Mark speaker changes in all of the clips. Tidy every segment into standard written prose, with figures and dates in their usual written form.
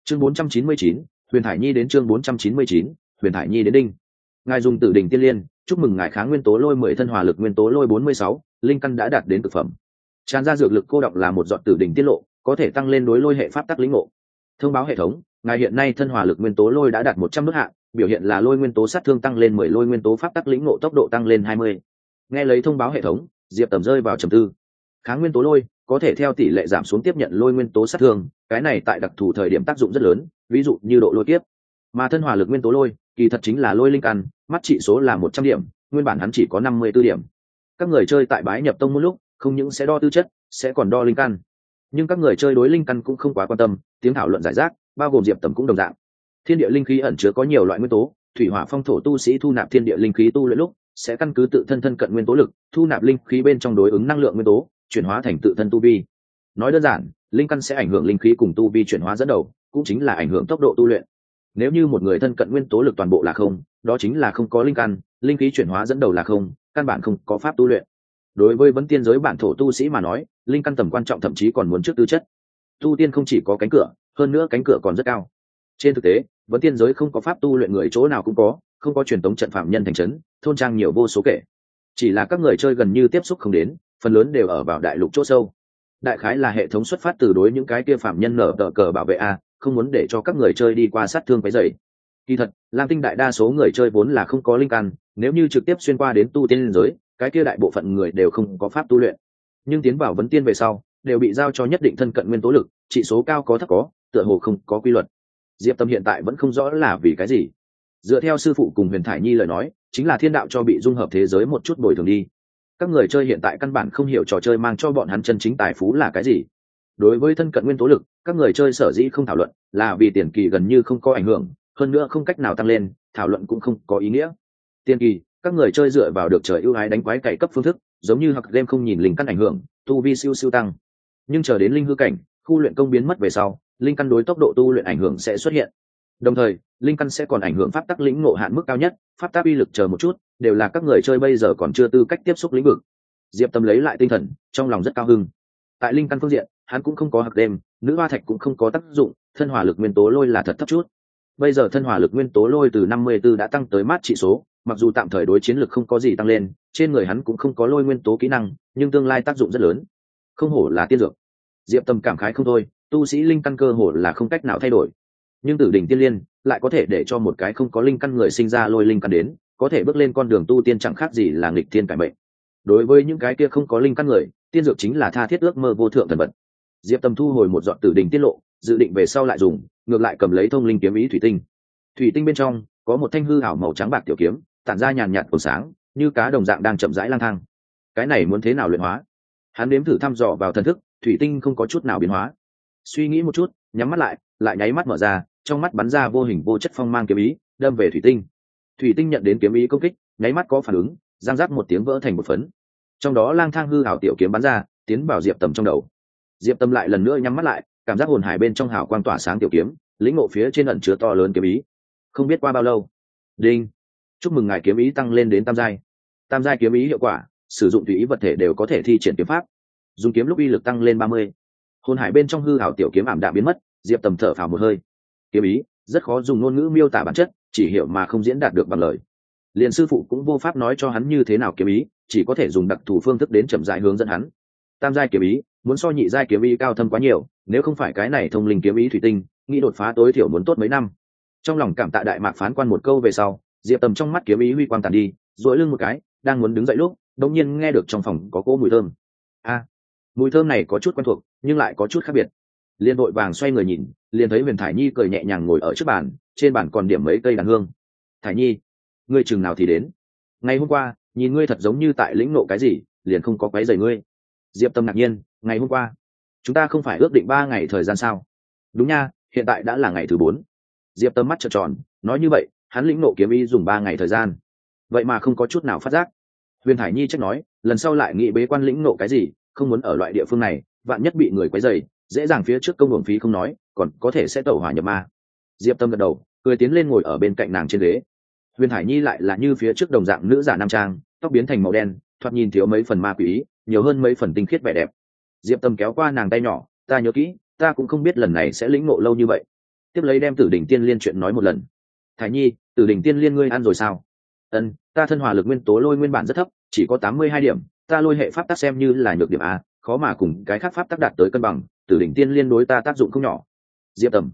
Speaker 1: Chương 499, Huyền Thải Nhi đến chương 499, Huyền Thải Nhi đến đinh. Ngài dùng Tử Đỉnh Tiên Liên, chúc mừng ngài kháng nguyên tố lôi 10 thân hỏa lực nguyên tố lôi 46, linh căn đã đạt đến cực phẩm. Tràn ra dược lực cô đọng là một giọt Tử Đỉnh tiết lộ, có thể tăng lên đối lôi hệ pháp tắc lĩnh ngộ. Thông báo hệ thống, ngài hiện nay thân hỏa lực nguyên tố lôi đã đạt 100 mức hạn, biểu hiện là lôi nguyên tố sát thương tăng lên 10, lôi nguyên tố pháp tắc lĩnh ngộ tốc độ tăng lên 20. Nghe lấy thông báo hệ thống, Diệp Tầm rơi vào trầm tư. Kháng nguyên tố lôi có thể theo tỷ lệ giảm xuống tiếp nhận lôi nguyên tố sát thương, cái này tại đặc thù thời điểm tác dụng rất lớn, ví dụ như độ lôi kiếp. Mà thân hỏa lực nguyên tố lôi, kỳ thật chính là lôi linh căn, mắt trị số là 100 điểm, nguyên bản hắn chỉ có 54 điểm. Các người chơi tại bái nhập tông một lúc, không những sẽ đo tư chất, sẽ còn đo linh căn. Nhưng các người chơi đối linh căn cũng không quá quan tâm, tiếng thảo luận giải rác, bao gồm Diệp Tầm cũng đồng dạng. Thiên địa linh khí ẩn chứa có nhiều loại nguyên tố, thủy hỏa phong thổ tu sĩ thu nạp thiên địa linh khí tu luyện lúc, sẽ căn cứ tự thân thân cận nguyên tố lực, thu nạp linh khí bên trong đối ứng năng lượng nguyên tố, chuyển hóa thành tự thân tu vi. Nói đơn giản, linh căn sẽ ảnh hưởng linh khí cùng tu vi chuyển hóa dẫn đầu, cũng chính là ảnh hưởng tốc độ tu luyện. Nếu như một người thân cận nguyên tố lực toàn bộ là không, đó chính là không có linh căn, linh khí chuyển hóa dẫn đầu là không, căn bản không có pháp tu luyện. Đối với vấn tiên giới bản thổ tu sĩ mà nói, linh căn tầm quan trọng thậm chí còn muốn trước tư chất. Tu tiên không chỉ có cánh cửa, hơn nữa cánh cửa còn rất cao. Trên thực tế, vấn tiên giới không có pháp tu luyện người chỗ nào cũng có, không có truyền thống trận phạm nhân thành trấn, thôn trang nhiều vô số kể. Chỉ là các người chơi gần như tiếp xúc không đến, phần lớn đều ở vào đại lục chỗ sâu. Đại khái là hệ thống xuất phát từ đối những cái kia phạm nhân nở tờ cờ bảo vệ a, không muốn để cho các người chơi đi qua sát thương cái dày. Kỳ thật, Lam Tinh đại đa số người chơi vốn là không có linh căn, nếu như trực tiếp xuyên qua đến tu tiên giới, cái kia đại bộ phận người đều không có pháp tu luyện. Nhưng tiến vào vấn tiên về sau, đều bị giao cho nhất định thân cận nguyên tố lực, trị số cao có thấp có, tựa hồ không có quy luật. Diệp Tâm hiện tại vẫn không rõ là vì cái gì. Dựa theo sư phụ cùng Huyền Thải Nhi lời nói, chính là thiên đạo cho bị dung hợp thế giới một chút bồi thường đi. Các người chơi hiện tại căn bản không hiểu trò chơi mang cho bọn hắn chân chính tài phú là cái gì. Đối với thân cận nguyên tố lực, các người chơi sở dĩ không thảo luận, là vì tiền kỳ gần như không có ảnh hưởng, hơn nữa không cách nào tăng lên, thảo luận cũng không có ý nghĩa. Tiền kỳ, các người chơi dựa vào được trời ưu ái đánh quái cày cấp phương thức, giống như hoặc game không nhìn linh căn ảnh hưởng, tu vi siêu siêu tăng. Nhưng chờ đến linh hư cảnh, khu luyện công biến mất về sau, linh căn đối tốc độ tu luyện ảnh hưởng sẽ xuất hiện. Đồng thời, linh căn sẽ còn ảnh hưởng pháp tắc lĩnh ngộ hạn mức cao nhất, pháp tắc uy lực chờ một chút, đều là các người chơi bây giờ còn chưa tư cách tiếp xúc lĩnh vực. Diệp Tâm lấy lại tinh thần, trong lòng rất cao hứng. Tại linh căn phương diện, hắn cũng không có hạc đêm, nữ hoa thạch cũng không có tác dụng, thân hỏa lực nguyên tố lôi là thật thấp chút. Bây giờ thân hỏa lực nguyên tố lôi từ 54 đã tăng tới mát trị số, mặc dù tạm thời đối chiến lực không có gì tăng lên, trên người hắn cũng không có lôi nguyên tố kỹ năng, nhưng tương lai tác dụng rất lớn. Không hổ là tiên dược. Diệp Tâm cảm khái không thôi, tu sĩ linh căn cơ hồ là không cách nào thay đổi. Nhưng Tử Đỉnh Tiên Liên lại có thể để cho một cái không có linh căn người sinh ra lôi linh căn đến, có thể bước lên con đường tu tiên chẳng khác gì là nghịch thiên cải mệnh. Đối với những cái kia không có linh căn người, tiên dược chính là tha thiết ước mơ vô thượng thần vật. Diệp Tâm thu hồi một giọt Tử Đỉnh tiết lộ, dự định về sau lại dùng, ngược lại cầm lấy thông linh kiếm ý thủy tinh. Thủy tinh bên trong có một thanh hư ảo màu trắng bạc tiểu kiếm, tản ra nhàn nhạt cổ sáng, như cá đồng dạng đang chậm rãi lang thang. Cái này muốn thế nào luyện hóa? Hắn nếm thử thăm dò vào thần thức, thủy tinh không có chút nào biến hóa. Suy nghĩ một chút, nhắm mắt lại nháy mắt mở ra, trong mắt bắn ra vô hình vô chất phong mang kiếm ý, đâm về thủy tinh. Thủy tinh nhận đến kiếm ý công kích, nháy mắt có phản ứng, giang giáp một tiếng vỡ thành một phấn. Trong đó lang thang hư ảo tiểu kiếm bắn ra, tiến vào Diệp Tầm trong đầu. Diệp Tâm lại lần nữa nhắm mắt lại, cảm giác hồn hải bên trong hào quang tỏa sáng tiểu kiếm, lĩnh ngộ phía trên ẩn chứa to lớn kiếm ý. Không biết qua bao lâu, đinh, chúc mừng ngài kiếm ý tăng lên đến tam giai. Tam giai kiếm ý hiệu quả, sử dụng tùy ý vật thể đều có thể thi triển kiếm pháp. Dùng kiếm lúc uy lực tăng lên 30. Hồn hải bên trong hư ảo tiểu kiếm ảm đạm biến mất, Diệp Tầm thở phào một hơi. Kiếm ý rất khó dùng ngôn ngữ miêu tả bản chất, chỉ hiểu mà không diễn đạt được bằng lời. Liền sư phụ cũng vô pháp nói cho hắn như thế nào kiếm ý, chỉ có thể dùng đặc thù phương thức đến chậm rãi hướng dẫn hắn. Tam giai kiếm ý muốn so nhị giai kiếm ý cao thâm quá nhiều, nếu không phải cái này thông linh kiếm ý thủy tinh, nghĩ đột phá tối thiểu muốn tốt mấy năm. Trong lòng cảm tạ đại mạc phán quan một câu về sau, Diệp Tầm trong mắt kiếm ý huy quang tàn đi, duỗi lưng một cái, đang muốn đứng dậy lúc, đột nhiên nghe được trong phòng có cỗ mùi thơm. Mùi thơm này có chút quen thuộc, nhưng lại có chút khác biệt. Liên vội vàng xoay người nhìn, liền thấy Huyền Thải Nhi cười nhẹ nhàng ngồi ở trước bàn, trên bàn còn điểm mấy cây đàn hương. Thải Nhi, ngươi chừng nào thì đến? Ngày hôm qua, nhìn ngươi thật giống như tại lĩnh nộ cái gì, liền không có quấy rầy ngươi. Diệp Tâm ngạc nhiên, ngày hôm qua, chúng ta không phải ước định 3 ngày thời gian sao? Đúng nha, hiện tại đã là ngày thứ 4. Diệp Tâm mắt trợn tròn, nói như vậy, hắn lĩnh nộ kiếm ý dùng 3 ngày thời gian, vậy mà không có chút nào phát giác. Huyền Thải Nhi trách nói, lần sau lại nghĩ bế quan lĩnh nộ cái gì, không muốn ở loại địa phương này, vạn nhất bị người quấy rầy, dễ dàng phía trước công uổng phí không nói, còn có thể sẽ tẩu hỏa nhập ma. Diệp Tâm gật đầu, cười tiến lên ngồi ở bên cạnh nàng trên ghế. Huyền Thải Nhi lại là như phía trước đồng dạng nữ giả nam trang, tóc biến thành màu đen, thoạt nhìn thiếu mấy phần ma quỷ ý, nhiều hơn mấy phần tinh khiết vẻ đẹp. Diệp Tâm kéo qua nàng tay nhỏ, ta nhớ kỹ, ta cũng không biết lần này sẽ lĩnh ngộ lâu như vậy. tiếp lấy đem Tử Đỉnh Tiên Liên chuyện nói một lần. Thải Nhi, Tử Đỉnh Tiên Liên ngươi ăn rồi sao? Ân, ta thân hỏa lực nguyên tố lôi nguyên bản rất thấp, chỉ có 82 điểm, ta lôi hệ pháp tắc xem như là nhược điểm a, khó mà cùng cái khác pháp tắc đạt tới cân bằng, Tử Đỉnh Tiên Liên đối ta tác dụng không nhỏ. Diệp Tầm,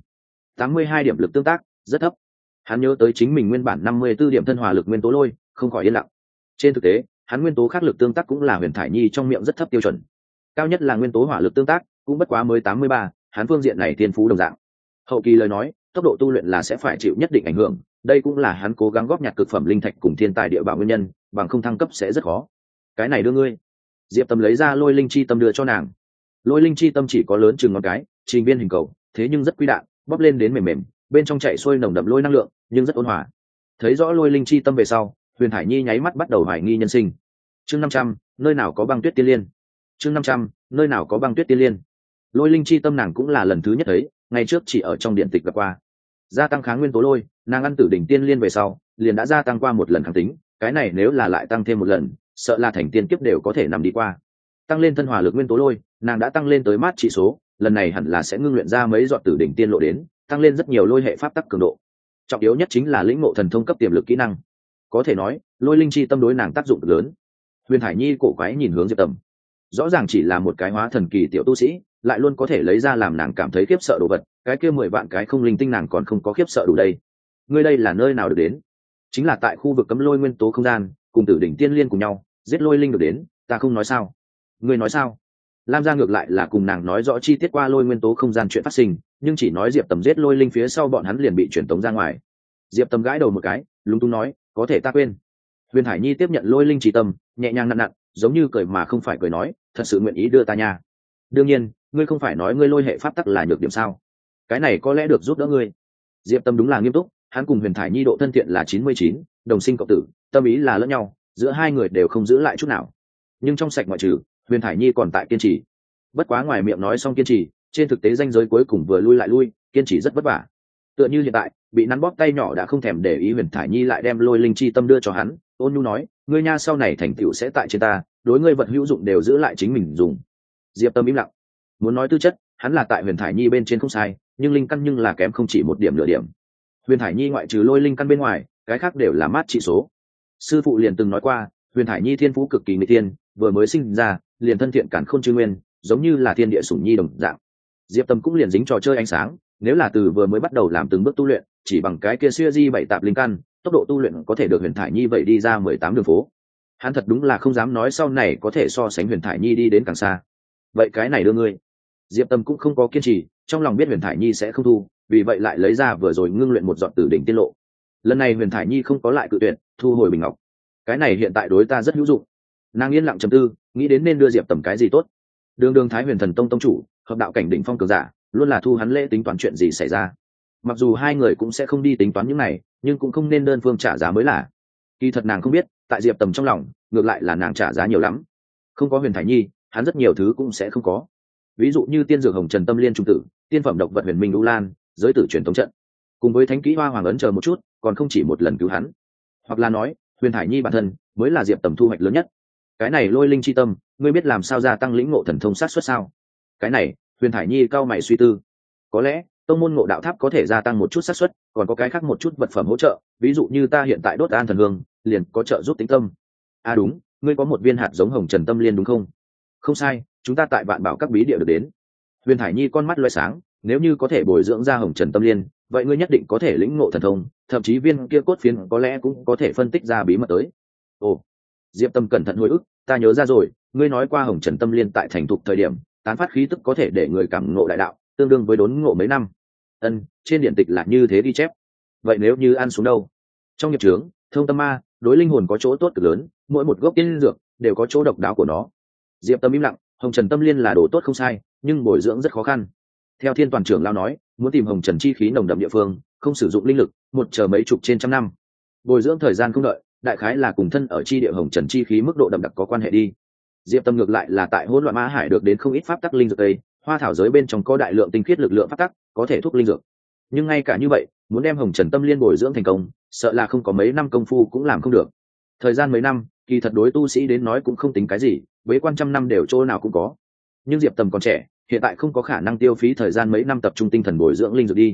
Speaker 1: 82 điểm lực tương tác, rất thấp. Hắn nhớ tới chính mình nguyên bản 54 điểm thân hỏa lực nguyên tố lôi, không khỏi yên lặng. Trên thực tế, hắn nguyên tố khác lực tương tác cũng là Huyền Thải Nhi trong miệng rất thấp tiêu chuẩn. Cao nhất là nguyên tố hỏa lực tương tác, cũng bất quá mới 83, hắn phương diện này thiên phú đồng dạng. Hậu kỳ lời nói, tốc độ tu luyện là sẽ phải chịu nhất định ảnh hưởng, đây cũng là hắn cố gắng góp nhặt cực phẩm linh thạch cùng thiên tài địa bảo nguyên nhân, bằng không thăng cấp sẽ rất khó. Cái này đưa ngươi. Diệp Tâm lấy ra lôi linh chi tâm đưa cho nàng. Lôi linh chi tâm chỉ có lớn chừng ngón cái, trình viên hình cầu, thế nhưng rất quý đạn, bóp lên đến mềm mềm, bên trong chạy xuôi nồng đậm lôi năng lượng, nhưng rất ôn hòa. Thấy rõ lôi linh chi tâm về sau, Huyền Thải Nhi nháy mắt bắt đầu hoài nghi nhân sinh. Chương 500, nơi nào có băng tuyết tiên liên? Chương 500, nơi nào có băng tuyết tiên liên? Lôi linh chi tâm nàng cũng là lần thứ nhất thấy, ngày trước chỉ ở trong điện tịch gặp qua. Gia tăng kháng nguyên tố lôi, nàng ăn Tử Đỉnh Tiên Liên về sau, liền đã gia tăng qua một lần kháng tính, cái này nếu là lại tăng thêm một lần, sợ là thành tiên kiếp đều có thể nằm đi qua. Tăng lên thân hỏa lực nguyên tố lôi, nàng đã tăng lên tới mát trị số, lần này hẳn là sẽ ngưng luyện ra mấy giọt Tử Đỉnh Tiên lộ đến, tăng lên rất nhiều lôi hệ pháp tắc cường độ. Trọng yếu nhất chính là lĩnh ngộ thần thông cấp tiềm lực kỹ năng. Có thể nói, lôi linh chi tâm đối nàng tác dụng lớn. Huyền Thải Nhi cổ quái nhìn hướng Diệp Tầm, rõ ràng chỉ là một cái hóa thần kỳ tiểu tu sĩ, lại luôn có thể lấy ra làm nàng cảm thấy khiếp sợ đồ vật, cái kia 10 vạn cái không linh tinh nàng còn không có khiếp sợ đủ đây. Ngươi đây là nơi nào được đến? Chính là tại khu vực cấm lôi nguyên tố không gian, cùng Tử Đỉnh Tiên Liên cùng nhau giết lôi linh được đến, ta không nói sao? Ngươi nói sao? Lam Gia ngược lại là cùng nàng nói rõ chi tiết qua lôi nguyên tố không gian chuyện phát sinh, nhưng chỉ nói Diệp Tầm giết lôi linh phía sau bọn hắn liền bị chuyển tống ra ngoài. Diệp Tầm gãi đầu một cái, lúng túng nói, có thể ta quên. Huyền Hải Nhi tiếp nhận lôi linh chỉ tâm, nhẹ nhàng nặn nặn, giống như cười mà không phải cười nói, thật sự nguyện ý đưa ta nha. Đương nhiên, ngươi không phải nói ngươi lôi hệ pháp tắc là nhược điểm sao? Cái này có lẽ được giúp đỡ ngươi. Diệp Tâm đúng là nghiêm túc, hắn cùng Huyền Thải Nhi độ thân thiện là 99, đồng sinh cộng tử, tâm ý là lẫn nhau, giữa hai người đều không giữ lại chút nào. Nhưng trong sạch ngoại trừ, Huyền Thải Nhi còn tại kiên trì. Bất quá ngoài miệng nói xong kiên trì, trên thực tế ranh giới cuối cùng vừa lui lại lui, kiên trì rất vất vả. Tựa như hiện tại, bị nắn bóp tay nhỏ đã không thèm để ý, Huyền Thải Nhi lại đem lôi linh chi tâm đưa cho hắn, ôn nhu nói, ngươi nha sau này thành tựu sẽ tại trên ta, đối ngươi vật hữu dụng đều giữ lại chính mình dùng. Diệp Tâm im lặng. Muốn nói tư chất, hắn là tại Huyền Thải Nhi bên trên không sai, nhưng linh căn nhưng là kém không chỉ một điểm nửa điểm. Huyền Thải Nhi ngoại trừ lôi linh căn bên ngoài, cái khác đều là mát trị số. Sư phụ liền từng nói qua, Huyền Thải Nhi thiên phú cực kỳ nghịch thiên, vừa mới sinh ra, liền thân thiện cản khôn chư nguyên, giống như là thiên địa sủng nhi đồng dạng. Diệp Tâm cũng liền dính trò chơi ánh sáng, nếu là từ vừa mới bắt đầu làm từng bước tu luyện, chỉ bằng cái kia xưa di bảy tạp linh căn, tốc độ tu luyện có thể được Huyền Thải Nhi vậy đi ra 18 đường phố. Hắn thật đúng là không dám nói sau này có thể so sánh Huyền Thải Nhi đi đến càng xa. Vậy cái này đưa ngươi. Diệp Tâm cũng không có kiên trì, trong lòng biết Huyền Thải Nhi sẽ không thu, vì vậy lại lấy ra vừa rồi ngưng luyện một giọt Tử Đỉnh Tiên lộ. Lần này Huyền Thải Nhi không có lại cự tuyệt, thu hồi bình ngọc. Cái này hiện tại đối ta rất hữu dụng. Nàng yên lặng trầm tư, nghĩ đến nên đưa Diệp Tầm cái gì tốt. Đường Thái Huyền Thần Tông tông chủ, hợp đạo cảnh đỉnh phong cường giả, luôn là thu hắn lễ tính toán chuyện gì xảy ra. Mặc dù hai người cũng sẽ không đi tính toán những này, nhưng cũng không nên đơn phương trả giá mới là. Kỳ thật nàng không biết, tại Diệp Tầm trong lòng, ngược lại là nàng trả giá nhiều lắm. Không có Huyền Thải Nhi, hắn rất nhiều thứ cũng sẽ không có. Ví dụ như tiên dược hồng trần tâm liên trung tử, tiên phẩm độc vật huyền minh lũ lan, giới tử truyền thống trận, cùng với thánh kỹ hoa hoàng ấn chờ một chút, còn không chỉ một lần cứu hắn. Hoặc là nói, Huyền Thải Nhi bản thân mới là Diệp Tầm thu hoạch lớn nhất. Cái này lôi linh chi tâm, ngươi biết làm sao gia tăng lĩnh ngộ thần thông sát xuất sao? Cái này, Huyền Thải Nhi cao mày suy tư. Có lẽ tông môn ngộ đạo tháp có thể gia tăng một chút sát xuất, còn có cái khác một chút vật phẩm hỗ trợ, ví dụ như ta hiện tại đốt an thần hương, liền có trợ giúp tính tâm. À đúng, ngươi có một viên hạt giống hồng trần tâm liên đúng không? Không sai, chúng ta tại Vạn Bảo các bí địa được đến. Huyền Thải Nhi con mắt loé sáng, nếu như có thể bồi dưỡng ra hồng trần tâm liên, vậy ngươi nhất định có thể lĩnh ngộ thần thông, thậm chí viên kia cốt phiến có lẽ cũng có thể phân tích ra bí mật tới. Ồ, Diệp Tâm cẩn thận hồi ức, ta nhớ ra rồi, ngươi nói qua hồng trần tâm liên tại thành thục thời điểm, tán phát khí tức có thể để người cảm ngộ đại đạo, tương đương với đốn ngộ mấy năm. Trên điện tịch là như thế ghi chép. Vậy nếu như ăn xuống đâu? Trong nghiệp trướng, thông tâm ma, đối linh hồn có chỗ tốt cực lớn, mỗi một gốc tiên dược đều có chỗ độc đáo của nó. Diệp Tâm im lặng, hồng trần tâm liên là đồ tốt không sai, nhưng bồi dưỡng rất khó khăn. Theo Thiên Toàn trưởng lão nói, muốn tìm hồng trần chi khí nồng đậm địa phương, không sử dụng linh lực, một chờ mấy chục trên trăm năm. Bồi dưỡng thời gian không đợi, đại khái là cùng thân ở chi địa hồng trần chi khí mức độ đậm đặc có quan hệ đi. Diệp Tâm ngược lại là tại hỗn loạn ma hải được đến không ít pháp tắc linh dược tây, hoa thảo giới bên trong có đại lượng tinh khiết lực lượng pháp tắc, có thể thúc linh dược. Nhưng ngay cả như vậy, muốn đem hồng trần tâm liên bồi dưỡng thành công, sợ là không có mấy năm công phu cũng làm không được. Thời gian mấy năm, kỳ thật đối tu sĩ đến nói cũng không tính cái gì, bế quan trăm năm đều chỗ nào cũng có. Nhưng Diệp Tâm còn trẻ, hiện tại không có khả năng tiêu phí thời gian mấy năm tập trung tinh thần bồi dưỡng linh dược đi.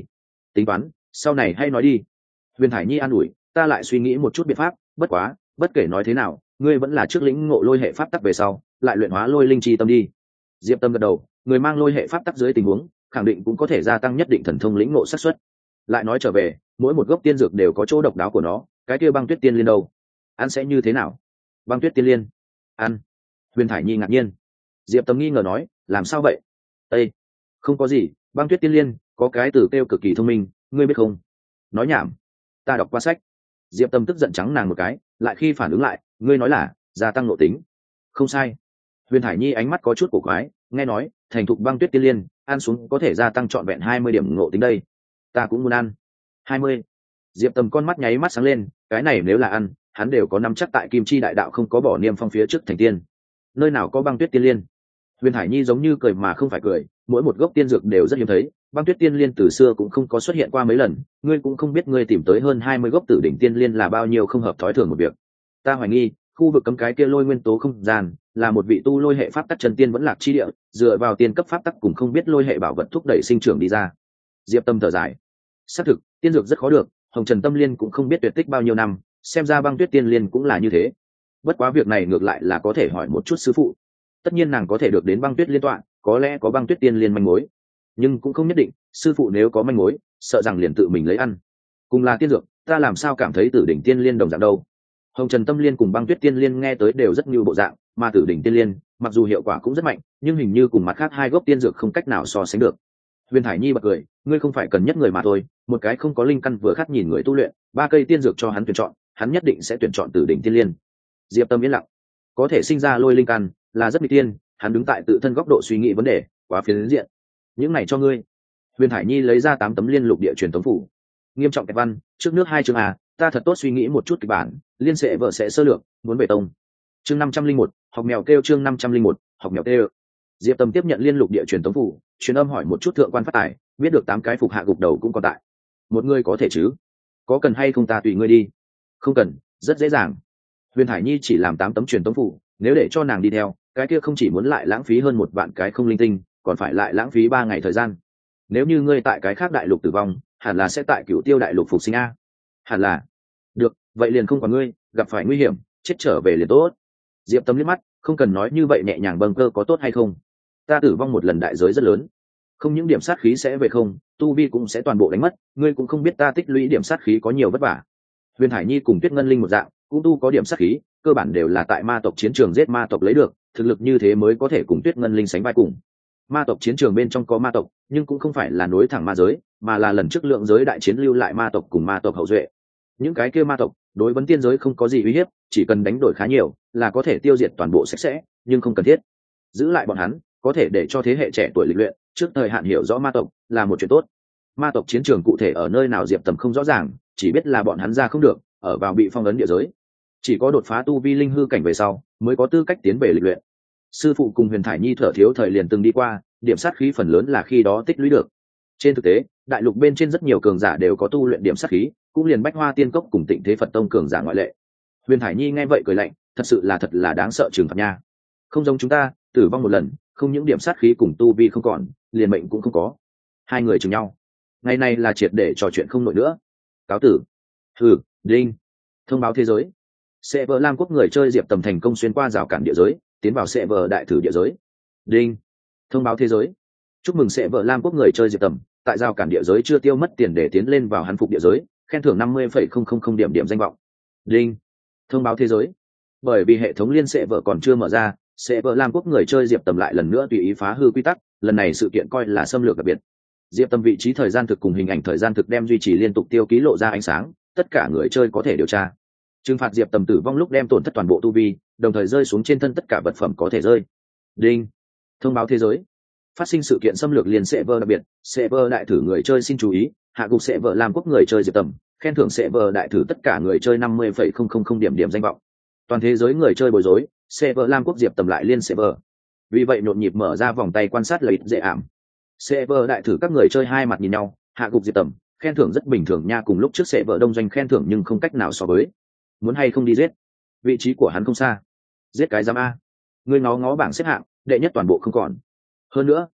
Speaker 1: tính toán sau này hay nói đi. Huyền Hải Nhi an ủi, ta lại suy nghĩ một chút biện pháp, bất quá bất kể nói thế nào ngươi vẫn là trước lĩnh ngộ lôi hệ pháp tắc về sau lại luyện hóa lôi linh chi tâm đi. Diệp Tâm gật đầu, người mang lôi hệ pháp tắc dưới tình huống khẳng định cũng có thể gia tăng nhất định thần thông lĩnh ngộ xác suất. Lại nói trở về, mỗi một gốc tiên dược đều có chỗ độc đáo của nó, cái kia băng tuyết tiên liên đâu, ăn sẽ như thế nào? Băng tuyết tiên liên ăn? Huyền Thải Nhi ngạc nhiên. Diệp Tâm nghi ngờ nói, làm sao vậy? Ê, không có gì, băng tuyết tiên liên có cái từ kêu cực kỳ thông minh, ngươi biết không? Nói nhảm, ta đọc qua sách. Diệp Tâm tức giận trắng nàng một cái, lại khi phản ứng lại, ngươi nói là gia tăng nội tính. Không sai. Huyền Thải Nhi ánh mắt có chút cổ quái, nghe nói thành thục băng tuyết tiên liên ăn xuống có thể gia tăng trọn vẹn 20 điểm ngộ tính đây. Ta cũng muốn ăn. 20. Diệp Tâm con mắt nháy mắt sáng lên, cái này nếu là ăn, hắn đều có nắm chắc tại Kim Chi đại đạo không có bỏ niêm phong phía trước thành tiên. Nơi nào có băng tuyết tiên liên? Huyền Hải Nhi giống như cười mà không phải cười, mỗi một gốc tiên dược đều rất hiếm thấy, băng tuyết tiên liên từ xưa cũng không có xuất hiện qua mấy lần, ngươi cũng không biết ngươi tìm tới hơn 20 gốc tử đỉnh tiên liên là bao nhiêu không hợp thói thường một việc. Ta hoài nghi, khu vực cấm cái kia lôi nguyên tố không gian, là một vị tu lôi hệ pháp tắc chân tiên vẫn lạc chi địa, dựa vào tiên cấp pháp tắc cùng không biết lôi hệ bảo vật thúc đẩy sinh trưởng đi ra. Diệp Tâm thở dài. Xác thực, tiên dược rất khó được, Hồng Trần Tâm Liên cũng không biết tuyệt tích bao nhiêu năm, xem ra băng tuyết tiên liên cũng là như thế. Bất quá việc này ngược lại là có thể hỏi một chút sư phụ. Tất nhiên nàng có thể được đến băng tuyết liên tọa, có lẽ có băng tuyết tiên liên manh mối, nhưng cũng không nhất định, sư phụ nếu có manh mối, sợ rằng liền tự mình lấy ăn. Cùng là tiên dược, ta làm sao cảm thấy tử đỉnh tiên liên đồng dạng đâu? Hồng Trần Tâm Liên cùng băng tuyết tiên liên nghe tới đều rất như bộ dạng, mà tử đỉnh tiên liên, mặc dù hiệu quả cũng rất mạnh, nhưng hình như cùng mặt khác hai gốc tiên dược không cách nào so sánh được. Huyền Hải Nhi bật cười, ngươi không phải cần nhất người mà thôi, một cái không có linh căn vừa khát nhìn người tu luyện, ba cây tiên dược cho hắn tuyển chọn, hắn nhất định sẽ tuyển chọn tử đỉnh tiên liên. Diệp Tâm yên lặng, có thể sinh ra lôi linh căn là rất nguy tiên, hắn đứng tại tự thân góc độ suy nghĩ vấn đề, quá phiến diện. Những này cho ngươi. Huyền Hải Nhi lấy ra 8 tấm liên lục địa truyền thống phủ. Nghiêm trọng kẹt văn, trước nước 2 chương a, ta thật tốt suy nghĩ một chút kịch bản, liên sẽ vợ sẽ sơ lược, muốn về tông. Chương 501, học mèo kêu chương 501, học mèo kêu. Diệp Tâm tiếp nhận liên lục địa truyền thống phủ, truyền âm hỏi một chút thượng quan phát tài, biết được 8 cái phục hạ gục đầu cũng còn tại. Một người có thể chứ? Có cần hay không ta tùy ngươi đi? Không cần, rất dễ dàng. Huyền Hải Nhi chỉ làm 8 tấm truyền thống phủ, nếu để cho nàng đi theo, cái kia không chỉ muốn lại lãng phí hơn 1 vạn cái không linh tinh, còn phải lại lãng phí 3 ngày thời gian. Nếu như ngươi tại cái khác đại lục tử vong, hẳn là sẽ tại Cửu Tiêu đại lục phục sinh a. Hẳn là. Được, vậy liền không còn ngươi, gặp phải nguy hiểm, chết trở về liền tốt. Diệp Tâm liếc mắt, không cần nói như vậy nhẹ nhàng bâng cơ có tốt hay không? Ta tử vong một lần đại giới rất lớn, không những điểm sát khí sẽ về không, tu vi cũng sẽ toàn bộ đánh mất, ngươi cũng không biết ta tích lũy điểm sát khí có nhiều vất vả. Huyền Hải Nhi cùng Tuyết Ngân Linh một dạng, cũng tu có điểm sát khí, cơ bản đều là tại ma tộc chiến trường giết ma tộc lấy được, thực lực như thế mới có thể cùng Tuyết Ngân Linh sánh vai cùng. Ma tộc chiến trường bên trong có ma tộc, nhưng cũng không phải là nối thẳng ma giới, mà là lần trước lượng giới đại chiến lưu lại ma tộc cùng ma tộc hậu duệ. Những cái kia ma tộc đối với tiên giới không có gì uy hiếp, chỉ cần đánh đổi khá nhiều là có thể tiêu diệt toàn bộ sạch sẽ, nhưng không cần thiết giữ lại bọn hắn, có thể để cho thế hệ trẻ tuổi lịch luyện trước thời hạn hiểu rõ ma tộc là một chuyện tốt. Ma tộc chiến trường cụ thể ở nơi nào Diệp Tầm không rõ ràng, chỉ biết là bọn hắn ra không được, ở vào bị phong ấn địa giới, chỉ có đột phá tu vi linh hư cảnh về sau mới có tư cách tiến về lịch luyện. Sư phụ cùng Huyền Thải Nhi thở thiếu thời liền từng đi qua, điểm sát khí phần lớn là khi đó tích lũy được. Trên thực tế, đại lục bên trên rất nhiều cường giả đều có tu luyện điểm sát khí, cũng liền Bách Hoa Tiên Cốc cùng Tịnh Thế Phật Tông cường giả ngoại lệ. Huyền Thải Nhi nghe vậy cười lạnh, thật là đáng sợ trừng phạt nha. Không giống chúng ta, tử vong một lần, không những điểm sát khí cùng tu vi không còn, liền mệnh cũng không có. Hai người chừng nhau. Ngày này là triệt để trò chuyện không nổi nữa. Cáo tử. Hừ, đinh. Thông báo thế giới. Sẽ vợ Lam quốc người chơi Diệp Tầm thành công xuyên qua rào cản địa giới, tiến vào sẽ vợ đại thử địa giới. Đinh. Thông báo thế giới. Chúc mừng sẽ vợ Lam quốc người chơi Diệp Tầm, tại rào cản địa giới chưa tiêu mất tiền để tiến lên vào hắn phục địa giới, khen thưởng 50,000 điểm danh vọng. Đinh. Thông báo thế giới. Bởi vì hệ thống liên sẽ vợ còn chưa mở ra, sẽ vợ Lam quốc người chơi Diệp Tầm lại lần nữa tùy ý phá hư quy tắc, lần này sự kiện coi là xâm lược đặc biệt. Diệp Tầm vị trí thời gian thực cùng hình ảnh thời gian thực đem duy trì liên tục tiêu ký lộ ra ánh sáng, tất cả người chơi có thể điều tra. Trừng phạt Diệp Tầm tử vong lúc đem tổn thất toàn bộ tu vi, đồng thời rơi xuống trên thân tất cả vật phẩm có thể rơi. Đinh. Thông báo thế giới. Phát sinh sự kiện xâm lược liền server đặc biệt, server đại thử người chơi xin chú ý, hạ gục server Lam quốc người chơi Diệp Tầm, khen thưởng server đại thử tất cả người chơi 50,000 điểm danh vọng. Toàn thế giới người chơi bối rối, server Lam quốc Diệp Tầm lại liên server. Vì vậy nhộn nhịp mở ra vòng tay quan sát lợi ích dễ ảm. Server đại thử các người chơi hai mặt nhìn nhau, hạ gục Diệp Tầm, khen thưởng rất bình thường nha, cùng lúc trước server đông doanh khen thưởng nhưng không cách nào so với. Muốn hay không đi giết? Vị trí của hắn không xa. Giết cái giám a. Ngươi ngó ngó bảng xếp hạng, đệ nhất toàn bộ không còn. Hơn nữa,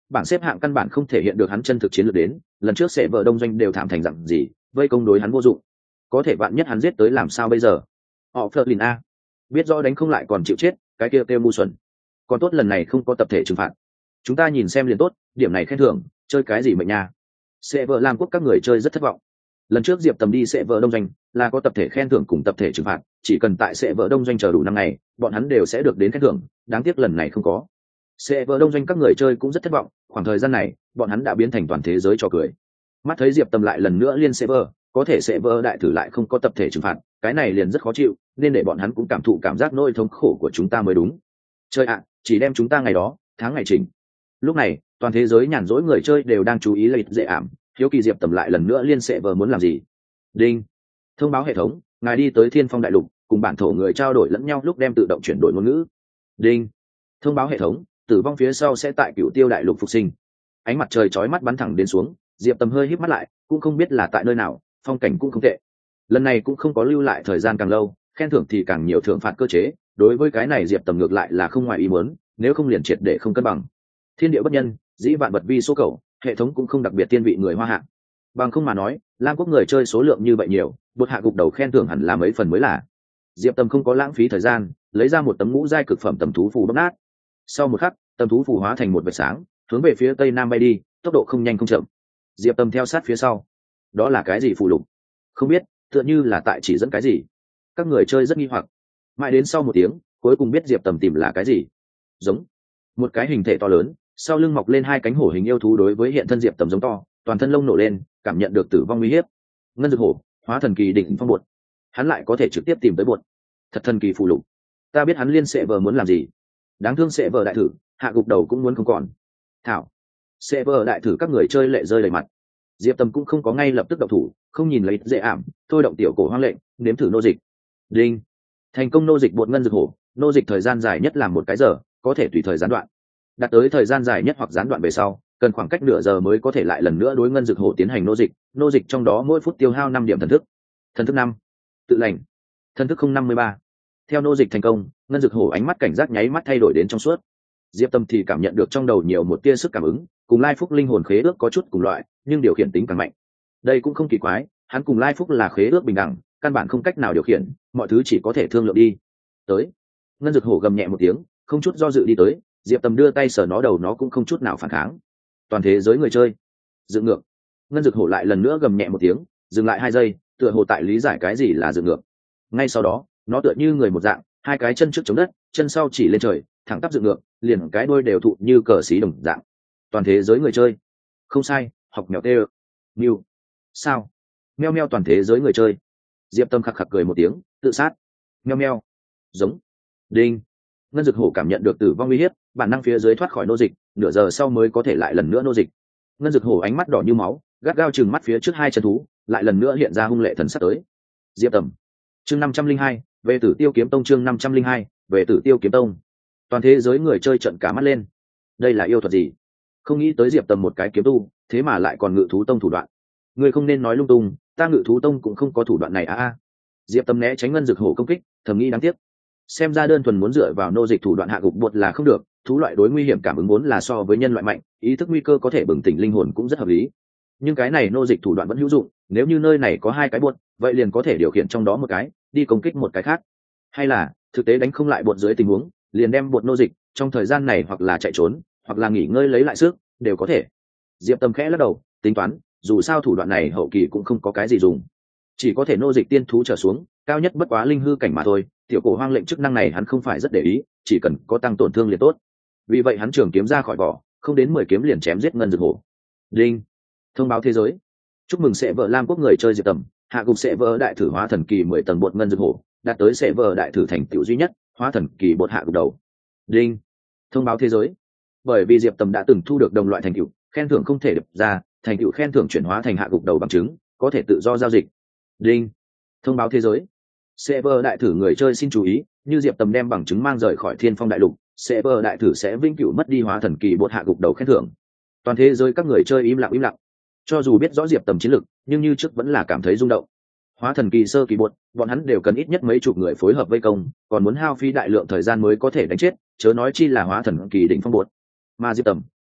Speaker 1: bảng xếp hạng căn bản không thể hiện được hắn chân thực chiến lược đến, lần trước sẽ vợ đông doanh đều thảm thành dặn gì, vây công đối hắn vô dụng, có thể vạn nhất hắn giết tới làm sao bây giờ. Họ Flerlin a, biết rõ đánh không lại còn chịu chết, cái kia kêu ngu xuẩn. Còn tốt lần này không có tập thể trừng phạt, chúng ta nhìn xem liền tốt, điểm này khen thưởng, chơi cái gì mệnh nha. Sẽ vợ Lam Quốc các người chơi rất thất vọng. Lần trước Diệp Tầm đi sẽ vợ đông doanh là có tập thể khen thưởng cùng tập thể trừng phạt, chỉ cần tại sẽ vợ đông doanh chờ đủ 5 ngày, bọn hắn đều sẽ được đến khen thưởng, đáng tiếc lần này không có. Sẽ vợ đông doanh các người chơi cũng rất thất vọng, khoảng thời gian này bọn hắn đã biến thành toàn thế giới trò cười. Mắt thấy Diệp Tầm lại lần nữa liên sẽ vợ, có thể sẽ vợ đại thử lại không có tập thể trừng phạt, cái này liền rất khó chịu, nên để bọn hắn cũng cảm thụ cảm giác nỗi thống khổ của chúng ta mới đúng. Chơi ạ, chỉ đem chúng ta ngày đó tháng ngày chỉnh. Lúc này toàn thế giới nhàn rỗi người chơi đều đang chú ý lợi dễ ảm, hiếu kỳ Diệp Tầm lại lần nữa liên sẽ vợ muốn làm gì. Đinh, thông báo hệ thống, ngài đi tới Thiên Phong đại lục, cùng bản thổ người trao đổi lẫn nhau lúc đem tự động chuyển đổi ngôn ngữ. Đinh, thông báo hệ thống, tử vong phía sau sẽ tại Cửu Tiêu đại lục phục sinh. Ánh mặt trời chói mắt bắn thẳng đến xuống, Diệp Tầm hơi híp mắt lại, cũng không biết là tại nơi nào, phong cảnh cũng không tệ. Lần này cũng không có lưu lại thời gian càng lâu, khen thưởng thì càng nhiều, thưởng phạt cơ chế, đối với cái này Diệp Tầm ngược lại là không ngoài ý muốn, nếu không liền triệt để không cân bằng. Thiên địa bất nhân, dĩ vạn vật vi số cầu, hệ thống cũng không đặc biệt tiên vị người Hoa Hạ. Bằng không mà nói, Lam Quốc người chơi số lượng như vậy nhiều, bột hạ gục đầu khen thưởng hẳn là mấy phần mới là. Diệp Tầm không có lãng phí thời gian, lấy ra một tấm ngũ giai cực phẩm tầm thú phù bóc nát. Sau một khắc, tầm thú phù hóa thành một vệt sáng, hướng về phía tây nam bay đi, tốc độ không nhanh không chậm. Diệp Tầm theo sát phía sau. Đó là cái gì phù lục? Không biết, tựa như là tại chỉ dẫn cái gì. Các người chơi rất nghi hoặc. Mãi đến sau một tiếng, cuối cùng biết Diệp Tầm tìm là cái gì. Giống một cái hình thể to lớn, sau lưng mọc lên 2 cánh hổ hình yêu thú đối với hiện thân Diệp Tầm giống to, toàn thân lông nổ lên, cảm nhận được tử vong uy hiếp. Ngân dược hổ, hóa thần kỳ đỉnh phong bột. Hắn lại có thể trực tiếp tìm tới bột. Thật thần kỳ phù lục. Ta biết hắn liên sẽ vờ muốn làm gì. Đáng thương sẽ vờ đại thử, hạ gục đầu cũng muốn không còn. Thảo, sẽ vờ đại thử các người chơi lệ rơi đầy mặt. Diệp Tầm cũng không có ngay lập tức động thủ, không nhìn lấy dễ ảm, thôi động tiểu cổ hoang lệnh, nếm thử nô dịch. Đinh, thành công nô dịch bột ngân dược hổ, nô dịch thời gian dài nhất là 1 cái giờ, có thể tùy thời gián đoạn. Đạt tới thời gian dài nhất hoặc gián đoạn về sau, cần khoảng cách nửa giờ mới có thể lại lần nữa đối ngân dược hổ tiến hành nô dịch trong đó mỗi phút tiêu hao 5 điểm thần thức. Thần thức 5, tự lành. Thần thức 053. Theo nô dịch thành công, ngân dược hổ ánh mắt cảnh giác nháy mắt thay đổi đến trong suốt. Diệp Tâm thì cảm nhận được trong đầu nhiều một tia sức cảm ứng, cùng Lai Phúc linh hồn khế ước có chút cùng loại, nhưng điều khiển tính càng mạnh. Đây cũng không kỳ quái, hắn cùng Lai Phúc là khế ước bình đẳng, căn bản không cách nào điều khiển, mọi thứ chỉ có thể thương lượng đi. Tới. Ngân dược hổ gầm nhẹ một tiếng, không chút do dự đi tới, Diệp Tâm đưa tay sờ nó đầu, nó cũng không chút nào phản kháng. Toàn thế giới người chơi dựng ngược. Ngân dược hổ lại lần nữa gầm nhẹ một tiếng, dừng lại 2 giây, tựa hồ tại lý giải cái gì là dựng ngược. Ngay sau đó, nó tựa như người một dạng, 2 cái chân trước chống đất, chân sau chỉ lên trời, thẳng tắp dựng ngược, liền cái đuôi đều thụ như cờ xí đồng dạng. Toàn thế giới người chơi. Không sai, học mèo tê. New. Sao? Meo meo toàn thế giới người chơi. Diệp Tâm khặc khặc cười một tiếng, tự sát. Meo meo. Giống. Đinh. Ngân dược hổ cảm nhận được tử vong uy hiếp, bản năng phía dưới thoát khỏi nô dịch, nửa giờ sau mới có thể lại lần nữa nô dịch. Ngân dược hổ ánh mắt đỏ như máu, gắt gao chừng mắt phía trước 2 chân thú, lại lần nữa hiện ra hung lệ thần sắc tới. Diệp Tầm. Chương 502, về Tử Tiêu Kiếm Tông. Chương 502, về Tử Tiêu Kiếm Tông. Toàn thế giới người chơi trợn cả mắt lên. Đây là yêu thuật gì? Không nghĩ tới Diệp Tầm một cái kiếm tu, thế mà lại còn ngự thú tông thủ đoạn. Ngươi không nên nói lung tung, ta ngự thú tông cũng không có thủ đoạn này a. Diệp Tầm né tránh ngân dược hổ công kích, thầm nghĩ đáng tiếc. Xem ra đơn thuần muốn dựa vào nô dịch thủ đoạn hạ gục bột là không được, thú loại đối nguy hiểm cảm ứng vốn là so với nhân loại mạnh, ý thức nguy cơ có thể bừng tỉnh linh hồn cũng rất hợp lý. Nhưng cái này nô dịch thủ đoạn vẫn hữu dụng, nếu như nơi này có 2 cái bột, vậy liền có thể điều khiển trong đó một cái, đi công kích một cái khác. Hay là, thực tế đánh không lại bột dưới tình huống, liền đem bột nô dịch, trong thời gian này hoặc là chạy trốn, hoặc là nghỉ ngơi lấy lại sức, đều có thể. Diệp Tâm khẽ lắc đầu, tính toán, dù sao thủ đoạn này hậu kỳ cũng không có cái gì dùng, chỉ có thể nô dịch tiên thú trở xuống, cao nhất bất quá linh hư cảnh mà thôi. Tiểu cổ hoang lệnh chức năng này hắn không phải rất để ý, chỉ cần có tăng tổn thương liền tốt. Vì vậy hắn trường kiếm ra khỏi vỏ, không đến 10 kiếm liền chém giết ngân dược hổ. Đinh. Thông báo thế giới. Chúc mừng sẽ vợ Lam Quốc người chơi Diệp Tầm, hạ gục sẽ vợ đại thử hóa thần kỳ 10 tầng bột ngân dược hổ, đạt tới sẽ vợ đại thử thành tựu duy nhất, hóa thần kỳ bột hạ gục đầu. Đinh. Thông báo thế giới. Bởi vì Diệp Tầm đã từng thu được đồng loại thành tựu, khen thưởng không thể đập ra, thành tựu khen thưởng chuyển hóa thành hạ gục đầu bằng chứng, có thể tự do giao dịch. Đinh. Thông báo thế giới. Server đại thử người chơi xin chú ý, như Diệp Tầm đem bằng chứng mang rời khỏi Thiên Phong đại lục, Server đại thử sẽ vĩnh cửu mất đi hóa thần kỳ bột hạ gục đầu khen thưởng. Toàn thế giới các người chơi im lặng. Cho dù biết rõ Diệp Tầm chiến lực, nhưng như trước vẫn là cảm thấy rung động. Hóa thần kỳ sơ kỳ bột, bọn hắn đều cần ít nhất mấy chục người phối hợp vây công, còn muốn hao phí đại lượng thời gian mới có thể đánh chết, chớ nói chi là hóa thần kỳ đỉnh phong bột. Mà Diệp Tầm,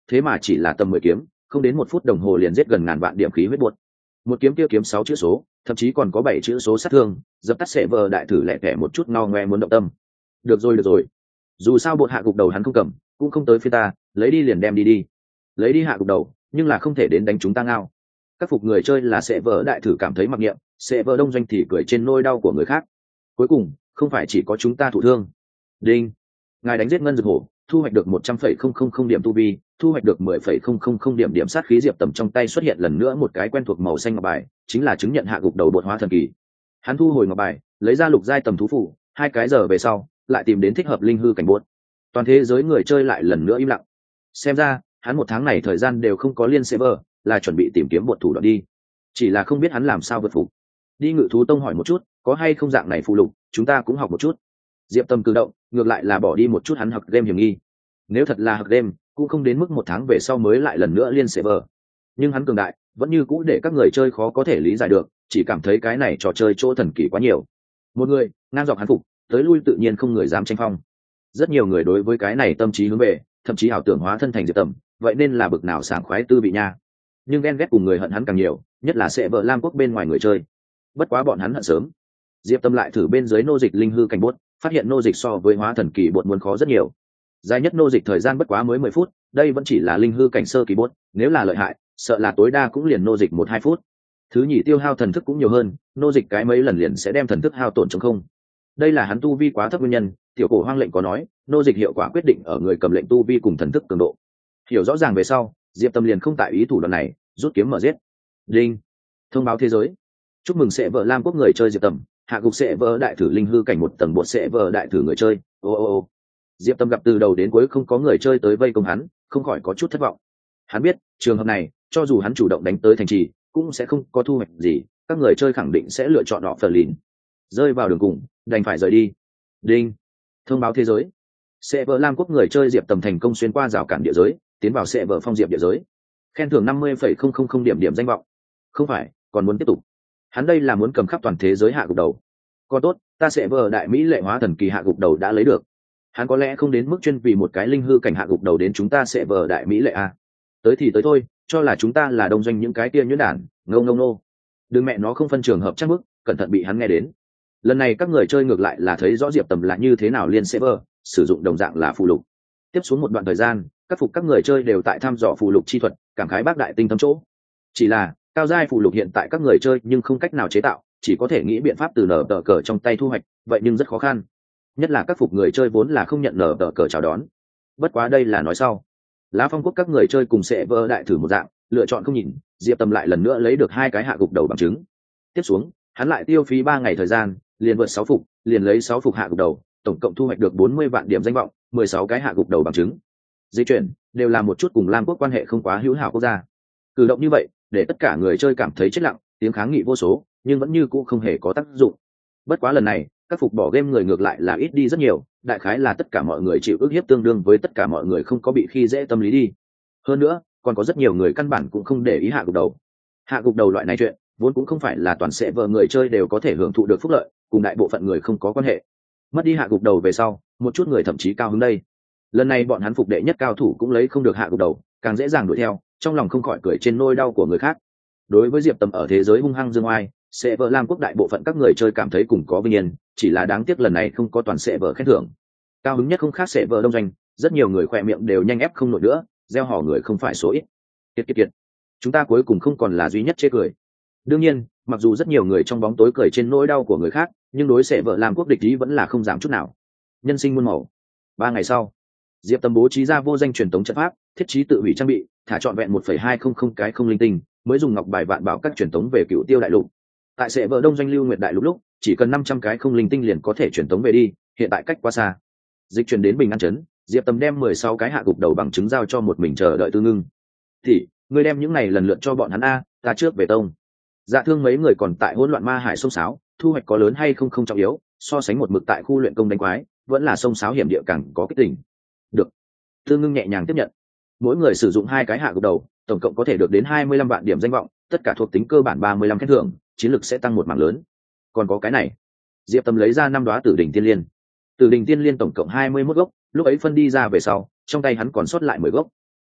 Speaker 1: thế mà chỉ là tầm 10 kiếm, không đến 1 phút đồng hồ liền giết gần ngàn vạn điểm khí huyết buột. Một kiếm kia kiếm 6 chữ số, thậm chí còn có 7 chữ số sát thương, dập tắt Sever đại thử lẻ tẻ một chút no ngoe muốn động tâm. Được rồi, dù sao bột hạ gục đầu hắn không cầm, cũng không tới phía ta, lấy đi liền đem đi, lấy đi hạ gục đầu, nhưng là không thể đến đánh chúng ta ngao. Các phục người chơi là Sever đại thử cảm thấy mặc niệm, Sever đông doanh thì cười trên nỗi đau của người khác. Cuối cùng không phải chỉ có chúng ta thụ thương. Đinh, ngài đánh giết ngân dược hổ, thu hoạch được 100,000 điểm tu vi, thu hoạch được 10,000 điểm sát khí. Diệp Tầm trong tay xuất hiện lần nữa một cái quen thuộc màu xanh ngọc bài, chính là chứng nhận hạ gục đầu bột hóa thần kỳ. Hắn thu hồi ngọc bài, lấy ra lục giai tầm thú phủ, 2 cái giờ về sau lại tìm đến thích hợp linh hư cảnh bột. Toàn thế giới người chơi lại lần nữa im lặng. Xem ra hắn 1 tháng này thời gian đều không có liên server, là chuẩn bị tìm kiếm bột thủ đoạn đi. Chỉ là không biết hắn làm sao vượt phục. Đi Ngự thú tông hỏi một chút, có hay không dạng này phụ lục, chúng ta cũng học một chút. Diệp Tâm cử động, ngược lại là bỏ đi một chút hắn học game hiểm nghi. Nếu thật là học game, cũng không đến mức 1 tháng về sau mới lại lần nữa liên server. Nhưng hắn cường đại, vẫn như cũ để các người chơi khó có thể lý giải được, chỉ cảm thấy cái này trò chơi chỗ thần kỳ quá nhiều. Một người ngang dọc hắn phục, tới lui tự nhiên không người dám tranh phong. Rất nhiều người đối với cái này tâm trí hướng về, thậm chí ảo tưởng hóa thân thành Diệp Tầm, vậy nên là bực nào sảng khoái tư vị nha. Nhưng ghen ghét cùng người hận hắn càng nhiều, nhất là sẽ vợ Lam Quốc bên ngoài người chơi. Bất quá bọn hắn hận sớm. Diệp Tâm lại thử bên dưới nô dịch linh hư cảnh bốt, phát hiện nô dịch so với hóa thần kỳ bột muốn khó rất nhiều. Dài nhất nô dịch thời gian bất quá mới 10 phút, đây vẫn chỉ là linh hư cảnh sơ kỳ bốt, nếu là lợi hại, sợ là tối đa cũng liền nô dịch 1-2 phút. Thứ nhì tiêu hao thần thức cũng nhiều hơn, nô dịch cái mấy lần liền sẽ đem thần thức hao tổn trống không. Đây là hắn tu vi quá thấp nguyên nhân, tiểu cổ hoang lệnh có nói, nô dịch hiệu quả quyết định ở người cầm lệnh tu vi cùng thần thức cường độ. Hiểu rõ ràng về sau, Diệp Tâm liền không tại ý thủ đoạn này, rút kiếm mở giết. Đinh, thông báo thế giới. Chúc mừng sẽ vợ Lam Quốc người chơi Diệp Tâm, hạ gục sẽ vợ đại thử linh hư cảnh 1 tầng bột sẽ vợ đại thử người chơi. Ô. Diệp Tâm gặp từ đầu đến cuối không có người chơi tới vây công hắn, không khỏi có chút thất vọng. Hắn biết, trường hợp này, cho dù hắn chủ động đánh tới thành trì, cũng sẽ không có thu hoạch gì, các người chơi khẳng định sẽ lựa chọn họ phờ lìn. Rơi vào đường cùng, đành phải rời đi. Đinh, thông báo thế giới. Sẽ vợ Lam Quốc người chơi Diệp Tầm thành công xuyên qua rào cản địa giới, tiến vào sẽ vợ phong diệp địa giới. Khen thưởng 50,000 điểm danh vọng. Không phải, còn muốn tiếp tục. Hắn đây là muốn cầm khắp toàn thế giới hạ gục đầu. Còn tốt, ta sẽ vợ đại mỹ lệ hóa thần kỳ hạ gục đầu đã lấy được. Hắn có lẽ không đến mức chuyên vì một cái linh hư cảnh hạ gục đầu đến chúng ta sẽ vợ đại mỹ lệ a. Tới thì tới thôi, cho là chúng ta là đông doanh những cái kia nhuyễn đản, ngông. Đừng mẹ nó không phân trường hợp chắc mức, cẩn thận bị hắn nghe đến. Lần này các người chơi ngược lại là thấy rõ Diệp Tầm là như thế nào liên server, sử dụng đồng dạng là phù lục. Tiếp xuống một đoạn thời gian, các phục các người chơi đều tại thăm dò phù lục chi thuật, cảm khái bác đại tinh tâm chỗ. Chỉ là cao giai phù lục hiện tại các người chơi nhưng không cách nào chế tạo, chỉ có thể nghĩ biện pháp từ nở tờ cờ trong tay thu hoạch, vậy nhưng rất khó khăn. Nhất là các phục người chơi vốn là không nhận nở tờ cờ chào đón. Bất quá đây là nói sau. Lá Phong Quốc các người chơi cùng sẽ vỡ đại thử một dạng, lựa chọn không nhìn, Diệp Tâm lại lần nữa lấy được 2 cái hạ gục đầu bằng chứng. Tiếp xuống, hắn lại tiêu phí 3 ngày thời gian, liền vượt 6 phục, liền lấy 6 phục hạ gục đầu, tổng cộng thu hoạch được 40 vạn điểm danh vọng, 16 cái hạ gục đầu bằng chứng. Di chuyển đều là một chút cùng Lam Quốc quan hệ không quá hữu hảo quốc gia. Cử động như vậy, để tất cả người chơi cảm thấy chết lặng, tiếng kháng nghị vô số, nhưng vẫn như cũ không hề có tác dụng. Bất quá lần này, các phục bỏ game người ngược lại là ít đi rất nhiều, đại khái là tất cả mọi người chịu ức hiếp tương đương với tất cả mọi người không có bị khi dễ tâm lý đi. Hơn nữa, còn có rất nhiều người căn bản cũng không để ý hạ gục đầu. Hạ gục đầu loại này chuyện, vốn cũng không phải là toàn sẽ vợ người chơi đều có thể hưởng thụ được phúc lợi, cùng đại bộ phận người không có quan hệ. Mất đi hạ gục đầu về sau, một chút người thậm chí cao hứng đây. Lần này bọn hắn phục đệ nhất cao thủ cũng lấy không được hạ gục đầu, càng dễ dàng đuổi theo, trong lòng không khỏi cười trên nỗi đau của người khác. Đối với Diệp Tầm ở thế giới hung hăng dương oai, sẽ vợ Lam Quốc đại bộ phận các người chơi cảm thấy cùng có vinh yên, chỉ là đáng tiếc lần này không có toàn sẽ vợ khen thưởng. Cao hứng nhất không khác sẽ vợ đông doanh, rất nhiều người khỏe miệng đều nhanh ép không nổi nữa, gieo hò người không phải số ít. Kiệt. Chúng ta cuối cùng không còn là duy nhất chê cười. Đương nhiên, mặc dù rất nhiều người trong bóng tối cười trên nỗi đau của người khác, nhưng đối sẽ vợ Lam Quốc địch ý vẫn là không giảm chút nào. Nhân sinh muôn màu. 3 ngày sau, Diệp Tâm bố trí ra vô danh truyền tống trận pháp, thiết trí tự hủy trang bị, thả trọn vẹn 1,200 cái không linh tinh, mới dùng ngọc bài vạn bảo các truyền tống về Cựu Tiêu đại lục. Tại sẽ vợ đông doanh lưu nguyệt đại lục lúc, chỉ cần 500 cái không linh tinh liền có thể truyền tống về đi, hiện tại cách quá xa. Dịch chuyển đến Bình An trấn, Diệp Tâm đem 16 cái hạ gục đầu bằng chứng giao cho một mình chờ đợi Tư Ngưng. Thì, ngươi đem những này lần lượt cho bọn hắn a, ta trước về tông. Dạ Thương mấy người còn tại hỗn loạn ma hải sông sáo, thu hoạch có lớn hay không không trọng yếu, so sánh một mực tại khu luyện công đánh quái, vẫn là sông sáo hiểm địa càng có kích tình. Được. Tư Ngưng nhẹ nhàng tiếp nhận. Mỗi người sử dụng 2 cái hạ gục đầu, tổng cộng có thể được đến 25 vạn điểm danh vọng, tất cả thuộc tính cơ bản 35 khen thưởng, chiến lực sẽ tăng một mảng lớn. Còn có cái này. Diệp Tâm lấy ra 5 đóa Tử Đỉnh Tiên Liên. Tử Đỉnh Tiên Liên tổng cộng 21 gốc, lúc ấy phân đi ra về sau, trong tay hắn còn sót lại 10 gốc.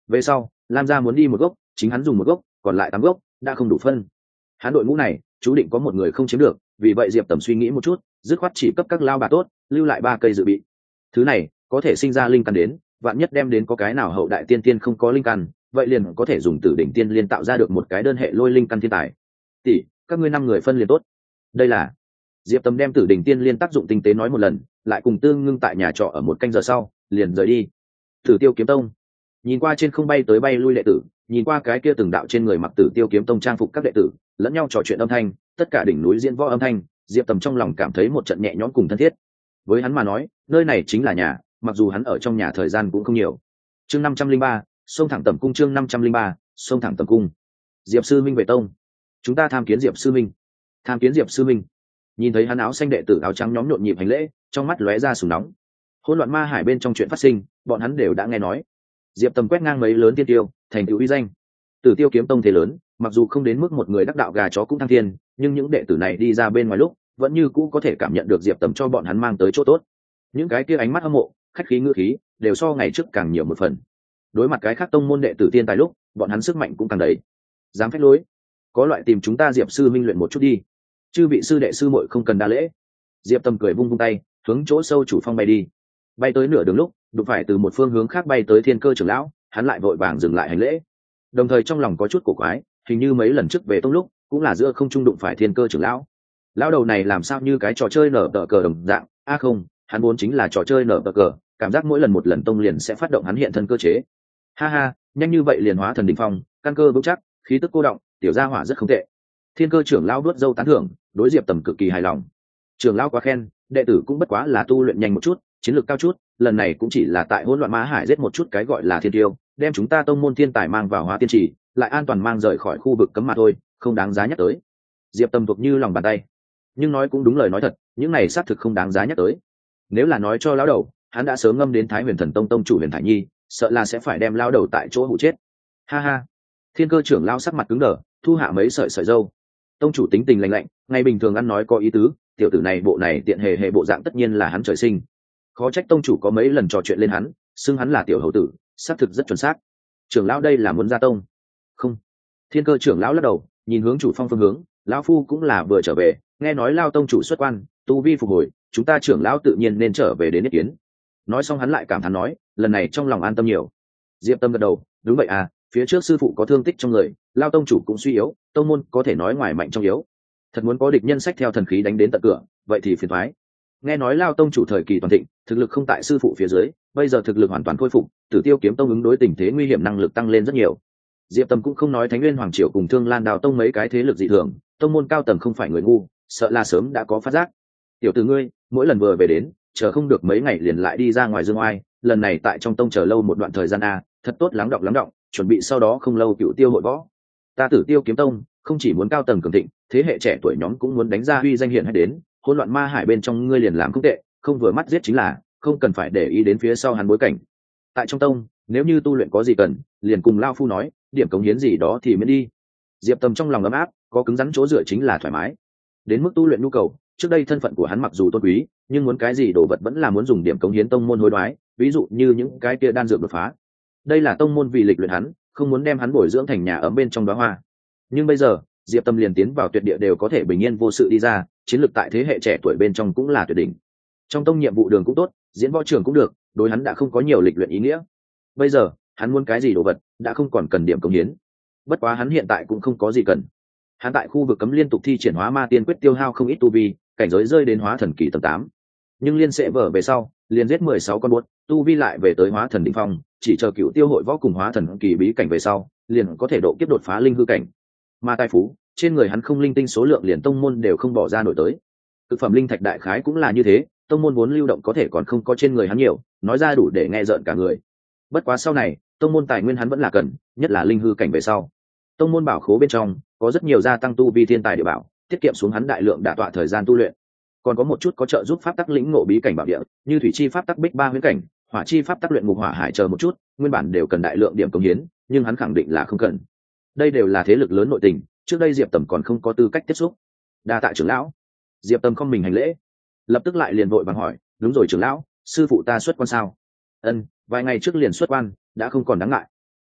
Speaker 1: về sau lam gia muốn đi một gốc, chính hắn dùng một gốc, còn lại 8 gốc đã không đủ phân. Hắn đội ngũ này chú định có một người không chiếm được, vì vậy Diệp Tầm suy nghĩ một chút, dứt khoát chỉ cấp các lao bà tốt, lưu lại 3 cây dự bị. Thứ này có thể sinh ra linh căn đến, vạn nhất đem đến có cái nào hậu đại tiên tiên không có linh căn, vậy liền có thể dùng Tử Đỉnh Tiên Liên tạo ra được một cái đơn hệ lôi linh căn thiên tài. Tỷ, các ngươi 5 người phân liền tốt. Đây là Diệp Tầm đem Tử Đỉnh Tiên Liên tác dụng tinh tế nói một lần, lại cùng Tương Ngưng tại nhà trọ ở một canh giờ sau, liền rời đi. Tử Tiêu Kiếm Tông. Nhìn qua trên không bay tới bay lui đệ tử, nhìn qua cái kia từng đạo trên người mặc Tử Tiêu Kiếm Tông trang phục các đệ tử, lẫn nhau trò chuyện âm thanh, tất cả đỉnh núi diễn võ âm thanh, Diệp Tầm trong lòng cảm thấy một trận nhẹ nhõm cùng thân thiết. Với hắn mà nói, nơi này chính là nhà, mặc dù hắn ở trong nhà thời gian cũng không nhiều. Chương 503, xông thẳng tầm cung. Chương 503, xông thẳng tầm cung. Diệp sư minh về tông. Chúng ta tham kiến Diệp sư minh. Tham kiến Diệp sư minh. Nhìn thấy hắn áo xanh đệ tử áo trắng nhóm nhộn nhịp hành lễ, trong mắt lóe ra sùng nóng. Hỗn loạn ma hải bên trong chuyện phát sinh, bọn hắn đều đã nghe nói. Diệp Tầm quét ngang mấy lớn tiên tiêu, thành tựu uy danh. Tử Tiêu Kiếm Tông thế lớn, mặc dù không đến mức một người đắc đạo gà chó cũng thăng thiên, nhưng những đệ tử này đi ra bên ngoài lúc, vẫn như cũ có thể cảm nhận được Diệp Tầm cho bọn hắn mang tới chỗ tốt. Những cái kia ánh mắt hâm mộ, khách khí ngữ khí, đều so ngày trước càng nhiều một phần. Đối mặt cái khác tông môn đệ tử tiên tài lúc, bọn hắn sức mạnh cũng càng đầy. Dám phách lối, có loại tìm chúng ta Diệp sư minh luyện một chút đi. Chư vị sư đệ sư muội không cần đa lễ. Diệp Tầm cười vung vung tay, hướng chỗ sâu chủ phong bay đi. Bay tới nửa đường lúc, đụng phải từ một phương hướng khác bay tới Thiên Cơ trưởng lão, hắn lại vội vàng dừng lại hành lễ. Đồng thời trong lòng có chút cổ quái, hình như mấy lần trước về tông lúc, cũng là giữa không trung đụng phải Thiên Cơ trưởng lão. Lão đầu này làm sao như cái trò chơi nở tờ cờ đồng dạng, không, hắn vốn chính là trò chơi nở tờ cờ, cảm giác mỗi lần một lần tông liền sẽ phát động hắn hiện thân cơ chế. Ha ha, nhanh như vậy liền hóa thần đỉnh phong, căn cơ vững chắc, khí tức cô động, tiểu gia hỏa rất không tệ. Thiên Cơ trưởng lão đuốt dâu tán thưởng, đối Diệp Tầm cực kỳ hài lòng. Trưởng lão quá khen, đệ tử cũng bất quá là tu luyện nhanh một chút, chiến lược cao chút, lần này cũng chỉ là tại hỗn loạn ma hải giết một chút cái gọi là thiên tiêu, đem chúng ta tông môn thiên tài mang vào hóa tiên trì, lại an toàn mang rời khỏi khu vực cấm mà thôi, không đáng giá nhắc tới. Diệp Tầm thuộc như lòng bàn tay, nhưng nói cũng đúng lời nói thật, những này xác thực không đáng giá nhắc tới. Nếu là nói cho lão đầu, hắn đã sớm ngâm đến Thái Huyền Thần Tông tông chủ Huyền Thải Nhi, sợ là sẽ phải đem lão đầu tại chỗ hụ chết. Ha ha. Thiên Cơ trưởng lão sắc mặt cứng đờ, thu hạ mấy sợi sợi râu. Tông chủ tính tình lạnh lạnh, ngày bình thường ăn nói có ý tứ, tiểu tử này bộ này tiện hề bộ dạng tất nhiên là hắn trời sinh. Khó trách tông chủ có mấy lần trò chuyện lên hắn, xưng hắn là tiểu hầu tử, xác thực rất chuẩn xác. Trưởng lão đây là muốn ra tông? Không. Thiên Cơ trưởng lão lắc đầu, nhìn hướng chủ phong phương hướng, lão phu cũng là vừa trở về, nghe nói Lao tông chủ xuất quan, tu vi phục hồi, chúng ta trưởng lão tự nhiên nên trở về đến ý kiến. Nói xong hắn lại cảm thán nói, lần này trong lòng an tâm nhiều. Diệp Tâm gật đầu, đúng vậy à, phía trước sư phụ có thương tích trong người, Lao tông chủ cũng suy yếu, tông môn có thể nói ngoài mạnh trong yếu. Thật muốn có địch nhân sách theo thần khí đánh đến tận cửa, vậy thì phiền toái. Nghe nói Lao tông chủ thời kỳ toàn thịnh, thực lực không tại sư phụ phía dưới, bây giờ thực lực hoàn toàn khôi phục, Tử Tiêu Kiếm Tông ứng đối tình thế nguy hiểm năng lực tăng lên rất nhiều. Diệp Tâm cũng không nói Thánh Nguyên Hoàng Triều cùng Thương Lan Đào Tông mấy cái thế lực dị thường, tông môn cao tầng không phải người ngu, sợ là sớm đã có phát giác. Tiểu tử ngươi, mỗi lần vừa về đến, chờ không được mấy ngày liền lại đi ra ngoài dương oai, lần này tại trong tông chờ lâu một đoạn thời gian a, thật tốt lắng động, chuẩn bị sau đó không lâu Cựu Tiêu hội võ. Ta Tử Tiêu Kiếm Tông không chỉ muốn cao tầng cường thịnh, thế hệ trẻ tuổi nhóm cũng muốn đánh ra uy danh hiện hay đến, hỗn loạn ma hải bên trong ngươi liền làm không tệ, không vừa mắt giết chính là, không cần phải để ý đến phía sau hắn bối cảnh. Tại trong tông, nếu như tu luyện có gì cần, liền cùng lao phu nói, điểm cống hiến gì đó thì miễn đi. Diệp Tâm trong lòng ấm áp, có cứng rắn chỗ dựa chính là thoải mái. Đến mức tu luyện nhu cầu, trước đây thân phận của hắn mặc dù tôn quý, nhưng muốn cái gì đồ vật vẫn là muốn dùng điểm cống hiến tông môn hối đoái, ví dụ như những cái kia đan dược đột phá. Đây là tông môn vì lịch luyện hắn, không muốn đem hắn bồi dưỡng thành nhà ấm bên trong đóa hoa. Nhưng bây giờ, Diệp Tâm liền tiến vào tuyệt địa đều có thể bình yên vô sự đi ra, chiến lược tại thế hệ trẻ tuổi bên trong cũng là tuyệt đỉnh. Trong tông nhiệm vụ đường cũng tốt, diễn võ trường cũng được, đối hắn đã không có nhiều lịch luyện ý nghĩa. Bây giờ, hắn muốn cái gì đồ vật, đã không còn cần điểm cống hiến. Bất quá hắn hiện tại cũng không có gì cần. Hắn tại khu vực cấm liên tục thi triển hóa ma tiên quyết tiêu hao không ít tu vi, cảnh giới rơi đến hóa thần kỳ tầng 8. Nhưng liên sẽ vở về sau, liền giết 16 con buốt, tu vi lại về tới hóa thần đỉnh phong, chỉ chờ Cựu Tiêu hội võ cùng hóa thần kỳ bí cảnh về sau, liền có thể độ kiếp đột phá linh hư cảnh. Mà tài phú, trên người hắn không linh tinh số lượng liền tông môn đều không bỏ ra nổi tới. Thực phẩm linh thạch đại khái cũng là như thế, tông môn vốn lưu động có thể còn không có trên người hắn nhiều, nói ra đủ để nghe rợn cả người. Bất quá sau này, tông môn tài nguyên hắn vẫn là cần, nhất là linh hư cảnh về sau. Tông môn bảo khố bên trong có rất nhiều gia tăng tu vi thiên tài địa bảo, tiết kiệm xuống hắn đại lượng đả tọa thời gian tu luyện. Còn có một chút có trợ giúp pháp tắc lĩnh ngộ bí cảnh bảo địa, như thủy chi pháp tắc bích ba huyễn cảnh, hỏa chi pháp tắc luyện ngục hỏa hải chờ một chút, nguyên bản đều cần đại lượng điểm cống hiến, nhưng hắn khẳng định là không cần. Đây đều là thế lực lớn nội tình, trước đây Diệp Tầm còn không có tư cách tiếp xúc. Đa tạ trưởng lão. Diệp Tầm không mình hành lễ, lập tức lại liền vội vàng hỏi, đúng rồi trưởng lão, sư phụ ta xuất quan sao? Ân, vài ngày trước liền xuất quan, đã không còn đáng ngại.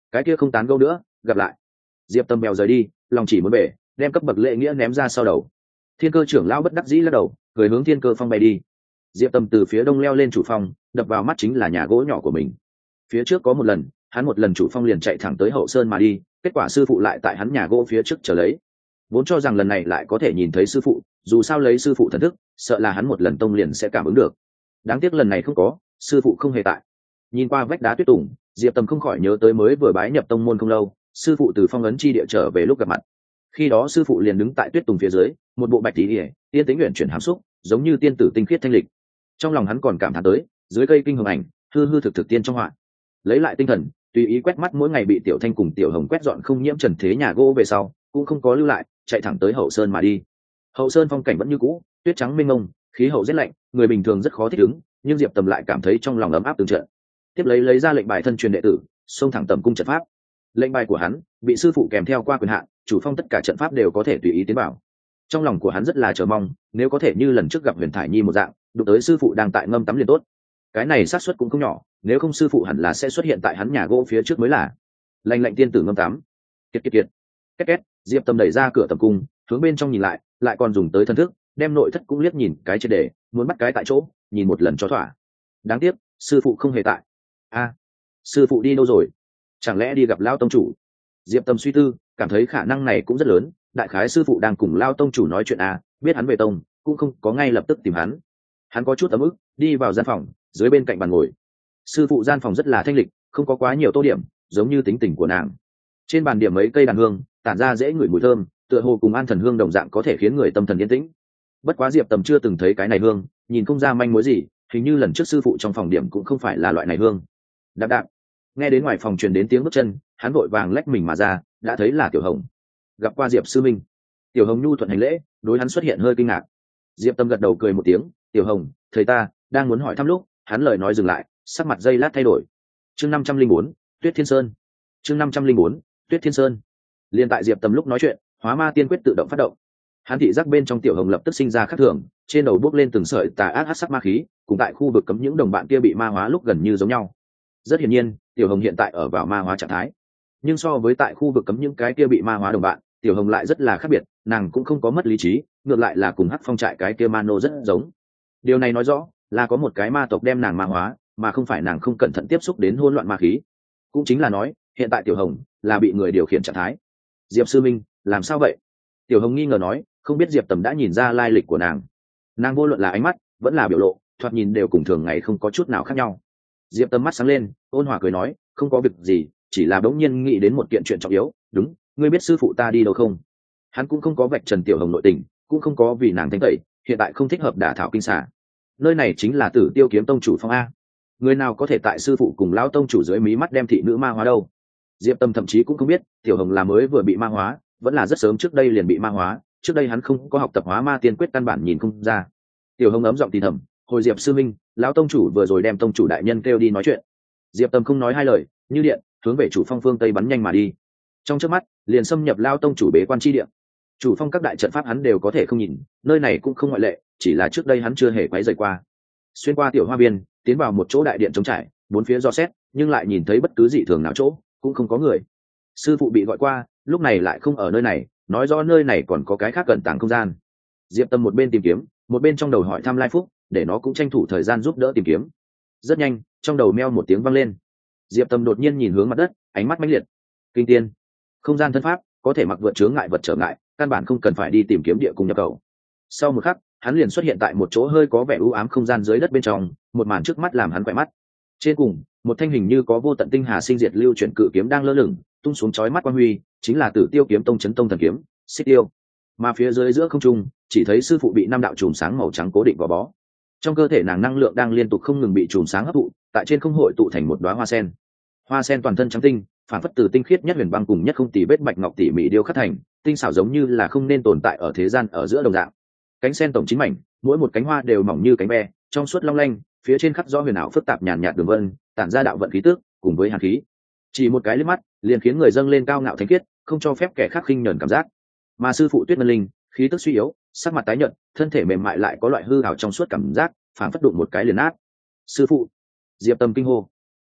Speaker 1: cái kia không tán gẫu nữa, gặp lại. Diệp Tâm bèo rời đi, lòng chỉ muốn bể, đem cấp bậc lễ nghĩa ném ra sau đầu. Thiên Cơ trưởng lão bất đắc dĩ lắc đầu, cười hướng Thiên Cơ phong bay đi. Diệp Tâm từ phía đông leo lên chủ phong, đập vào mắt chính là nhà gỗ nhỏ của mình. Phía trước có một lần, hắn một lần chủ phong liền chạy thẳng tới hậu sơn mà đi, kết quả sư phụ lại tại hắn nhà gỗ phía trước chờ lấy. Vốn cho rằng lần này lại có thể nhìn thấy sư phụ, dù sao lấy sư phụ thần thức, sợ là hắn một lần tông liền sẽ cảm ứng được. Đáng tiếc lần này không có, sư phụ không hề tại. Nhìn qua vách đá tuyết tùng, Diệp Tâm không khỏi nhớ tới mới vừa bái nhập tông môn không lâu, sư phụ từ phong ấn chi địa trở về lúc gặp mặt. Khi đó sư phụ liền đứng tại tuyết tùng phía dưới, một bộ bạch tí ỉa, tiên tính luyện chuyển hàm xúc, giống như tiên tử tinh khiết thanh lịch. Trong lòng hắn còn cảm thán tới, dưới cây kinh hồng ảnh, hư hư thực thực tiên trong họa. Lấy lại tinh thần, tùy ý quét mắt mỗi ngày bị Tiểu Thanh cùng Tiểu Hồng quét dọn không nhiễm trần thế nhà gỗ về sau, cũng không có lưu lại, chạy thẳng tới hậu sơn mà đi. Hậu sơn phong cảnh vẫn như cũ, tuyết trắng mênh mông, khí hậu rét lạnh, người bình thường rất khó thích ứng, nhưng Diệp Tầm lại cảm thấy trong lòng ấm áp từng trận. Tiếp lấy ra lệnh bài thân truyền đệ tử, xông thẳng tầm cung trận pháp. Lệnh bài của hắn bị sư phụ kèm theo qua quyền hạn, chủ phong tất cả trận pháp đều có thể tùy ý tiến vào. Trong lòng của hắn rất là chờ mong, nếu có thể như lần trước gặp Huyền Thải Nhi một dạng, đụng tới sư phụ đang tại ngâm tắm liền tốt. Cái này xác suất cũng không nhỏ, nếu không sư phụ hẳn là sẽ xuất hiện tại hắn nhà gỗ phía trước mới là. Lệnh lệnh tiên tử ngâm tắm. Kiệt. Két két, Diệp Tâm đẩy ra cửa tầm cung, hướng bên trong nhìn lại còn dùng tới thân thức, đem nội thất cũng liếc nhìn cái trên để, muốn bắt cái tại chỗ, nhìn một lần cho thỏa. Đáng tiếc, sư phụ không hề tại. Sư phụ đi đâu rồi? Chẳng lẽ đi gặp Lão tông chủ? Diệp Tâm suy tư, cảm thấy khả năng này cũng rất lớn, đại khái sư phụ đang cùng Lão tông chủ nói chuyện biết hắn về tông, cũng không có ngay lập tức tìm hắn. Hắn có chút ấm ức, đi vào gian phòng, dưới bên cạnh bàn ngồi. Sư phụ gian phòng rất là thanh lịch, không có quá nhiều tô điểm, giống như tính tình của nàng. Trên bàn điểm mấy cây đàn hương, tản ra dễ ngửi mùi thơm, tựa hồ cùng an thần hương đồng dạng có thể khiến người tâm thần yên tĩnh. Bất quá Diệp Tầm chưa từng thấy cái này hương, nhìn không ra manh mối gì, hình như lần trước sư phụ trong phòng điểm cũng không phải là loại này hương. Đạp. Nghe đến ngoài phòng truyền đến tiếng bước chân, hắn vội vàng lách mình mà ra, đã thấy là Tiểu Hồng. Gặp qua Diệp sư minh. Tiểu Hồng nhu thuận hành lễ, đối hắn xuất hiện hơi kinh ngạc. Diệp Tâm gật đầu cười một tiếng, Tiểu Hồng, thầy ta đang muốn hỏi thăm lúc, hắn lời nói dừng lại, sắc mặt giây lát thay đổi. Chương 504, Tuyết Thiên Sơn. Chương 504, Tuyết Thiên Sơn. Liên tại Diệp Tâm lúc nói chuyện, Hóa Ma Tiên quyết tự động phát động. Hắn thị giác bên trong Tiểu Hồng lập tức sinh ra khác thường, trên đầu bốc lên từng sợi tà ác hắc sắc ma khí, cùng tại khu vực cấm những đồng bạn kia bị ma hóa lúc gần như giống nhau. Rất hiển nhiên, Tiểu Hồng hiện tại ở vào ma hóa trạng thái. Nhưng so với tại khu vực cấm những cái kia bị ma hóa đồng bạn, Tiểu Hồng lại rất là khác biệt, nàng cũng không có mất lý trí, ngược lại là cùng Hắc Phong trại cái kia ma nô rất giống. Điều này nói rõ là có một cái ma tộc đem nàng ma hóa, mà không phải nàng không cẩn thận tiếp xúc đến hỗn loạn ma khí. Cũng chính là nói, hiện tại Tiểu Hồng là bị người điều khiển trạng thái. Diệp sư minh, làm sao vậy? Tiểu Hồng nghi ngờ nói, không biết Diệp Tầm đã nhìn ra lai lịch của nàng. Nàng vô luận là ánh mắt, vẫn là biểu lộ, thoạt nhìn đều cùng thường ngày không có chút nào khác nhau. Diệp Tâm mắt sáng lên, ôn hòa cười nói, không có việc gì, chỉ là bỗng nhiên nghĩ đến một kiện chuyện trọng yếu. Đúng, ngươi biết sư phụ ta đi đâu không? Hắn cũng không có vạch trần Tiểu Hồng nội tình, cũng không có vì nàng thanh tẩy, hiện tại không thích hợp đả thảo kinh xà. Nơi này chính là Tử Tiêu kiếm tông chủ phong a. Người nào có thể tại sư phụ cùng lão tông chủ dưới mí mắt đem thị nữ ma hóa đâu? Diệp Tâm thậm chí cũng không biết Tiểu Hồng là mới vừa bị ma hóa, vẫn là rất sớm trước đây liền bị ma hóa, trước đây hắn không có học tập Hóa Ma Tiên quyết căn bản nhìn không ra. Tiểu Hồng ấm giọng thì thầm, hồi Diệp sư minh, lão tông chủ vừa rồi đem tông chủ đại nhân kêu đi nói chuyện. Diệp Tâm không nói hai lời, như điện hướng về chủ phong phương tây bắn nhanh mà đi. Trong chớp mắt liền xâm nhập lão tông chủ bế quan chi địa. Chủ phong các đại trận pháp hắn đều có thể không nhìn, nơi này cũng không ngoại lệ, chỉ là trước đây hắn chưa hề quấy rầy qua. Xuyên qua tiểu hoa viên, tiến vào một chỗ đại điện trống trải, bốn phía do xét, nhưng lại nhìn thấy bất cứ dị thường nào chỗ, cũng không có người. Sư phụ bị gọi qua, lúc này lại không ở nơi này, nói rõ nơi này còn có cái khác cẩn tàng không gian. Diệp Tâm một bên tìm kiếm, một bên trong đầu hỏi thăm Lai Phúc, để nó cũng tranh thủ thời gian giúp đỡ tìm kiếm. Rất nhanh, trong đầu meo một tiếng vang lên. Diệp Tâm đột nhiên nhìn hướng mặt đất, ánh mắt mãnh liệt. Kinh tiên, không gian thân pháp, có thể mặc vượt chướng ngại vật trở ngại, căn bản không cần phải đi tìm kiếm địa cung nhập cầu. Sau một khắc, hắn liền xuất hiện tại một chỗ hơi có vẻ u ám không gian dưới đất bên trong, một màn trước mắt làm hắn quay mắt. Trên cùng, một thanh hình như có vô tận tinh hà sinh diệt lưu chuyển cự kiếm đang lơ lửng, tung xuống chói mắt quang huy, chính là Tử Tiêu kiếm tông chấn tông thần kiếm, Xích Tiêu. Mà phía dưới giữa không trung, chỉ thấy sư phụ bị năm đạo chùm sáng màu trắng cố định gò bó. Trong cơ thể nàng năng lượng đang liên tục không ngừng bị chùm sáng hấp thụ, tại trên không hội tụ thành một đóa hoa sen. Hoa sen toàn thân trắng tinh, phản phất từ tinh khiết nhất huyền băng cùng nhất không tì vết bạch ngọc tỉ mỉ điêu khắc thành, tinh xảo giống như là không nên tồn tại ở thế gian ở giữa đồng dạng. Cánh sen tổng 9 mảnh, mỗi một cánh hoa đều mỏng như cánh ve, trong suốt long lanh, phía trên khắc rõ huyền ảo phức tạp nhàn nhạt đường vân, tản ra đạo vận khí tức, cùng với hàn khí. Chỉ một cái liếc mắt, liền khiến người dâng lên cao ngạo thánh khiết, không cho phép kẻ khác khinh nhẫn cảm giác. Mà sư phụ Tuyết Ngân Linh, khí tức suy yếu, sắc mặt tái nhợt, thân thể mềm mại lại có loại hư ảo trong suốt cảm giác, phản phất đụng một cái liền nát. Sư phụ! Diệp Tâm kinh hô.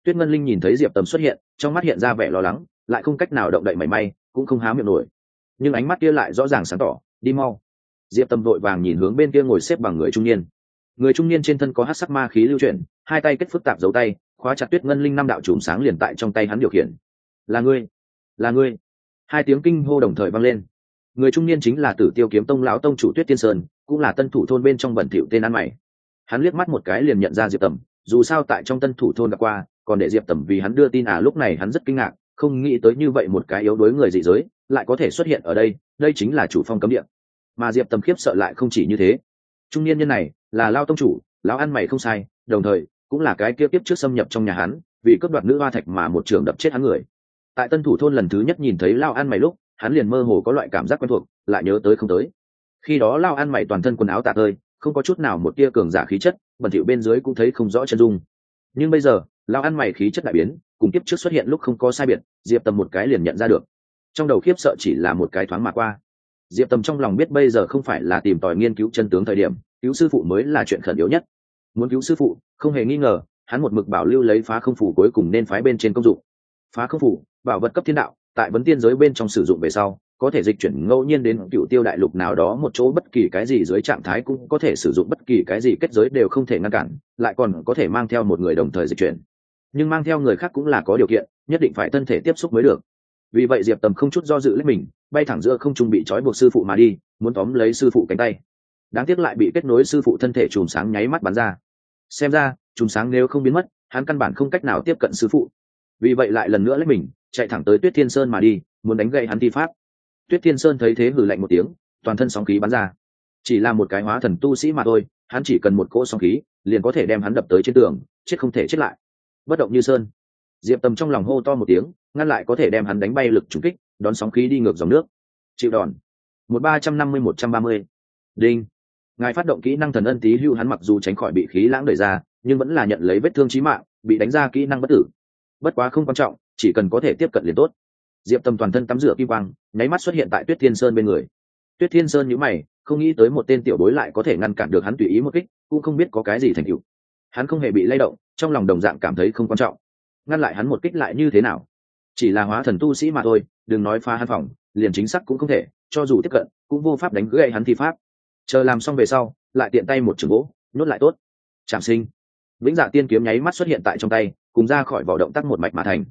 Speaker 1: Tuyết Ngân Linh nhìn thấy Diệp Tầm xuất hiện, trong mắt hiện ra vẻ lo lắng, lại không cách nào động đậy mảy may, cũng không há miệng nổi. Nhưng ánh mắt kia lại rõ ràng sáng tỏ, đi mau. Diệp Tầm vội vàng nhìn hướng bên kia ngồi xếp bằng người trung niên. Người trung niên trên thân có hắc sắc ma khí lưu chuyển, hai tay kết phức tạp dấu tay, khóa chặt Tuyết Ngân Linh năm đạo chùm sáng liền tại trong tay hắn điều khiển. Là ngươi, là ngươi! Hai tiếng kinh hô đồng thời vang lên. Người trung niên chính là Tử Tiêu Kiếm Tông lão tông chủ Tuyết Tiên Sơn, cũng là tân thủ thôn bên trong bẩn thỉu tên ăn mày. Hắn liếc mắt một cái liền nhận ra Diệp Tầm, dù sao tại trong tân thủ thôn đã qua, còn để Diệp Tầm vì hắn đưa tin lúc này hắn rất kinh ngạc, không nghĩ tới như vậy một cái yếu đuối người dị giới lại có thể xuất hiện ở đây, đây chính là chủ phong cấm địa. Mà Diệp Tầm khiếp sợ lại không chỉ như thế. Trung niên nhân này là lão tông chủ, lão ăn mày không sai, đồng thời cũng là cái kia tiếp trước xâm nhập trong nhà hắn, vì cướp đoạt nữ hoa thạch mà một trường đập chết hắn người. Tại tân thủ thôn lần thứ nhất nhìn thấy lão ăn mày lúc, hắn liền mơ hồ có loại cảm giác quen thuộc, lại nhớ tới không tới. Khi đó lão ăn mày toàn thân quần áo tả tơi, không có chút nào một tia cường giả khí chất, bẩn thỉu bên dưới cũng thấy không rõ chân dung. Nhưng bây giờ lão ăn mày khí chất đại biến, cùng tiếp trước xuất hiện lúc không có sai biệt, Diệp Tầm một cái liền nhận ra được. Trong đầu khiếp sợ chỉ là một cái thoáng mà qua. Diệp Tầm trong lòng biết bây giờ không phải là tìm tòi nghiên cứu chân tướng thời điểm, cứu sư phụ mới là chuyện khẩn yếu nhất. Muốn cứu sư phụ, không hề nghi ngờ, hắn một mực bảo lưu lấy phá không phủ cuối cùng nên phái bên trên công dụng. Phá không phủ, bảo vật cấp thiên đạo, tại vấn tiên giới bên trong sử dụng về sau, có thể dịch chuyển ngẫu nhiên đến Cựu Tiêu đại lục nào đó một chỗ, bất kỳ cái gì dưới trạng thái cũng có thể sử dụng, bất kỳ cái gì kết giới đều không thể ngăn cản, lại còn có thể mang theo một người đồng thời dịch chuyển. Nhưng mang theo người khác cũng là có điều kiện, nhất định phải thân thể tiếp xúc mới được. Vì vậy Diệp Tầm không chút do dự lấy mình, bay thẳng giữa không trung bị trói buộc sư phụ mà đi, muốn tóm lấy sư phụ cánh tay. Đáng tiếc lại bị kết nối sư phụ thân thể chùm sáng nháy mắt bắn ra. Xem ra chùm sáng nếu không biến mất, hắn căn bản không cách nào tiếp cận sư phụ. Vì vậy lại lần nữa lấy mình, chạy thẳng tới Tuyết Thiên Sơn mà đi, muốn đánh gậy hắn thi pháp. Tuyết Thiên Sơn thấy thế hừ lạnh một tiếng, toàn thân sóng khí bắn ra. Chỉ là một cái hóa thần tu sĩ mà thôi, hắn chỉ cần một cỗ sóng khí, liền có thể đem hắn đập tới trên tường, chết không thể chết lại. Bất động như sơn. Diệp Tầm trong lòng hô to một tiếng, ngăn lại có thể đem hắn đánh bay lực trùng kích, đón sóng khí đi ngược dòng nước. Chịu đòn. 1350-130. Đinh. Ngài phát động kỹ năng thần ân tí hưu, hắn mặc dù tránh khỏi bị khí lãng đẩy ra, nhưng vẫn là nhận lấy vết thương chí mạng, bị đánh ra kỹ năng bất tử. Bất quá không quan trọng, chỉ cần có thể tiếp cận liền tốt. Diệp Tầm toàn thân tắm rửa kim quang, nháy mắt xuất hiện tại Tuyết Thiên Sơn bên người. Tuyết Thiên Sơn nhíu mày, không nghĩ tới một tên tiểu bối lại có thể ngăn cản được hắn tùy ý một kích, cũng không biết có cái gì thành tựu. Hắn không hề bị lay động, trong lòng đồng dạng cảm thấy không quan trọng. Ngăn lại hắn một kích lại như thế nào? Chỉ là hóa thần tu sĩ mà thôi, đừng nói phá hắn phòng, liền chính xác cũng không thể, cho dù tiếp cận, cũng vô pháp đánh gãy hắn thi pháp. Chờ làm xong về sau, lại tiện tay một chưởng gỗ, nhốt lại tốt. Trảm sinh. Vĩnh Dạ Tiên kiếm nháy mắt xuất hiện tại trong tay, cùng ra khỏi vỏ động tác một mạch mà thành.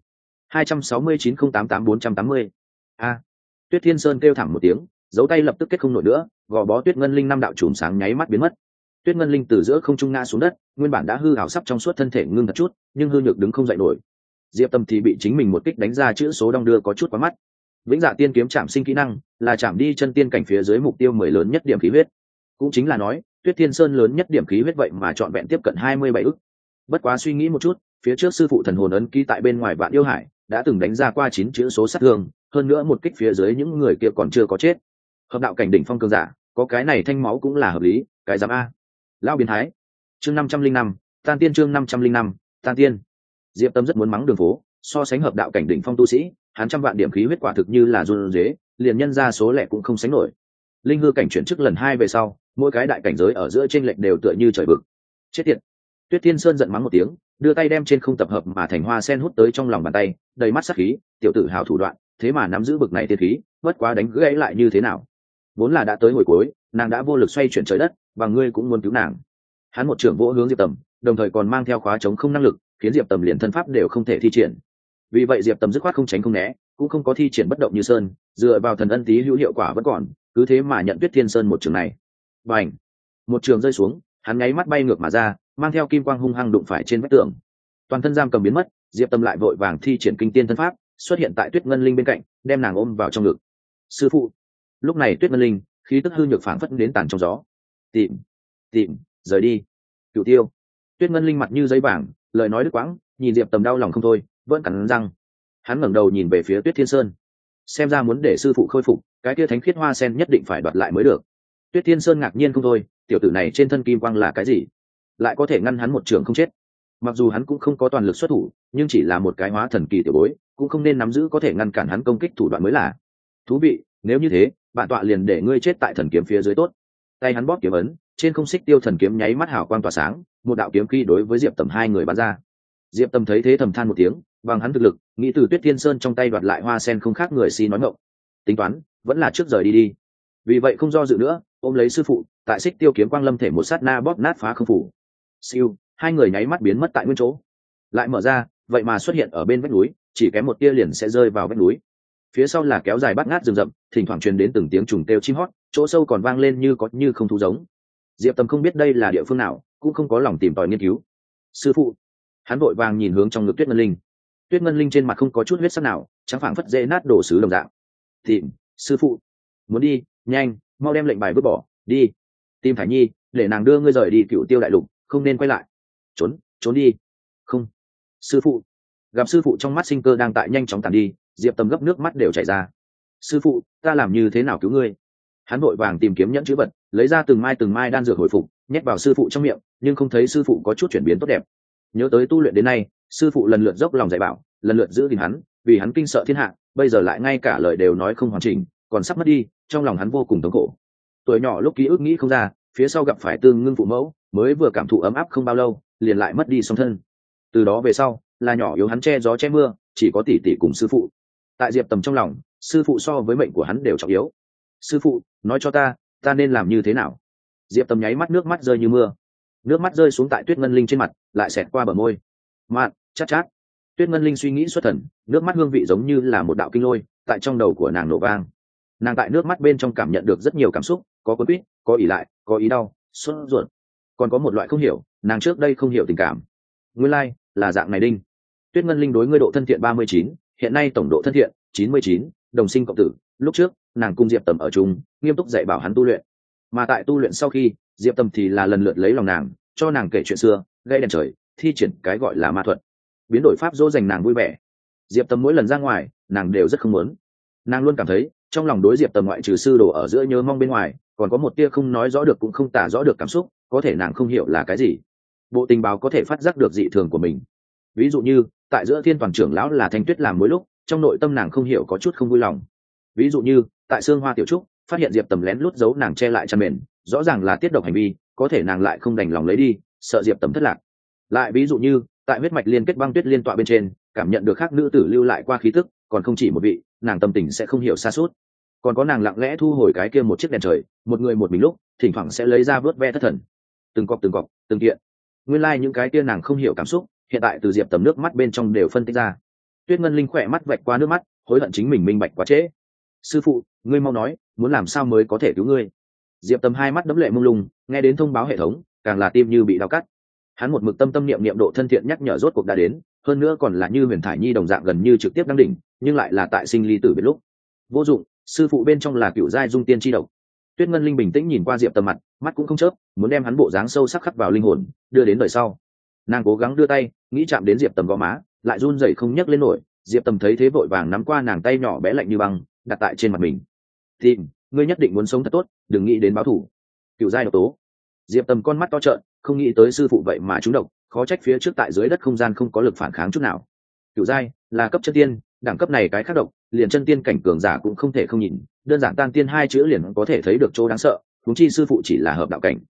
Speaker 1: 269-088-480. A. Tuyết Thiên Sơn kêu thảm một tiếng, dấu tay lập tức kết không nổi nữa, gò bó Tuyết Ngân Linh năm đạo chùm sáng nháy mắt biến mất. Tuyết Ngân Linh từ giữa không trung ngã xuống đất, nguyên bản đã hư ảo sắp trong suốt thân thể ngưng thật chút, nhưng hư nhược đứng không dậy nổi. Diệp Tầm thì bị chính mình một kích đánh ra chữ số đong đưa có chút quá mắt. Vĩnh Dạ Tiên kiếm chạm sinh kỹ năng là chạm đi chân tiên cảnh phía dưới mục tiêu 10 lớn nhất điểm khí huyết. Cũng chính là nói, Tuyết Thiên Sơn lớn nhất điểm khí huyết vậy mà trọn vẹn tiếp cận 27 ức. Bất quá suy nghĩ một chút, phía trước sư phụ thần hồn ấn ký tại bên ngoài Vạn Yêu Hải đã từng đánh ra qua 9 chữ số sát thương, hơn nữa một kích phía dưới những người kia còn chưa có chết. Hợp đạo cảnh đỉnh phong cường giả, có cái này thanh máu cũng là hợp lý, cái dám a. Lão biến thái. Chương 505, Tan Tiên chương 505, Tan Tiên. Diệp Tâm rất muốn mắng đường phố, so sánh hợp đạo cảnh đỉnh phong tu sĩ, hắn trăm vạn điểm khí huyết quả thực như là run rế, liền nhân ra số lẻ cũng không sánh nổi. Linh hư cảnh chuyển chức lần 2 về sau, mỗi cái đại cảnh giới ở giữa chênh lệch đều tựa như trời vực. Chết tiệt. Tuyết Thiên Sơn giận mắng một tiếng, đưa tay đem trên không tập hợp mà thành hoa sen hút tới trong lòng bàn tay, đầy mắt sát khí, tiểu tử hào thủ đoạn, thế mà nắm giữ bực này tiên khí, bất quá đánh gãy lại như thế nào? Vốn là đã tới hồi cuối, nàng đã vô lực xoay chuyển trời đất, và ngươi cũng muốn cứu nàng. Hắn một trưởng vỗ hướng Diệp Tầm, đồng thời còn mang theo khóa chống không năng lực, khiến Diệp Tầm liền thân pháp đều không thể thi triển. Vì vậy Diệp Tầm dứt khoát không tránh không né, cũng không có thi triển bất động như sơn, dựa vào thần ân tí hữu hiệu quả vẫn còn, cứ thế mà nhận Tuyết Thiên Sơn một trường này. Bành! Một trường rơi xuống, hắn nháy mắt bay ngược mà ra, mang theo kim quang hung hăng đụng phải trên vách tường. Toàn thân giam cầm biến mất, Diệp Tầm lại vội vàng thi triển kinh tiên thân pháp, xuất hiện tại Tuyết Ngân Linh bên cạnh, đem nàng ôm vào trong ngực. Sư phụ! Lúc này Tuyết Ngân Linh khí tức hư nhược phảng phất đến tàn trong gió. Tìm, rời đi. Cửu Tiêu. Tuyết Ngân Linh mặt như giấy vàng, lời nói đứt quãng, nhìn Diệp Tầm đau lòng không thôi, vẫn cắn răng. Hắn ngẩng đầu nhìn về phía Tuyết Thiên Sơn, xem ra muốn để sư phụ khôi phục, cái kia thánh khiết hoa sen nhất định phải đoạt lại mới được. Tuyết Thiên Sơn ngạc nhiên không thôi, tiểu tử này trên thân kim quang là cái gì, lại có thể ngăn hắn một trường không chết? Mặc dù hắn cũng không có toàn lực xuất thủ, nhưng chỉ là một cái hóa thần kỳ tiểu bối, cũng không nên nắm giữ có thể ngăn cản hắn công kích thủ đoạn mới là. Thú vị, nếu như thế, bản tọa liền để ngươi chết tại thần kiếm phía dưới tốt. Tay hắn bóp kiếm ấn, trên không xích tiêu thần kiếm nháy mắt hào quang tỏa sáng, một đạo kiếm khí đối với Diệp Tầm hai người bắn ra. Diệp Tâm thấy thế thầm than một tiếng, bằng hắn thực lực nghĩ từ Tuyết Thiên Sơn trong tay đoạt lại hoa sen không khác người si nói ngọng. Tính toán vẫn là trước rời đi đi. Vì vậy không do dự nữa, ôm lấy sư phụ, tại Xích Tiêu kiếm quang lâm thể một sát na bóp nát phá không phủ. Siêu, hai người nháy mắt biến mất tại nguyên chỗ. Lại mở ra, vậy mà xuất hiện ở bên vách núi, chỉ kém một tia liền sẽ rơi vào vách núi. Phía sau là kéo dài bát ngát rừng rậm, thỉnh thoảng truyền đến từng tiếng trùng kêu chim hót, chỗ sâu còn vang lên như có như không thú giống. Diệp Tâm không biết đây là địa phương nào, cũng không có lòng tìm tòi nghiên cứu. Sư phụ, hắn vội vàng nhìn hướng trong ngực Tuyết Ngân Linh. Tuyết Ngân Linh trên mặt không có chút huyết sắc nào, chẳng phảng phất dễ nát đổ sứ đồng dạng. Tìm, sư phụ, muốn đi, nhanh, mau đem lệnh bài vứt bỏ, đi. Tìm Thải Nhi, để nàng đưa ngươi rời đi Cựu Tiêu đại lục, không nên quay lại. Trốn, trốn đi. Không. Sư phụ. Gặp sư phụ trong mắt sinh cơ đang tại nhanh chóng tàn đi, Diệp Tâm gấp nước mắt đều chảy ra. Sư phụ, ta làm như thế nào cứu ngươi? Hắn vội vàng tìm kiếm nhẫn chữ vật, lấy ra từng mai đan dược hồi phục, nhét vào sư phụ trong miệng, nhưng không thấy sư phụ có chút chuyển biến tốt đẹp. Nhớ tới tu luyện đến nay, sư phụ lần lượt dốc lòng dạy bảo, lần lượt giữ gìn hắn, vì hắn kinh sợ thiên hạ, bây giờ lại ngay cả lời đều nói không hoàn chỉnh, còn sắp mất đi, trong lòng hắn vô cùng thống khổ. Tuổi nhỏ lúc ký ức nghĩ không ra, phía sau gặp phải Tương Ngưng phụ mẫu, mới vừa cảm thụ ấm áp không bao lâu, liền lại mất đi song thân. Từ đó về sau, là nhỏ yếu hắn che gió che mưa, chỉ có tỷ tỷ cùng sư phụ. Tại Diệp Tầm trong lòng, sư phụ so với mệnh của hắn đều trọng yếu. Sư phụ, nói cho ta nên làm như thế nào? Diệp Tầm nháy mắt, nước mắt rơi như mưa. Nước mắt rơi xuống tại Tuyết Ngân Linh trên mặt, lại xẹt qua bờ môi. Mạn, chát chát. Tuyết Ngân Linh suy nghĩ xuất thần, nước mắt hương vị giống như là một đạo kinh lôi, tại trong đầu của nàng nổ vang. Nàng tại nước mắt bên trong cảm nhận được rất nhiều cảm xúc, có cuốn quýt, có ỉ lại, có ý đau, sốt ruột, còn có một loại không hiểu, nàng trước đây không hiểu tình cảm. Nguyên lai là dạng này đinh. Tuyết Ngân Linh đối ngươi độ thân thiện 39, hiện nay tổng độ thân thiện 99, đồng sinh cộng tử. Lúc trước nàng cùng Diệp Tầm ở chung, nghiêm túc dạy bảo hắn tu luyện, mà tại tu luyện sau khi, Diệp Tầm thì là lần lượt lấy lòng nàng, cho nàng kể chuyện xưa, gây đèn trời, thi triển cái gọi là ma thuật, biến đổi pháp dỗ dành nàng vui vẻ. Diệp Tầm mỗi lần ra ngoài, nàng đều rất không muốn. Nàng luôn cảm thấy trong lòng đối Diệp Tầm ngoại trừ sư đồ ở giữa nhớ mong bên ngoài, còn có một tia không nói rõ được cũng không tả rõ được cảm xúc, có thể nàng không hiểu là cái gì. Bộ tình báo có thể phát giác được dị thường của mình. Ví dụ như tại giữa Thiên Toàn trưởng lão là Thanh Tuyết làm mỗi lúc, trong nội tâm nàng không hiểu có chút không vui lòng. Ví dụ như tại Sương Hoa Tiểu Trúc phát hiện Diệp Tầm lén lút giấu nàng che lại chăn mền, rõ ràng là tiết độc hành vi, có thể nàng lại không đành lòng lấy đi, sợ Diệp Tầm thất lạc. Lại ví dụ như tại huyết mạch liên kết băng tuyết liên tọa bên trên, cảm nhận được khác nữ tử lưu lại qua khí tức, còn không chỉ một vị, nàng tâm tình sẽ không hiểu xa suốt. Còn có nàng lặng lẽ thu hồi cái kia một chiếc đèn trời, một người một mình lúc, thỉnh thoảng sẽ lấy ra vớt ve thất thần. Từng cọc, từng kiện. Nguyên lai những cái kia nàng không hiểu cảm xúc, hiện tại từ Diệp Tầm nước mắt bên trong đều phân tích ra. Tuyết Ngân Linh khỏe mắt vạch qua nước mắt, hối hận chính mình minh bạch quá trễ. Sư phụ, ngươi mau nói, muốn làm sao mới có thể cứu ngươi? Diệp Tầm hai mắt đẫm lệ mông lung, nghe đến thông báo hệ thống, càng là tim như bị đau cắt. Hắn một mực tâm niệm độ thân thiện nhắc nhở rốt cuộc đã đến, hơn nữa còn là như Huyền Thải Nhi đồng dạng gần như trực tiếp đăng đỉnh, nhưng lại là tại sinh ly tử biệt lúc. Vô dụng, sư phụ bên trong là cựu giai dung tiên chi độc. Tuyết Ngân Linh bình tĩnh nhìn qua Diệp Tầm mặt, mắt cũng không chớp, muốn đem hắn bộ dáng sâu sắc khắc vào linh hồn, đưa đến đời sau. Nàng cố gắng đưa tay, nghĩ chạm đến Diệp Tầm gò má, lại run rẩy không nhấc lên nổi. Diệp Tầm thấy thế vội vàng nắm qua nàng tay nhỏ bé lạnh như băng, đặt tại trên mặt mình. Tìm, ngươi nhất định muốn sống thật tốt, đừng nghĩ đến báo thù. Cựu giai độc tố. Diệp Tầm con mắt to trợn, không nghĩ tới sư phụ vậy mà trúng độc, khó trách phía trước tại dưới đất không gian không có lực phản kháng chút nào. Cựu giai là cấp chân tiên, đẳng cấp này cái khác độc, liền chân tiên cảnh cường giả cũng không thể không nhìn, đơn giản tan tiên hai chữ liền có thể thấy được chỗ đáng sợ, huống chi sư phụ chỉ là hợp đạo cảnh.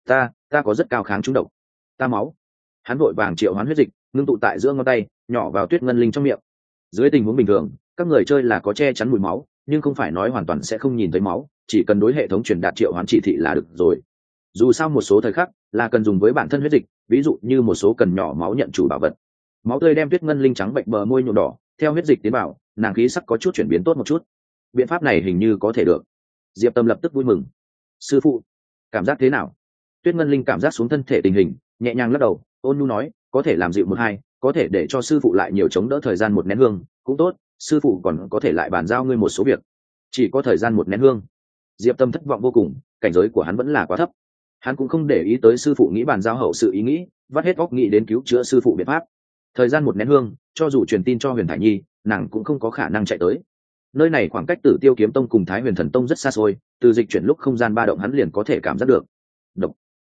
Speaker 1: Ta có rất cao kháng trúng độc. Ta máu. Hắn vội vàng triệu hoán huyết dịch, ngưng tụ tại giữa ngón tay, nhỏ vào Tuyết Ngân Linh trong miệng. Dưới tình huống bình thường, các người chơi là có che chắn mùi máu, nhưng không phải nói hoàn toàn sẽ không nhìn thấy máu, chỉ cần đối hệ thống truyền đạt triệu hoán chỉ thị là được rồi. Dù sao một số thời khắc là cần dùng với bản thân huyết dịch, ví dụ như một số cần nhỏ máu nhận chủ bảo vật. Máu tươi đem Tuyết Ngân Linh trắng bệnh bờ môi nhuộm đỏ, theo huyết dịch tiến vào, nàng khí sắc có chút chuyển biến tốt một chút. Biện pháp này hình như có thể được. Diệp Tâm lập tức vui mừng. Sư phụ, cảm giác thế nào? Tuyết Ngân Linh cảm giác xuống thân thể tình hình, nhẹ nhàng lắc đầu, ôn nhu nói, có thể làm dịu một hai, có thể để cho sư phụ lại nhiều chống đỡ thời gian một nén hương, cũng tốt, sư phụ còn có thể lại bàn giao ngươi một số việc. Chỉ có thời gian một nén hương. Diệp Tâm thất vọng vô cùng, cảnh giới của hắn vẫn là quá thấp. Hắn cũng không để ý tới sư phụ nghĩ bàn giao hậu sự ý nghĩ, vắt hết óc nghĩ đến cứu chữa sư phụ biện pháp. Thời gian một nén hương, cho dù truyền tin cho Huyền Thải Nhi, nàng cũng không có khả năng chạy tới. Nơi này khoảng cách Tử Tiêu Kiếm Tông cùng Thái Huyền Thần Tông rất xa xôi, từ dịch chuyển lúc không gian ba động hắn liền có thể cảm giác được. Độc.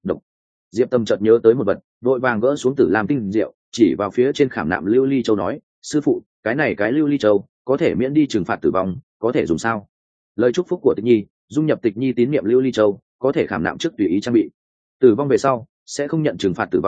Speaker 1: Diệp Tâm chợt nhớ tới một vật, vội vàng gỡ xuống Tử Lam tinh rượu, chỉ vào phía trên khảm nạm lưu ly châu nói, sư phụ, cái này cái lưu ly châu có thể miễn đi trừng phạt tử vong, có thể dùng sao? Lời chúc phúc của Tịch Nhi, dung nhập Tịch Nhi tín niệm lưu ly châu, có thể khảm nạm trước tùy ý trang bị. Tử vong về sau sẽ không nhận trừng phạt tử vong,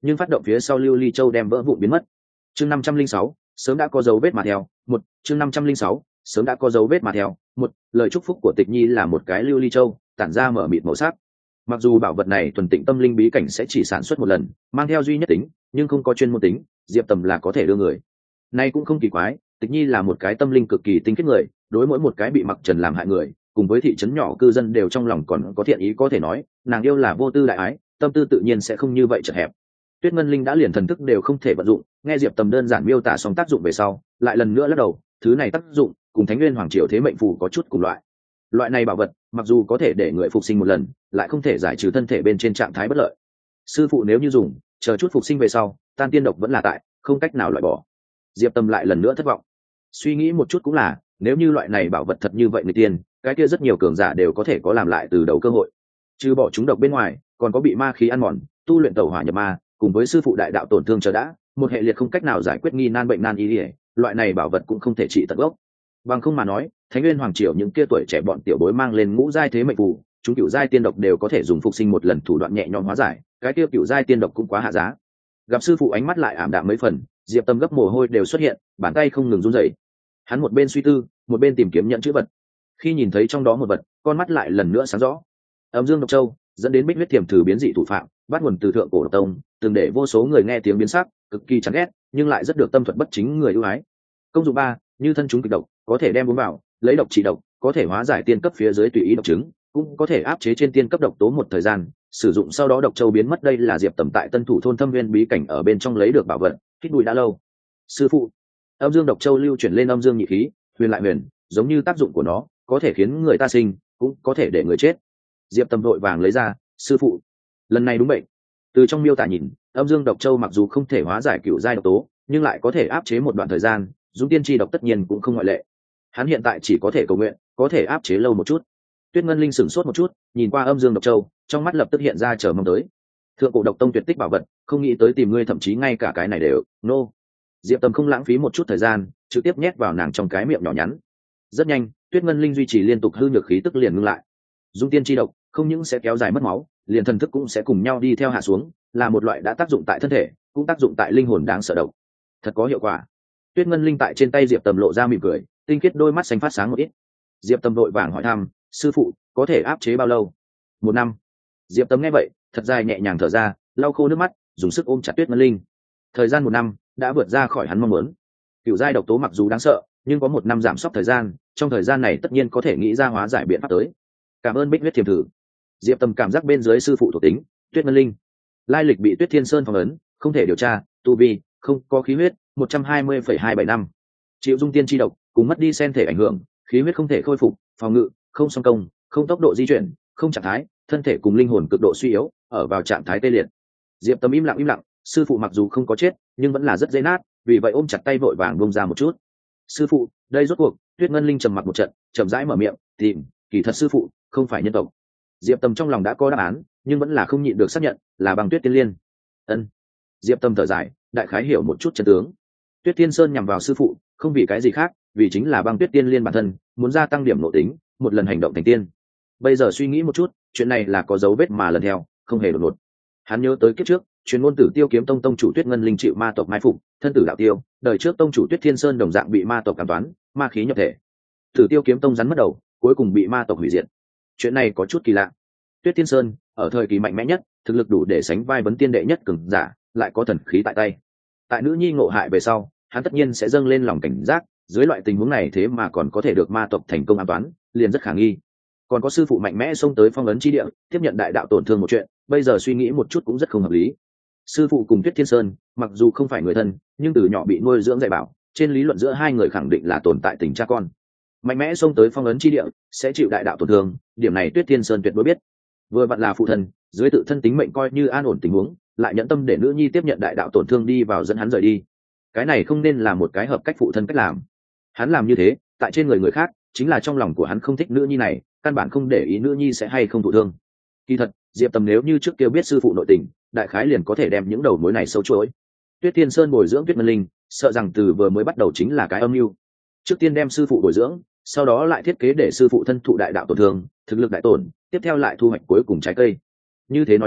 Speaker 1: nhưng phát động phía sau lưu ly châu đem vỡ vụn biến mất. Chương 506, sớm đã có dấu vết mà theo. Chương 506, sớm đã có dấu vết mà theo. Lời chúc phúc của Tịch Nhi là một cái lưu ly châu, tản ra mở mịt màu sắc. Mặc dù bảo vật này thuần tịnh tâm linh bí cảnh sẽ chỉ sản xuất một lần, mang theo duy nhất tính, nhưng không có chuyên môn tính, Diệp Tầm là có thể đưa người. Nay cũng không kỳ quái, Tịch Nhi là một cái tâm linh cực kỳ tinh khiết người, đối mỗi một cái bị mặc trần làm hại người, cùng với thị trấn nhỏ cư dân đều trong lòng còn có thiện ý, có thể nói, nàng yêu là vô tư đại ái, tâm tư tự nhiên sẽ không như vậy chật hẹp. Tuyết Ngân Linh đã liền thần thức đều không thể vận dụng, nghe Diệp Tầm đơn giản miêu tả xong tác dụng về sau, lại lần nữa lắc đầu, thứ này tác dụng cùng Thánh Nguyên Hoàng Triều Thế Mệnh Phù có chút cùng loại. Loại này bảo vật, mặc dù có thể để người phục sinh một lần, lại không thể giải trừ thân thể bên trên trạng thái bất lợi. Sư phụ nếu như dùng, chờ chút phục sinh về sau, tan tiên độc vẫn là tại, không cách nào loại bỏ. Diệp Tầm lại lần nữa thất vọng. Suy nghĩ một chút cũng là, nếu như loại này bảo vật thật như vậy người tiên, cái kia rất nhiều cường giả đều có thể có làm lại từ đầu cơ hội. Trừ bỏ chúng độc bên ngoài, còn có bị ma khí ăn mòn, tu luyện tẩu hỏa nhập ma, cùng với sư phụ đại đạo tổn thương chờ đã, một hệ liệt không cách nào giải quyết nghi nan bệnh nan y, loại này bảo vật cũng không thể trị tận gốc. Bằng không mà nói, Thánh Nguyên Hoàng Triều những kia tuổi trẻ bọn tiểu bối mang lên ngũ giai thế mệnh phù, chúng cựu giai tiên độc đều có thể dùng phục sinh một lần thủ đoạn nhẹ nhõm hóa giải, cái kia cựu giai tiên độc cũng quá hạ giá. Gặp sư phụ ánh mắt lại ảm đạm mấy phần, Diệp Tâm gấp mồ hôi đều xuất hiện, bàn tay không ngừng run rẩy. Hắn một bên suy tư, một bên tìm kiếm nhận chữ vật. Khi nhìn thấy trong đó một vật, con mắt lại lần nữa sáng rõ. Âm Dương Độc Châu dẫn đến Bích Huyết Tiềm Thử biến dị thủ phạm, bắt nguồn từ thượng cổ độc tông, từng để vô số người nghe tiếng biến sắc, cực kỳ chán ghét, nhưng lại rất được tâm thuật bất chính người ưu ái. Công dụng 3, như thân chúng kịch độc, có thể đem uống vào, lấy độc trị độc, có thể hóa giải tiên cấp phía dưới tùy ý độc chứng, cũng có thể áp chế trên tiên cấp độc tố một thời gian, sử dụng sau đó độc châu biến mất. Đây là Diệp Tầm tại Tân Thủ thôn Thâm Nguyên bí cảnh ở bên trong lấy được bảo vật, hít bụi đã lâu. Sư phụ, Âm Dương Độc Châu lưu chuyển lên âm dương nhị khí, huyền lại huyền, giống như tác dụng của nó, có thể khiến người ta sinh, cũng có thể để người chết. Diệp Tầm vội vàng lấy ra, sư phụ, lần này đúng bệnh. Từ trong miêu tả nhìn, Âm Dương Độc Châu mặc dù không thể hóa giải cửu giai độc tố, nhưng lại có thể áp chế một đoạn thời gian, Dung Tiên Chi độc tất nhiên cũng không ngoại lệ. Hắn hiện tại chỉ có thể cầu nguyện, có thể áp chế lâu một chút. Tuyết Ngân Linh sửng sốt một chút, nhìn qua Âm Dương Độc Châu, trong mắt lập tức hiện ra chờ mong tới. Thượng cổ độc tông tuyệt tích bảo vật, không nghĩ tới tìm ngươi, thậm chí ngay cả cái này đều. Nô. Diệp Tầm không lãng phí một chút thời gian, trực tiếp nhét vào nàng trong cái miệng nhỏ nhắn. Rất nhanh, Tuyết Ngân Linh duy trì liên tục hư nhược khí tức liền ngưng lại. Dung Tiên Chi độc không những sẽ kéo dài mất máu, liền thần thức cũng sẽ cùng nhau đi theo hạ xuống, là một loại đã tác dụng tại thân thể, cũng tác dụng tại linh hồn đáng sợ độc. Thật có hiệu quả. Tuyết Ngân Linh tại trên tay Diệp Tầm lộ ra mỉm cười, tinh khiết đôi mắt xanh phát sáng một ít. Diệp Tầm vội vàng hỏi thăm, sư phụ, có thể áp chế bao lâu? 1 năm. Diệp Tầm nghe vậy, thật dài nhẹ nhàng thở ra, lau khô nước mắt, dùng sức ôm chặt Tuyết Ngân Linh. Thời gian 1 năm đã vượt ra khỏi hắn mong muốn. Cửu giai độc tố mặc dù đáng sợ, nhưng có 1 năm giảm sốc thời gian, trong thời gian này tất nhiên có thể nghĩ ra hóa giải biện pháp tới. Cảm ơn Bích Huyết Tiềm Thử. Diệp Tầm cảm giác bên dưới sư phụ thuộc tính, Tuyết Ngân Linh, lai lịch bị Tuyết Thiên Sơn phong ấn, không thể điều tra, tu vi không có khí huyết 120,27 năm, chịu Dung Tiên Chi độc, cùng mất đi sen thể ảnh hưởng, khí huyết không thể khôi phục, phòng ngự không song công, không tốc độ di chuyển, không trạng thái, thân thể cùng linh hồn cực độ suy yếu, ở vào trạng thái tê liệt. Diệp Tầm im lặng, sư phụ mặc dù không có chết, nhưng vẫn là rất dễ nát, vì vậy ôm chặt tay vội vàng buông ra một chút. Sư phụ, đây rốt cuộc. Tuyết Ngân Linh trầm mặc một trận, chậm rãi mở miệng, tìm, kỳ thật sư phụ không phải nhân tộc. Diệp Tầm trong lòng đã có đáp án, nhưng vẫn là không nhịn được xác nhận, là Băng Tuyết Tiên Liên. Ân. Diệp Tầm thở dài, đại khái hiểu một chút chân tướng. Tuyết Thiên Sơn nhằm vào sư phụ, không vì cái gì khác, vì chính là Băng Tuyết Tiên Liên bản thân, muốn gia tăng điểm nội tính, một lần hành động thành tiên. Bây giờ suy nghĩ một chút, chuyện này là có dấu vết mà lần theo, không hề đột ngột. Hắn nhớ tới kiếp trước, truyền ngôn Tử Tiêu Kiếm Tông tông chủ Tuyết Ngân Linh chịu ma tộc mai phục, thân tử đạo tiêu, đời trước tông chủ Tuyết Thiên Sơn đồng dạng bị ma tộc cảm toán, ma khí nhập thể. Tử Tiêu Kiếm Tông rắn mất đầu, cuối cùng bị ma tộc hủy diệt. Chuyện này có chút kỳ lạ. Tuyết Thiên Sơn ở thời kỳ mạnh mẽ nhất, thực lực đủ để sánh vai vấn tiên đệ nhất cường giả, lại có thần khí tại tay. Tại nữ nhi ngộ hại về sau, hắn tất nhiên sẽ dâng lên lòng cảnh giác, dưới loại tình huống này thế mà còn có thể được ma tộc thành công an toán, liền rất khả nghi. Còn có sư phụ mạnh mẽ xông tới phong ấn chi địa, tiếp nhận đại đạo tổn thương một chuyện, bây giờ suy nghĩ một chút cũng rất không hợp lý. Sư phụ cùng Tuyết Thiên Sơn, mặc dù không phải người thân, nhưng từ nhỏ bị nuôi dưỡng dạy bảo, trên lý luận giữa hai người khẳng định là tồn tại tình cha con. Mạnh mẽ xông tới phong ấn chi địa, sẽ chịu đại đạo tổn thương, điểm này Tuyết Thiên Sơn tuyệt đối biết. Vừa vặn là phụ thân, dưới tự thân tính mệnh coi như an ổn tình huống, lại nhẫn tâm để nữ nhi tiếp nhận đại đạo tổn thương đi vào dẫn hắn rời đi. Cái này không nên là một cái hợp cách phụ thân cách làm. Hắn làm như thế, tại trên người khác, chính là trong lòng của hắn không thích nữ nhi này, căn bản không để ý nữ nhi sẽ hay không thụ thương. Kỳ thật, Diệp Tầm nếu như trước kia biết sư phụ nội tình, đại khái liền có thể đem những đầu mối này sâu chuỗi. Tuyết Thiên Sơn bồi dưỡng Tuyết Ngân Linh, sợ rằng từ vừa mới bắt đầu chính là cái âm mưu. Trước tiên đem sư phụ bồi dưỡng, sau đó lại thiết kế để sư phụ thân thụ đại đạo tổn thương, thực lực đại tổn, tiếp theo lại thu hoạch cuối cùng trái cây. Như thế nói đến,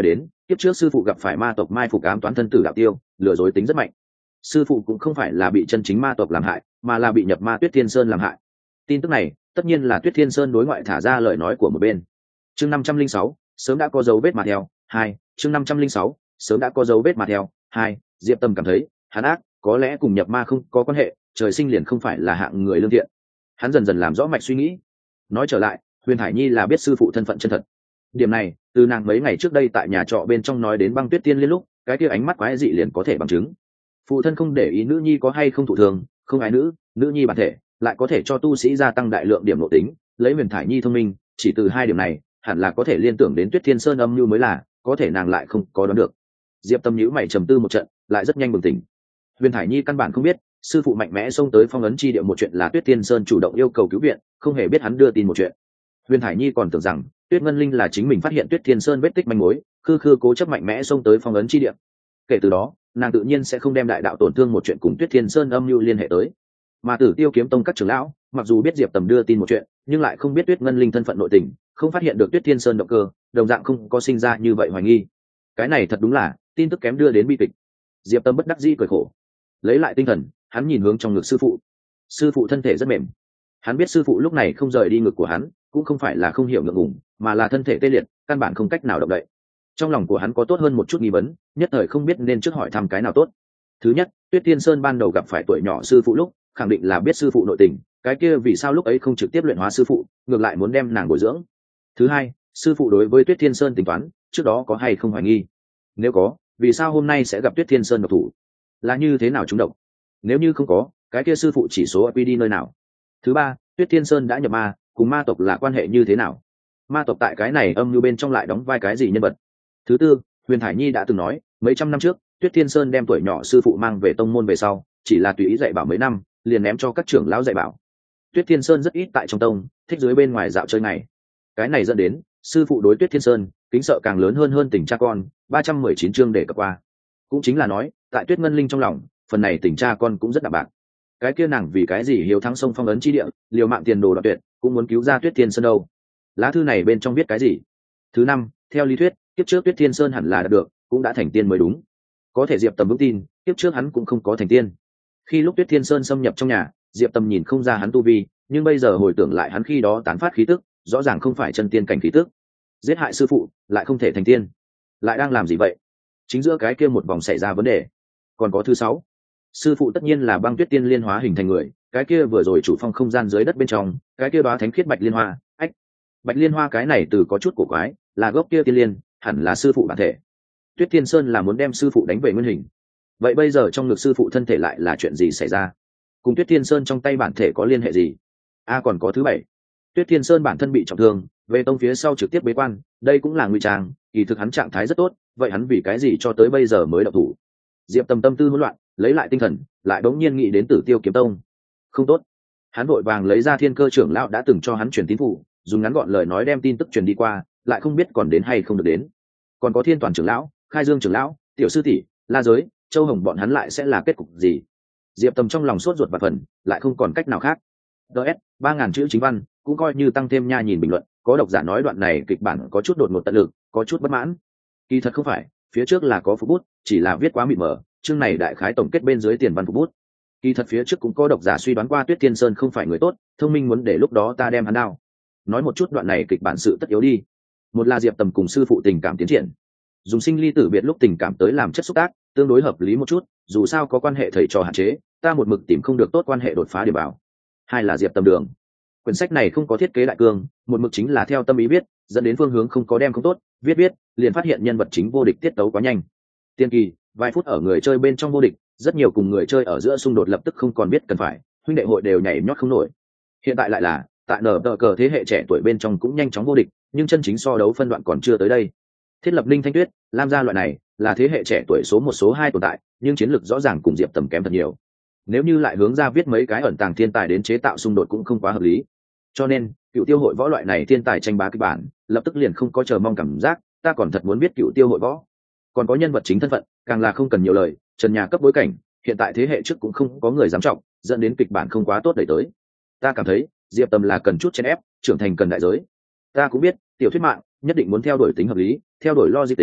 Speaker 1: kiếp trước sư phụ gặp phải ma tộc mai phục ám toán thân tử đạo tiêu, lừa dối tính rất mạnh. Sư phụ cũng không phải là bị chân chính ma tộc làm hại, mà là bị nhập ma Tuyết Thiên Sơn làm hại. Tin tức này tất nhiên là Tuyết Thiên Sơn đối ngoại thả ra lời nói của một bên. Chương 506, sớm đã có dấu vết mà theo. Chương 506, sớm đã có dấu vết mà theo. Diệp Tâm cảm thấy hắn ác có lẽ cùng nhập ma không có quan hệ, trời sinh liền không phải là hạng người lương thiện. Hắn dần dần làm rõ mạch suy nghĩ. Nói trở lại, Huyền Hải Nhi là biết sư phụ thân phận chân thật. Điểm này từ nàng mấy ngày trước đây tại nhà trọ bên trong nói đến Băng Tuyết Tiên Liên lúc, cái kia ánh mắt quái dị liền có thể bằng chứng. Phụ thân không để ý nữ nhi có hay không thụ thường, không ái nữ nhi bản thể lại có thể cho tu sĩ gia tăng đại lượng điểm nội tính. Lấy Huyền Thải Nhi thông minh, chỉ từ hai điểm này hẳn là có thể liên tưởng đến Tuyết Thiên Sơn âm mưu mới là, có thể nàng lại không có đoán được. Diệp Tâm nhíu mày trầm tư một trận, lại rất nhanh bừng tỉnh. Huyền Thải Nhi căn bản không biết sư phụ mạnh mẽ xông tới phong ấn chi địa một chuyện là Tuyết Thiên Sơn chủ động yêu cầu cứu viện, không hề biết hắn đưa tin một chuyện. Huyền Thải Nhi còn tưởng rằng Tuyết Ngân Linh là chính mình phát hiện Tuyết Thiên Sơn vết tích manh mối, khư cố chấp mạnh mẽ xông tới phong ấn chi địa. Kể từ đó nàng tự nhiên sẽ không đem đại đạo tổn thương một chuyện cùng Tuyết Thiên Sơn âm mưu liên hệ tới. Mà Tử Tiêu Kiếm Tông các trưởng lão mặc dù biết Diệp Tầm đưa tin một chuyện, nhưng lại không biết Tuyết Ngân Linh thân phận nội tình, không phát hiện được Tuyết Thiên Sơn động cơ, đồng dạng không có sinh ra như vậy hoài nghi. Cái này thật đúng là tin tức kém đưa đến bi kịch. Diệp Tâm bất đắc dĩ cười khổ, lấy lại tinh thần, hắn nhìn hướng trong ngực sư phụ. Sư phụ thân thể rất mềm, hắn biết sư phụ lúc này không rời đi ngực của hắn, cũng không phải là không hiểu ngượng ngùng, mà là thân thể tê liệt, căn bản không cách nào động đậy. Trong lòng của hắn có tốt hơn một chút nghi vấn, nhất thời không biết nên trước hỏi thăm cái nào tốt. Thứ nhất, Tuyết Thiên Sơn ban đầu gặp phải tuổi nhỏ sư phụ lúc, khẳng định là biết sư phụ nội tình, cái kia vì sao lúc ấy không trực tiếp luyện hóa sư phụ, ngược lại muốn đem nàng bồi dưỡng. Thứ hai, sư phụ đối với Tuyết Thiên Sơn tính toán trước đó có hay không hoài nghi, nếu có, vì sao hôm nay sẽ gặp Tuyết Thiên Sơn độc thủ, là như thế nào chúng độc, nếu như không có, cái kia sư phụ chỉ số quy đi nơi nào. Thứ ba, Tuyết Thiên Sơn đã nhập ma, cùng ma tộc là quan hệ như thế nào, ma tộc tại cái này âm mưu bên trong lại đóng vai cái gì nhân vật. Thứ tư, Huyền Thải Nhi đã từng nói mấy trăm năm trước Tuyết Thiên Sơn đem tuổi nhỏ sư phụ mang về tông môn về sau, chỉ là tùy ý dạy bảo mấy năm liền ném cho các trưởng lão dạy bảo. Tuyết Thiên Sơn rất ít tại trong tông, thích dưới bên ngoài dạo chơi này. Cái này dẫn đến sư phụ đối Tuyết Thiên Sơn kính sợ càng lớn hơn tình cha con. 319 chương để cập qua, cũng chính là nói tại Tuyết Ngân Linh trong lòng, phần này tình cha con cũng rất đạm bạc. Cái kia nàng vì cái gì hiếu thắng sông phong ấn chi địa, liều mạng tiền đồ đoạn tuyệt, cũng muốn cứu ra Tuyết Thiên Sơn đâu? Lá thư này bên trong viết cái gì? Thứ năm, theo lý thuyết kiếp trước Tuyết Thiên Sơn hẳn là đạt được, cũng đã thành tiên mới đúng. Có thể Diệp Tầm vững tin kiếp trước hắn cũng không có thành tiên. Khi lúc Tuyết Thiên Sơn xâm nhập trong nhà, Diệp Tầm nhìn không ra hắn tu vi, nhưng bây giờ hồi tưởng lại hắn khi đó tán phát khí tức, rõ ràng không phải chân tiên cảnh khí tức. Giết hại sư phụ lại không thể thành tiên, lại đang làm gì vậy? Chính giữa cái kia một vòng xảy ra vấn đề. Còn có thứ sáu, sư phụ tất nhiên là Băng Tuyết Tiên Liên hóa hình thành người, cái kia vừa rồi chủ phong không gian dưới đất bên trong, cái kia đó thánh khiết bạch liên hoa. Bạch liên hoa cái này từ có chút cổ quái, là gốc kia tiên liên, hẳn là sư phụ bản thể. Tuyết Thiên Sơn là muốn đem sư phụ đánh về nguyên hình. Vậy bây giờ trong ngực sư phụ thân thể lại là chuyện gì xảy ra? Cùng Tuyết Thiên Sơn trong tay bản thể có liên hệ gì? Còn có thứ bảy, Tuyết Thiên Sơn bản thân bị trọng thương, về tông phía sau trực tiếp bế quan, đây cũng là nguy trang, kỳ thực hắn trạng thái rất tốt, vậy hắn vì cái gì cho tới bây giờ mới động thủ? Diệp Tâm tâm tư hỗn loạn, lấy lại tinh thần, lại đống nhiên nghĩ đến Tử Tiêu Kiếm Tông. Không tốt. Hắn vội vàng lấy ra Thiên Cơ trưởng lão đã từng cho hắn truyền tín phủ, dùng ngắn gọn lời nói đem tin tức truyền đi qua, lại không biết còn đến hay không được đến. Còn có Thiên Toàn trưởng lão, Khai Dương trưởng lão, Tiểu sư tỷ, La Giới, Châu Hồng bọn hắn lại sẽ là kết cục gì? Diệp Tâm trong lòng sốt ruột và phần, lại không còn cách nào khác. DS 3000 chữ chính văn, cũng coi như tăng thêm nha nhìn bình luận, có độc giả nói đoạn này kịch bản có chút đột ngột tận lực, có chút bất mãn. Kỳ thật không phải, phía trước là có phục bút, chỉ là viết quá mịt mờ, chương này đại khái tổng kết bên dưới tiền văn phục bút. Kỳ thật phía trước cũng có độc giả suy đoán qua Tuyết Thiên Sơn không phải người tốt, thông minh muốn để lúc đó ta đem hắn đao. Nói một chút đoạn này kịch bản sự tất yếu đi. Một là Diệp Tầm cùng sư phụ tình cảm tiến triển, dùng sinh ly tử biệt lúc tình cảm tới làm chất xúc tác, tương đối hợp lý một chút, dù sao có quan hệ thầy trò hạn chế, ta một mực tìm không được tốt quan hệ đột phá để bảo. Hai là Diệp Tầm đường, quyển sách này không có thiết kế đại cương, một mực chính là theo tâm ý viết, dẫn đến phương hướng không có đem không tốt, viết liền phát hiện nhân vật chính vô địch tiết tấu quá nhanh. Tiên kỳ vài phút ở người chơi bên trong vô địch, rất nhiều cùng người chơi ở giữa xung đột lập tức không còn biết cần phải, huynh đệ hội đều nhảy nhót không nổi. Hiện tại lại là tại nở tờ cờ thế hệ trẻ tuổi bên trong cũng nhanh chóng vô địch, nhưng chân chính so đấu phân đoạn còn chưa tới đây. Thiết lập Ninh Thanh Tuyết, Lam gia loại này là thế hệ trẻ tuổi số 1 số 2 tồn tại, nhưng chiến lược rõ ràng cùng Diệp Tầm kém thật nhiều. Nếu như lại hướng ra viết mấy cái ẩn tàng thiên tài đến chế tạo xung đột cũng không quá hợp lý. Cho nên Cựu Tiêu hội võ loại này thiên tài tranh bá kịch bản, lập tức liền không có chờ mong cảm giác, ta còn thật muốn biết Cựu Tiêu hội võ. Còn có nhân vật chính thân phận, càng là không cần nhiều lời, trần nhà cấp bối cảnh, hiện tại thế hệ trước cũng không có người dám trọng, dẫn đến kịch bản không quá tốt đẩy tới. Ta cảm thấy Diệp Tầm là cần chút chèn ép, trưởng thành cần đại giới. Ta cũng biết tiểu thuyết mạng nhất định muốn theo đuổi tính hợp lý, theo đuổi logic tính,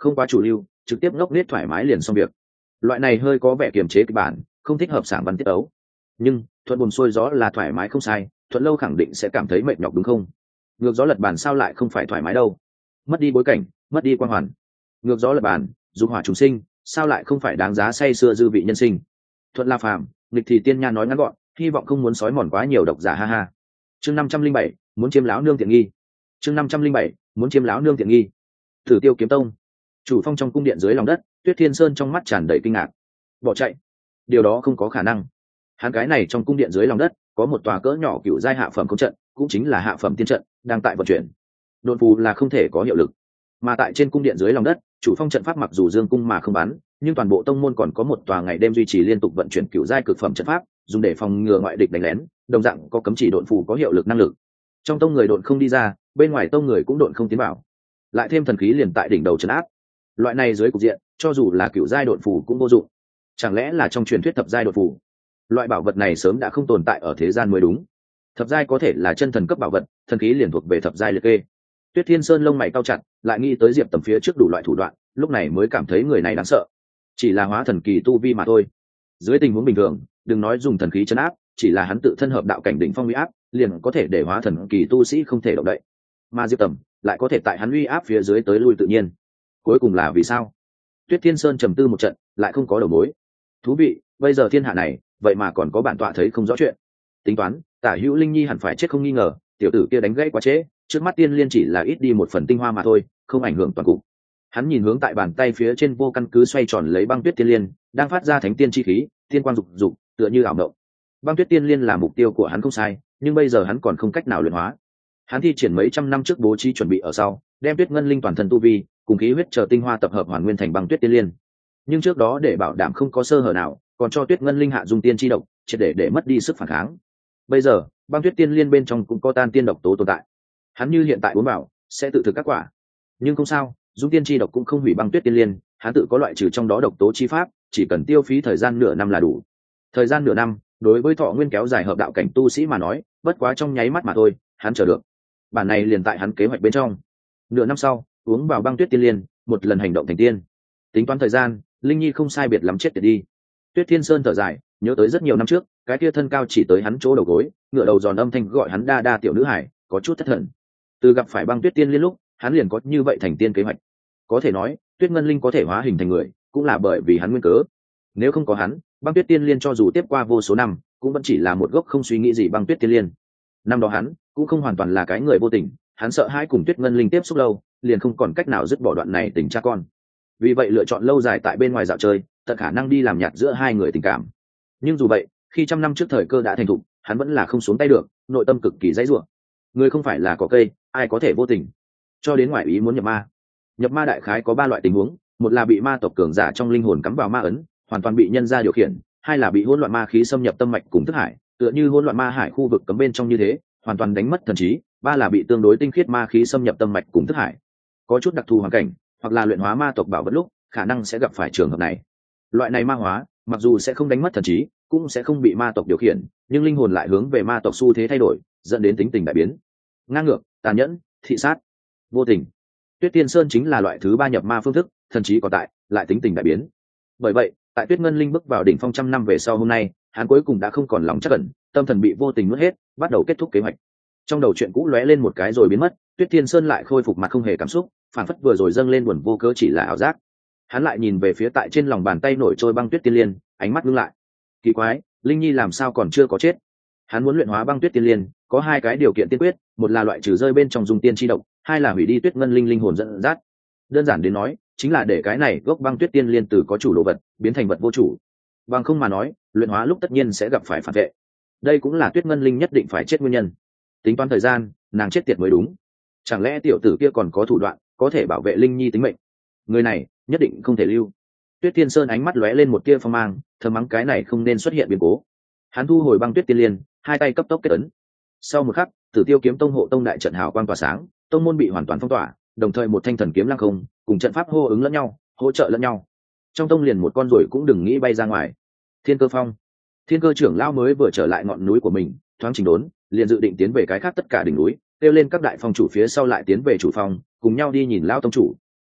Speaker 1: không quá chủ lưu, trực tiếp ngốc nết thoải mái liền xong việc. Loại này hơi có vẻ kiềm chế kịch bản, không thích hợp sảng văn tiết ấu. Nhưng thuận buồm xuôi gió là thoải mái không sai, thuận lâu khẳng định sẽ cảm thấy mệt nhọc đúng không? Ngược gió lật bàn sao lại không phải thoải mái đâu? Mất đi bối cảnh, mất đi quang hoàn. Ngược gió lật bàn, dục hỏa trùng sinh, sao lại không phải đáng giá say sưa dư vị nhân sinh? Thuận la phàm, nghịch thì tiên nha nói ngắn gọn, hy vọng không muốn sói mòn quá nhiều độc giả ha ha. Chương 507, muốn chiếm láo nương tiện nghi. Chương 507, muốn chiếm láo nương tiện nghi. Thử Tiêu Kiếm Tông. Chủ phong trong cung điện dưới lòng đất, Tuyết Thiên Sơn trong mắt tràn đầy kinh ngạc. Bỏ chạy? Điều đó không có khả năng. Hắn cái này trong cung điện dưới lòng đất có một tòa cỡ nhỏ cựu giai hạ phẩm công trận, cũng chính là hạ phẩm tiên trận, đang tại vận chuyển. Độn phù là không thể có hiệu lực. Mà tại trên cung điện dưới lòng đất, chủ phong trận pháp mặc dù dương cung mà không bắn, nhưng toàn bộ tông môn còn có một tòa ngày đêm duy trì liên tục vận chuyển cựu giai cực phẩm trận pháp, dùng để phòng ngừa ngoại địch đánh lén, đồng dạng có cấm chỉ độn phù có hiệu lực năng lực. Trong tông người độn không đi ra, bên ngoài tông người cũng độn không tiến vào. Lại thêm thần khí liền tại đỉnh đầu trấn áp. Loại này dưới cục diện, cho dù là cựu giai độn phù cũng vô dụng. Chẳng lẽ là trong truyền thuyết thập giai độn phù? Loại bảo vật này sớm đã không tồn tại ở thế gian mới đúng. Thập giai có thể là chân thần cấp bảo vật, thần khí liền thuộc về thập giai liệt kê. Tuyết Thiên Sơn lông mày cau chặt, lại nghĩ tới Diệp Tầm phía trước đủ loại thủ đoạn, lúc này mới cảm thấy người này đáng sợ. Chỉ là hóa thần kỳ tu vi mà thôi. Dưới tình huống bình thường, đừng nói dùng thần khí trấn áp, chỉ là hắn tự thân hợp đạo cảnh đỉnh phong uy áp, liền có thể để hóa thần kỳ tu sĩ không thể động đậy. Mà Diệp Tầm lại có thể tại hắn uy áp phía dưới tới lui tự nhiên. Cuối cùng là vì sao? Tuyết Thiên Sơn trầm tư một trận, lại không có đầu mối. Thú vị, bây giờ thiên hạ này, vậy mà còn có bản tọa thấy không rõ chuyện. Tính toán, Tả Hữu Linh Nhi hẳn phải chết không nghi ngờ, tiểu tử kia đánh gãy quá trễ, trước mắt Tiên Liên chỉ là ít đi một phần tinh hoa mà thôi, không ảnh hưởng toàn cục. Hắn nhìn hướng tại bàn tay phía trên vô căn cứ xoay tròn lấy băng tuyết tiên liên, đang phát ra thánh tiên chi khí, tiên quang dục dục, tựa như ảo động. Băng tuyết tiên liên là mục tiêu của hắn không sai, nhưng bây giờ hắn còn không cách nào luyện hóa. Hắn thi triển mấy trăm năm trước bố trí chuẩn bị ở sau, đem tuyết ngân linh toàn thân tu vi, cùng khí huyết chờ tinh hoa tập hợp hoàn nguyên thành băng tuyết tiên liên. Nhưng trước đó để bảo đảm không có sơ hở nào, còn cho tuyết ngân linh hạ dung tiên chi độc, triệt để mất đi sức phản kháng. Bây giờ, băng tuyết tiên liên bên trong cũng có tan tiên độc tố tồn tại. Hắn như hiện tại uống vào, sẽ tự thực các quả. Nhưng không sao, dung tiên chi độc cũng không hủy băng tuyết tiên liên, hắn tự có loại trừ trong đó độc tố chi pháp, chỉ cần tiêu phí thời gian nửa năm là đủ. Thời gian nửa năm, đối với thọ nguyên kéo dài hợp đạo cảnh tu sĩ mà nói, bất quá trong nháy mắt mà thôi, hắn chờ được. Bản này liền tại hắn kế hoạch bên trong. Nửa năm sau, uống vào băng tuyết tiên liên, một lần hành động thành tiên. Tính toán thời gian, Linh Nhi không sai biệt lắm chết tiệt đi. Tuyết Thiên Sơn thở dài, nhớ tới rất nhiều năm trước, cái kia thân cao chỉ tới hắn chỗ đầu gối, ngựa đầu giòn âm thanh gọi hắn đa đa tiểu nữ hải, có chút thất thần. Từ gặp phải băng tuyết tiên liên lúc, hắn liền có như vậy thành tiên kế hoạch. Có thể nói, Tuyết Ngân Linh có thể hóa hình thành người, cũng là bởi vì hắn nguyên cớ. Nếu không có hắn, băng tuyết tiên liên cho dù tiếp qua vô số năm, cũng vẫn chỉ là một gốc không suy nghĩ gì băng tuyết tiên liên. Năm đó hắn cũng không hoàn toàn là cái người vô tình, hắn sợ hãi cùng Tuyết Ngân Linh tiếp xúc lâu, liền không còn cách nào dứt bỏ đoạn này tình cha con. Vì vậy lựa chọn lâu dài tại bên ngoài dạo chơi, tận khả năng đi làm nhạt giữa hai người tình cảm. Nhưng dù vậy, khi trăm năm trước thời cơ đã thành thục, hắn vẫn là không xuống tay được, nội tâm cực kỳ dãy rủa. Người không phải là cỏ cây, ai có thể vô tình? Cho đến ngoại ý muốn nhập ma. Nhập ma đại khái có ba loại tình huống, một là bị ma tộc cường giả trong linh hồn cắm vào ma ấn, hoàn toàn bị nhân gia điều khiển, hai là bị hỗn loạn ma khí xâm nhập tâm mạch cùng thức hải, tựa như hỗn loạn ma hải khu vực cấm bên trong như thế, hoàn toàn đánh mất thần trí, ba là bị tương đối tinh khiết ma khí xâm nhập tâm mạch cùng thức hải. Có chút đặc thù hoàn cảnh, hoặc là luyện hóa ma tộc bảo vật lúc, khả năng sẽ gặp phải trường hợp này. Loại này ma hóa, mặc dù sẽ không đánh mất thần trí, cũng sẽ không bị ma tộc điều khiển, nhưng linh hồn lại hướng về ma tộc xu thế thay đổi, dẫn đến tính tình đại biến. Ngang ngược, tàn nhẫn, thị sát, vô tình. Tuyết Tiên Sơn chính là loại thứ ba nhập ma phương thức, thần trí còn tại, lại tính tình đại biến. Bởi vậy, tại Tuyết Ngân Linh bước vào đỉnh phong trăm năm về sau hôm nay, hắn cuối cùng đã không còn lòng chắc ẩn, tâm thần bị vô tình nuốt hết, bắt đầu kết thúc kế hoạch. Trong đầu chuyện cũ lóe lên một cái rồi biến mất, Tuyết Tiên Sơn lại khôi phục mặt không hề cảm xúc, phản phất vừa rồi dâng lên buồn vô cớ chỉ là ảo giác. Hắn lại nhìn về phía tại trên lòng bàn tay nổi trôi băng tuyết tiên liên, ánh mắt ngưng lại. Kỳ quái, Linh Nhi làm sao còn chưa có chết? Hắn muốn luyện hóa băng tuyết tiên liên, có hai cái điều kiện tiên quyết, một là loại trừ rơi bên trong dung tiên chi độc, hai là hủy đi Tuyết Ngân Linh linh hồn dẫn dắt. Đơn giản đến nói, chính là để cái này gốc băng tuyết tiên liên từ có chủ đồ vật biến thành vật vô chủ. Bằng không mà nói, luyện hóa lúc tất nhiên sẽ gặp phải phản vệ. Đây cũng là Tuyết Ngân Linh nhất định phải chết nguyên nhân. Tính toán thời gian, nàng chết tiệt mới đúng. Chẳng lẽ tiểu tử kia còn có thủ đoạn có thể bảo vệ Linh Nhi tính mệnh? Người này nhất định không thể lưu. Tuyết Thiên Sơn ánh mắt lóe lên một tia phong mang, thầm mắng cái này không nên xuất hiện biến cố. Hắn thu hồi băng tuyết tiên liên, hai tay cấp tốc kết ấn. Sau một khắc, Tử Tiêu Kiếm Tông hộ tông đại trận hào quang tỏa sáng, tông môn bị hoàn toàn phong tỏa, đồng thời một thanh thần kiếm lăng không, cùng trận pháp hô ứng lẫn nhau, hỗ trợ lẫn nhau. Trong tông liền một con ruồi cũng đừng nghĩ bay ra ngoài. Thiên Cơ Phong, Thiên Cơ trưởng lão mới vừa trở lại ngọn núi của mình, thoáng chỉnh đốn, liền dự định tiến về cái khác tất cả đỉnh núi, kêu lên các đại phong chủ phía sau lại tiến về chủ phong, cùng nhau đi nhìn lão tông chủ.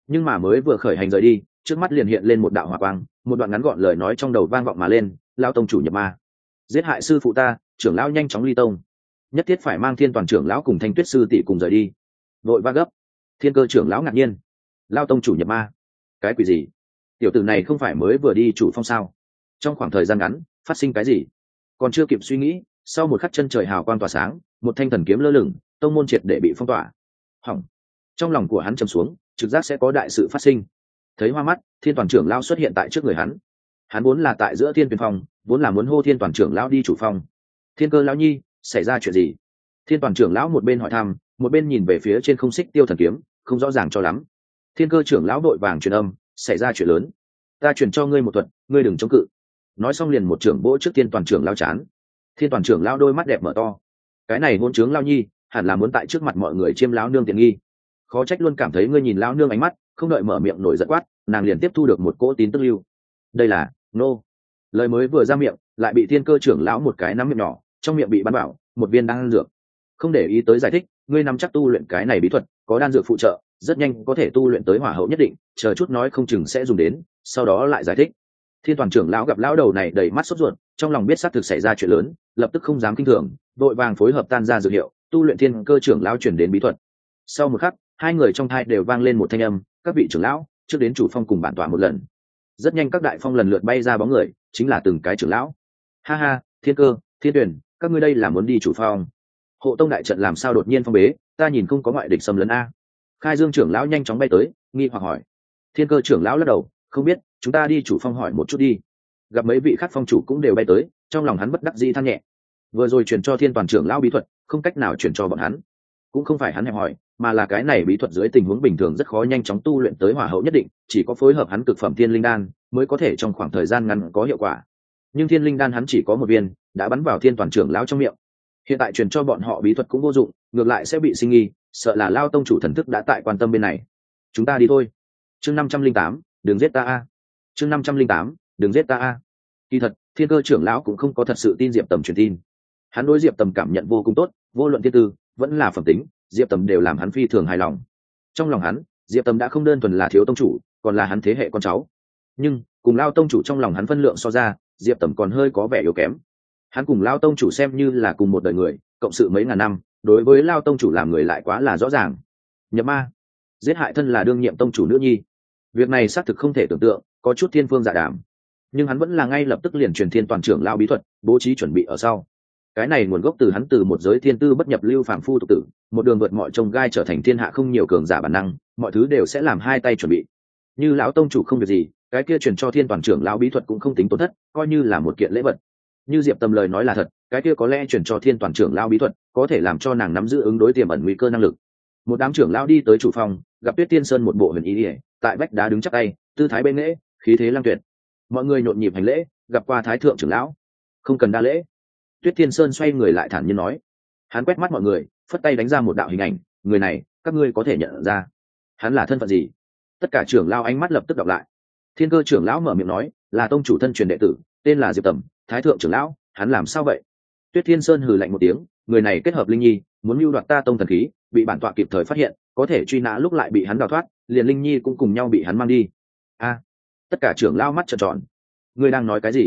Speaker 1: Nhưng mà mới vừa khởi hành rời đi, trước mắt liền hiện lên một đạo hỏa quang, một đoạn ngắn gọn lời nói trong đầu vang vọng mà lên: lao tông chủ nhập ma, giết hại sư phụ ta, trưởng lão nhanh chóng ly tông, nhất thiết phải mang Thiên Toàn trưởng lão cùng Thanh Tuyết sư tỷ cùng rời đi. Vội va gấp. Thiên Cơ trưởng lão ngạc nhiên: lao tông chủ nhập ma, cái quỷ gì? Tiểu tử này không phải mới vừa đi chủ phong sao? Trong khoảng thời gian ngắn phát sinh cái gì? Còn chưa kịp suy nghĩ, sau một khắc chân trời hào quang tỏa sáng, một thanh thần kiếm lơ lửng, tông môn triệt để bị phong tỏa. Hỏng. Trong lòng của hắn trầm xuống, trực giác sẽ có đại sự phát sinh. Thấy hoa mắt, Thiên Toàn trưởng lão xuất hiện tại trước người hắn. Hắn vốn là tại giữa Thiên Tuyền Phong, vốn là muốn hô Thiên Toàn trưởng lão đi chủ phong. Thiên Cơ lão nhi, xảy ra chuyện gì? Thiên Toàn trưởng lão một bên hỏi thăm, một bên nhìn về phía trên không xích tiêu thần kiếm, không rõ ràng cho lắm. Thiên Cơ trưởng lão đội vàng truyền âm: xảy ra chuyện lớn, ta truyền cho ngươi một thuật, ngươi đừng chống cự. Nói xong liền một trưởng vỗ trước Thiên Toàn trưởng lão chán. Thiên Toàn trưởng lão đôi mắt đẹp mở to. Cái này hôn trướng lão nhi, hẳn là muốn tại trước mặt mọi người chiêm lão nương tiện nghi. Khó trách luôn cảm thấy ngươi nhìn lão nương ánh mắt, không đợi mở miệng nổi giận quát, nàng liền tiếp thu được một cỗ tín tức lưu. Đây là nô. Lời mới vừa ra miệng, lại bị Thiên Cơ trưởng lão một cái nắm miệng nhỏ, trong miệng bị bắn bảo, một viên đan dược. Không để ý tới giải thích, ngươi nắm chắc tu luyện cái này bí thuật, có đan dược phụ trợ, rất nhanh có thể tu luyện tới hỏa hậu nhất định, chờ chút nói không chừng sẽ dùng đến, sau đó lại giải thích. Thiên Toàn trưởng lão gặp lão đầu này đầy mắt sốt ruột, trong lòng biết xác thực xảy ra chuyện lớn, lập tức không dám kinh thường, đội vàng phối hợp tan ra dược hiệu, tu luyện Thiên Cơ trưởng lão chuyển đến bí thuật. Sau một khắc, hai người trong thai đều vang lên một thanh âm: các vị trưởng lão, trước đến chủ phong cùng bản tọa một lần. Rất nhanh các đại phong lần lượt bay ra bóng người, chính là từng cái trưởng lão. Ha ha, Thiên Cơ, Thiên Tuyển, các ngươi đây là muốn đi chủ phong? Hộ tông đại trận làm sao đột nhiên phong bế, ta nhìn không có ngoại địch xâm lấn a. Khai Dương trưởng lão nhanh chóng bay tới, nghi hoặc hỏi. Thiên Cơ trưởng lão lắc đầu: không biết, chúng ta đi chủ phong hỏi một chút đi. Gặp mấy vị khác phong chủ cũng đều bay tới, trong lòng hắn bất đắc dĩ than nhẹ. Vừa rồi truyền cho Thiên Toàn trưởng lão bí thuật, không cách nào truyền cho bọn hắn. Cũng không phải hắn hẹp hỏi, mà là cái này bí thuật dưới tình huống bình thường rất khó nhanh chóng tu luyện tới hỏa hậu nhất định, chỉ có phối hợp hắn cực phẩm thiên linh đan mới có thể trong khoảng thời gian ngắn có hiệu quả. Nhưng thiên linh đan hắn chỉ có một viên, đã bắn vào Thiên Toàn trưởng lão trong miệng. Hiện tại truyền cho bọn họ bí thuật cũng vô dụng, ngược lại sẽ bị sinh nghi, sợ là lao tông chủ thần thức đã tại quan tâm bên này. Chúng ta đi thôi. Chương 508, đừng giết ta a. Chương 508, đừng giết ta a. Kỳ thật, Thiên Cơ trưởng lão cũng không có thật sự tin Diệp Tầm truyền tin. Hắn đối Diệp Tầm cảm nhận vô cùng tốt, vô luận thiên tư, vẫn là phẩm tính, Diệp Tầm đều làm hắn phi thường hài lòng. Trong lòng hắn, Diệp Tầm đã không đơn thuần là thiếu tông chủ, còn là hắn thế hệ con cháu. Nhưng cùng lao tông chủ trong lòng hắn phân lượng so ra, Diệp Tầm còn hơi có vẻ yếu kém. Hắn cùng lao tông chủ xem như là cùng một đời người, cộng sự mấy ngàn năm, đối với lao tông chủ làm người lại quá là rõ ràng. Nhập ma, giết hại thân là đương nhiệm tông chủ nữ nhi, việc này xác thực không thể tưởng tượng, có chút thiên phương dạ đảm. Nhưng hắn vẫn là ngay lập tức liền truyền Thiên Toàn trưởng lao bí thuật, bố trí chuẩn bị ở sau. Cái này nguồn gốc từ hắn từ một giới thiên tư bất nhập lưu phàm phu tục tử, một đường vượt mọi trông gai trở thành thiên hạ không nhiều cường giả bản năng, mọi thứ đều sẽ làm hai tay chuẩn bị. Như lão tông chủ không việc gì, cái kia truyền cho Thiên Toàn trưởng lão bí thuật cũng không tính tổn thất, coi như là một kiện lễ vật. Như Diệp Tầm lời nói là thật, cái kia có lẽ truyền cho Thiên Toàn trưởng lão bí thuật, có thể làm cho nàng nắm giữ ứng đối tiềm ẩn nguy cơ năng lực. Một đám trưởng lão đi tới chủ phòng, gặp Tuyết Tiên Sơn một bộ huyền y, tại vách đá đứng chắp tay, tư thái bên lễ, khí thế lang tuyệt. Mọi người nhộn nhịp hành lễ, gặp qua Thái thượng trưởng lão. Không cần đa lễ. Tuyết Tiên Sơn xoay người lại thản nhiên nói. Hắn quét mắt mọi người, phất tay đánh ra một đạo hình ảnh, người này, các ngươi có thể nhận ra. Hắn là thân phận gì? Tất cả trưởng lão ánh mắt lập tức đọc lại. Thiên Cơ trưởng lão mở miệng nói, là tông chủ thân truyền đệ tử, tên là Diệp Tầm. Thái thượng trưởng lão, hắn làm sao vậy? Tuyết Thiên Sơn hừ lạnh một tiếng, người này kết hợp linh nhi, muốn mưu đoạt ta tông thần khí, bị bản tọa kịp thời phát hiện, có thể truy nã lúc lại bị hắn đào thoát, liền linh nhi cũng cùng nhau bị hắn mang đi. A! Tất cả trưởng lão mắt trợn tròn. Ngươi đang nói cái gì?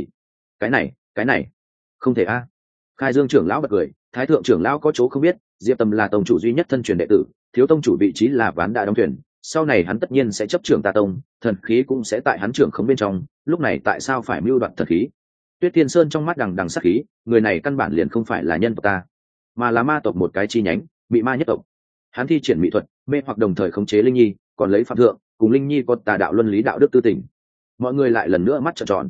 Speaker 1: Cái này, không thể a. Khai Dương trưởng lão bật cười, Thái thượng trưởng lão có chỗ không biết, Diệp Tầm là tông chủ duy nhất thân truyền đệ tử, thiếu tông chủ vị trí là ván đã đóng thuyền, sau này hắn tất nhiên sẽ chấp trưởng ta tông, thần khí cũng sẽ tại hắn trưởng khống bên trong, lúc này tại sao phải mưu đoạt thần khí? Tuyết Thiên Sơn trong mắt đằng đằng sát khí, người này căn bản liền không phải là nhân tộc ta, mà là ma tộc một cái chi nhánh, bị ma nhất tộc. Hắn thi triển mỹ thuật, mê hoặc đồng thời khống chế linh nhi, còn lấy phạm thượng, cùng linh nhi có tà đạo luân lý đạo đức tư tình. Mọi người lại lần nữa mắt trợn tròn.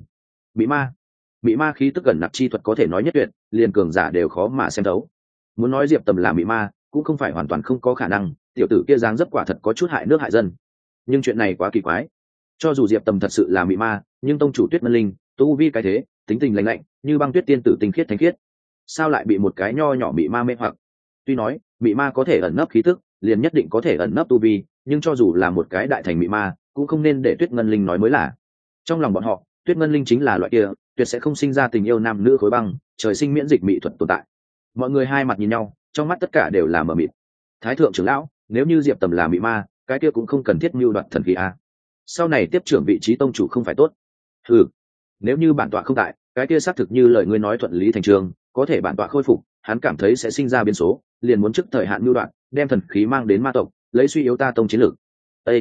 Speaker 1: Bị ma khí tức gần nặc chi thuật có thể nói nhất tuyệt, liền cường giả đều khó mà xem thấu. Muốn nói Diệp Tầm là bị ma, cũng không phải hoàn toàn không có khả năng, tiểu tử kia dáng dấp quả thật có chút hại nước hại dân. Nhưng chuyện này quá kỳ quái. Cho dù Diệp Tầm thật sự là bị ma, nhưng tông chủ Tuyết Ngân Linh, tu vi cái thế, tính tình lạnh lạnh, như băng tuyết tiên tử tinh khiết thánh khiết, sao lại bị một cái nho nhỏ bị ma mê hoặc? Tuy nói, bị ma có thể ẩn nấp khí tức, liền nhất định có thể ẩn nấp tu vi, nhưng cho dù là một cái đại thành bị ma, cũng không nên để Tuyết Ngân Linh nói mới là. Trong lòng bọn họ, Tuyết Ngân Linh chính là loại kia, tuyệt sẽ không sinh ra tình yêu nam nữ khối băng, trời sinh miễn dịch mỹ thuật tồn tại. Mọi người hai mặt nhìn nhau, trong mắt tất cả đều là mờ mịt. Thái thượng trưởng lão, nếu như Diệp Tầm là bị ma, cái kia cũng không cần thiết mưu đoạt thần khí a. Sau này tiếp trưởng vị trí tông chủ không phải tốt? Ừ, nếu như bản tọa không tại, cái kia xác thực như lời ngươi nói thuận lý thành trường, có thể bản tọa khôi phục, hắn cảm thấy sẽ sinh ra biến số, liền muốn trước thời hạn mưu đoạn, đem thần khí mang đến ma tộc, lấy suy yếu ta tông chiến lược. Ê,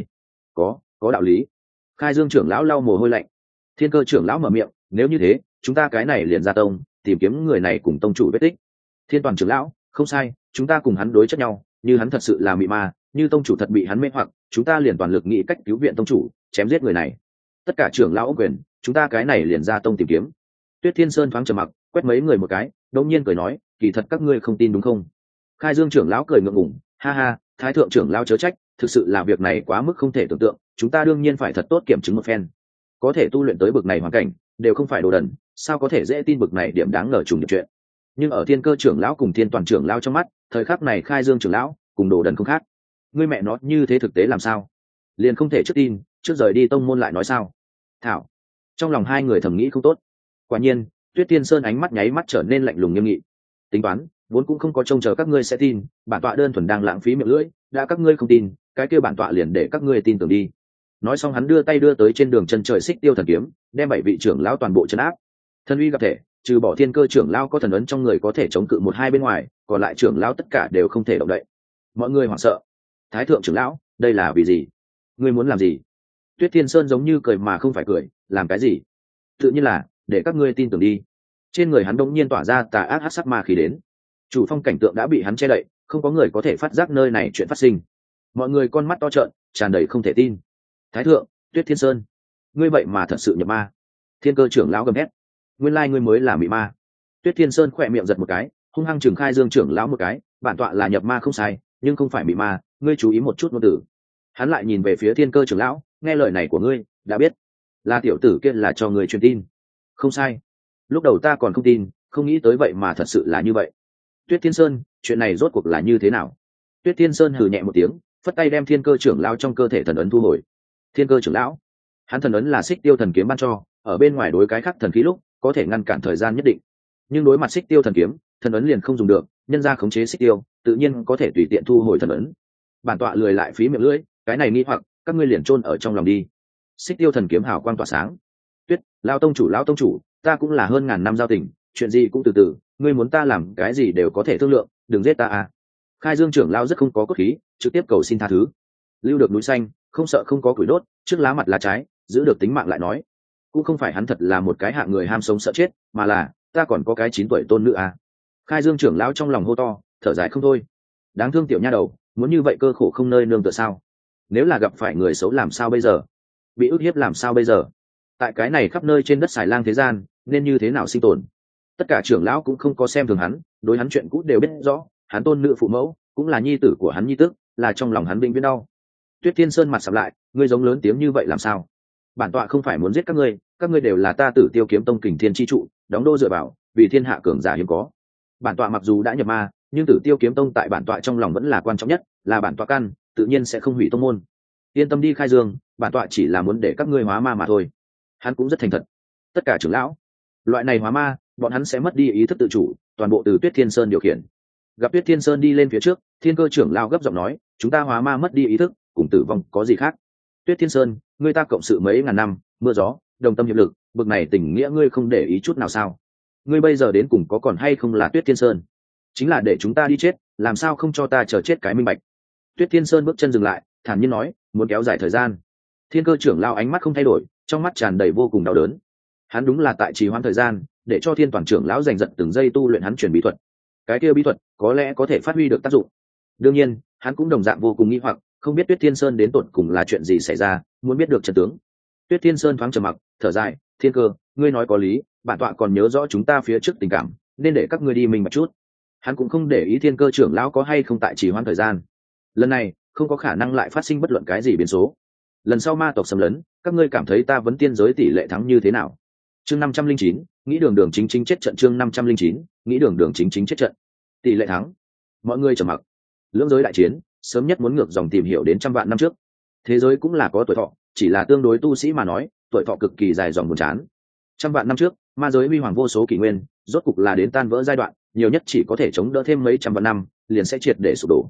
Speaker 1: có đạo lý. Khai Dương trưởng lão lau mồ hôi lạnh. Thiên Cơ trưởng lão mở miệng, nếu như thế, chúng ta cái này liền ra tông, tìm kiếm người này cùng tông chủ vết tích. Thiên Toàn trưởng lão, không sai, chúng ta cùng hắn đối chất nhau, như hắn thật sự là mị ma, như tông chủ thật bị hắn mê hoặc, chúng ta liền toàn lực nghĩ cách cứu viện tông chủ, chém giết người này. Tất cả trưởng lão quyền, chúng ta cái này liền ra tông tìm kiếm. Tuyết Thiên Sơn thoáng trầm mặc, quét mấy người một cái, đột nhiên cười nói, kỳ thật các ngươi không tin đúng không? Khai Dương trưởng lão cười ngượng ngùng, ha ha, Thái thượng trưởng lão chớ trách, thực sự là việc này quá mức không thể tưởng tượng, chúng ta đương nhiên phải thật tốt kiểm chứng một phen. Có thể tu luyện tới bậc này hoàn cảnh, đều không phải đồ đần, sao có thể dễ tin bậc này điểm đáng ngờ trùng điệp chuyện. Nhưng ở Thiên Cơ trưởng lão cùng Thiên Toàn trưởng lão trong mắt, thời khắc này Khai Dương trưởng lão cùng đồ đần không khác. Ngươi mẹ nó như thế thực tế làm sao? Liền không thể trước tin, trước rời đi tông môn lại nói sao? Thảo. Trong lòng hai người thầm nghĩ không tốt. Quả nhiên, Tuyết Tiên Sơn ánh mắt nháy mắt trở nên lạnh lùng nghiêm nghị. Tính toán, vốn cũng không có trông chờ các ngươi sẽ tin, bản tọa đơn thuần đang lãng phí miệng lưỡi, đã các ngươi không tin, cái kia bản tọa liền để các ngươi tin tưởng đi. Nói xong hắn đưa tay đưa tới trên đường chân trời xích tiêu thần kiếm, đem 7 vị trưởng lão toàn bộ trấn áp. Thân uy gặp thể, trừ bỏ Thiên Cơ trưởng lão có thần ấn trong người có thể chống cự một hai bên ngoài, còn lại trưởng lão tất cả đều không thể động đậy. Mọi người hoảng sợ. Thái thượng trưởng lão, đây là vì gì? Ngươi muốn làm gì? Tuyết Thiên Sơn giống như cười mà không phải cười, làm cái gì? Tự nhiên là để các ngươi tin tưởng đi. Trên người hắn đột nhiên tỏa ra tà ác hắc sắc ma khí đến. Chủ phong cảnh tượng đã bị hắn che đậy, không có người có thể phát giác nơi này chuyện phát sinh. Mọi người con mắt to trợn, tràn đầy không thể tin. Thái thượng, Tuyết Thiên Sơn, ngươi vậy mà thật sự nhập ma? Thiên Cơ trưởng lão gầm hét, nguyên lai ngươi mới là mị ma. Tuyết Thiên Sơn khỏe miệng giật một cái, hung hăng trừng Khai Dương trưởng lão một cái, bản tọa là nhập ma không sai, nhưng không phải mị ma, ngươi chú ý một chút ngôn từ. Hắn lại nhìn về phía Thiên Cơ trưởng lão, nghe lời này của ngươi, đã biết là tiểu tử kia là cho người truyền tin. Không sai, lúc đầu ta còn không tin, không nghĩ tới vậy mà thật sự là như vậy. Tuyết Thiên Sơn, chuyện này rốt cuộc là như thế nào? Tuyết Thiên Sơn hừ nhẹ một tiếng, phất tay đem Thiên Cơ trưởng lão trong cơ thể thần ấn thu hồi. Thiên Cơ trưởng lão, hắn thần ấn là xích tiêu thần kiếm ban cho, ở bên ngoài đối cái khác thần khí lúc có thể ngăn cản thời gian nhất định, nhưng đối mặt xích tiêu thần kiếm, thần ấn liền không dùng được, nhân ra khống chế xích tiêu, tự nhiên có thể tùy tiện thu hồi thần ấn. Bản tọa lười lại phí miệng lưỡi, cái này nghi hoặc các ngươi liền chôn ở trong lòng đi. Xích tiêu thần kiếm hào quang tỏa sáng. Tuyết, lão tông chủ, ta cũng là hơn ngàn năm giao tình, chuyện gì cũng từ từ, ngươi muốn ta làm cái gì đều có thể thương lượng, đừng giết ta à. Khai Dương trưởng lão rất không có cốt khí, trực tiếp cầu xin tha thứ. Lưu được núi xanh, không sợ không có củi đốt, trước lá mặt lá trái, giữ được tính mạng lại nói. Cũng không phải hắn thật là một cái hạng người ham sống sợ chết, mà là ta còn có cái 9 tuổi tôn nữ à. Khai Dương trưởng lão trong lòng hô to, thở dài không thôi. Đáng thương tiểu nha đầu, muốn như vậy cơ khổ không nơi nương tựa sao? Nếu là gặp phải người xấu làm sao bây giờ? Bị ức hiếp làm sao bây giờ? Tại cái này khắp nơi trên đất xài lang thế gian, nên như thế nào sinh tồn? Tất cả trưởng lão cũng không có xem thường hắn, đối hắn chuyện cũ đều biết rõ, hắn tôn nữ phụ mẫu cũng là nhi tử của hắn nhi tức, là trong lòng hắn vĩnh viễn đau. Tuyết Thiên Sơn mặt sầm lại, ngươi giống lớn tiếng như vậy làm sao? Bản tọa không phải muốn giết các ngươi đều là ta Tử Tiêu Kiếm Tông Kình Thiên chi trụ, đóng đô dựa vào, vì thiên hạ cường giả hiếm có. Bản tọa mặc dù đã nhập ma, nhưng Tử Tiêu Kiếm Tông tại bản tọa trong lòng vẫn là quan trọng nhất, là bản tọa căn, tự nhiên sẽ không hủy tông môn. Yên tâm đi Khai Dương, bản tọa chỉ là muốn để các ngươi hóa ma mà thôi. Hắn cũng rất thành thật. Tất cả trưởng lão, loại này hóa ma, bọn hắn sẽ mất đi ý thức tự chủ, toàn bộ từ Tuyết Thiên Sơn điều khiển. Gặp Tuyết Thiên Sơn đi lên phía trước, Thiên Cơ trưởng lão gấp giọng nói, chúng ta hóa ma mất đi ý thức, cùng tử vong có gì khác? Tuyết Thiên Sơn, ngươi ta cộng sự mấy ngàn năm, mưa gió, đồng tâm hiệp lực, bực này tình nghĩa ngươi không để ý chút nào sao? Ngươi bây giờ đến cùng có còn hay không là Tuyết Thiên Sơn? Chính là để chúng ta đi chết, làm sao không cho ta chờ chết cái minh bạch? Tuyết Thiên Sơn bước chân dừng lại, thản nhiên nói, muốn kéo dài thời gian. Thiên Cơ trưởng lão ánh mắt không thay đổi, trong mắt tràn đầy vô cùng đau đớn. Hắn đúng là tại trì hoãn thời gian, để cho Thiên Toàn trưởng lão giành giật từng giây tu luyện hắn truyền bí thuật. Cái kia bí thuật có lẽ có thể phát huy được tác dụng. Đương nhiên, hắn cũng đồng dạng vô cùng nghi hoặc, không biết Tuyết Thiên Sơn đến tột cùng là chuyện gì xảy ra, muốn biết được chân tướng. Tuyết Thiên Sơn thoáng trầm mặc, thở dài, Thiên Cơ, ngươi nói có lý, bản tọa còn nhớ rõ chúng ta phía trước tình cảm, nên để các ngươi đi mình một chút. Hắn cũng không để ý Thiên Cơ trưởng lão có hay không tại trì hoãn thời gian. Lần này không có khả năng lại phát sinh bất luận cái gì biến số. Lần sau ma tộc xâm lấn, các ngươi cảm thấy ta vấn tiên giới tỷ lệ thắng như thế nào? Chương 509, nghĩ đường đường chính chính chết trận. Chương 509, nghĩ đường đường chính chính chết trận. Tỷ lệ thắng. Mọi người trầm mặc. Lưỡng giới đại chiến, sớm nhất muốn ngược dòng tìm hiểu đến trăm vạn năm trước. Thế giới cũng là có tuổi thọ, chỉ là tương đối tu sĩ mà nói, tuổi thọ cực kỳ dài dòng buồn chán. Trăm vạn năm trước, ma giới huy hoàng vô số kỷ nguyên, rốt cục là đến tan vỡ giai đoạn, nhiều nhất chỉ có thể chống đỡ thêm mấy trăm vạn năm, liền sẽ triệt để sụp đổ.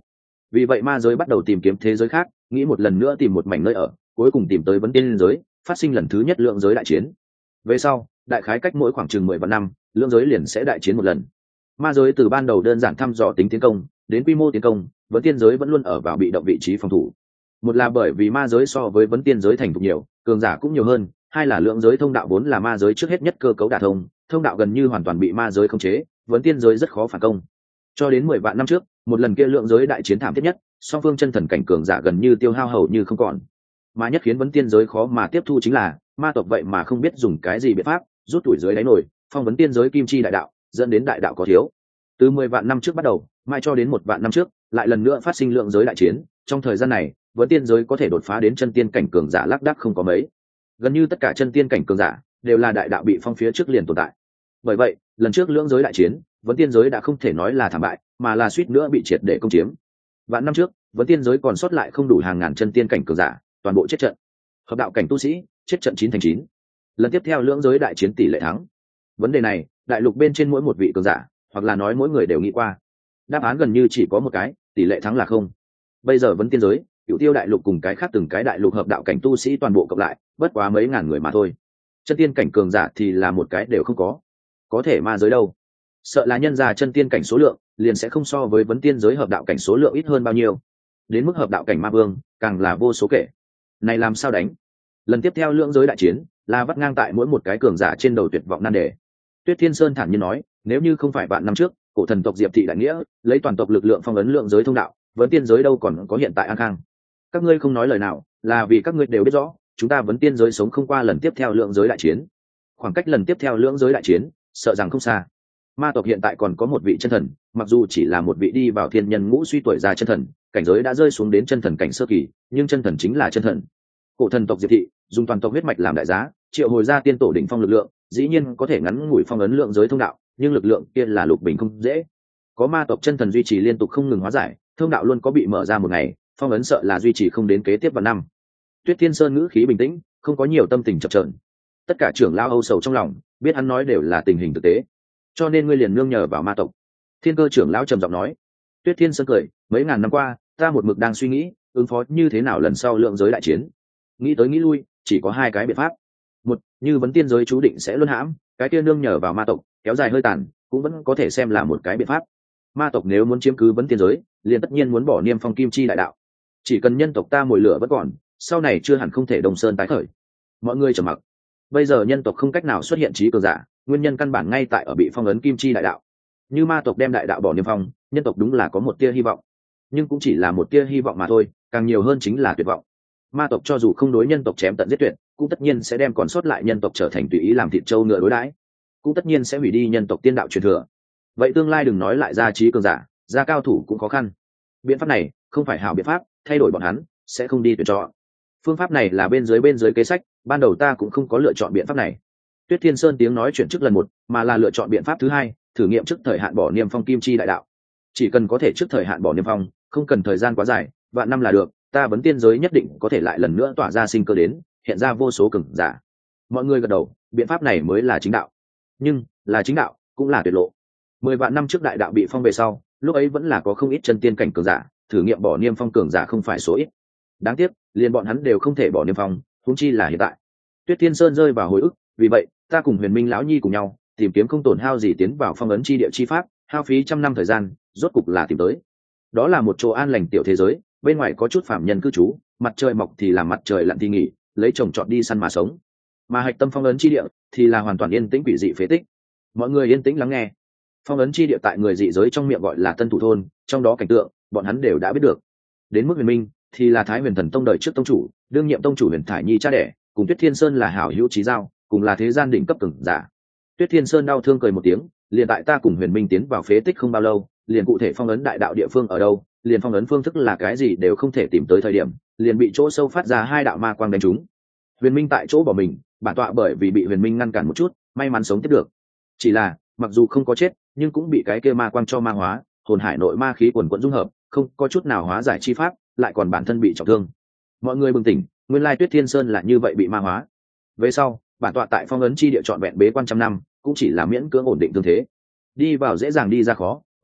Speaker 1: Vì vậy ma giới bắt đầu tìm kiếm thế giới khác, nghĩ một lần nữa tìm một mảnh nơi ở, cuối cùng tìm tới vấn tiên giới, phát sinh lần thứ nhất lượng giới đại chiến. Về sau, đại khái cách mỗi khoảng chừng 10 vạn năm, lượng giới liền sẽ đại chiến một lần. Ma giới từ ban đầu đơn giản thăm dò tính tiến công, đến quy mô tiến công, vấn tiên giới vẫn luôn ở vào bị động vị trí phòng thủ. Một là bởi vì ma giới so với vấn tiên giới thành thục nhiều, cường giả cũng nhiều hơn, hai là lượng giới thông đạo vốn là ma giới trước hết nhất cơ cấu đả thông đạo gần như hoàn toàn bị ma giới khống chế, vấn tiên giới rất khó phản công. Cho đến 10 vạn năm trước, một lần kia lượng giới đại chiến thảm thiết nhất, song phương chân thần cảnh cường giả gần như tiêu hao hầu như không còn. Mà nhất khiến vấn tiên giới khó mà tiếp thu chính là ma tộc vậy mà không biết dùng cái gì biện pháp rút tuổi dưới đáy nổi, phong vấn tiên giới kim chi đại đạo, dẫn đến đại đạo có thiếu. Từ 10 vạn năm trước bắt đầu, mai cho đến 1 vạn năm trước, lại lần nữa phát sinh lượng giới đại chiến. Trong thời gian này, vấn tiên giới có thể đột phá đến chân tiên cảnh cường giả lác đác không có mấy. Gần như tất cả chân tiên cảnh cường giả đều là đại đạo bị phong phía trước liền tồn tại. Bởi vậy, lần trước lượng giới đại chiến, vấn tiên giới đã không thể nói là thảm bại, mà là suýt nữa bị triệt để công chiếm. Vạn năm trước, vấn tiên giới còn sót lại không đủ hàng ngàn chân tiên cảnh cường giả, toàn bộ chết trận. Hợp đạo cảnh tu sĩ chết trận 9/9. Lần tiếp theo lượng giới đại chiến tỷ lệ thắng. Vấn đề này, đại lục bên trên mỗi một vị cường giả, hoặc là nói mỗi người đều nghĩ qua. Đáp án gần như chỉ có một cái, tỷ lệ thắng là không. Bây giờ vấn tiên giới, Cửu Tiêu đại lục cùng cái khác từng cái đại lục hợp đạo cảnh tu sĩ toàn bộ cộng lại, bất quá mấy ngàn người mà thôi. Chân tiên cảnh cường giả thì là một cái đều không có. Có thể ma giới đâu? Sợ là nhân ra chân tiên cảnh số lượng liền sẽ không so với vấn tiên giới hợp đạo cảnh số lượng ít hơn bao nhiêu. Đến mức hợp đạo cảnh ma vương, càng là vô số kể. Này làm sao đánh? Lần tiếp theo lượng giới đại chiến, là vắt ngang tại mỗi một cái cường giả trên đầu tuyệt vọng nan đề. Tuyết Thiên Sơn thản nhiên nói, nếu như không phải vạn năm trước, cổ thần tộc Diệp thị đại nghĩa lấy toàn tộc lực lượng phong ấn lượng giới thông đạo, vấn tiên giới đâu còn có hiện tại an khang. Các ngươi không nói lời nào, là vì các ngươi đều biết rõ, chúng ta vấn tiên giới sống không qua lần tiếp theo lượng giới đại chiến. Khoảng cách lần tiếp theo lượng giới đại chiến, sợ rằng không xa. Ma tộc hiện tại còn có một vị chân thần, mặc dù chỉ là một vị đi vào thiên nhân ngũ suy tuổi già chân thần, cảnh giới đã rơi xuống đến chân thần cảnh sơ kỳ, nhưng chân thần chính là chân thần. Cổ thần tộc Diệp thị dùng toàn tộc huyết mạch làm đại giá, triệu hồi ra tiên tổ đỉnh phong lực lượng, dĩ nhiên có thể ngắn ngủi phong ấn lượng giới thông đạo, nhưng lực lượng kia là lục bình không dễ. Có ma tộc chân thần duy trì liên tục không ngừng hóa giải, thông đạo luôn có bị mở ra một ngày, phong ấn sợ là duy trì không đến kế tiếp vào năm. Tuyết Thiên Sơn ngữ khí bình tĩnh, không có nhiều tâm tình chập chờn. Tất cả trưởng lão âu sầu trong lòng, biết hắn nói đều là tình hình thực tế. Cho nên ngươi liền nương nhờ vào ma tộc. Thiên Cơ trưởng lão trầm giọng nói. Tuyết Thiên Sơn cười, mấy ngàn năm qua, ta một mực đang suy nghĩ, ứng phó như thế nào lần sau lượng giới đại chiến. Nghĩ tới nghĩ lui, chỉ có hai cái biện pháp. Một, như vấn tiên giới chú định sẽ luân hãm, cái kia nương nhờ vào ma tộc, kéo dài hơi tàn, cũng vẫn có thể xem là một cái biện pháp. Ma tộc nếu muốn chiếm cứ vấn tiên giới, liền tất nhiên muốn bỏ niêm phong kim chi đại đạo. Chỉ cần nhân tộc ta mồi lửa vẫn còn, sau này chưa hẳn không thể đồng sơn tái khởi. Mọi người trầm mặc. Bây giờ nhân tộc không cách nào xuất hiện trí cường giả, nguyên nhân căn bản ngay tại ở bị phong ấn kim chi đại đạo. Như ma tộc đem đại đạo bỏ niêm phong, nhân tộc đúng là có một tia hy vọng, nhưng cũng chỉ là một tia hy vọng mà thôi, càng nhiều hơn chính là tuyệt vọng. Ma tộc cho dù không đối nhân tộc chém tận giết tuyệt, cũng tất nhiên sẽ đem còn sót lại nhân tộc trở thành tùy ý làm thịt trâu ngựa đối đãi, cũng tất nhiên sẽ hủy đi nhân tộc tiên đạo truyền thừa. Vậy tương lai đừng nói lại ra trí cường giả, ra cao thủ cũng khó khăn. Biện pháp này không phải hảo biện pháp, thay đổi bọn hắn sẽ không đi tuyển chọn. Phương pháp này là bên dưới kế sách, ban đầu ta cũng không có lựa chọn biện pháp này. Tuyết Thiên Sơn tiếng nói chuyển trước lần một, mà là lựa chọn biện pháp thứ hai, thử nghiệm trước thời hạn bỏ niêm phong kim chi đại đạo. Chỉ cần có thể trước thời hạn bỏ niêm phong, không cần thời gian quá dài, vạn năm là được, ta vấn tiên giới nhất định có thể lại lần nữa tỏa ra sinh cơ đến, hiện ra vô số cường giả. Mọi người gật đầu, biện pháp này mới là chính đạo. Nhưng, là chính đạo, cũng là tuyệt lộ. 10 vạn năm trước đại đạo bị phong về sau, lúc ấy vẫn là có không ít chân tiên cảnh cường giả, thử nghiệm bỏ niêm phong cường giả không phải số ít. Đáng tiếc, liền bọn hắn đều không thể bỏ niêm phong, huống chi là hiện tại. Tuyết Thiên Sơn rơi vào hồi ức, vì vậy, ta cùng Huyền Minh lão nhi cùng nhau, tìm kiếm không tổn hao gì tiến vào phong ấn chi địa chi pháp, hao phí trăm năm thời gian, rốt cục là tìm tới. Đó là một chỗ an lành tiểu thế giới, bên ngoài có chút phạm nhân cư trú, mặt trời mọc thì làm mặt trời lặn thì nghỉ, lấy trồng trọt đi săn mà sống. Mà hạch tâm phong ấn chi địa thì là hoàn toàn yên tĩnh quỷ dị phế tích. Mọi người yên tĩnh lắng nghe. Phong ấn chi địa tại người dị giới trong miệng gọi là Tân Thủ thôn, trong đó cảnh tượng, bọn hắn đều đã biết được. Đến mức Huyền Minh thì là Thái Huyền Thần Tông đời trước tông chủ, đương nhiệm tông chủ Huyền Thải Nhi cha đẻ, cùng Tuyết Thiên Sơn là hảo hữu chí giao, cùng là thế gian đỉnh cấp cường giả. Tuyết Thiên Sơn đau thương cười một tiếng, liền tại ta cùng Huyền Minh tiến vào phế tích không bao lâu, liền cụ thể phong ấn đại đạo địa phương ở đâu, liền phong ấn phương thức là cái gì đều không thể tìm tới thời điểm, liền bị chỗ sâu phát ra hai đạo ma quang đánh trúng. Huyền Minh tại chỗ bỏ mình, bản tọa bởi vì bị Huyền Minh ngăn cản một chút, may mắn sống tiếp được. Chỉ là, mặc dù không có chết, nhưng cũng bị cái kia ma quang cho ma hóa, hồn hải nội ma khí quần quẫn dung hợp, không có chút nào hóa giải chi pháp, lại còn bản thân bị trọng thương. Mọi người bừng tỉnh, nguyên lai Tuyết Thiên Sơn là như vậy bị ma hóa. Về sau, bản tọa tại phong ấn chi địa trọn vẹn bế quan trăm năm, cũng chỉ là miễn cưỡng ổn định thương thế. Đi vào dễ dàng đi ra khó,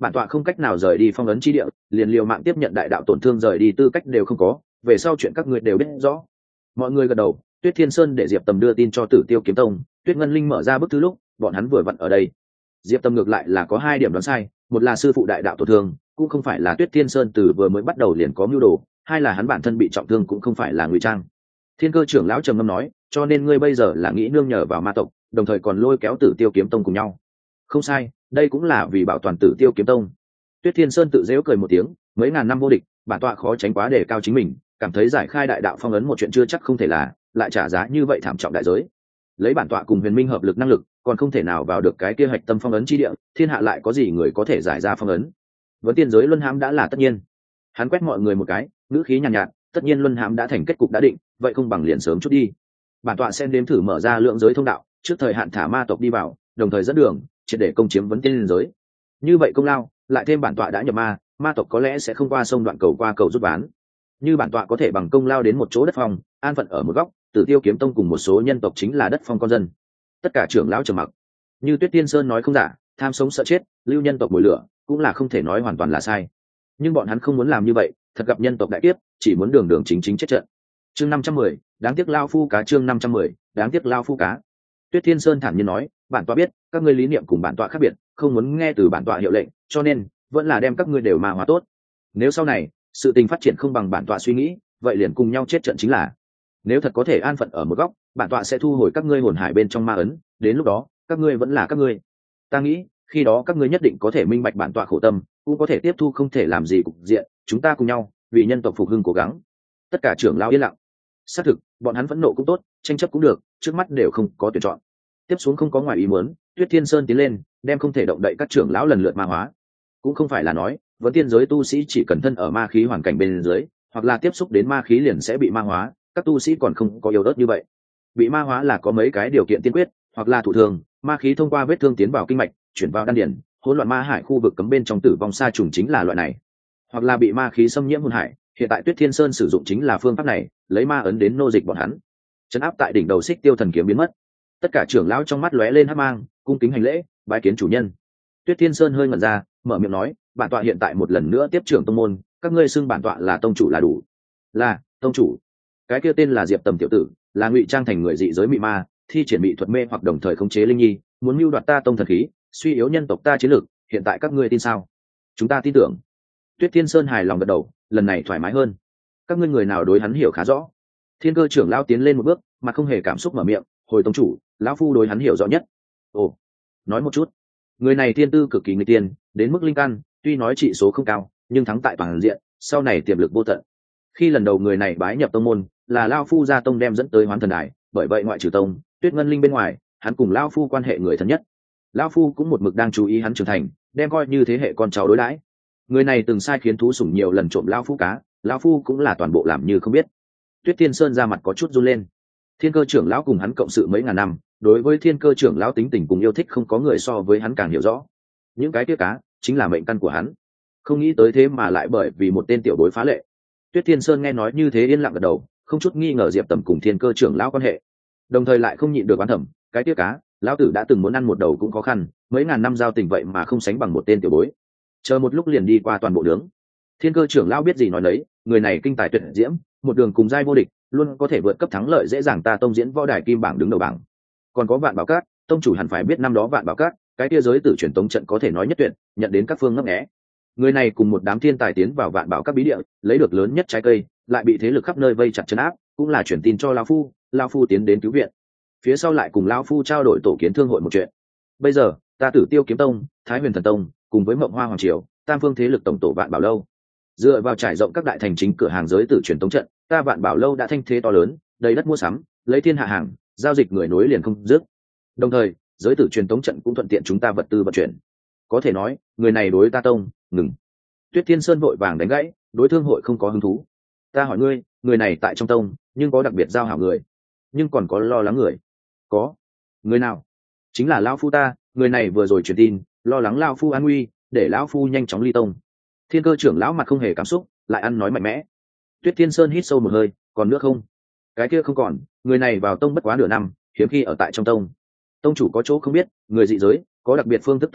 Speaker 1: bản tọa không cách nào rời đi phong ấn chi địa, liền liều mạng tiếp nhận đại đạo tổn thương, rời đi tư cách đều không có, về sau chuyện các ngươi đều biết rõ. Mọi người gật đầu. Tuyết Thiên Sơn để Diệp Tầm đưa tin cho Tử Tiêu Kiếm Tông, Tuyết Ngân Linh mở ra bức thư lúc bọn hắn vừa vặn ở đây. Diệp Tầm ngược lại là có 2 điểm đoán sai, một là sư phụ đại đạo tổn thương cũng không phải là Tuyết Thiên Sơn từ vừa mới bắt đầu liền có mưu đồ, hai là hắn bản thân bị trọng thương cũng không phải là ngụy trang. Thiên Cơ trưởng lão trầm ngâm nói, cho nên ngươi bây giờ là nghĩ nương nhờ vào ma tộc, đồng thời còn lôi kéo Tử Tiêu Kiếm Tông cùng nhau. Không sai, đây cũng là vì bảo toàn Tử Tiêu Kiếm Tông. Tuyết Thiên Sơn tự giễu cười một tiếng, mấy ngàn năm vô địch, bản tọa khó tránh quá đề cao chính mình, cảm thấy giải khai đại đạo phong ấn một chuyện chưa chắc không thể là, lại trả giá như vậy thảm trọng đại giới. Lấy bản tọa cùng Huyền Minh hợp lực năng lực, còn không thể nào vào được cái kia hạch tâm phong ấn chi địa, thiên hạ lại có gì người có thể giải ra phong ấn? Vấn tiên giới luân hãm đã là tất nhiên. Hắn quét mọi người một cái, ngữ khí nhàn nhạt, tất nhiên luân hãm đã thành kết cục đã định, vậy không bằng liền sớm chút đi. Bản tọa sẽ đếm thử mở ra lượng giới thông đạo, trước thời hạn thả ma tộc đi vào, đồng thời dẫn đường, triệt để công chiếm vấn tiên giới. Như vậy công lao, lại thêm bản tọa đã nhập ma, ma tộc có lẽ sẽ không qua sông đoạn cầu qua cầu rút ván. Như bản tọa có thể bằng công lao đến một chỗ đất phong, an phận ở một góc, Tử Tiêu Kiếm Tông cùng một số nhân tộc chính là đất phong con dân. Tất cả trưởng lão trầm mặc. Như Tuyết Tiên Sơn nói không giả, tham sống sợ chết, lưu nhân tộc mồi lửa, cũng là không thể nói hoàn toàn là sai. Nhưng bọn hắn không muốn làm như vậy, thật gặp nhân tộc đại kiếp, chỉ muốn đường đường chính chính chết trận. Chương 510, đáng tiếc lao phu cá. Chương 510, đáng tiếc lao phu cá. Tuyết Thiên Sơn thản nhiên nói, bản tọa biết, các ngươi lý niệm cùng bản tọa khác biệt, không muốn nghe từ bản tọa hiệu lệnh, cho nên vẫn là đem các ngươi đều ma hóa tốt. Nếu sau này sự tình phát triển không bằng bản tọa suy nghĩ, vậy liền cùng nhau chết trận chính là. Nếu thật có thể an phận ở một góc, bản tọa sẽ thu hồi các ngươi hồn hải bên trong ma ấn, đến lúc đó các ngươi vẫn là các ngươi. Ta nghĩ khi đó các ngươi nhất định có thể minh bạch bản tọa khổ tâm, cũng có thể tiếp thu không thể làm gì cục diện, chúng ta cùng nhau vì nhân tộc phục hưng cố gắng. Tất cả trưởng lão yên lặng. Xác thực, bọn hắn phẫn nộ cũng tốt, tranh chấp cũng được, trước mắt đều không có tuyển chọn. Tiếp xuống không có ngoài ý muốn, Tuyết Thiên Sơn tiến lên, đem không thể động đậy các trưởng lão lần lượt ma hóa. Cũng không phải là nói vấn tiên giới tu sĩ chỉ cần thân ở ma khí hoàn cảnh bên dưới, hoặc là tiếp xúc đến ma khí liền sẽ bị ma hóa, các tu sĩ còn không có yếu ớt như vậy. Bị ma hóa là có mấy cái điều kiện tiên quyết, hoặc là thụ thương, ma khí thông qua vết thương tiến vào kinh mạch, chuyển vào đan điền, hỗn loạn ma hải khu vực cấm bên trong tử vong sa trùng chính là loại này. Hoặc là bị ma khí xâm nhiễm hồn hải, hiện tại Tuyết Thiên Sơn sử dụng chính là phương pháp này, lấy ma ấn đến nô dịch bọn hắn. Trấn áp tại đỉnh đầu Xích Tiêu thần kiếm biến mất. Tất cả trưởng lão trong mắt lóe lên hắc mang, cung kính hành lễ, bái kiến chủ nhân. Tuyết Thiên Sơn hơi ngẩn ra, mở miệng nói, bản tọa hiện tại một lần nữa tiếp trưởng tông môn, các ngươi xưng bản tọa là tông chủ là đủ. Là tông chủ. Cái kia tên là Diệp Tầm tiểu tử, là ngụy trang thành người dị giới mị ma, thi triển bị thuật mê hoặc đồng thời khống chế linh nhi, muốn mưu đoạt ta tông thần khí, suy yếu nhân tộc ta chiến lược, hiện tại các ngươi tin sao? Chúng ta tin tưởng. Tuyết Thiên Sơn hài lòng gật đầu, lần này thoải mái hơn. Các ngươi người nào đối hắn hiểu khá rõ? Thiên Cơ trưởng lão tiến lên một bước, mà không hề cảm xúc mở miệng, hồi tông chủ, lão phu đối hắn hiểu rõ nhất. Ồ, nói một chút. Người này thiên tư cực kỳ người tiên, đến mức linh căn, tuy nói trị số không cao, nhưng thắng tại toàn diện, sau này tiềm lực vô tận. Khi lần đầu người này bái nhập tông môn, là lão phu gia tông đem dẫn tới Hoán Thần Đài, bởi vậy ngoại trừ tông, Tuyết Ngân Linh bên ngoài, hắn cùng lão phu quan hệ người thân nhất. Lão phu cũng một mực đang chú ý hắn trưởng thành, đem coi như thế hệ con cháu đối đãi. Người này từng sai khiến thú sủng nhiều lần trộm lão phu cá, lão phu cũng là toàn bộ làm như không biết. Tuyết Thiên Sơn ra mặt có chút run lên. Thiên Cơ trưởng lão cùng hắn cộng sự mấy ngàn năm, đối với Thiên Cơ trưởng lão tính tình cùng yêu thích không có người so với hắn càng hiểu rõ. Những cái kia cá chính là mệnh căn của hắn. Không nghĩ tới thế mà lại bởi vì một tên tiểu bối phá lệ. Tuyết Thiên Sơn nghe nói như thế yên lặng gật đầu, không chút nghi ngờ Diệp Tầm cùng Thiên Cơ trưởng lão quan hệ, đồng thời lại không nhịn được oán thầm, cái kia cá, lão tử đã từng muốn ăn một đầu cũng khó khăn, mấy ngàn năm giao tình vậy mà không sánh bằng một tên tiểu bối. Chờ một lúc liền đi qua toàn bộ đường. Thiên Cơ trưởng lão biết gì nói nấy, người này kinh tài tuyệt diễm, một đường cùng giai vô địch, luôn có thể vượt cấp thắng lợi dễ dàng ta tông diễn võ đài kim bảng đứng đầu bảng. Còn có Vạn Bảo Cát, tông chủ hẳn phải biết năm đó Vạn Bảo Cát, cái kia giới tử truyền tống trận có thể nói nhất tuyệt, nhận đến các phương ngấp nghé. Người này cùng một đám thiên tài tiến vào Vạn Bảo Các bí địa, lấy được lớn nhất trái cây, lại bị thế lực khắp nơi vây chặt trấn áp, cũng là truyền tin cho lão phu tiến đến cứu viện. Phía sau lại cùng lão phu trao đổi tổ kiến thương hội một chuyện. Bây giờ, ta Tử Tiêu Kiếm Tông, Thái Huyền Thần Tông, cùng với Mộng Hoa Hoàng Triều, tam phương thế lực tổng tổ Vạn Bảo Lâu. Dựa vào trải rộng các đại thành chính cửa hàng giới tử truyền tống trận, ta Vạn Bảo Lâu đã thanh thế to lớn, đầy đất mua sắm, lấy thiên hạ hàng, giao dịch người nối liền không dứt. Đồng thời, giới tử truyền tống trận cũng thuận tiện chúng ta vật tư vận chuyển. Có thể nói, người này đối ta tông, ngừng. Tuyết Thiên Sơn vội vàng đánh gãy, đối thương hội không có hứng thú. Ta hỏi ngươi, người này tại trong tông, nhưng có đặc biệt giao hảo người, nhưng còn có lo lắng người. Có. Người nào? Chính là lão phu ta, người này vừa rồi truyền tin, lo lắng lão phu an nguy, để lão phu nhanh chóng ly tông. Thiên Cơ trưởng lão mặt không hề cảm xúc, lại ăn nói mạnh mẽ. Tuyết Thiên Sơn hít sâu một hơi, còn nước không? Cái kia không còn, người này vào tông bất quá nửa năm, hiếm khi ở tại trong tông. Tông chủ có chỗ không biết, người dị giới có đặc biệt phương thức tu luyện,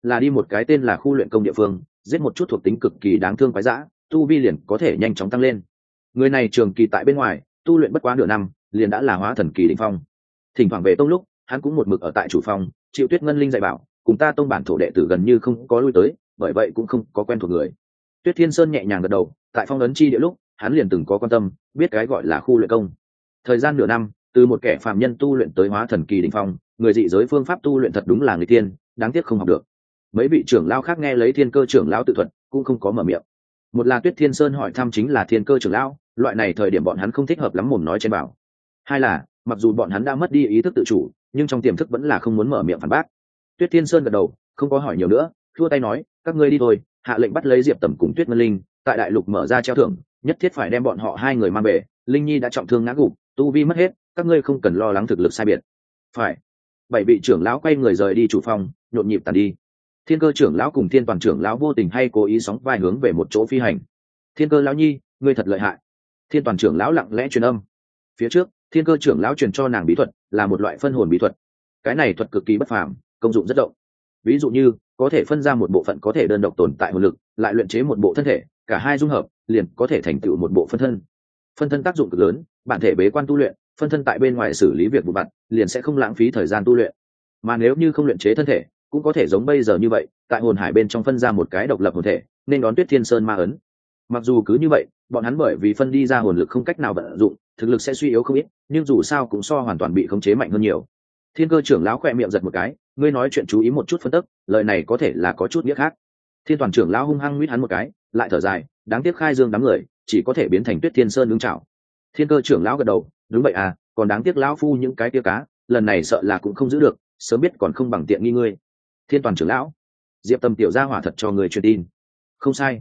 Speaker 1: là đi một cái tên là khu luyện công địa phương, giết một chút thuộc tính cực kỳ đáng thương quái dã, tu vi liền có thể nhanh chóng tăng lên. Người này trường kỳ tại bên ngoài tu luyện bất quá nửa năm, liền đã là hóa thần kỳ đỉnh phong. Thỉnh thoảng về tông lúc, hắn cũng một mực ở tại chủ phòng, chịu Tuyết Ngân Linh dạy bảo, cùng ta tông bản thổ đệ tử gần như không có lui tới, bởi vậy cũng không có quen thuộc người. Tuyết Thiên Sơn nhẹ nhàng gật đầu, tại phong ấn chi địa lúc, hắn liền từng có quan tâm, biết cái gọi là khu luyện công. Thời gian nửa năm, từ một kẻ phàm nhân tu luyện tới hóa thần kỳ đỉnh phong, người dị giới phương pháp tu luyện thật đúng là người tiên, đáng tiếc không học được. Mấy vị trưởng lão khác nghe lấy Thiên Cơ trưởng lão tự thuật, cũng không có mở miệng. Một là Tuyết Thiên Sơn hỏi thăm chính là Thiên Cơ trưởng lão, loại này thời điểm bọn hắn không thích hợp lắm mồm nói trên bảo. Hai là, mặc dù bọn hắn đã mất đi ý thức tự chủ, nhưng trong tiềm thức vẫn là không muốn mở miệng phản bác. Tuyết Thiên Sơn gật đầu, không có hỏi nhiều nữa, thua tay nói, các ngươi đi thôi, hạ lệnh bắt lấy Diệp Tầm cùng Tuyết Ngân Linh, tại đại lục mở ra treo thưởng, nhất thiết phải đem bọn họ hai người mang về. Linh Nhi đã trọng thương ngã gục, tu vi mất hết, các ngươi không cần lo lắng thực lực sai biệt. Phải. Bảy vị trưởng lão quay người rời đi chủ phòng, nhộn nhịp tàn đi. Thiên Cơ trưởng lão cùng Thiên Toàn trưởng lão vô tình hay cố ý sóng vai hướng về một chỗ phi hành. Thiên Cơ lão nhi, ngươi thật lợi hại. Thiên Toàn trưởng lão lặng lẽ truyền âm. Phía trước, Thiên Cơ trưởng lão truyền cho nàng bí thuật, là một loại phân hồn bí thuật. Cái này thuật cực kỳ bất phàm, công dụng rất rộng. Ví dụ như, có thể phân ra một bộ phận có thể đơn độc tồn tại hồn lực, lại luyện chế một bộ thân thể, cả hai dung hợp, liền có thể thành tựu một bộ phân thân. Phân thân tác dụng cực lớn, bản thể bế quan tu luyện, phân thân tại bên ngoài xử lý việc vụn vặt, liền sẽ không lãng phí thời gian tu luyện. Mà nếu như không luyện chế thân thể, cũng có thể giống bây giờ như vậy, tại hồn hải bên trong phân ra một cái độc lập hồn thể, nên đón Tuyết Thiên Sơn ma ấn. Mặc dù cứ như vậy, bọn hắn bởi vì phân đi ra hồn lực không cách nào vận dụng, thực lực sẽ suy yếu không ít, nhưng dù sao cũng so hoàn toàn bị khống chế mạnh hơn nhiều. Thiên Cơ trưởng lão khẽ miệng giật một cái, ngươi nói chuyện chú ý một chút phân tức, lời này có thể là có chút nghĩa khác. Thiên Toàn trưởng lão hung hăng huýt hắn một cái, lại thở dài, đáng tiếc khai dương đám người, chỉ có thể biến thành Tuyết Thiên Sơn ứng chảo. Thiên Cơ trưởng lão gật đầu, đúng vậy à, còn đáng tiếc lão phu những cái tia cá, lần này sợ là cũng không giữ được, sớm biết còn không bằng tiện nghi ngươi. Thiên Toàn trưởng lão, Diệp Tâm tiểu gia hỏa thật cho người truyền tin. Không sai.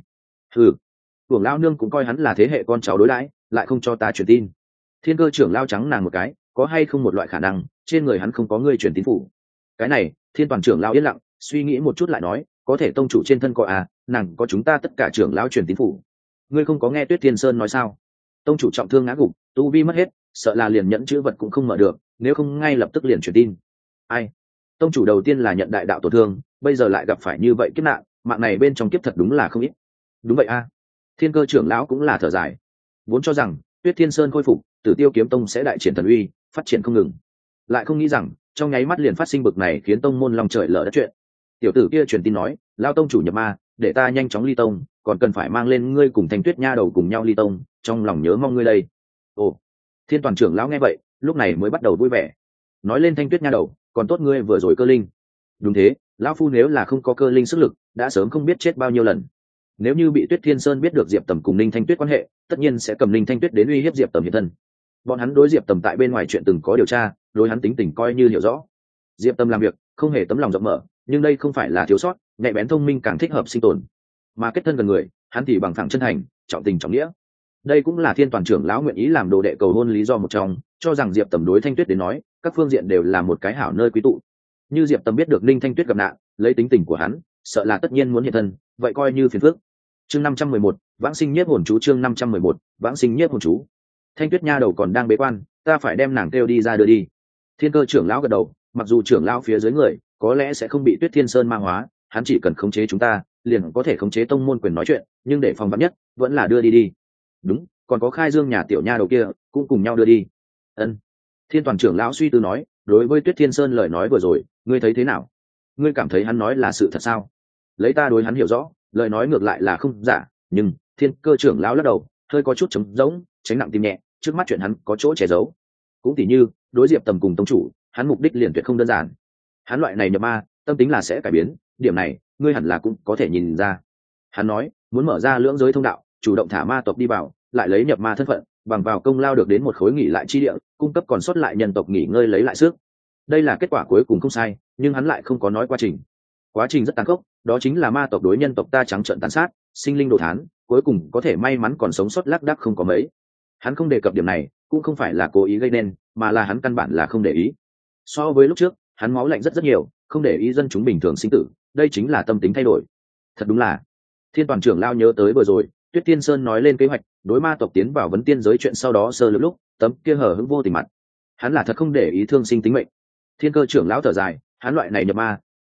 Speaker 1: Hưởng lão nương cũng coi hắn là thế hệ con cháu đối đãi, lại không cho ta truyền tin. Thiên Cơ trưởng lão trắng nàng một cái, có hay không một loại khả năng trên người hắn không có người truyền tín phủ? Cái này, Thiên Toàn trưởng lão yên lặng, suy nghĩ một chút lại nói, có thể tông chủ trên thân có à, nàng có chúng ta tất cả trưởng lão truyền tín phủ. Ngươi không có nghe Tuyết Thiên Sơn nói sao? Tông chủ trọng thương ngã gục, tu vi mất hết, sợ là liền nhẫn chữ vật cũng không mở được, nếu không ngay lập tức liền truyền tin. Ai? Tông chủ đầu tiên là nhận đại đạo tổn thương, bây giờ lại gặp phải như vậy kiếp nạn, mạng này bên trong kiếp thật đúng là không ít. Đúng vậy a. Thiên Cơ trưởng lão cũng là thở dài, vốn cho rằng Tuyết Thiên Sơn khôi phục, Tử Tiêu kiếm tông sẽ đại triển thần uy, phát triển không ngừng, lại không nghĩ rằng trong nháy mắt liền phát sinh bực này, khiến tông môn lòng trời lở đất chuyện. Tiểu tử kia truyền tin nói, lao tông chủ nhập ma, để ta nhanh chóng ly tông, còn cần phải mang lên ngươi cùng Thanh Tuyết nha đầu cùng nhau ly tông, trong lòng nhớ mong ngươi đây. Ồ. Thiên Toàn trưởng lão nghe vậy, lúc này mới bắt đầu vui vẻ, nói lên Thanh Tuyết nha đầu, còn tốt ngươi vừa rồi cơ linh. Đúng thế, lão phu nếu là không có cơ linh sức lực, đã sớm không biết chết bao nhiêu lần. Nếu như bị Tuyết Thiên Sơn biết được Diệp Tầm cùng Ninh Thanh Tuyết quan hệ, tất nhiên sẽ cầm Ninh Thanh Tuyết đến uy hiếp Diệp Tầm hiện thân. Bọn hắn đối Diệp Tầm tại bên ngoài chuyện từng có điều tra, đối hắn tính tình coi như hiểu rõ. Diệp Tầm làm việc không hề tấm lòng rộng mở, nhưng đây không phải là thiếu sót, nhạy bén thông minh càng thích hợp sinh tồn. Mà kết thân gần người, hắn thì bằng phẳng chân thành, trọng tình trọng nghĩa. Đây cũng là Thiên Toàn trưởng lão nguyện ý làm đồ đệ cầu hôn lý do một trong, cho rằng Diệp Tầm đối Thanh Tuyết đến nói, các phương diện đều là một cái hảo nơi quý tụ. Như Diệp Tầm biết được Ninh Thanh Tuyết gặp nạn, lấy tính tình của hắn, sợ là tất nhiên muốn hiện thân, vậy coi như phiền phức. Chương 511, Vãng Sinh Nhiếp Hồn Chú. Chương 511, Vãng Sinh Nhiếp Hồn Chú. Thanh Tuyết nha đầu còn đang bế quan, ta phải đem nàng kêu đi ra đưa đi. Thiên Cơ trưởng lão gật đầu, mặc dù trưởng lão phía dưới người có lẽ sẽ không bị Tuyết Thiên Sơn ma hóa, hắn chỉ cần khống chế chúng ta, liền có thể khống chế tông môn quyền nói chuyện, nhưng để phòng vắn nhất, vẫn là đưa đi đi. Đúng, còn có Khai Dương nhà tiểu nha đầu kia, cũng cùng nhau đưa đi. Ân. Thiên Toàn trưởng lão suy tư nói, đối với Tuyết Thiên Sơn lời nói vừa rồi, ngươi thấy thế nào? Ngươi cảm thấy hắn nói là sự thật sao? Lấy ta đối hắn hiểu rõ, lời nói ngược lại là không giả, nhưng Thiên Cơ trưởng lão lắc đầu, hơi có chút trống rỗng, tránh nặng tim nhẹ, trước mắt chuyện hắn có chỗ che giấu. Cũng tỉ như, đối Diệp Tầm cùng tông chủ, hắn mục đích liền tuyệt không đơn giản. Hắn loại này nhập ma, tâm tính là sẽ cải biến, điểm này, ngươi hẳn là cũng có thể nhìn ra. Hắn nói, muốn mở ra lưỡng giới thông đạo, chủ động thả ma tộc đi vào, lại lấy nhập ma thân phận, bằng vào công lao được đến một khối nghỉ lại chi địa, cung cấp còn sót lại nhân tộc nghỉ ngơi lấy lại sức. Đây là kết quả cuối cùng không sai, nhưng hắn lại không có nói quá trình rất tàn khốc, đó chính là ma tộc đối nhân tộc ta trắng trợn tàn sát, sinh linh đồ thán, cuối cùng có thể may mắn còn sống sót lác đác không có mấy. Hắn không đề cập điểm này, cũng không phải là cố ý gây nên, mà là hắn căn bản là không để ý. So với lúc trước, hắn máu lạnh rất nhiều, không để ý dân chúng bình thường sinh tử, đây chính là tâm tính thay đổi. Thật đúng là, Thiên Toàn trưởng lao nhớ tới vừa rồi, Tuyết Tiên Sơn nói lên kế hoạch đối ma tộc tiến vào vấn tiên giới chuyện, sau đó sơ lược lúc tấm kia hở hững vô tình mặt, hắn là thật không để ý thương sinh tính mệnh. Thiên Cơ trưởng lão thở dài, hắn loại này nhập ma,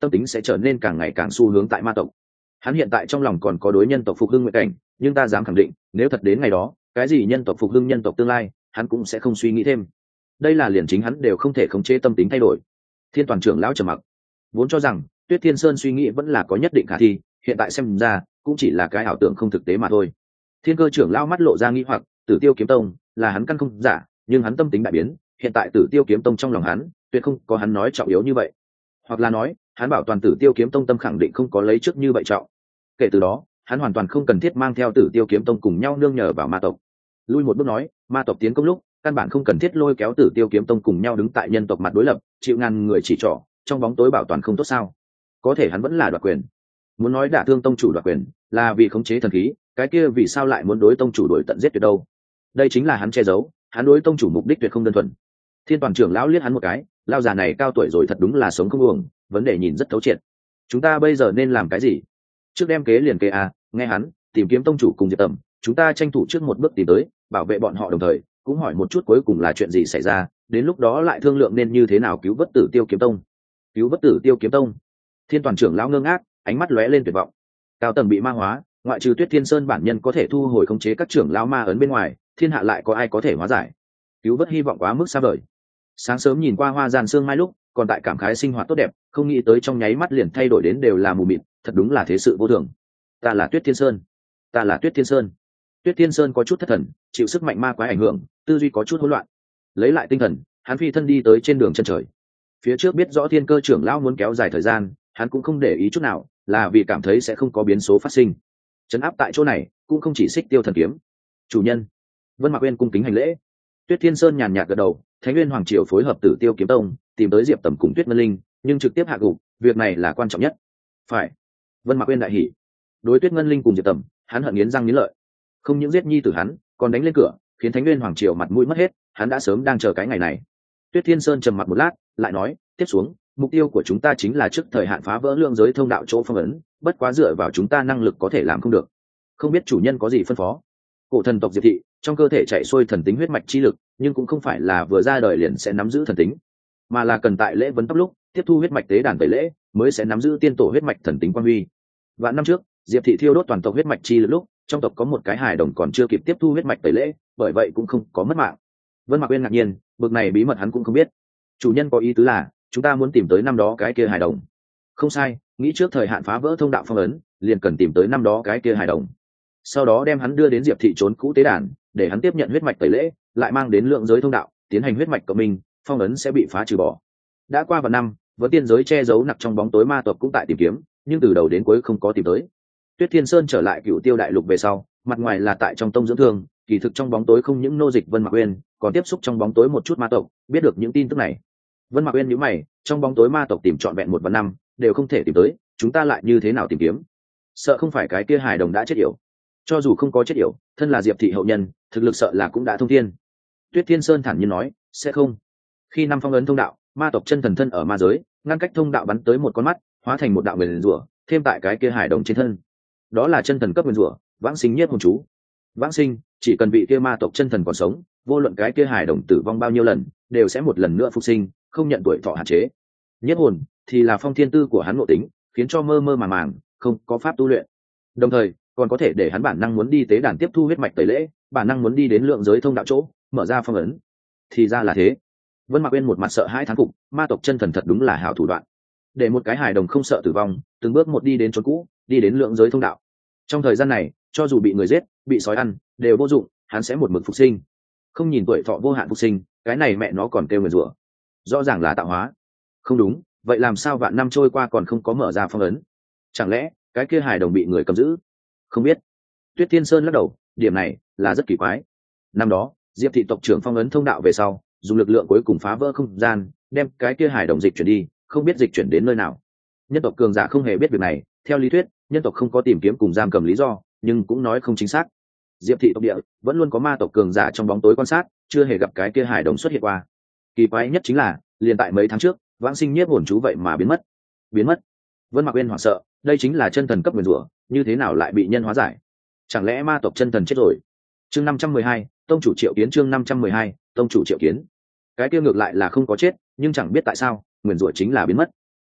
Speaker 1: tâm tính sẽ trở nên càng ngày càng xu hướng tại ma tộc. Hắn hiện tại trong lòng còn có đối nhân tộc phục hưng nguyện cảnh, nhưng ta dám khẳng định, nếu thật đến ngày đó, cái gì nhân tộc phục hưng nhân tộc tương lai, hắn cũng sẽ không suy nghĩ thêm. Đây là liền chính hắn đều không thể khống chế tâm tính thay đổi. Thiên Toàn trưởng lão trầm mặc, vốn cho rằng Tuyết Thiên Sơn suy nghĩ vẫn là có nhất định khả thi, hiện tại xem ra cũng chỉ là cái ảo tưởng không thực tế mà thôi. Thiên Cơ trưởng lão mắt lộ ra nghi hoặc, Tử Tiêu kiếm tông là hắn căn không giả, nhưng hắn tâm tính đại biến, hiện tại Tử Tiêu kiếm tông trong lòng hắn tuyệt không có hắn nói trọng yếu như vậy, hoặc là nói hắn bảo toàn Tử Tiêu kiếm tông tâm khẳng định không có lấy trước như vậy trọng. Kể từ đó hắn hoàn toàn không cần thiết mang theo Tử Tiêu kiếm tông cùng nhau nương nhờ vào ma tộc. Lui một bước nói, ma tộc tiến công lúc căn bản không cần thiết lôi kéo Tử Tiêu kiếm tông cùng nhau đứng tại nhân tộc mặt đối lập, chịu ngàn người chỉ trỏ, trong bóng tối bảo toàn không tốt sao? Có thể hắn vẫn là đoạt quyền. Muốn nói đả thương tông chủ đoạt quyền là vì khống chế thần khí, cái kia vì sao lại muốn đối tông chủ đuổi tận giết tuyệt đâu? Đây chính là hắn che giấu, hắn đối tông chủ mục đích tuyệt không đơn thuần. Thiên Toàn trưởng lão liếc hắn một cái, lao già này cao tuổi rồi thật đúng là sống không uổng, vấn đề nhìn rất thấu triệt. Chúng ta bây giờ nên làm cái gì? Trước đem kế liền kế nghe hắn, tìm kiếm tông chủ cùng Diệp Tầm, chúng ta tranh thủ trước một bước tìm tới, bảo vệ bọn họ đồng thời, cũng hỏi một chút cuối cùng là chuyện gì xảy ra, đến lúc đó lại thương lượng nên như thế nào cứu vớt Tử Tiêu kiếm tông. Cứu vớt Tử Tiêu kiếm tông? Thiên Toàn trưởng lão ngơ ngác, ánh mắt lóe lên tuyệt vọng. Cao tầng bị ma hóa, ngoại trừ Tuyết Thiên Sơn bản nhân có thể thu hồi khống chế các trưởng lão ma ấn bên ngoài, thiên hạ lại có ai có thể hóa giải? Cứu vớt hy vọng quá mức xa vời. Sáng sớm nhìn qua hoa gian sương mai lúc còn tại cảm khái sinh hoạt tốt đẹp, không nghĩ tới trong nháy mắt liền thay đổi đến đều là mù mịt, thật đúng là thế sự vô thường. Ta là Tuyết Thiên Sơn, ta là Tuyết Thiên Sơn. Tuyết Thiên Sơn có chút thất thần, chịu sức mạnh ma quái ảnh hưởng, tư duy có chút hỗn loạn. Lấy lại tinh thần, hắn phi thân đi tới trên đường chân trời. Phía trước biết rõ Thiên Cơ trưởng lão muốn kéo dài thời gian, hắn cũng không để ý chút nào, là vì cảm thấy sẽ không có biến số phát sinh. Trấn áp tại chỗ này cũng không chỉ Xích Tiêu thần kiếm. Chủ nhân. Vân Mạc Uyên cung kính hành lễ. Tuyết Thiên Sơn nhàn nhạt gật đầu, Thánh Nguyên Hoàng Triều phối hợp Tử Tiêu kiếm tông, tìm tới Diệp Tầm cùng Tuyết Ngân Linh, nhưng trực tiếp hạ gục, việc này là quan trọng nhất. Phải. Vân Mạc Uyên đại hỉ. Đối Tuyết Ngân Linh cùng Diệp Tầm, hắn hận nghiến răng nghiến lợi. Không những giết nhi tử hắn, còn đánh lên cửa, khiến Thánh Nguyên Hoàng Triều mặt mũi mất hết, hắn đã sớm đang chờ cái ngày này. Tuyết Thiên Sơn trầm mặc một lát, lại nói, tiếp xuống, mục tiêu của chúng ta chính là trước thời hạn phá vỡ lượng giới thông đạo chỗ phong ấn, bất quá dựa vào chúng ta năng lực có thể làm không được. Không biết chủ nhân có gì phân phó? Cổ thần tộc Diệp thị, trong cơ thể chạy xuôi thần tính huyết mạch chi lực, nhưng cũng không phải là vừa ra đời liền sẽ nắm giữ thần tính, mà là cần tại lễ vấn tóc lúc tiếp thu huyết mạch tế đàn tẩy lễ, mới sẽ nắm giữ tiên tổ huyết mạch thần tính quan huy. Vạn năm trước, Diệp thị thiêu đốt toàn tộc huyết mạch chi lực lúc, trong tộc có một cái hài đồng còn chưa kịp tiếp thu huyết mạch tẩy lễ, bởi vậy cũng không có mất mạng. Vân Mạc Uyên ngạc nhiên, bực này bí mật hắn cũng không biết. Chủ nhân có ý tứ là, chúng ta muốn tìm tới năm đó cái kia hài đồng? Không sai, nghĩ trước thời hạn phá vỡ thông đạo phong ấn, liền cần tìm tới năm đó cái kia hài đồng. Sau đó đem hắn đưa đến Diệp thị trốn cũ tế đàn, để hắn tiếp nhận huyết mạch tẩy lễ, lại mang đến lượng giới thông đạo, tiến hành huyết mạch cộng minh, phong ấn sẽ bị phá trừ bỏ. Đã qua vạn năm, với tiên giới che giấu nặc trong bóng tối ma tộc cũng tại tìm kiếm, nhưng từ đầu đến cuối không có tìm tới. Tuyết Thiên Sơn trở lại Cửu Tiêu đại lục về sau, mặt ngoài là tại trong tông dưỡng thương, kỳ thực trong bóng tối không những nô dịch Vân Mạc Uyên, còn tiếp xúc trong bóng tối một chút ma tộc, biết được những tin tức này. Vân Mạc Uyên nhíu mày, trong bóng tối ma tộc tìm trọn vẹn một vạn năm, đều không thể tìm tới, chúng ta lại như thế nào tìm kiếm? Sợ không phải cái kia hài đồng đã chết yểu. Cho dù không có chết yểu, thân là Diệp thị hậu nhân, thực lực sợ là cũng đã thông thiên. Tuyết Thiên Sơn thản nhiên nói, sẽ không. Khi năm phong ấn thông đạo, ma tộc chân thần thân ở ma giới, ngăn cách thông đạo bắn tới một con mắt, hóa thành một đạo nguyền rủa, thêm tại cái kia hài đồng trên thân. Đó là chân thần cấp nguyền rủa, vãng sinh nhiếp hồn chú. Vãng sinh, chỉ cần vị kia ma tộc chân thần còn sống, vô luận cái kia hài đồng tử vong bao nhiêu lần, đều sẽ một lần nữa phục sinh, không nhận tuổi thọ hạn chế. Nhiếp hồn thì là phong thiên tư của hắn ngộ tính, khiến cho mơ mơ màng, không có pháp tu luyện. Đồng thời, còn có thể để hắn bản năng muốn đi tế đàn tiếp thu huyết mạch tẩy lễ, bản năng muốn đi đến lượng giới thông đạo chỗ, mở ra phong ấn. Thì ra là thế. Vân Mạc Uyên một mặt sợ hãi thán phục, ma tộc chân thần thật đúng là hảo thủ đoạn. Để một cái hài đồng không sợ tử vong, từng bước một đi đến chốn cũ, đi đến lượng giới thông đạo. Trong thời gian này, cho dù bị người giết, bị sói ăn, đều vô dụng, hắn sẽ một mực phục sinh. Không nhìn tuổi thọ vô hạn phục sinh, cái này mẹ nó còn kêu nguyền rủa. Rõ ràng là tạo hóa. Không đúng, vậy làm sao vạn năm trôi qua còn không có mở ra phong ấn? Chẳng lẽ cái kia hài đồng bị người cầm giữ? Không biết. Tuyết Thiên Sơn lắc đầu, điểm này là rất kỳ quái. Năm đó, Diệp thị tộc trưởng phong ấn thông đạo về sau, dùng lực lượng cuối cùng phá vỡ không gian, đem cái kia hài đồng dịch chuyển đi, không biết dịch chuyển đến nơi nào. Nhân tộc cường giả không hề biết việc này, theo lý thuyết, nhân tộc không có tìm kiếm cùng giam cầm lý do, nhưng cũng nói không chính xác. Diệp thị tộc địa vẫn luôn có ma tộc cường giả trong bóng tối quan sát, chưa hề gặp cái kia hài đồng xuất hiện qua. Kỳ quái nhất chính là, liền tại mấy tháng trước, vãng sinh nhiếp hồn chú vậy mà biến mất. Biến mất? Vân Mạc Uyên hoảng sợ, đây chính là chân thần cấp nguyền rủa, như thế nào lại bị nhân hóa giải? Chẳng lẽ ma tộc chân thần chết rồi? Chương 512, tông chủ Triệu Kiến. Chương 512, tông chủ Triệu Kiến. Cái kia ngược lại là không có chết, nhưng chẳng biết tại sao, nguyền rủa chính là biến mất.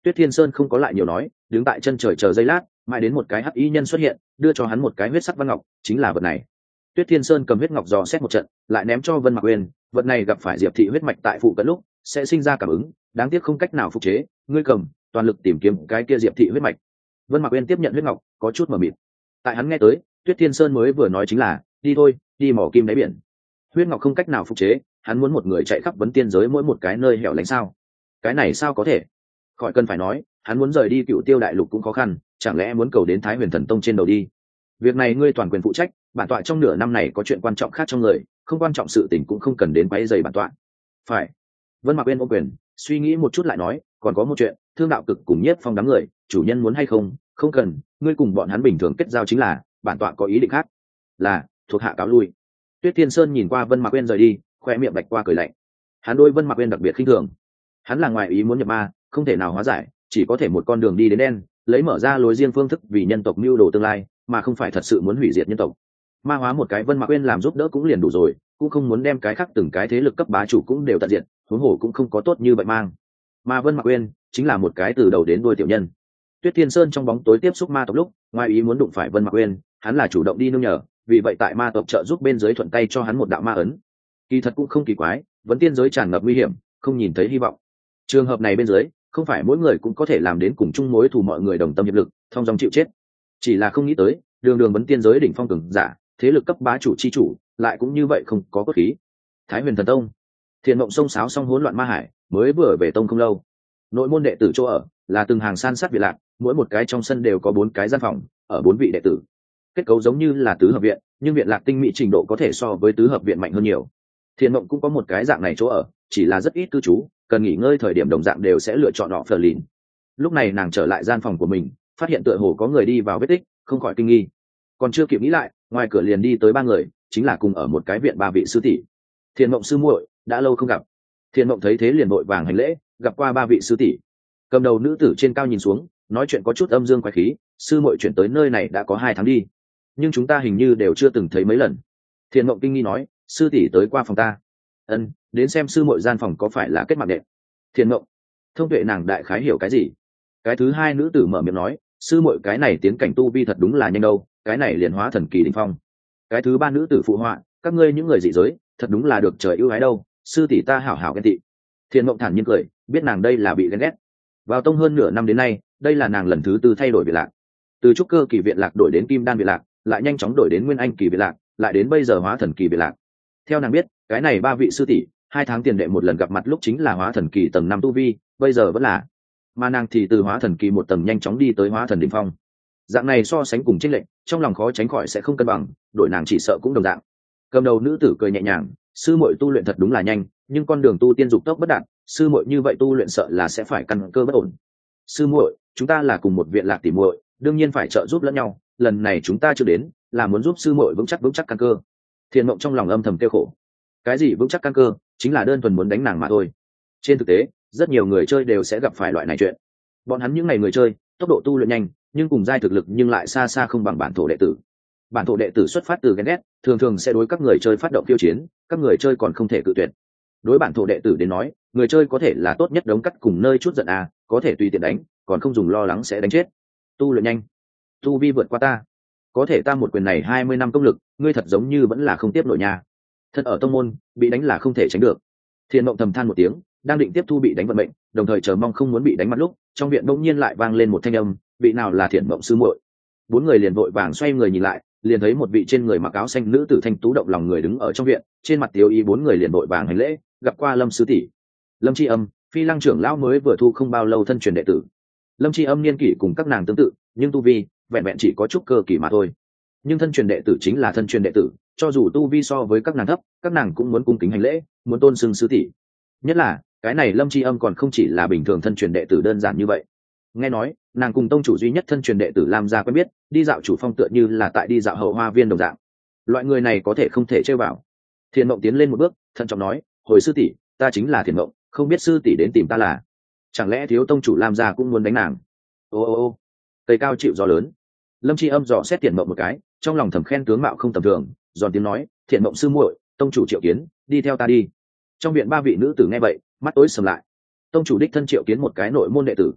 Speaker 1: Tuyết Thiên Sơn không có lại nhiều nói, đứng tại chân trời chờ giây lát, mãi đến một cái hắc y nhân xuất hiện, đưa cho hắn một cái huyết sắc văn ngọc, chính là vật này. Tuyết Thiên Sơn cầm huyết ngọc dò xét một trận, lại ném cho Vân Mạc Uyên, vật này gặp phải Diệp thị huyết mạch tại phụ cận lúc, sẽ sinh ra cảm ứng, đáng tiếc không cách nào phục chế, ngươi cầm, toàn lực tìm kiếm cái kia Diệp thị huyết mạch. Vân Mạc Uyên tiếp nhận huyết ngọc, có chút mờ mịt. Tại hắn nghe tới, Tuyết Thiên Sơn mới vừa nói chính là, đi thôi, đi mỏ kim đáy biển. Huyết ngọc không cách nào phục chế, hắn muốn một người chạy khắp vấn tiên giới mỗi một cái nơi hẻo lánh sao? Cái này sao có thể? Khỏi cần phải nói, hắn muốn rời đi Cựu Tiêu đại lục cũng khó khăn, chẳng lẽ muốn cầu đến Thái Huyền Thần Tông trên đầu đi? Việc này ngươi toàn quyền phụ trách, bản tọa trong nửa năm này có chuyện quan trọng khác trong người, không quan trọng sự tình cũng không cần đến quấy rầy bản tọa. Phải. Vân Mạc Uyên ôm quyền, suy nghĩ một chút lại nói, còn có một chuyện, Thương Đạo Cực cùng Nhiếp Phong đám người, chủ nhân muốn hay không? Không cần, ngươi cùng bọn hắn bình thường kết giao chính là, bản tọa có ý định khác. Là, thuộc hạ cáo lui. Tuyết Thiên Sơn nhìn qua Vân Mạc Uyên rời đi, khoe miệng bạch qua cười lạnh. Hắn đối Vân Mạc Uyên đặc biệt khinh thường. Hắn là ngoài ý muốn nhập ma, không thể nào hóa giải, chỉ có thể một con đường đi đến đen, lấy mở ra lối riêng phương thức vì nhân tộc mưu đồ tương lai, mà không phải thật sự muốn hủy diệt nhân tộc. Ma hóa một cái Vân Mạc Uyên làm giúp đỡ cũng liền đủ rồi, cũng không muốn đem cái khác từng cái thế lực cấp bá chủ cũng đều tận diệt, huống hồ cũng không có tốt như vậy mang. Mà Vân Mạc Uyên chính là một cái từ đầu đến đuôi tiểu nhân. Tuyết Thiên Sơn trong bóng tối tiếp xúc ma tộc lúc, ngoài ý muốn đụng phải Vân Mạc Uyên, hắn là chủ động đi nương nhờ, vì vậy tại ma tộc trợ giúp bên dưới thuận tay cho hắn một đạo ma ấn. Kỳ thật cũng không kỳ quái, vấn tiên giới tràn ngập nguy hiểm, không nhìn thấy hy vọng. Trường hợp này bên dưới, không phải mỗi người cũng có thể làm đến cùng chung mối thù mọi người đồng tâm hiệp lực, thông dong chịu chết. Chỉ là không nghĩ tới, đường đường vấn tiên giới đỉnh phong cường giả, thế lực cấp bá chủ chi chủ, lại cũng như vậy không có cốt khí. Thái Huyền Thần Tông, Thiền Mộng xông xáo xong hỗn loạn ma hải, mới vừa về tông không lâu. Nội môn đệ tử chỗ ở là từng hàng san sát viện lạc, mỗi một cái trong sân đều có 4 cái gian phòng, ở 4 vị đệ tử. Kết cấu giống như là tứ hợp viện, nhưng viện lạc tinh mỹ trình độ có thể so với tứ hợp viện mạnh hơn nhiều. Thiền Mộng cũng có một cái dạng này chỗ ở, chỉ là rất ít cư trú, cần nghỉ ngơi thời điểm đồng dạng đều sẽ lựa chọn họ phờ lìn. Lúc này nàng trở lại gian phòng của mình, phát hiện tựa hồ có người đi vào vết tích, không khỏi kinh nghi. Còn chưa kịp nghĩ lại, ngoài cửa liền đi tới 3 người, chính là cùng ở một cái viện 3 vị sư tỷ. Thiền Mộng sư muội, đã lâu không gặp. Thiền Mộng thấy thế liền vội vàng hành lễ, gặp qua 3 vị sư tỷ. Cầm đầu nữ tử trên cao nhìn xuống, nói chuyện có chút âm dương quái khí, sư muội chuyển tới nơi này đã có 2 tháng đi, nhưng chúng ta hình như đều chưa từng thấy mấy lần. Thiền Mộng kinh nghi nói, sư tỷ tới qua phòng ta. Ân, đến xem sư muội gian phòng có phải là kết mạng đệ. Thiền Mộng thông tuệ nàng đại khái hiểu cái gì. Cái thứ 2 nữ tử mở miệng nói, sư muội cái này tiến cảnh tu vi thật đúng là nhanh đâu, cái này liền hóa thần kỳ đỉnh phong. Cái thứ 3 nữ tử phụ họa, các ngươi những người dị giới thật đúng là được trời ưu ái đâu, sư tỷ ta hảo hảo ghen tị. Thiền Mộng thản nhiên cười, biết nàng đây là bị ghen ghét. Vào tông hơn nửa năm đến nay, đây là nàng lần thứ 4 thay đổi viện lạc, từ trúc cơ kỳ viện lạc đổi đến kim đan viện lạc, lại nhanh chóng đổi đến nguyên anh kỳ viện lạc, lại đến bây giờ hóa thần kỳ viện lạc. Theo nàng biết, cái này 3 vị sư tỷ 2 tháng tiền đệ một lần gặp mặt lúc chính là hóa thần kỳ tầng 5 tu vi, bây giờ vẫn là, mà nàng thì từ hóa thần kỳ 1 tầng nhanh chóng đi tới hóa thần đỉnh phong. Dạng này so sánh cùng chênh lệch, trong lòng khó tránh khỏi sẽ không cân bằng, đổi nàng chỉ sợ cũng đồng dạng. Cầm đầu nữ tử cười nhẹ nhàng, sư muội tu luyện thật đúng là nhanh, nhưng con đường tu tiên dục tốc bất đạt, sư muội như vậy tu luyện sợ là sẽ phải căn cơ bất ổn. Sư muội, chúng ta là cùng một viện lạc tỉ muội, đương nhiên phải trợ giúp lẫn nhau, lần này chúng ta chưa đến, là muốn giúp sư muội vững chắc căn cơ. Thiền Mộng trong lòng âm thầm kêu khổ. Cái gì vững chắc căn cơ, chính là đơn thuần muốn đánh nàng mà thôi. Trên thực tế, rất nhiều người chơi đều sẽ gặp phải loại này chuyện. Bọn hắn những ngày người chơi, tốc độ tu luyện nhanh, nhưng cùng giai thực lực nhưng lại xa xa không bằng bản thổ đệ tử. Bản thổ đệ tử xuất phát từ ghen ghét, thường thường sẽ đối các người chơi phát động tiêu chiến, các người chơi còn không thể cự tuyệt. Đối bản thổ đệ tử đến nói, người chơi có thể là tốt nhất đống cắt cùng nơi chút giận à, có thể tùy tiện đánh, còn không dùng lo lắng sẽ đánh chết. Tu luyện nhanh, tu vi vượt qua ta, có thể ta một quyền này 20 năm công lực, ngươi thật giống như vẫn là không tiếp nổi nha. Thật ở tông môn, bị đánh là không thể tránh được. Thiền Mộng thầm than một tiếng, đang định tiếp thu bị đánh vận mệnh, đồng thời chờ mong không muốn bị đánh mặt lúc, trong viện bỗng nhiên lại vang lên một thanh âm, vị nào là Thiền Mộng sư muội? 4 người liền vội vàng xoay người nhìn lại, liền thấy một vị trên người mặc áo xanh nữ tử thanh tú động lòng người đứng ở trong viện, trên mặt tiêu ý. 4 người liền vội vàng hành lễ, gặp qua Lâm sư tỷ. Lâm Tri Âm, Phi Lăng trưởng lão mới vừa thu không bao lâu thân truyền đệ tử. Lâm Tri Âm niên kỷ cùng các nàng tương tự, nhưng tu vi vẹn vẹn chỉ có chút cơ kỳ mà thôi. Nhưng thân truyền đệ tử chính là thân truyền đệ tử, cho dù tu vi so với các nàng thấp, các nàng cũng muốn cung kính hành lễ, muốn tôn xưng sư tỷ. Nhất là cái này Lâm Tri Âm còn không chỉ là bình thường thân truyền đệ tử đơn giản như vậy. Nghe nói nàng cùng tông chủ duy nhất thân truyền đệ tử Lam gia quen biết, đi dạo chủ phong tựa như là tại đi dạo hậu hoa viên đồng dạng. Loại người này có thể không thể chơi vào. Thiền Mộng tiến lên một bước, thận trọng nói, hồi sư tỷ, ta chính là Thiền Mộng, không biết sư tỷ đến tìm ta là, chẳng lẽ thiếu tông chủ Lam gia cũng muốn đánh nàng? Ô, cây cao chịu gió lớn. Lâm Tri Âm dò xét Thiền Mộng một cái, trong lòng thầm khen tướng mạo không tầm thường, giòn tiếng nói, Thiền Mộng sư muội, tông chủ triệu kiến, đi theo ta đi. Trong viện 3 vị nữ tử nghe vậy, mắt tối sầm lại. Tông chủ đích thân triệu kiến một cái nội môn đệ tử,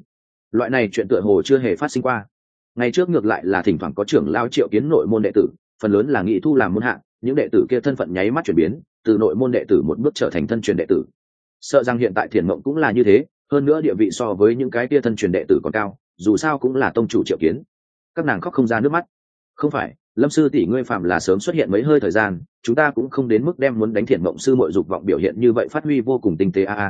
Speaker 1: loại này chuyện tựa hồ chưa hề phát sinh qua. Ngày trước ngược lại là thỉnh thoảng có trưởng lao triệu kiến nội môn đệ tử, phần lớn là nghị thu làm môn hạ, những đệ tử kia thân phận nháy mắt chuyển biến, từ nội môn đệ tử một bước trở thành thân truyền đệ tử. Sợ rằng hiện tại Thiền Mộng cũng là như thế, hơn nữa địa vị so với những cái kia thân truyền đệ tử còn cao, dù sao cũng là tông chủ triệu kiến. Các nàng khóc không ra nước mắt. Không phải, Lâm sư tỷ ngươi phạm là sớm xuất hiện mấy hơi thời gian, chúng ta cũng không đến mức đem muốn đánh Thiền Mộng sư muội dục vọng biểu hiện như vậy phát huy vô cùng tinh tế a.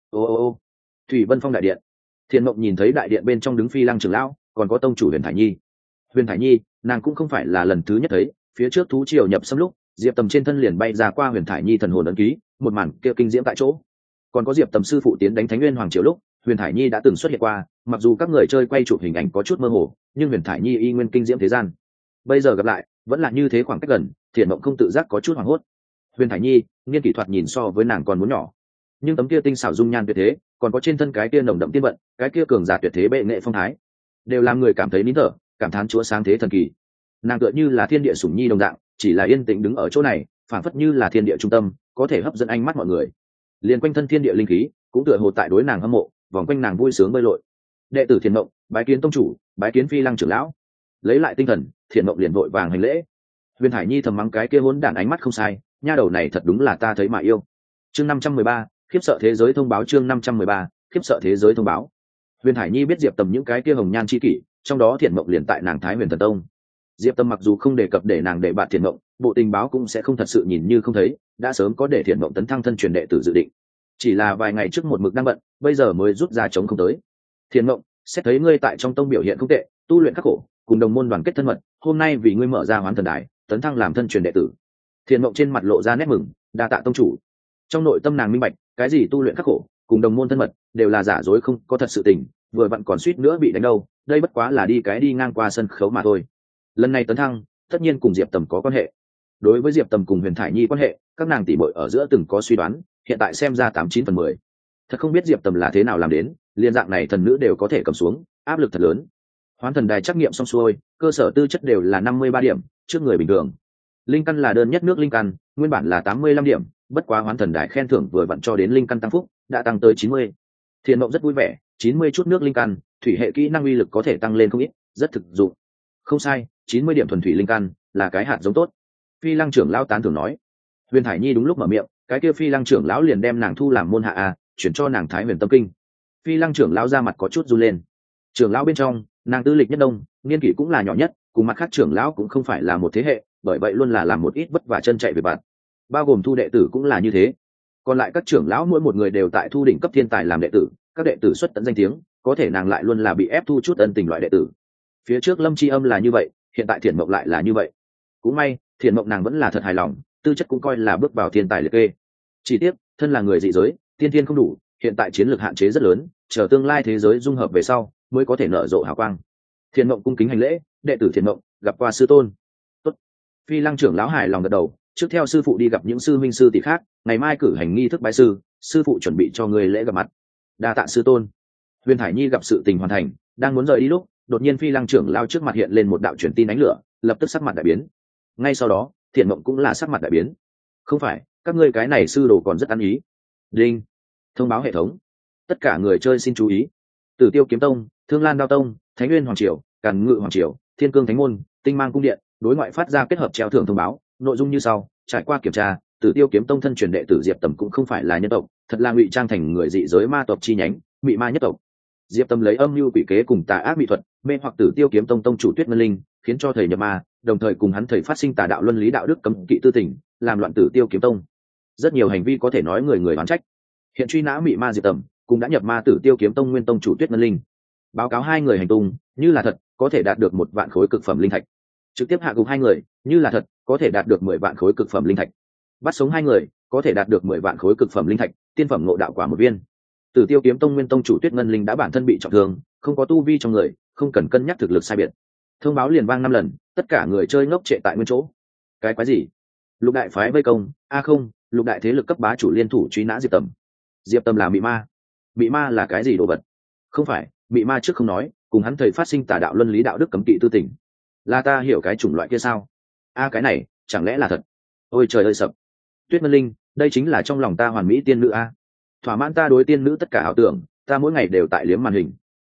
Speaker 1: Ô. Thủy Vân Phong đại điện. Thiền Mộng nhìn thấy đại điện bên trong đứng Phi Lăng trưởng lão, còn có tông chủ Huyền Thải Nhi. Huyền Thải Nhi, nàng cũng không phải là lần thứ nhất thấy, phía trước thú triều nhập xâm lúc, Diệp Tầm trên thân liền bay ra qua Huyền Thải Nhi thần hồn ấn ký, một màn kia kinh diễm tại chỗ. Còn có Diệp Tầm sư phụ tiến đánh Thánh Nguyên Hoàng triều lúc, Huyền Thải Nhi đã từng xuất hiện qua, mặc dù các người chơi quay chụp hình ảnh có chút mơ hồ, nhưng Huyền Thải Nhi y nguyên kinh diễm thế gian. Bây giờ gặp lại, vẫn là như thế khoảng cách gần, Thiền Mộng không tự giác có chút hoảng hốt. Huyền Thải Nhi, nghiên kỹ thuật nhìn so với nàng còn muốn nhỏ, nhưng tấm kia tinh xảo dung nhan tuyệt thế, còn có trên thân cái kia nồng đậm tiên vận, cái kia cường giả tuyệt thế bệ nghệ phong thái, đều làm người cảm thấy nín thở, cảm thán chúa sáng thế thần kỳ. Nàng tựa như là thiên địa sủng nhi đồng dạng, chỉ là yên tĩnh đứng ở chỗ này, phảng phất như là thiên địa trung tâm, có thể hấp dẫn ánh mắt mọi người. Liên quanh thân thiên địa linh khí cũng tựa hồ tại đối nàng hâm mộ, vòng quanh nàng vui sướng bơi lội. Đệ tử Thiền Mộng, bái kiến tông chủ, bái kiến Phi Lăng trưởng lão. Lấy lại tinh thần, Thiền Mộng liền vội vàng hành lễ. Huyền Hải Nhi thầm mắng cái kia hỗn đản ánh mắt không sai, nha đầu này thật đúng là ta thấy mà yêu. Chương 513, khiếp sợ thế giới thông báo. Chương 513, khiếp sợ thế giới thông báo. Huyền Hải Nhi biết Diệp Tầm những cái kia hồng nhan chi kỷ, trong đó Thiền Mộng liền tại nàng Thái Huyền Thần Tông. Diệp Tâm mặc dù không đề cập để nàng để bạn Thiền Mộng, bộ tình báo cũng sẽ không thật sự nhìn như không thấy, đã sớm có để Thiền Mộng tấn thăng thân truyền đệ tử dự định. Chỉ là vài ngày trước một mực đang bận, bây giờ mới rút ra chống không tới. Thiền Mộng, xét thấy ngươi tại trong tông biểu hiện không tệ, tu luyện khắc khổ, cùng đồng môn đoàn kết thân mật, hôm nay vì ngươi mở ra Hoán Thần Đài, tấn thăng làm thân truyền đệ tử. Thiền Mộng trên mặt lộ ra nét mừng, đa tạ tông chủ. Trong nội tâm nàng minh bạch, cái gì tu luyện khắc khổ, cùng đồng môn thân mật, đều là giả dối không có thật sự tình, vừa vặn còn suýt nữa bị đánh đâu, đây bất quá là đi ngang qua sân khấu mà thôi. Lần này tấn thăng, tất nhiên cùng Diệp Tầm có quan hệ. Đối với Diệp Tầm cùng Huyền Thải Nhi quan hệ, các nàng tỷ muội ở giữa từng có suy đoán, hiện tại xem ra 89/10. Thật không biết Diệp Tầm là thế nào làm đến, liên dạng này thần nữ đều có thể cầm xuống, áp lực thật lớn. Hoán Thần Đài trắc nghiệm xong xuôi, cơ sở tư chất đều là 53 điểm, trước người bình thường. Linh căn là đơn nhất nước linh căn, nguyên bản là 85 điểm, bất quá Hoán Thần Đài khen thưởng vừa vặn cho đến linh căn tăng phúc, đã tăng tới 90. Thiền Mộng rất vui vẻ, 90 chút nước linh căn, thủy hệ kỹ năng uy lực có thể tăng lên không ít, rất thực dụng. Không sai, 90 điểm thuần thủy linh căn, là cái hạt giống tốt. Phi Lăng trưởng lão tán thưởng nói. Huyền Thải Nhi đúng lúc mở miệng, cái kia Phi Lăng trưởng lão liền đem nàng thu làm môn hạ a, chuyển cho nàng Thái Huyền Tâm Kinh. Phi Lăng trưởng lão ra mặt có chút run lên. Trưởng lão bên trong, nàng tư lịch nhất đông, niên kỷ cũng là nhỏ nhất, cùng mặt khác trưởng lão cũng không phải là một thế hệ, bởi vậy luôn là làm một ít vất vả chân chạy về bạn. Bao gồm thu đệ tử cũng là như thế. Còn lại các trưởng lão mỗi một người đều tại thu đỉnh cấp thiên tài làm đệ tử, các đệ tử xuất tận danh tiếng, có thể nàng lại luôn là bị ép thu chút ân tình loại đệ tử. Phía trước Lâm Chi Âm là như vậy, hiện tại Thiền Mộng lại là như vậy. Cũng may, Thiền Mộng nàng vẫn là thật hài lòng, tư chất cũng coi là bước vào thiên tài liệt kê. Chỉ tiếc, thân là người dị giới, tiên thiên không đủ, hiện tại chiến lược hạn chế rất lớn, chờ tương lai thế giới dung hợp về sau, mới có thể nở rộ hào quang. Thiền Mộng cung kính hành lễ, đệ tử Thiền Mộng, gặp qua sư tôn. Tốt. Phi Lăng trưởng lão hài lòng gật đầu, trước theo sư phụ đi gặp những sư minh sư tỷ khác, ngày mai cử hành nghi thức bái sư, sư phụ chuẩn bị cho người lễ gặp mặt. Đa tạ sư tôn. Huyền Thải Nhi gặp sự tình hoàn thành, đang muốn rời đi lúc, đột nhiên Phi Lăng trưởng lao trước mặt hiện lên một đạo truyền tin ánh lửa, lập tức sắc mặt đại biến. Ngay sau đó, Thiền Mộng cũng là sắc mặt đại biến. Không phải, các ngươi cái này sư đồ còn rất ăn ý. Đinh. Thông báo hệ thống. Tất cả người chơi xin chú ý. Tử Tiêu Kiếm Tông, Thương Lan Đao Tông, Thánh Nguyên Hoàng Triều, Càn Ngự Hoàng Triều, Thiên Cương Thánh Môn, Tinh Mang Cung Điện, đối ngoại phát ra kết hợp treo thưởng thông báo, nội dung như sau: trải qua kiểm tra, Tử Tiêu Kiếm Tông thân truyền đệ tử Diệp Tầm cũng không phải là nhân tộc, thật là ngụy trang thành người dị giới ma tộc chi nhánh, Mị Ma nhất tộc. Diệp Tầm lấy âm mưu quỷ kế cùng tà ác mỹ thuật, mê hoặc Tử Tiêu Kiếm Tông tông chủ Tuyết Ngân Linh, khiến cho thầy nhập ma, đồng thời cùng hắn thầy phát sinh tà đạo luân lý đạo đức cấm kỵ tư tình, làm loạn Tử Tiêu Kiếm Tông. Rất nhiều hành vi có thể nói người người oán trách. Hiện truy nã Mị Ma Diệp Tầm, cũng đã nhập ma Tử Tiêu Kiếm Tông nguyên tông chủ Tuyết Ngân Linh. Báo cáo hai người hành tung, như là thật, có thể đạt được 1 vạn khối cực phẩm linh thạch. Trực tiếp hạ gục hai người, như là thật, có thể đạt được 10 vạn khối cực phẩm linh thạch. Bắt sống hai người, có thể đạt được 10 vạn khối cực phẩm linh thạch, tiên phẩm ngộ đạo quả 1 viên. Tử Tiêu Kiếm Tông nguyên tông chủ Tuyết Ngân Linh đã bản thân bị trọng thương, không có tu vi trong người, không cần cân nhắc thực lực sai biệt. Thông báo liền vang 5 lần, tất cả người chơi ngốc trệ tại nguyên chỗ. Cái quái gì? Lục đại phái vây công, không, lục đại thế lực cấp bá chủ liên thủ truy nã Diệp Tầm. Diệp Tầm là Mị Ma. Mị Ma là cái gì đồ vật? Không phải, Mị Ma trước không nói, cùng hắn thầy phát sinh tà đạo luân lý đạo đức cấm kỵ tư tình. Là ta hiểu cái chủng loại kia sao? Cái này, chẳng lẽ là thật? Ôi trời ơi sập. Tuyết Ngân Linh, đây chính là trong lòng ta hoàn mỹ tiên nữ a. Thỏa mãn ta đối tiên nữ tất cả ảo tưởng, ta mỗi ngày đều tại liếm màn hình.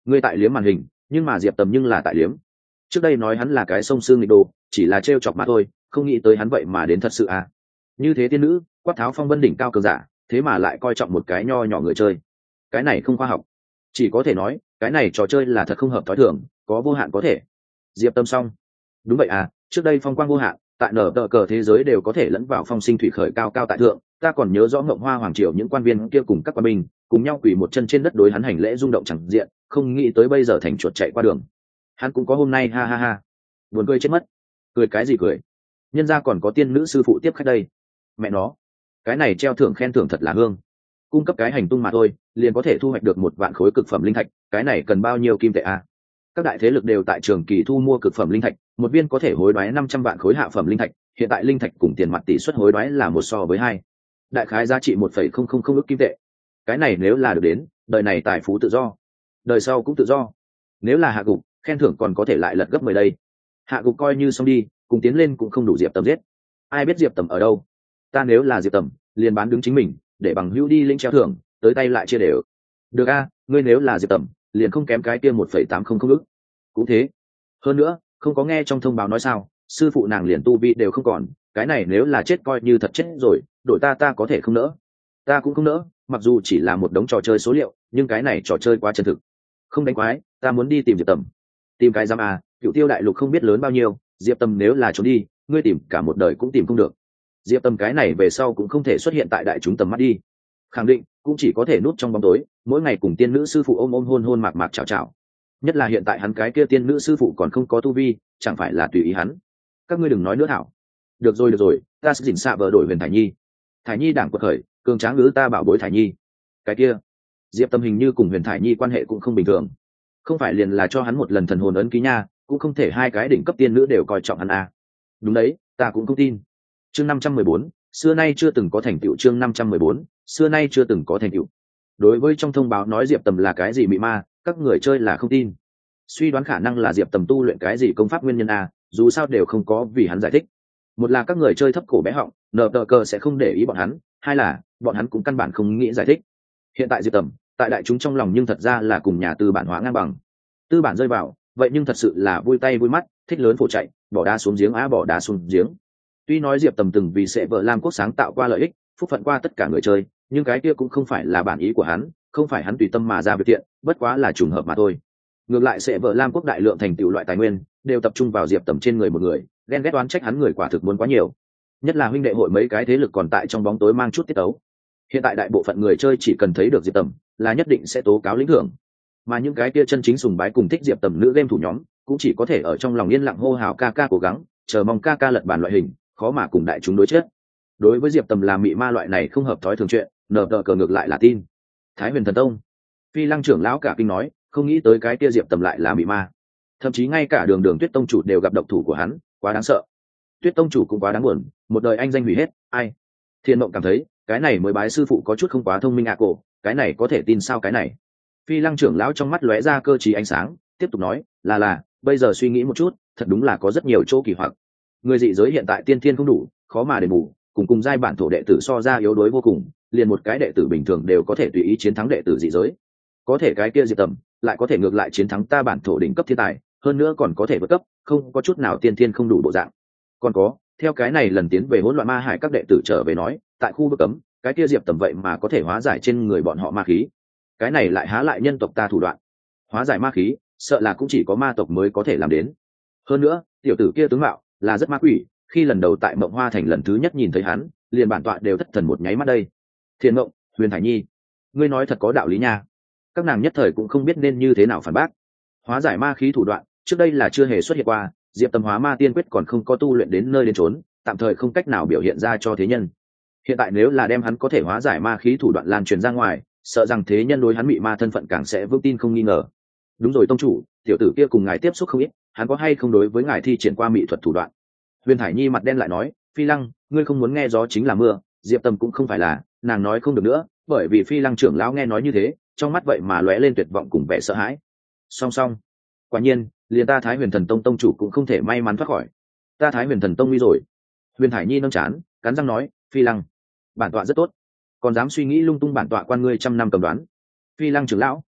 Speaker 1: ngươi tại liếm màn hình, nhưng mà Diệp Tầm nhưng là tại liếm. Trước đây nói hắn là cái sông xương nghịch đồ, chỉ là trêu chọc mà thôi, không nghĩ tới hắn vậy mà đến thật sự à. Như thế tiên nữ, quát tháo phong vân đỉnh cao cường giả, thế mà lại coi trọng một cái nho nhỏ người chơi. Cái này không khoa học. Chỉ có thể nói, cái này trò chơi là thật không hợp thói thường, có vô hạn có thể. Diệp Tâm xong. Đúng vậy à, trước đây phong quang vô hạn, tại nở tờ cờ thế giới đều có thể lẫn vào phong sinh thủy khởi cao cao tại thượng, ta còn nhớ rõ Ngộng Hoa hoàng triều những quan viên kia cùng các quan binh cùng nhau quỳ một chân trên đất đối hắn hành lễ rung động chẳng diện, không nghĩ tới bây giờ thành chuột chạy qua đường. Hắn cũng có hôm nay, ha ha ha. Buồn cười chết mất. Cười cái gì cười? Nhân gia còn có tiên nữ sư phụ tiếp khách đây. Mẹ nó, cái này treo thưởng khen thưởng thật là hương. Cung cấp cái hành tung mà thôi, liền có thể thu hoạch được 1 vạn khối cực phẩm linh thạch, cái này cần bao nhiêu kim tệ à? Các đại thế lực đều tại trường kỳ thu mua cực phẩm linh thạch, một viên có thể hối đoái 500 vạn khối hạ phẩm linh thạch, hiện tại linh thạch cùng tiền mặt tỷ suất hối đoái là 1:2. Đại khái giá trị 1,000 ức kim tệ. Cái này nếu là được đến, đời này tài phú tự do, đời sau cũng tự do. Nếu là hạ gục, khen thưởng còn có thể lại lật gấp 10 đây. Hạ gục coi như xong đi, cùng tiến lên cũng không đủ Diệp Tầm giết. Ai biết Diệp Tầm ở đâu? Ta nếu là Diệp Tầm, liền bán đứng chính mình, để bằng hữu đi linh treo thưởng, tới tay lại chia đều. Được a, ngươi nếu là Diệp Tầm, liền không kém cái kia 1,800 ức. Cũng thế. Hơn nữa, không có nghe trong thông báo nói sao, sư phụ nàng liền tu vi đều không còn, cái này nếu là chết coi như thật chết rồi, đổi ta có thể không nỡ. Ta cũng không nỡ, mặc dù chỉ là một đống trò chơi số liệu, nhưng cái này trò chơi quá chân thực. Không đánh quái, ta muốn đi tìm Diệp Tầm. Tìm cái giam à, Cửu Tiêu đại lục không biết lớn bao nhiêu, Diệp Tầm nếu là trốn đi, ngươi tìm cả một đời cũng tìm không được. Diệp Tầm cái này về sau cũng không thể xuất hiện tại đại chúng tầm mắt đi. Khẳng định cũng chỉ có thể núp trong bóng tối, mỗi ngày cùng tiên nữ sư phụ ôm hôn mạc mạc chào chào. Nhất là hiện tại hắn cái kia tiên nữ sư phụ còn không có tu vi, chẳng phải là tùy ý hắn. Các ngươi đừng nói nữa thảo. Được rồi, ta sẽ dình xạ vợ đổi Huyền Thải Nhi. Thải Nhi đảng quật khởi, cường tráng ngữ ta bảo bối Thải Nhi. Cái kia, Diệp Tâm hình như cùng Huyền Thải Nhi quan hệ cũng không bình thường. Không phải liền là cho hắn một lần thần hồn ấn ký nha, cũng không thể hai cái đỉnh cấp tiên nữ đều coi trọng hắn à. Đúng đấy, ta cũng không tin. Chương 514, xưa nay chưa từng có thành tựu. Chương 514, xưa nay chưa từng có thành tựu. Đối với trong thông báo nói Diệp Tầm là cái gì mị ma, các người chơi là không tin. Suy đoán khả năng là Diệp Tầm tu luyện cái gì công pháp nguyên nhân à, dù sao đều không có vì hắn giải thích. Một là các người chơi thấp cổ bé họng, nợ tờ cờ sẽ không để ý bọn hắn, hai là bọn hắn cũng căn bản không nghĩ giải thích. Hiện tại Diệp Tầm tại đại chúng trong lòng nhưng thật ra là cùng nhà tư bản hóa ngang bằng. Tư bản rơi vào vậy nhưng thật sự là vui tay vui mắt, thích lớn phổ chạy, bỏ đá xuống giếng á, bỏ đá xuống giếng. Tuy nói Diệp Tầm từng vì sẽ vợ Lam Quốc sáng tạo qua lợi ích, phúc phận qua tất cả người chơi, nhưng cái kia cũng không phải là bản ý của hắn, không phải hắn tùy tâm mà ra việc thiện, bất quá là trùng hợp mà thôi. Ngược lại sẽ vợ Lam Quốc đại lượng thành tựu loại tài nguyên đều tập trung vào Diệp Tầm trên người một người, ghen ghét oán trách hắn người quả thực muốn quá nhiều. Nhất là huynh đệ hội mấy cái thế lực còn tại trong bóng tối mang chút tiết tấu. Hiện tại đại bộ phận người chơi chỉ cần thấy được Diệp Tầm là nhất định sẽ tố cáo lĩnh thưởng, mà những cái kia chân chính sùng bái cùng thích Diệp Tầm nữ game thủ nhóm cũng chỉ có thể ở trong lòng yên lặng hô hào ca ca cố gắng, chờ mong ca ca lật bàn loại hình, khó mà cùng đại chúng đối chết. Đối với Diệp Tầm làm mị ma loại này không hợp thói thường chuyện, nờ đờ cờ ngược lại là tin. Thái Huyền Thần Tông Phi Lăng trưởng lão cả kinh nói, không nghĩ tới cái kia Diệp Tầm lại là mị ma, thậm chí ngay cả Đường Tuyết tông chủ đều gặp độc thủ của hắn, quá đáng sợ. Tuyết tông chủ cũng quá đáng buồn, một đời anh danh hủy hết. Ai? Thiên Mộng cảm thấy cái này mới bái sư phụ có chút không quá thông minh cổ, cái này có thể tin sao? Cái này Phi Lăng trưởng lão trong mắt lóe ra cơ trí ánh sáng, tiếp tục nói, là bây giờ suy nghĩ một chút, thật đúng là có rất nhiều chỗ kỳ hoặc. Người dị giới hiện tại tiên thiên không đủ, khó mà đền bù, cùng giai bản thổ đệ tử so ra yếu đuối vô cùng, liền một cái đệ tử bình thường đều có thể tùy ý chiến thắng đệ tử dị giới. Có thể cái kia Diệp Tầm lại có thể ngược lại chiến thắng ta bản thổ đỉnh cấp thiên tài, hơn nữa còn có thể vượt cấp, không có chút nào tiên thiên không đủ bộ dạng. Còn có, theo cái này lần tiến về hỗn loạn ma hải các đệ tử trở về nói, tại khu vực cấm, cái kia Diệp Tầm vậy mà có thể hóa giải trên người bọn họ ma khí. Cái này lại há lại nhân tộc ta thủ đoạn. Hóa giải ma khí, sợ là cũng chỉ có ma tộc mới có thể làm đến. Hơn nữa, tiểu tử kia tướng mạo là rất ma quỷ, khi lần đầu tại Mộng Hoa Thành lần thứ nhất nhìn thấy hắn, liền bản tọa đều thất thần một nháy mắt đây. Thiên Mộng, Huyền Thải Nhi, ngươi nói thật có đạo lý nha. Các nàng nhất thời cũng không biết nên như thế nào phản bác. Hóa giải ma khí thủ đoạn, trước đây là chưa hề xuất hiện qua, Diệp Tầm hóa ma tiên quyết còn không có tu luyện đến nơi đến chốn, tạm thời không cách nào biểu hiện ra cho thế nhân. Hiện tại nếu là đem hắn có thể hóa giải ma khí thủ đoạn lan truyền ra ngoài, sợ rằng thế nhân đối hắn bị ma thân phận càng sẽ vững tin không nghi ngờ. Đúng rồi tông chủ, tiểu tử kia cùng ngài tiếp xúc không ít, hắn có hay không đối với ngài thi triển qua mỹ thuật thủ đoạn? Huyền Thải Nhi mặt đen lại nói, Phi Lăng, ngươi không muốn nghe gió chính là mưa, Diệp Tầm cũng không phải là. Nàng nói không được nữa, bởi vì Phi Lăng trưởng lão nghe nói như thế, trong mắt vậy mà lóe lên tuyệt vọng cùng vẻ sợ hãi. Song song, quả nhiên, liền ta Thái Huyền Thần Tông tông chủ cũng không thể may mắn thoát khỏi. Ta Thái Huyền Thần Tông nguy rồi. Huyền Thải Nhi nâng chán, cắn răng nói, Phi Lăng, bản tọa rất tốt, còn dám suy nghĩ lung tung, bản tọa quan ngươi trăm năm cầm đoán. Phi Lăng trưởng lão,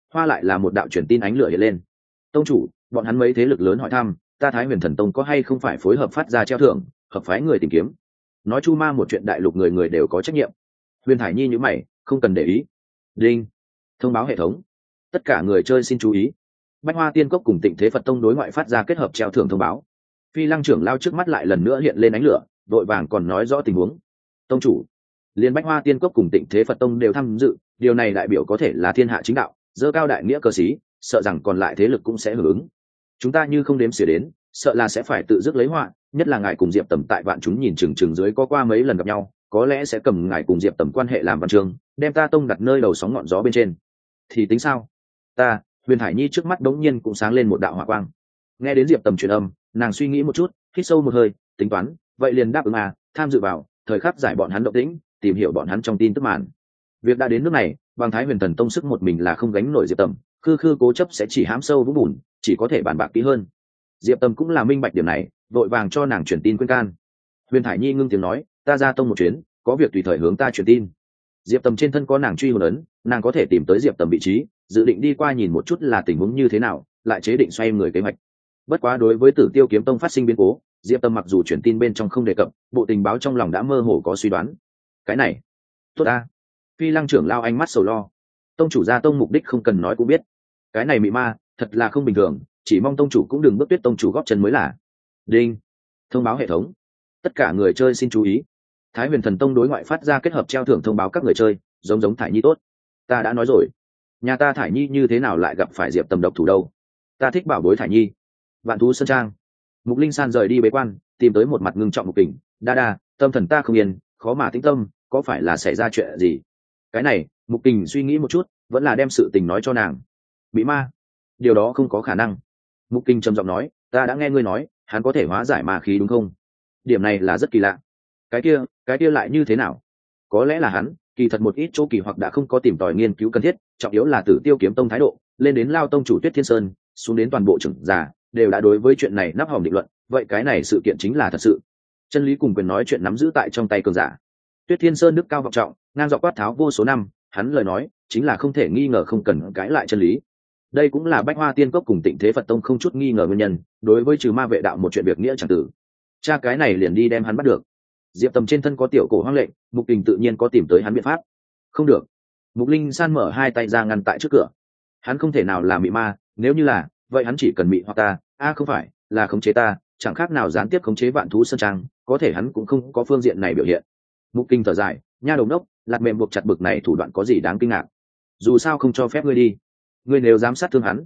Speaker 1: hoa lại là một đạo truyền tin ánh lửa hiện lên. Tông chủ, bọn hắn mấy thế lực lớn hỏi thăm ta Thái Huyền Thần Tông có hay không phải phối hợp phát ra treo thưởng, hợp phái người tìm kiếm. Nói chu ma một chuyện đại lục người người đều có trách nhiệm. Huyền Thải Nhi nhíu mày, không cần để ý. Đinh, thông báo hệ thống, tất cả người chơi xin chú ý, Bách Hoa Tiên Cốc cùng Tịnh Thế Phật Tông đối ngoại phát ra kết hợp treo thưởng thông báo. Phi Lăng trưởng lao trước mắt lại lần nữa hiện lên ánh lửa, đội vàng còn nói rõ tình huống. Tông chủ, liên Bách Hoa Tiên Cốc cùng Tịnh Thế Phật Tông đều tham dự, điều này đại biểu có thể là thiên hạ chính đạo, dơ cao đại nghĩa cơ sĩ, sợ rằng còn lại thế lực cũng sẽ hưởng ứng. Chúng ta như không đếm xỉa đến, sợ là sẽ phải tự dứt lấy họa, nhất là ngài cùng Diệp Tầm tại vạn chúng nhìn chừng dưới có qua mấy lần gặp nhau, có lẽ sẽ cầm ngài cùng Diệp Tầm quan hệ làm văn chương, đem ta tông đặt nơi đầu sóng ngọn gió bên trên. Thì tính sao? Ta, Huyền Hải Nhi trước mắt đống nhiên cũng sáng lên một đạo hỏa quang. Nghe đến Diệp Tầm truyền âm, nàng suy nghĩ một chút, hít sâu một hơi, tính toán, vậy liền đáp ứng tham dự vào, thời khắc giải bọn hắn động tĩnh, tìm hiểu bọn hắn trong tin tức màn. Việc đã đến nước này, bằng Thái Huyền Thần Tông sức một mình là không gánh nổi Diệp Tầm, khư cố chấp sẽ chỉ hãm sâu vũng bùn, chỉ có thể bàn bạc kỹ hơn. Diệp Tầm cũng là minh bạch điểm này, vội vàng cho nàng truyền tin khuyên can. Huyền Thải Nhi ngưng tiếng nói, ta ra tông một chuyến, có việc tùy thời hướng ta truyền tin. Diệp Tầm trên thân có nàng truy hồn ấn, nàng có thể tìm tới Diệp Tầm vị trí, dự định đi qua nhìn một chút là tình huống như thế nào, lại chế định xoay người kế hoạch. Bất quá đối với Tử Tiêu Kiếm Tông phát sinh biến cố, Diệp Tầm mặc dù truyền tin bên trong không đề cập, bộ tình báo trong lòng đã mơ hồ có suy đoán. Cái này, tốt ta. Phi Lăng trưởng lao ánh mắt sầu lo. Tông chủ gia tông mục đích không cần nói cũng biết. Cái này mị ma, thật là không bình thường, chỉ mong tông chủ cũng đừng bước Tuyết tông chủ góp chân mới là. Đinh, thông báo hệ thống, tất cả người chơi xin chú ý, Thái Huyền Thần Tông đối ngoại phát ra kết hợp treo thưởng thông báo các người chơi, giống Thải Nhi tốt. Ta đã nói rồi, nhà ta Thải Nhi như thế nào lại gặp phải Diệp Tầm độc thủ đâu? Ta thích bảo bối Thải Nhi. Vạn Thú Sơn Trang, Mục Linh San rời đi bế quan, tìm tới một mặt ngưng trọng Mục Kình, đa, tâm thần ta không yên, khó mà tĩnh tâm, có phải là xảy ra chuyện gì? Cái này, Mục Kình suy nghĩ một chút, vẫn là đem sự tình nói cho nàng. Bị ma? Điều đó không có khả năng. Mục Kình trầm giọng nói, ta đã nghe ngươi nói, hắn có thể hóa giải ma khí đúng không? Điểm này là rất kỳ lạ. Cái kia lại như thế nào? Có lẽ là hắn, kỳ thật một ít chỗ kỳ hoặc đã không có tìm tòi nghiên cứu cần thiết, trọng yếu là Tử Tiêu Kiếm Tông thái độ, lên đến lao tông chủ Tuyết Thiên Sơn, xuống đến toàn bộ trưởng giả, đều đã đối với chuyện này nắp hòm định luận, vậy cái này sự kiện chính là thật sự. Chân lý cùng quyền nói chuyện nắm giữ tại trong tay cường giả. Tuyết Thiên Sơn đức cao vọng trọng, ngang dọc quát tháo vô số năm, hắn lời nói chính là không thể nghi ngờ không cần cãi lại chân lý. Đây cũng là Bách Hoa Tiên Cốc cùng Tịnh Thế Phật Tông không chút nghi ngờ nguyên nhân, đối với trừ ma vệ đạo một chuyện việc nghĩa chẳng tử. Cha cái này liền đi đem hắn bắt được. Diệp Tầm trên thân có tiểu cổ hoang lệnh, Mục Kình tự nhiên có tìm tới hắn biện pháp. Không được. Mục Linh San mở hai tay ra ngăn tại trước cửa. Hắn không thể nào là mị ma, nếu như là, vậy hắn chỉ cần mị hoặc ta, không phải, là khống chế ta, chẳng khác nào gián tiếp khống chế Vạn Thú Sơn Trang, có thể hắn cũng không có phương diện này biểu hiện. Mục Kình thở dài, nha đầu đốc, lạt mềm buộc chặt bực này thủ đoạn có gì đáng kinh ngạc? Dù sao không cho phép ngươi đi. Ngươi nếu dám sát thương hắn,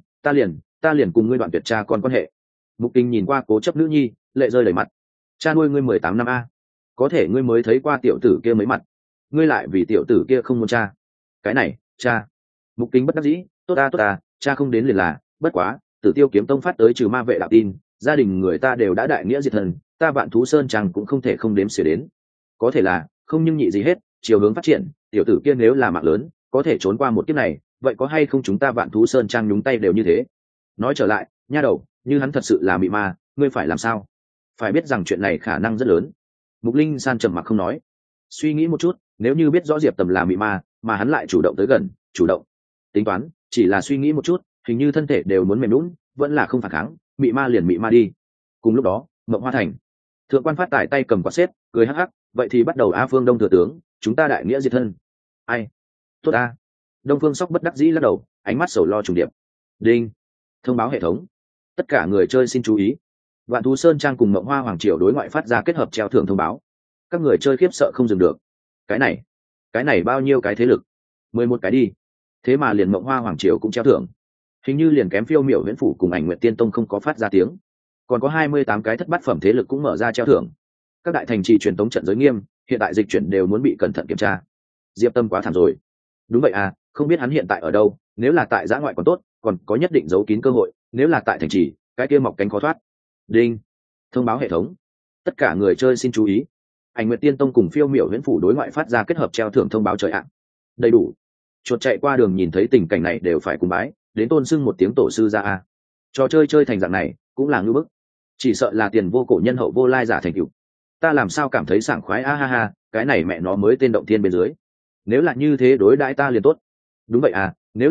Speaker 1: ta liền cùng ngươi đoạn tuyệt cha con quan hệ. Mục Kình nhìn qua cố chấp nữ nhi, lệ rơi đầy mặt. Cha nuôi ngươi 18 năm có thể ngươi mới thấy qua tiểu tử kia mấy mặt, ngươi lại vì tiểu tử kia không muốn cha. Cái này, cha. Mục Kính bất đắc dĩ, tốt ta, cha không đến liền là, bất quá, Tử Tiêu Kiếm Tông phát tới trừ ma vệ đạo tin, gia đình người ta đều đã đại nghĩa diệt thần, ta Vạn Thú Sơn Trang cũng không thể không đếm xỉa đến. Có thể là, không nhưng nhị gì hết, chiều hướng phát triển, tiểu tử kia nếu là mạng lớn, có thể trốn qua một kiếp này, vậy có hay không chúng ta Vạn Thú Sơn Trang nhúng tay đều như thế. Nói trở lại, nha đầu, như hắn thật sự là mị ma, ngươi phải làm sao? Phải biết rằng chuyện này khả năng rất lớn. Mục Linh San trầm mặc không nói. Suy nghĩ một chút, nếu như biết rõ Diệp Tầm là mị ma, mà hắn lại chủ động tới gần, chủ động tính toán, chỉ là suy nghĩ một chút, hình như thân thể đều muốn mềm nhũn, vẫn là không phản kháng, mị ma liền mị ma đi. Cùng lúc đó, Mộng Hoa Thành, Thượng quan Phát Tài tay cầm quạt xếp, cười hắc hắc, vậy thì bắt đầu Phương Đông thừa tướng, chúng ta đại nghĩa diệt thân. Ai? Tốt a. Đông Phương Sóc bất đắc dĩ lắc đầu, ánh mắt sầu lo trùng điệp. Đinh, thông báo hệ thống, tất cả người chơi xin chú ý, Vạn Thú Sơn Trang cùng Mộng Hoa Hoàng Triều đối ngoại phát ra kết hợp treo thưởng thông báo. Các người chơi khiếp sợ không dừng được. Cái này bao nhiêu cái thế lực? 11 cái đi. Thế mà liền Mộng Hoa Hoàng Triều cũng treo thưởng. Hình như liền kém Phiêu Miểu Huyễn Phủ cùng Ảnh Nguyệt Tiên Tông không có phát ra tiếng. Còn có 28 cái thất bát phẩm thế lực cũng mở ra treo thưởng. Các đại thành trì truyền tống trận giới nghiêm, hiện tại dịch chuyển đều muốn bị cẩn thận kiểm tra. Diệp Tâm quá thảm rồi. Đúng vậy không biết hắn hiện tại ở đâu, nếu là tại giã ngoại còn tốt, còn có nhất định giấu kín cơ hội, nếu là tại thành trì, cái kia mọc cánh khó thoát. Đinh, thông báo hệ thống, tất cả người chơi xin chú ý, Ảnh Nguyệt Tiên Tông cùng Phiêu Miểu Huyễn Phủ đối ngoại phát ra kết hợp treo thưởng thông báo trời ạ. Đầy đủ. Chuột chạy qua đường nhìn thấy tình cảnh này đều phải cùng bái, đến tôn sưng một tiếng tổ sư ra Trò chơi thành dạng này cũng là ngưỡng bức, chỉ sợ là tiền vô cổ nhân hậu vô lai giả thành cựu. Ta làm sao cảm thấy sảng khoái ha, cái này mẹ nó mới tên động thiên bên dưới. Nếu là như thế đối đãi ta liền tốt. Đúng vậy nếu là ta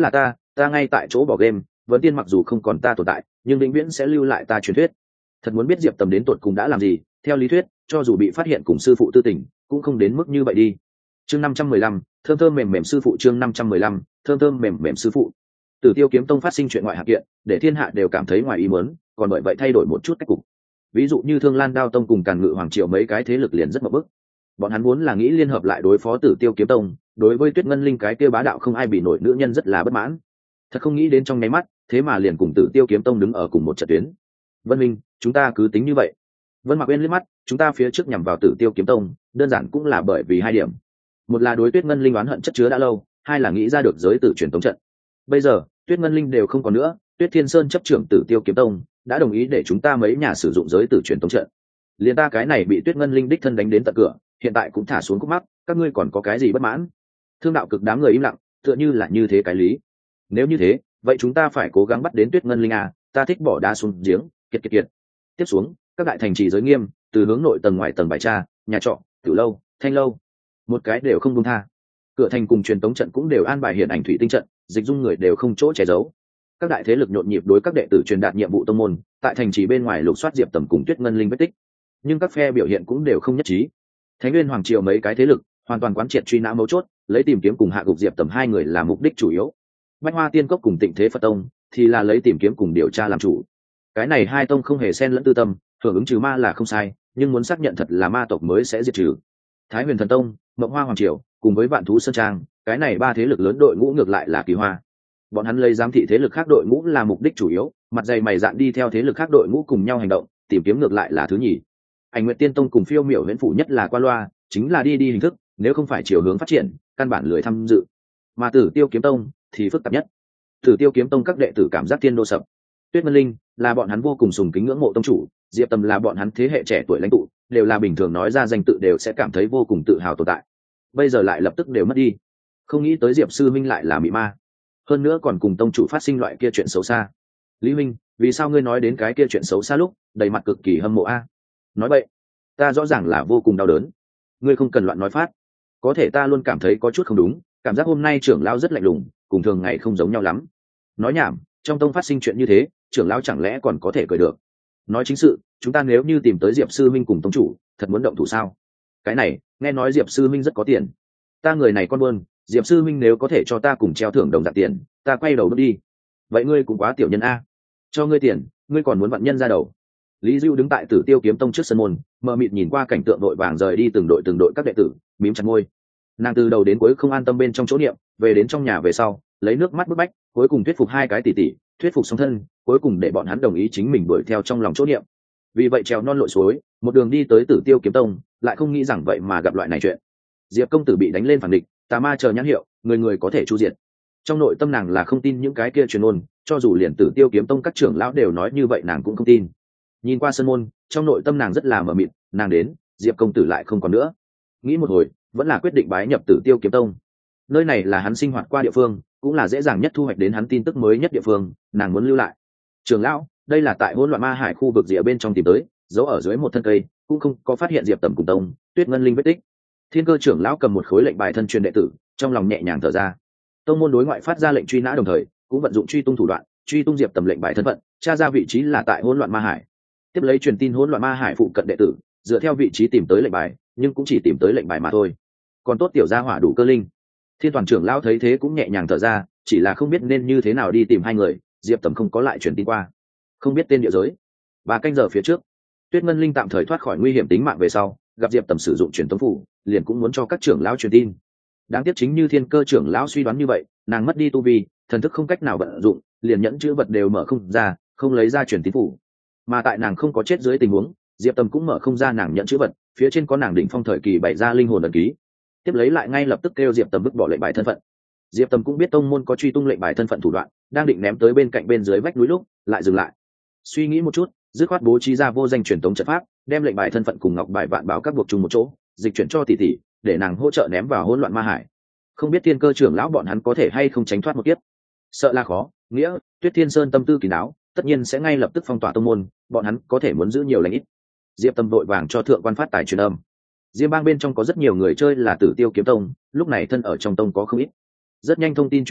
Speaker 1: ta ngay tại chỗ bỏ game, vấn tiên mặc dù không còn ta tồn tại nhưng vĩnh viễn sẽ lưu lại ta truyền thuyết. Thật muốn biết diệp tầm đến tột cùng đã làm gì, theo lý thuyết cho dù bị phát hiện cùng sư phụ tư tình cũng không đến mức như vậy đi. Chương 515, thơm thơm mềm mềm sư phụ. Chương 515, thơm thơm mềm mềm sư phụ. Tử Tiêu Kiếm Tông phát sinh chuyện ngoại hạng kiện, để thiên hạ đều cảm thấy ngoài ý muốn, còn bởi vậy thay đổi một chút cách cục. Ví dụ như Thương Lan Đao Tông cùng Càn Ngự Hoàng Triều mấy cái thế lực liền rất mập bức. Bọn hắn vốn là nghĩ liên hợp lại đối phó Tử Tiêu Kiếm Tông, đối với Tuyết Ngân Linh cái kia bá đạo không ai bị nổi nữ nhân rất là bất mãn. Thật không nghĩ đến trong nháy mắt, thế mà liền cùng Tử Tiêu Kiếm Tông đứng ở cùng một trận tuyến. Vân Minh, chúng ta cứ tính như vậy. Vân Mặc Uyên liếc mắt, chúng ta phía trước nhằm vào Tử Tiêu Kiếm Tông, đơn giản cũng là bởi vì hai điểm. Một là đối Tuyết Ngân Linh oán hận chất chứa đã lâu, hai là nghĩ ra được giới tử truyền tống trận. Bây giờ Tuyết Ngân Linh đều không còn nữa, Tuyết Thiên Sơn chấp trưởng Tử Tiêu Kiếm Tông đã đồng ý để chúng ta mấy nhà sử dụng giới tử truyền tống trận. Liên ta cái này bị Tuyết Ngân Linh đích thân đánh đến tận cửa, hiện tại cũng thả xuống khúc mắc, các ngươi còn có cái gì bất mãn? Thương đạo cực đám người im lặng, tựa như là như thế cái lý. Nếu như thế, vậy chúng ta phải cố gắng bắt đến Tuyết Ngân Linh à, ta thích bỏ đá xuống giếng, kiệt kiệt kiệt. Tiếp xuống, các đại thành trì giới nghiêm, từ hướng nội tầng ngoài tầng bài tra, nhà trọ, tiểu lâu, thanh lâu, một cái đều không buông tha. Cửa thành cùng truyền tống trận cũng đều an bài hiện ảnh thủy tinh trận, dịch dung người đều không chỗ che giấu. Các đại thế lực nhộn nhịp đối các đệ tử truyền đạt nhiệm vụ tông môn, tại thành trì bên ngoài lục soát diệp tầm cùng Tuyết Ngân Linh vết tích. Nhưng các phe biểu hiện cũng đều không nhất trí. Thánh Nguyên Hoàng Triều mấy cái thế lực hoàn toàn quán triệt truy nã mấu chốt, lấy tìm kiếm cùng hạ gục diệp tầm hai người là mục đích chủ yếu. Bách Hoa Tiên Cốc cùng Tịnh Thế Phật Tông thì là lấy tìm kiếm cùng điều tra làm chủ. Cái này hai tông không hề xen lẫn tư tâm, hưởng ứng trừ ma là không sai, nhưng muốn xác nhận thật là ma tộc mới sẽ diệt trừ. Thái Huyền Thần Tông, Mộng Hoa Hoàng Triều cùng với Vạn Thú Sơn Trang, cái này ba thế lực lớn đội ngũ ngược lại là kỳ hoa. Bọn hắn lấy giám thị thế lực khác đội ngũ là mục đích chủ yếu, mặt dày mày dạn đi theo thế lực khác đội ngũ cùng nhau hành động, tìm kiếm ngược lại là thứ nhì. Ảnh Nguyệt Tiên Tông cùng Phiêu Miểu Huyễn Phủ nhất là qua loa, chính là đi hình thức, nếu không phải chiều hướng phát triển, căn bản lười tham dự. Mà Tử Tiêu Kiếm Tông thì phức tạp nhất. Tử Tiêu Kiếm Tông các đệ tử cảm giác thiên đô sập. Tuyết Ngân Linh là bọn hắn vô cùng sùng kính ngưỡng mộ tông chủ, Diệp Tầm là bọn hắn thế hệ trẻ tuổi lãnh tụ, đều là bình thường nói ra danh tự đều sẽ cảm thấy vô cùng tự hào tồn tại. Bây giờ lại lập tức đều mất đi. Không nghĩ tới Diệp sư minh lại là mị ma, hơn nữa còn cùng tông chủ phát sinh loại kia chuyện xấu xa. Lý Minh, vì sao ngươi nói đến cái kia chuyện xấu xa lúc đầy mặt cực kỳ hâm mộ a? Nói vậy, ta rõ ràng là vô cùng đau đớn. Ngươi không cần loạn nói phát. Có thể ta luôn cảm thấy có chút không đúng, cảm giác hôm nay trưởng lão rất lạnh lùng, cùng thường ngày không giống nhau lắm. Nói nhảm, trong tông phát sinh chuyện như thế, trưởng lão chẳng lẽ còn có thể cười được? Nói chính sự, chúng ta nếu như tìm tới Diệp sư minh cùng tông chủ, thật muốn động thủ sao? Cái này, nghe nói Diệp sư minh rất có tiền. Ta người này con buôn, Diệp sư minh nếu có thể cho ta cùng treo thưởng đồng dạng tiền, ta quay đầu bước đi. Vậy ngươi cũng quá tiểu nhân a. Cho ngươi tiền, ngươi còn muốn vặn nhân ra đầu. Lý Dưu đứng tại Tử Tiêu Kiếm Tông trước sân môn, mờ mịt nhìn qua cảnh tượng đội vàng rời đi từng đội các đệ tử, mím chặt môi. Nàng từ đầu đến cuối không an tâm bên trong chỗ niệm, về đến trong nhà về sau, lấy nước mắt bức bách, cuối cùng thuyết phục hai cái tỷ tỷ, thuyết phục song thân, cuối cùng để bọn hắn đồng ý chính mình đuổi theo trong lòng chỗ niệm. Vì vậy trèo non lội suối, một đường đi tới Tử Tiêu Kiếm Tông, lại không nghĩ rằng vậy mà gặp loại này chuyện. Diệp công tử bị đánh lên phản địch, tà ma chờ nhãn hiệu, người người có thể chu diệt. Trong nội tâm nàng là không tin những cái kia truyền ôn, cho dù liền Tử Tiêu Kiếm Tông các trưởng lão đều nói như vậy nàng cũng không tin. Nhìn qua sân môn, trong nội tâm nàng rất là mờ mịt, nàng đến, Diệp công tử lại không còn nữa. Nghĩ một hồi, vẫn là quyết định bái nhập Tử Tiêu Kiếm Tông. Nơi này là hắn sinh hoạt qua địa phương, cũng là dễ dàng nhất thu hoạch đến hắn tin tức mới nhất địa phương, nàng muốn lưu lại. Trưởng lão, đây là tại hỗn loạn ma hải khu vực rìa bên trong tìm tới, giấu ở dưới một thân cây, cũng không có phát hiện Diệp Tầm cùng Tông, Tuyết Ngân Linh vết tích. Thiên Cơ trưởng lão cầm một khối lệnh bài thân truyền đệ tử, trong lòng nhẹ nhàng thở ra. Tông môn đối ngoại phát ra lệnh truy nã đồng thời, cũng vận dụng truy tung thủ đoạn, truy tung Diệp Tầm lệnh bài thân phận, tra ra vị trí là tại hỗn loạn ma hải. Tiếp lấy truyền tin hỗn loạn ma hải phụ cận đệ tử, dựa theo vị trí tìm tới lệnh bài, nhưng cũng chỉ tìm tới lệnh bài mà thôi. Còn tốt tiểu gia hỏa đủ cơ linh. Thiên Toàn trưởng lão thấy thế cũng nhẹ nhàng thở ra, chỉ là không biết nên như thế nào đi tìm hai người, Diệp Tầm không có lại truyền tin qua, không biết tên địa giới. 3 canh giờ phía trước, Tuyết Ngân Linh tạm thời thoát khỏi nguy hiểm tính mạng về sau, gặp Diệp Tầm sử dụng truyền tống phủ, liền cũng muốn cho các trưởng lão truyền tin. Đáng tiếc chính như Thiên Cơ trưởng lão suy đoán như vậy, nàng mất đi tu vi, thần thức không cách nào vận dụng, liền nhẫn chữ vật đều mở không ra, không lấy ra truyền tín phủ. Mà tại nàng không có chết dưới tình huống, Diệp Tầm cũng mở không ra nàng nhận chữ vật, phía trên có nàng đỉnh phong thời kỳ bày ra linh hồn ấn ký. Tiếp lấy lại ngay lập tức kêu Diệp Tầm vứt bỏ lệnh bài thân phận. Diệp Tầm cũng biết tông môn có truy tung lệnh bài thân phận thủ đoạn, đang định ném tới bên cạnh bên dưới vách núi lúc, lại dừng lại. Suy nghĩ một chút, dứt khoát bố trí ra vô danh truyền tống trận pháp, đem lệnh bài thân phận cùng ngọc bài vạn bảo các buộc chung một chỗ, dịch chuyển cho tỷ tỷ, để nàng hỗ trợ ném vào hỗn loạn ma hải. Không biết Thiên Cơ trưởng lão bọn hắn có thể hay không tránh thoát một kiếp. Sợ là khó, nghĩa, Tuyết Thiên Sơn tâm tư kỳ đáo, tất nhiên sẽ ngay lập tức phong tỏa tông môn, bọn hắn có thể muốn giữ nhiều lãnh ít. Diệp Tầm vội vàng cho thượng quan phát tài truyền âm. Diêm Bang bên trong có rất nhiều người chơi là Tử Tiêu Kiếm Tông, lúc này thân ở trong tông có không ít. Rất nhanh thông tin truyền đến,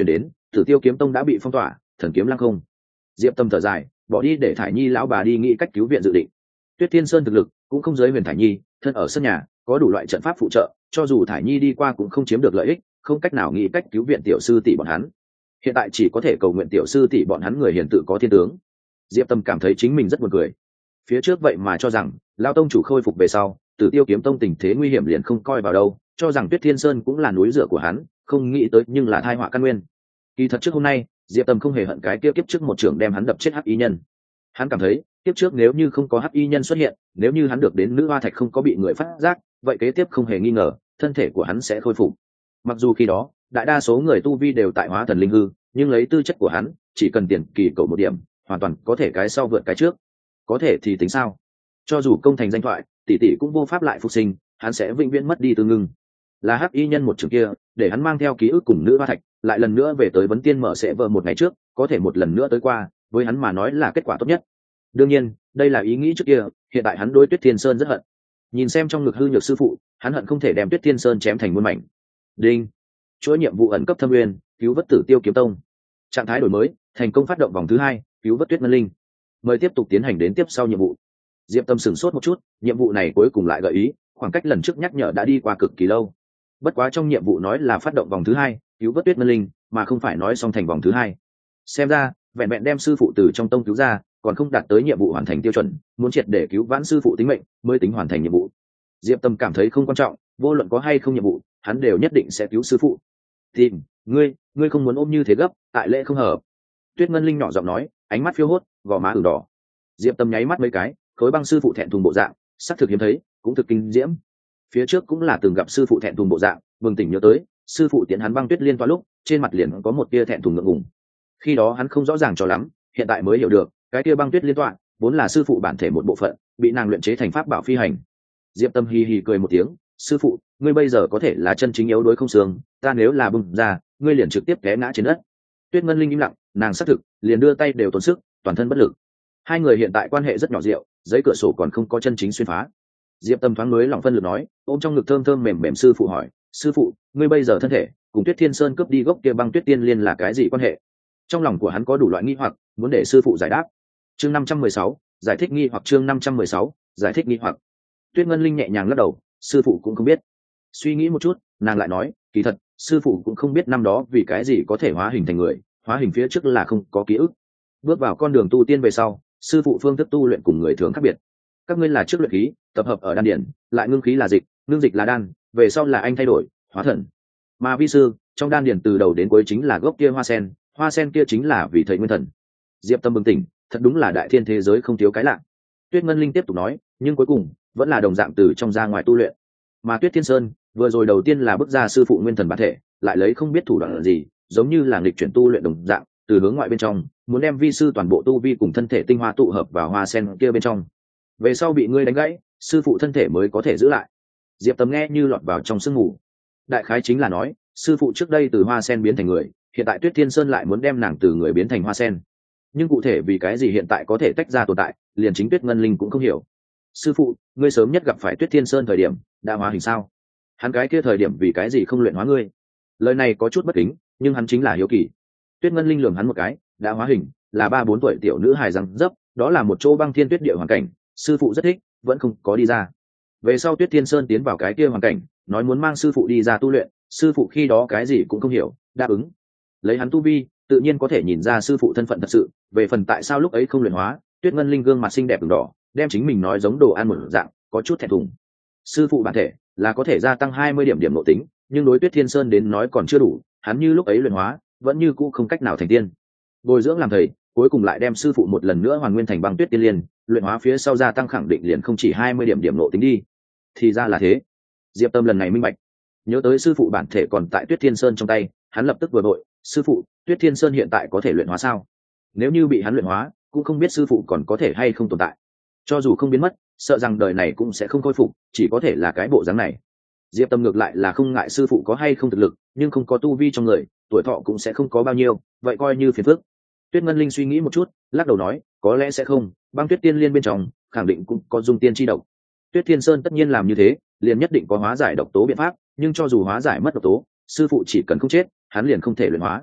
Speaker 1: Tử Tiêu kiếm tông đã bị phong tỏa, thần kiếm lăng không. Diệp Tâm thở dài, bỏ đi để Thải Nhi lão bà đi nghĩ cách cứu viện dự định. Tuyết Thiên Sơn thực lực cũng không giới Huyền Thải Nhi, thân ở sân nhà, có đủ loại trận pháp phụ trợ, cho dù Thải Nhi đi qua cũng không chiếm được lợi ích, không cách nào nghĩ cách cứu viện tiểu sư tỷ bọn hắn. Hiện tại chỉ có thể cầu nguyện tiểu sư tỷ bọn hắn người hiền tự có thiên tướng. Diệp Tâm cảm thấy chính mình rất buồn cười. Phía trước vậy mà cho rằng lão tông chủ khôi phục về sau, Tử Tiêu kiếm tông tình thế nguy hiểm liền không coi vào đâu, cho rằng Tuyết Thiên Sơn cũng là núi dựa của hắn, không nghĩ tới nhưng là tai họa căn nguyên. Kỳ thật trước hôm nay, Diệp Tâm không hề hận cái kia kiếp trước một trưởng đem hắn đập chết hắc y nhân. Hắn cảm thấy, kiếp trước nếu như không có hắc y nhân xuất hiện, nếu như hắn được đến nữ hoa thạch không có bị người phát giác, vậy kế tiếp không hề nghi ngờ, thân thể của hắn sẽ khôi phục. Mặc dù khi đó, đại đa số người tu vi đều tại hóa thần linh hư, nhưng lấy tư chất của hắn, chỉ cần tiền kỳ cầu một điểm, hoàn toàn có thể cái sau vượt cái trước. Có thể thì tính sao? Cho dù công thành danh thoại, tỷ tỷ cũng vô pháp lại phục sinh, hắn sẽ vĩnh viễn mất đi tương ngưng. Là hắc y nhân một trường kia, để hắn mang theo ký ức cùng nữ hoa thạch, lại lần nữa về tới vấn tiên mở sẽ vờ một ngày trước, có thể một lần nữa tới qua, với hắn mà nói là kết quả tốt nhất. Đương nhiên, đây là ý nghĩ trước kia, hiện tại hắn đối Tuyết Thiên Sơn rất hận. Nhìn xem trong ngực hư nhược sư phụ, hắn hận không thể đem Tuyết Thiên Sơn chém thành muôn mảnh. Đinh, chuỗi nhiệm vụ ẩn cấp thâm nguyên, cứu vớt Tử Tiêu kiếm tông. Trạng thái đổi mới, thành công phát động vòng thứ 2, cứu vớt Tuyết Ngân Linh. Mời tiếp tục tiến hành đến tiếp sau nhiệm vụ. Diệp Tâm sửng sốt một chút, nhiệm vụ này cuối cùng lại gợi ý, khoảng cách lần trước nhắc nhở đã đi qua cực kỳ lâu. Bất quá trong nhiệm vụ nói là phát động vòng thứ 2, cứu vớt Tuyết Ngân Linh, mà không phải nói xong thành vòng thứ 2. Xem ra, vẹn vẹn đem sư phụ từ trong tông cứu ra, còn không đạt tới nhiệm vụ hoàn thành tiêu chuẩn, muốn triệt để cứu vãn sư phụ tính mệnh mới tính hoàn thành nhiệm vụ. Diệp Tâm cảm thấy không quan trọng, vô luận có hay không nhiệm vụ, hắn đều nhất định sẽ cứu sư phụ. Tìm, ngươi không muốn ôm như thế gấp, tại lễ không hợp. Tuyết Ngân Linh nhỏ giọng nói, ánh mắt phiêu hốt, gò má ửng đỏ. Diệp Tâm nháy mắt mấy cái, khối băng sư phụ thẹn thùng bộ dạng, sắc thực hiếm thấy, cũng thực kinh diễm. Phía trước cũng là từng gặp sư phụ thẹn thùng bộ dạng, bừng tỉnh nhớ tới, sư phụ tiến hắn băng tuyết liên toa lúc, trên mặt liền có một tia thẹn thùng ngượng ngùng. Khi đó hắn không rõ ràng cho lắm, hiện tại mới hiểu được, cái tia băng tuyết liên tọa vốn là sư phụ bản thể một bộ phận, bị nàng luyện chế thành pháp bảo phi hành. Diệp Tâm hì hì cười một tiếng, sư phụ, ngươi bây giờ có thể là chân chính yếu đuối không xương, ta nếu là bùng ra, ngươi liền trực tiếp té ngã trên đất. Tuyết Ngân Linh im lặng, nàng xác thực liền đưa tay đều tốn sức, toàn thân bất lực. Hai người hiện tại quan hệ rất nhỏ rượu, giấy cửa sổ còn không có chân chính xuyên phá. Diệp Tâm thoáng mới lòng phân lực nói, ôm trong ngực thơm thơm mềm mềm sư phụ hỏi, sư phụ, ngươi bây giờ thân thể cùng Tuyết Thiên Sơn cướp đi gốc kia băng tuyết tiên liên là cái gì quan hệ? Trong lòng của hắn có đủ loại nghi hoặc, muốn để sư phụ giải đáp. Chương 516, giải thích nghi hoặc chương 516, giải thích nghi hoặc. Tuyết Ngân Linh nhẹ nhàng lắc đầu, sư phụ cũng không biết. Suy nghĩ một chút, nàng lại nói, kỳ thật, sư phụ cũng không biết năm đó vì cái gì có thể hóa hình thành người, hóa hình phía trước là không có ký ức. Bước vào con đường tu tiên về sau, sư phụ phương thức tu luyện cùng người thường khác biệt. Các ngươi là trước luyện khí, tập hợp ở đan điển, lại ngưng khí là dịch, ngưng dịch là đan, về sau là anh thay đổi, hóa thần. Mà vi sư, trong đan điển từ đầu đến cuối chính là gốc kia hoa sen kia chính là vì thầy nguyên thần. Diệp Tâm bừng tỉnh, thật đúng là đại thiên thế giới không thiếu cái lạ. Tuyết Ngân Linh tiếp tục nói, nhưng cuối cùng vẫn là đồng dạng từ trong ra ngoài tu luyện. Mà Tuyết Thiên Sơn vừa rồi đầu tiên là bước ra sư phụ nguyên thần bản thể, lại lấy không biết thủ đoạn gì, giống như là nghịch chuyển tu luyện đồng dạng, từ hướng ngoại bên trong muốn đem vi sư toàn bộ tu vi cùng thân thể tinh hoa tụ hợp vào hoa sen kia bên trong. Về sau bị ngươi đánh gãy, sư phụ thân thể mới có thể giữ lại. Diệp Tâm nghe như lọt vào trong sương mù. Đại khái chính là nói, sư phụ trước đây từ hoa sen biến thành người, hiện tại Tuyết Thiên Sơn lại muốn đem nàng từ người biến thành hoa sen. Nhưng cụ thể vì cái gì hiện tại có thể tách ra tồn tại, liền chính Tuyết Ngân Linh cũng không hiểu. Sư phụ, ngươi sớm nhất gặp phải Tuyết Thiên Sơn thời điểm đã hóa hình sao? Hắn cái kia thời điểm vì cái gì không luyện hóa ngươi? Lời này có chút bất kính, nhưng hắn chính là hiếu kỳ. Tuyết Ngân Linh lườm hắn một cái, đã hóa hình, là 3-4 tuổi tiểu nữ hài răng dấp, đó là một chỗ băng thiên tuyết địa hoàn cảnh, sư phụ rất thích, vẫn không có đi ra. Về sau Tuyết Thiên Sơn tiến vào cái kia hoàn cảnh, nói muốn mang sư phụ đi ra tu luyện, sư phụ khi đó cái gì cũng không hiểu, đáp ứng. Lấy hắn tu vi, tự nhiên có thể nhìn ra sư phụ thân phận thật sự, về phần tại sao lúc ấy không luyện hóa, Tuyết Ngân Linh gương mặt xinh đẹp ửng đỏ, đem chính mình nói giống đồ ăn một dạng, có chút thẹn thùng. Sư phụ bản thể là có thể gia tăng 20 điểm nội tính, nhưng đối Tuyết Thiên Sơn đến nói còn chưa đủ, hắn như lúc ấy luyện hóa, vẫn như cũ không cách nào thành tiên. Bồi dưỡng làm thầy, cuối cùng lại đem sư phụ một lần nữa hoàn nguyên thành băng tuyết tiên liên, luyện hóa phía sau gia tăng khẳng định liền không chỉ 20 điểm nội tính đi. Thì ra là thế. Diệp Tâm lần này minh bạch. Nhớ tới sư phụ bản thể còn tại Tuyết Thiên Sơn trong tay, hắn lập tức vừa đội, sư phụ, Tuyết Thiên Sơn hiện tại có thể luyện hóa sao? Nếu như bị hắn luyện hóa, cũng không biết sư phụ còn có thể hay không tồn tại. Cho dù không biến mất, sợ rằng đời này cũng sẽ không khôi phục, chỉ có thể là cái bộ dáng này. Diệp Tâm ngược lại là không ngại sư phụ có hay không thực lực, nhưng không có tu vi trong người, tuổi thọ cũng sẽ không có bao nhiêu, vậy coi như phiền phức. Tuyết Ngân Linh suy nghĩ một chút, lắc đầu nói, có lẽ sẽ không, băng tuyết tiên liên bên trong khẳng định cũng có dung tiên chi độc. Tuyết Thiên Sơn tất nhiên làm như thế, liền nhất định có hóa giải độc tố biện pháp, nhưng cho dù hóa giải mất độc tố, sư phụ chỉ cần không chết, hắn liền không thể luyện hóa.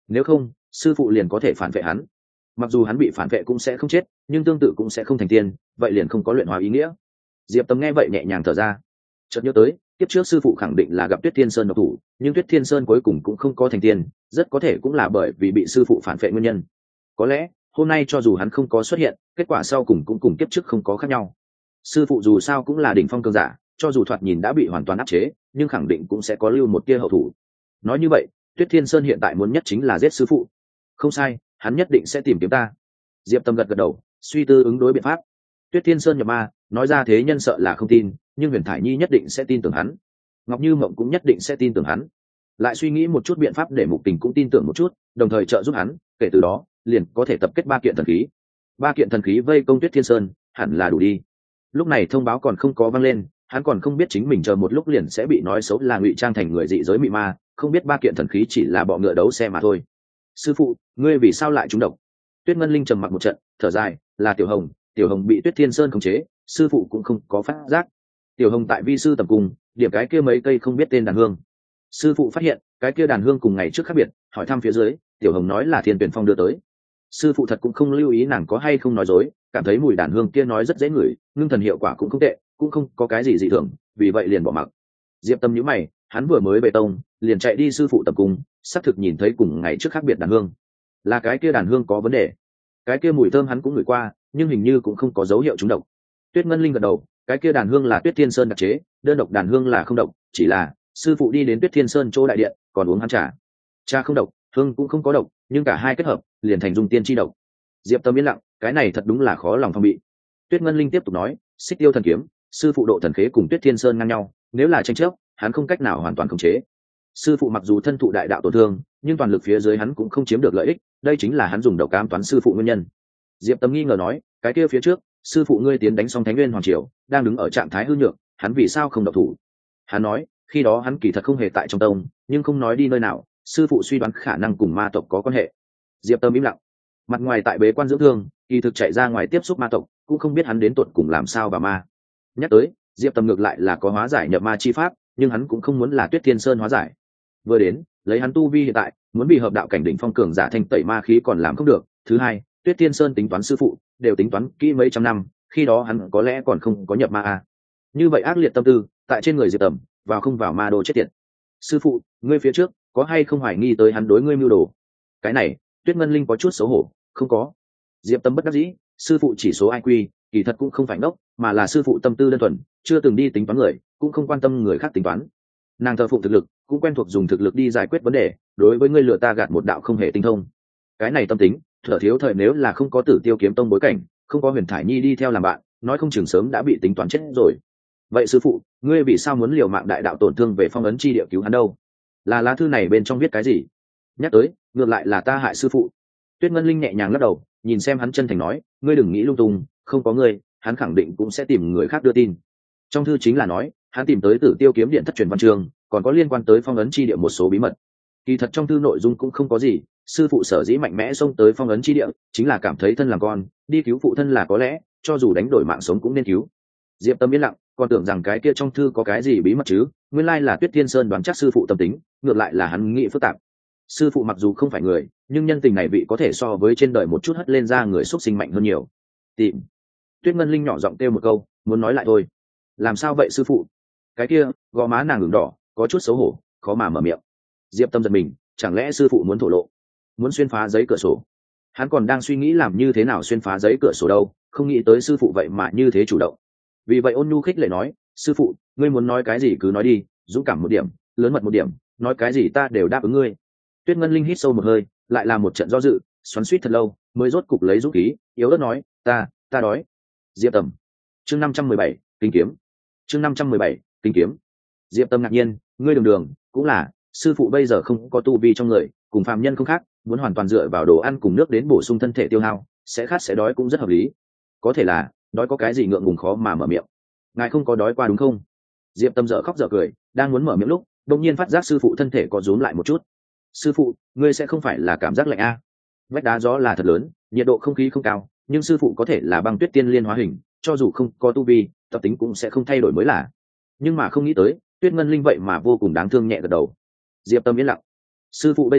Speaker 1: nếu không sư phụ liền có thể phản vệ hắn. Mặc dù hắn bị phản vệ cũng sẽ không chết, nhưng tương tự cũng sẽ không thành tiên, vậy liền không có luyện hóa ý nghĩa. Diệp Tâm nghe vậy nhẹ nhàng thở ra, chợt nhớ tới tiếp trước sư phụ khẳng định là gặp Tuyết Thiên Sơn độc thủ, nhưng Tuyết Thiên Sơn cuối cùng cũng không có thành tiên, rất có thể cũng là bởi vì bị sư phụ phản vệ nguyên nhân. Có lẽ hôm nay cho dù hắn không có xuất hiện, kết quả sau cùng cũng cùng kiếp trước không có khác nhau. Sư phụ dù sao cũng là đỉnh phong cường giả, cho dù thoạt nhìn đã bị hoàn toàn áp chế, nhưng khẳng định cũng sẽ có lưu một tia hậu thủ. Nói như vậy, Tuyết Thiên Sơn hiện tại muốn nhất chính là giết sư phụ. Không sai, hắn nhất định sẽ tìm kiếm ta. Diệp Tâm gật gật đầu, suy tư ứng đối biện pháp. Tuyết Thiên Sơn nhập ma, nói ra thế nhân sợ là không tin, nhưng Huyền Thải Nhi nhất định sẽ tin tưởng hắn. Ngọc Như Mộng cũng nhất định sẽ tin tưởng hắn. Lại suy nghĩ một chút biện pháp để Mục Tình cũng tin tưởng một chút, đồng thời trợ giúp hắn, kể từ đó, liền có thể tập kết 3 kiện thần khí. 3 kiện thần khí vây công Tuyết Thiên Sơn, hẳn là đủ đi. Lúc này thông báo còn không có vang lên, hắn còn không biết chính mình chờ một lúc liền sẽ bị nói xấu là ngụy trang thành người dị giới mị ma, không biết 3 kiện thần khí chỉ là bọ ngựa đấu xe mà thôi. Sư phụ, ngươi vì sao lại trúng độc? Tuyết Ngân Linh trầm mặc một trận, thở dài, là Tiểu Hồng bị Tuyết Thiên Sơn khống chế, sư phụ cũng không có phát giác. Tiểu Hồng tại vi sư tập cùng, điểm cái kia mấy cây không biết tên đàn hương. Sư phụ phát hiện, cái kia đàn hương cùng ngày trước khác biệt, hỏi thăm phía dưới, Tiểu Hồng nói là Thiên Tuyển Phong đưa tới. Sư phụ thật cũng không lưu ý nàng có hay không nói dối, cảm thấy mùi đàn hương kia nói rất dễ ngửi, ngưng thần hiệu quả cũng không tệ, cũng không có cái gì dị thường, vì vậy liền bỏ mặc. Diệp Tâm nhíu mày, hắn vừa mới về tông, liền chạy đi sư phụ tập cung, xác thực nhìn thấy cùng ngày trước khác biệt đàn hương. Là cái kia đàn hương có vấn đề. Cái kia mùi thơm hắn cũng ngửi qua, nhưng hình như cũng không có dấu hiệu trúng độc. Tuyết Ngân Linh gật đầu, cái kia đàn hương là Tuyết Thiên Sơn đặc chế, đơn độc đàn hương là không độc, chỉ là sư phụ đi đến Tuyết Thiên Sơn chỗ đại điện, còn uống hắn trà không độc, hương cũng không có độc, nhưng cả hai kết hợp, liền thành dung tiên chi độc. Diệp Tâm yên lặng, cái này thật đúng là khó lòng phòng bị. Tuyết Ngân Linh tiếp tục nói, Xích Tiêu thần kiếm, sư phụ độ thần khế cùng Tuyết Thiên Sơn ngang nhau, nếu là tranh chấp, hắn không cách nào hoàn toàn khống chế. Sư phụ mặc dù thân thụ đại đạo tổn thương, nhưng toàn lực phía dưới hắn cũng không chiếm được lợi ích, đây chính là hắn dùng độc ám toán sư phụ nguyên nhân. Diệp Tâm nghi ngờ nói, cái kia phía trước, sư phụ ngươi tiến đánh xong Thánh Nguyên Hoàng Triều, đang đứng ở trạng thái hư nhược, hắn vì sao không động thủ? Hắn nói, khi đó hắn kỳ thật không hề tại trong tông, nhưng không nói đi nơi nào, sư phụ suy đoán khả năng cùng ma tộc có quan hệ. Diệp Tâm im lặng, mặt ngoài tại bế quan dưỡng thương, kỳ thực chạy ra ngoài tiếp xúc ma tộc, cũng không biết hắn đến tuột cùng làm sao và ma. Nhắc tới, Diệp Tâm ngược lại là có hóa giải nhập ma chi pháp, nhưng hắn cũng không muốn là Tuyết Thiên Sơn hóa giải. Vừa đến, lấy hắn tu vi hiện tại, muốn bị hợp đạo cảnh đỉnh phong cường giả thanh tẩy ma khí còn làm không được. Thứ hai, Tuyết Thiên Sơn tính toán sư phụ, đều tính toán kỹ mấy trăm năm, khi đó hắn có lẽ còn không có nhập ma a. Như vậy ác liệt tâm tư, tại trên người Diệp Tâm, vào không vào ma đồ chết tiệt. Sư phụ, ngươi phía trước, có hay không hoài nghi tới hắn đối ngươi mưu đồ? Cái này, Tuyết Ngân Linh có chút xấu hổ, không có. Diệp Tâm bất đắc dĩ, sư phụ chỉ số IQ, kỳ thật cũng không phải ngốc, mà là sư phụ tâm tư đơn thuần, chưa từng đi tính toán người, cũng không quan tâm người khác tính toán. Nàng thờ phụng thực lực, cũng quen thuộc dùng thực lực đi giải quyết vấn đề, đối với ngươi lừa ta gạt một đạo không hề tinh thông. Cái này tâm tính, thở thiếu thời nếu là không có Tử Tiêu kiếm tông bối cảnh, không có Huyền Thải Nhi đi theo làm bạn, nói không chừng sớm đã bị tính toán chết rồi. Vậy sư phụ, ngươi vì sao muốn liều mạng đại đạo tổn thương về phong ấn chi địa cứu hắn đâu? Là lá thư này bên trong viết cái gì? Nhắc tới, ngược lại là ta hại sư phụ. Tuyết Ngân Linh nhẹ nhàng lắc đầu, nhìn xem hắn chân thành nói, ngươi đừng nghĩ lung tung, không có ngươi, hắn khẳng định cũng sẽ tìm người khác đưa tin. Trong thư chính là nói, hắn tìm tới Tử Tiêu kiếm điện thất truyền văn chương, còn có liên quan tới phong ấn chi địa một số bí mật. Kỳ thật trong thư nội dung cũng không có gì, sư phụ sở dĩ mạnh mẽ xông tới phong ấn chi địa, chính là cảm thấy thân làm con, đi cứu phụ thân là có lẽ, cho dù đánh đổi mạng sống cũng nên cứu. Diệp Tâm yên lặng, còn tưởng rằng cái kia trong thư có cái gì bí mật chứ, nguyên lai là Tuyết Thiên Sơn đoán chắc sư phụ tâm tính, ngược lại là hắn nghĩ phức tạp. Sư phụ mặc dù không phải người, nhưng nhân tình này vị có thể so với trên đời một chút hất lên ra người xuất sinh mạnh hơn nhiều. Tìm. Tuyết Ngân Linh nhỏ giọng kêu một câu, muốn nói lại thôi. Làm sao vậy sư phụ? Cái kia, gò má nàng ửng đỏ, có chút xấu hổ, khó mà mở miệng. Diệp Tâm giật mình, chẳng lẽ sư phụ muốn thổ lộ, muốn xuyên phá giấy cửa sổ? Hắn còn đang suy nghĩ làm như thế nào xuyên phá giấy cửa sổ đâu, không nghĩ tới sư phụ vậy mà như thế chủ động. Vì vậy ôn nhu khích lệ nói, sư phụ, ngươi muốn nói cái gì cứ nói đi, dũng cảm một điểm, lớn mật một điểm, nói cái gì ta đều đáp ứng ngươi. Tuyết Ngân Linh hít sâu một hơi, lại là một trận do dự, xoắn xuýt thật lâu, mới rốt cục lấy dũng khí, yếu ớt nói, ta đói. Diệp Tâm. Chương 517, kinh kiếm. Chương 517, kinh kiếm. Diệp Tâm ngạc nhiên, ngươi đường cũng là, sư phụ bây giờ không có tu vi trong người, cùng phàm nhân không khác, muốn hoàn toàn dựa vào đồ ăn cùng nước đến bổ sung thân thể tiêu hao, sẽ khát sẽ đói cũng rất hợp lý. Có thể là, đói có cái gì ngượng ngùng khó mà mở miệng. Ngài không có đói qua đúng không? Diệp Tâm dở khóc dở cười, đang muốn mở miệng lúc, đột nhiên phát giác sư phụ thân thể có rúm lại một chút. Sư phụ, ngươi sẽ không phải là cảm giác lạnh a? Vách đá gió là thật lớn, nhiệt độ không khí không cao, nhưng sư phụ có thể là băng tuyết tiên liên hóa hình, cho dù không có tu vi, tập tính cũng sẽ không thay đổi mới là. Nhưng mà không nghĩ tới, Tuyết Ngân Linh vậy mà vô cùng đáng thương nhẹ gật đầu. Diệp Tâm yên lặng. Sư phụ bây giờ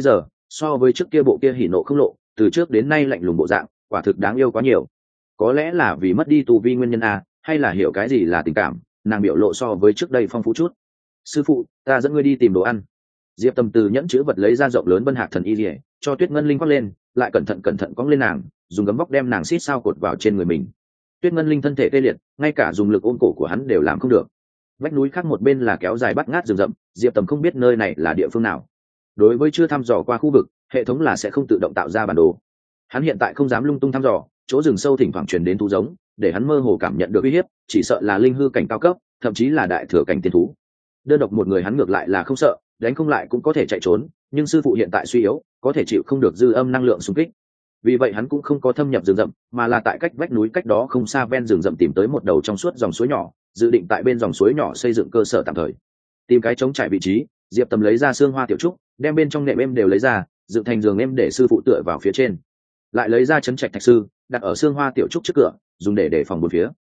Speaker 1: so với trước kia bộ kia hỉ nộ không lộ, từ trước đến nay lạnh lùng bộ dạng, quả thực đáng yêu quá nhiều. Có lẽ là vì mất đi tu vi nguyên nhân a, hay là hiểu cái gì là tình cảm, nàng biểu lộ so với trước đây phong phú chút. Sư phụ, ta dẫn ngươi đi tìm đồ ăn. Diệp Tâm từ nhẫn chữ vật lấy ra rộng lớn Vân Hạc thần y liễu, cho Tuyết Ngân Linh khoác lên, lại cẩn thận cõng lên nàng, dùng gấm vóc đem nàng xít sao cột vào trên người mình. Tuyết Ngân Linh thân thể tê liệt, ngay cả dùng lực ôm cổ của hắn đều làm không được. Vách núi khác một bên là kéo dài bắt ngát rừng rậm, Diệp Tâm không biết nơi này là địa phương nào. Đối với chưa thăm dò qua khu vực, hệ thống là sẽ không tự động tạo ra bản đồ. Hắn hiện tại không dám lung tung thăm dò, chỗ rừng sâu thỉnh thoảng truyền đến thú giống, để hắn mơ hồ cảm nhận được uy hiếp, chỉ sợ là linh hư cảnh cao cấp, thậm chí là đại thừa cảnh tiên thú. Đơn độc một người hắn ngược lại là không sợ, đánh không lại cũng có thể chạy trốn, nhưng sư phụ hiện tại suy yếu, có thể chịu không được dư âm năng lượng xung kích. Vì vậy hắn cũng không có thâm nhập rừng rậm, mà là tại cách vách núi cách đó không xa ven rừng rậm tìm tới một đầu trong suốt dòng suối nhỏ, dự định tại bên dòng suối nhỏ xây dựng cơ sở tạm thời. Tìm cái trống trải vị trí, Diệp Tâm lấy ra xương hoa tiểu trúc, đem bên trong nệm êm đều lấy ra, dựng thành giường êm để sư phụ tựa vào phía trên. Lại lấy ra chấn trạch thạch sư, đặt ở xương hoa tiểu trúc trước cửa, dùng để đề phòng bốn phía.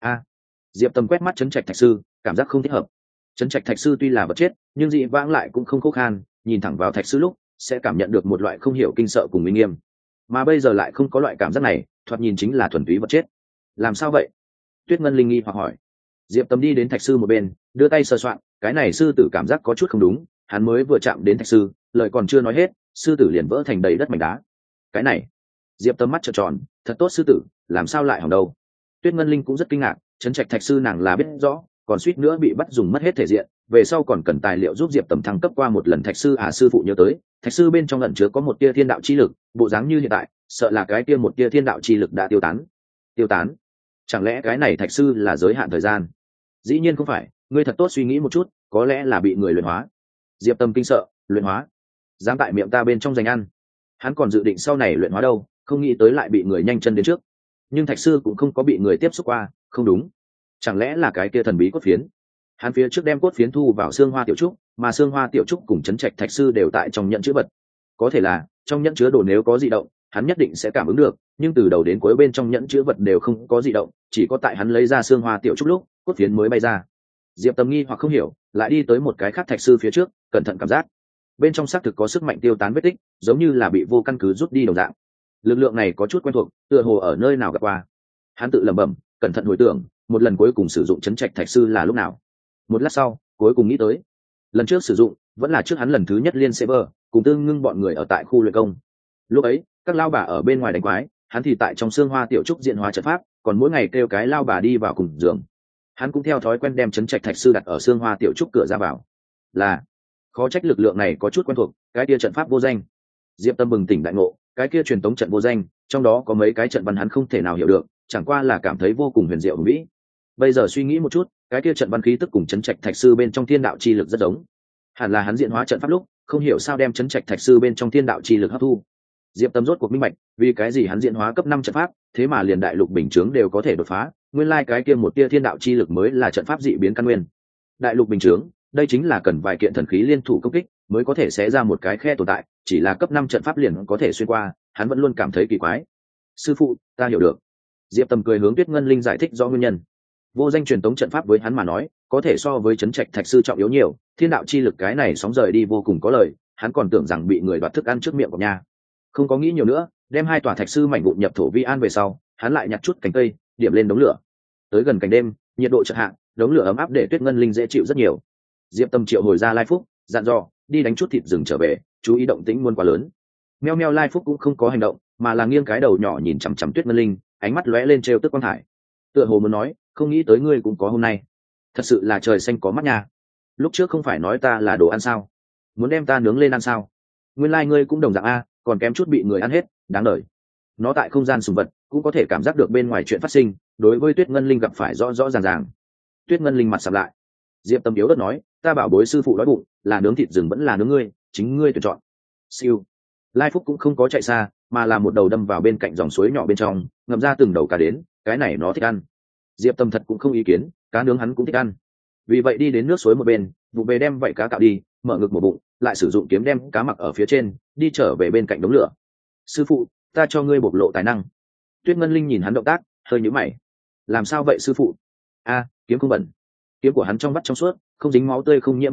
Speaker 1: Diệp Tâm quét mắt chấn trạch thạch sư, cảm giác không thích hợp. Chấn trạch thạch sư tuy là vật chết, nhưng dị vãng lại cũng không khô khan, nhìn thẳng vào thạch sư lúc sẽ cảm nhận được một loại không hiểu kinh sợ cùng uy nghiêm, mà bây giờ lại không có loại cảm giác này, thoạt nhìn chính là thuần túy vật chết. Làm sao vậy? Tuyết Ngân Linh nghi hoặc hỏi. Diệp Tâm đi đến thạch sư một bên, đưa tay sờ soạn, cái này sư tử cảm giác có chút không đúng, hắn mới vừa chạm đến thạch sư, lời còn chưa nói hết, sư tử liền vỡ thành đầy đất mảnh đá. Cái này, Diệp Tâm mắt trợn tròn, thật tốt sư tử, làm sao lại hỏng đâu? Tuyết Ngân Linh cũng rất kinh ngạc, chấn trạch thạch sư nàng là biết rõ, còn suýt nữa bị bắt dùng mất hết thể diện, về sau còn cần tài liệu giúp Diệp Tâm thăng cấp qua một lần thạch sư. Sư phụ nhớ tới, thạch sư bên trong ẩn chứa có một tia thiên đạo chi lực, bộ dáng như hiện tại, sợ là cái tia một tia thiên đạo chi lực đã tiêu tán. Tiêu tán? Chẳng lẽ cái này thạch sư là giới hạn thời gian? Dĩ nhiên không phải, ngươi thật tốt suy nghĩ một chút, có lẽ là bị người luyện hóa. Diệp Tâm kinh sợ, luyện hóa? Dám tại miệng ta bên trong dành ăn? Hắn còn dự định sau này luyện hóa đâu, không nghĩ tới lại bị người nhanh chân đến trước. Nhưng thạch sư cũng không có bị người tiếp xúc qua, không đúng, chẳng lẽ là cái kia thần bí cốt phiến? Hắn phía trước đem cốt phiến thu vào xương hoa tiểu trúc, mà xương hoa tiểu trúc cùng chấn trạch thạch sư đều tại trong nhẫn chứa vật. Có thể là trong nhẫn chứa đồ nếu có dị động, hắn nhất định sẽ cảm ứng được, nhưng từ đầu đến cuối bên trong nhẫn chứa vật đều không có dị động, chỉ có tại hắn lấy ra xương hoa tiểu trúc lúc cốt phiến mới bay ra. Diệp Tâm nghi hoặc không hiểu, lại đi tới một cái khác thạch sư phía trước, cẩn thận cảm giác, bên trong xác thực có sức mạnh tiêu tán vết tích, giống như là bị vô căn cứ rút đi đồng dạng. Lực lượng này có chút quen thuộc, tựa hồ ở nơi nào gặp qua. Hắn tự lẩm bẩm, cẩn thận hồi tưởng, một lần cuối cùng sử dụng chấn trạch thạch sư là lúc nào. Một lát sau, cuối cùng nghĩ tới, lần trước sử dụng vẫn là trước hắn lần thứ nhất liên server cùng Tương Ngưng bọn người ở tại khu luyện công. Lúc ấy các lao bà ở bên ngoài đánh quái, hắn thì tại trong xương hoa tiểu trúc diện hóa trận pháp, còn mỗi ngày kêu cái lao bà đi vào cùng giường. Hắn cũng theo thói quen đem chấn trạch thạch sư đặt ở xương hoa tiểu trúc cửa ra vào. Là khó trách lực lượng này có chút quen thuộc, cái kia trận pháp vô danh. Diệp Tâm bừng tỉnh đại ngộ, cái kia truyền tống trận vô danh, trong đó có mấy cái trận văn hắn không thể nào hiểu được, chẳng qua là cảm thấy vô cùng huyền diệu hùng vĩ. Bây giờ suy nghĩ một chút, cái kia trận văn khí tức cùng chấn trạch thạch sư bên trong thiên đạo chi lực rất giống, hẳn là hắn diễn hóa trận pháp lúc không hiểu sao đem chấn trạch thạch sư bên trong thiên đạo chi lực hấp thu. Diệp Tâm rốt cuộc minh bạch, vì cái gì hắn diễn hóa cấp 5 trận pháp, thế mà liền đại lục bình chướng đều có thể đột phá, nguyên lai cái kia một tia thiên đạo chi lực mới là trận pháp dị biến căn nguyên. Đại lục bình chướng, đây chính là cần vài kiện thần khí liên thủ công kích mới có thể xé ra một cái khe tồn tại, chỉ là cấp 5 trận pháp liền có thể xuyên qua, hắn vẫn luôn cảm thấy kỳ quái. Sư phụ, ta hiểu được. Diệp Tâm cười hướng Tuyết Ngân Linh giải thích rõ nguyên nhân. Vô danh truyền tống trận pháp với hắn mà nói, có thể so với chấn trạch thạch sư trọng yếu nhiều, thiên đạo chi lực cái này sóng rời đi vô cùng có lợi, hắn còn tưởng rằng bị người đoạt thức ăn trước miệng của nha. Không có nghĩ nhiều nữa, đem hai tòa thạch sư mảnh vụn nhập thổ vi an về sau, hắn lại nhặt chút cành cây, điểm lên đống lửa. Tới gần cảnh đêm, nhiệt độ chợt hạ, đống lửa ấm áp để Tuyết Ngân Linh dễ chịu rất nhiều. Diệp Tâm triệu hồi ra Lai Phúc, dặn dò, đi đánh chút thịt rừng trở về, chú ý động tĩnh muôn quá lớn. Meo meo Lai Phúc cũng không có hành động, mà là nghiêng cái đầu nhỏ nhìn chằm chằm Tuyết Ngân Linh, ánh mắt lóe lên trêu tức quang thải. Tựa hồ muốn nói, không nghĩ tới ngươi cũng có hôm nay. Thật sự là trời xanh có mắt nha. Lúc trước không phải nói ta là đồ ăn sao? Muốn đem ta nướng lên ăn sao? Nguyên lai ngươi cũng đồng dạng a, còn kém chút bị người ăn hết, đáng đời. Nó tại không gian sùng vật, cũng có thể cảm giác được bên ngoài chuyện phát sinh, đối với Tuyết Ngân Linh gặp phải rõ rõ ràng ràng. Tuyết Ngân Linh mặt sầm lại. Diệp Tâm yếu đất nói, ta bảo bối sư phụ đói bụng, là nướng thịt rừng vẫn là nướng ngươi, chính ngươi tuyển chọn. Siêu. Lai Phúc cũng không có chạy xa, mà là một đầu đâm vào bên cạnh dòng suối nhỏ bên trong, ngậm ra từng đầu cá đến, cái này nó thích ăn. Diệp Tâm thật cũng không ý kiến, cá nướng hắn cũng thích ăn. Vì vậy đi đến nước suối một bên, vụ về đem vảy cá cạo đi, mở ngực một bụng, lại sử dụng kiếm đem cá mặc ở phía trên, đi trở về bên cạnh đống lửa. Sư phụ, ta cho ngươi bộc lộ tài năng. Tuyết Ngân Linh nhìn hắn động tác, hơi nhíu mày. Làm sao vậy sư phụ? A, kiếm không bẩn. Kiếm của hắn trong vắt trong suốt, không dính máu tươi không nhiễm bụi bặm,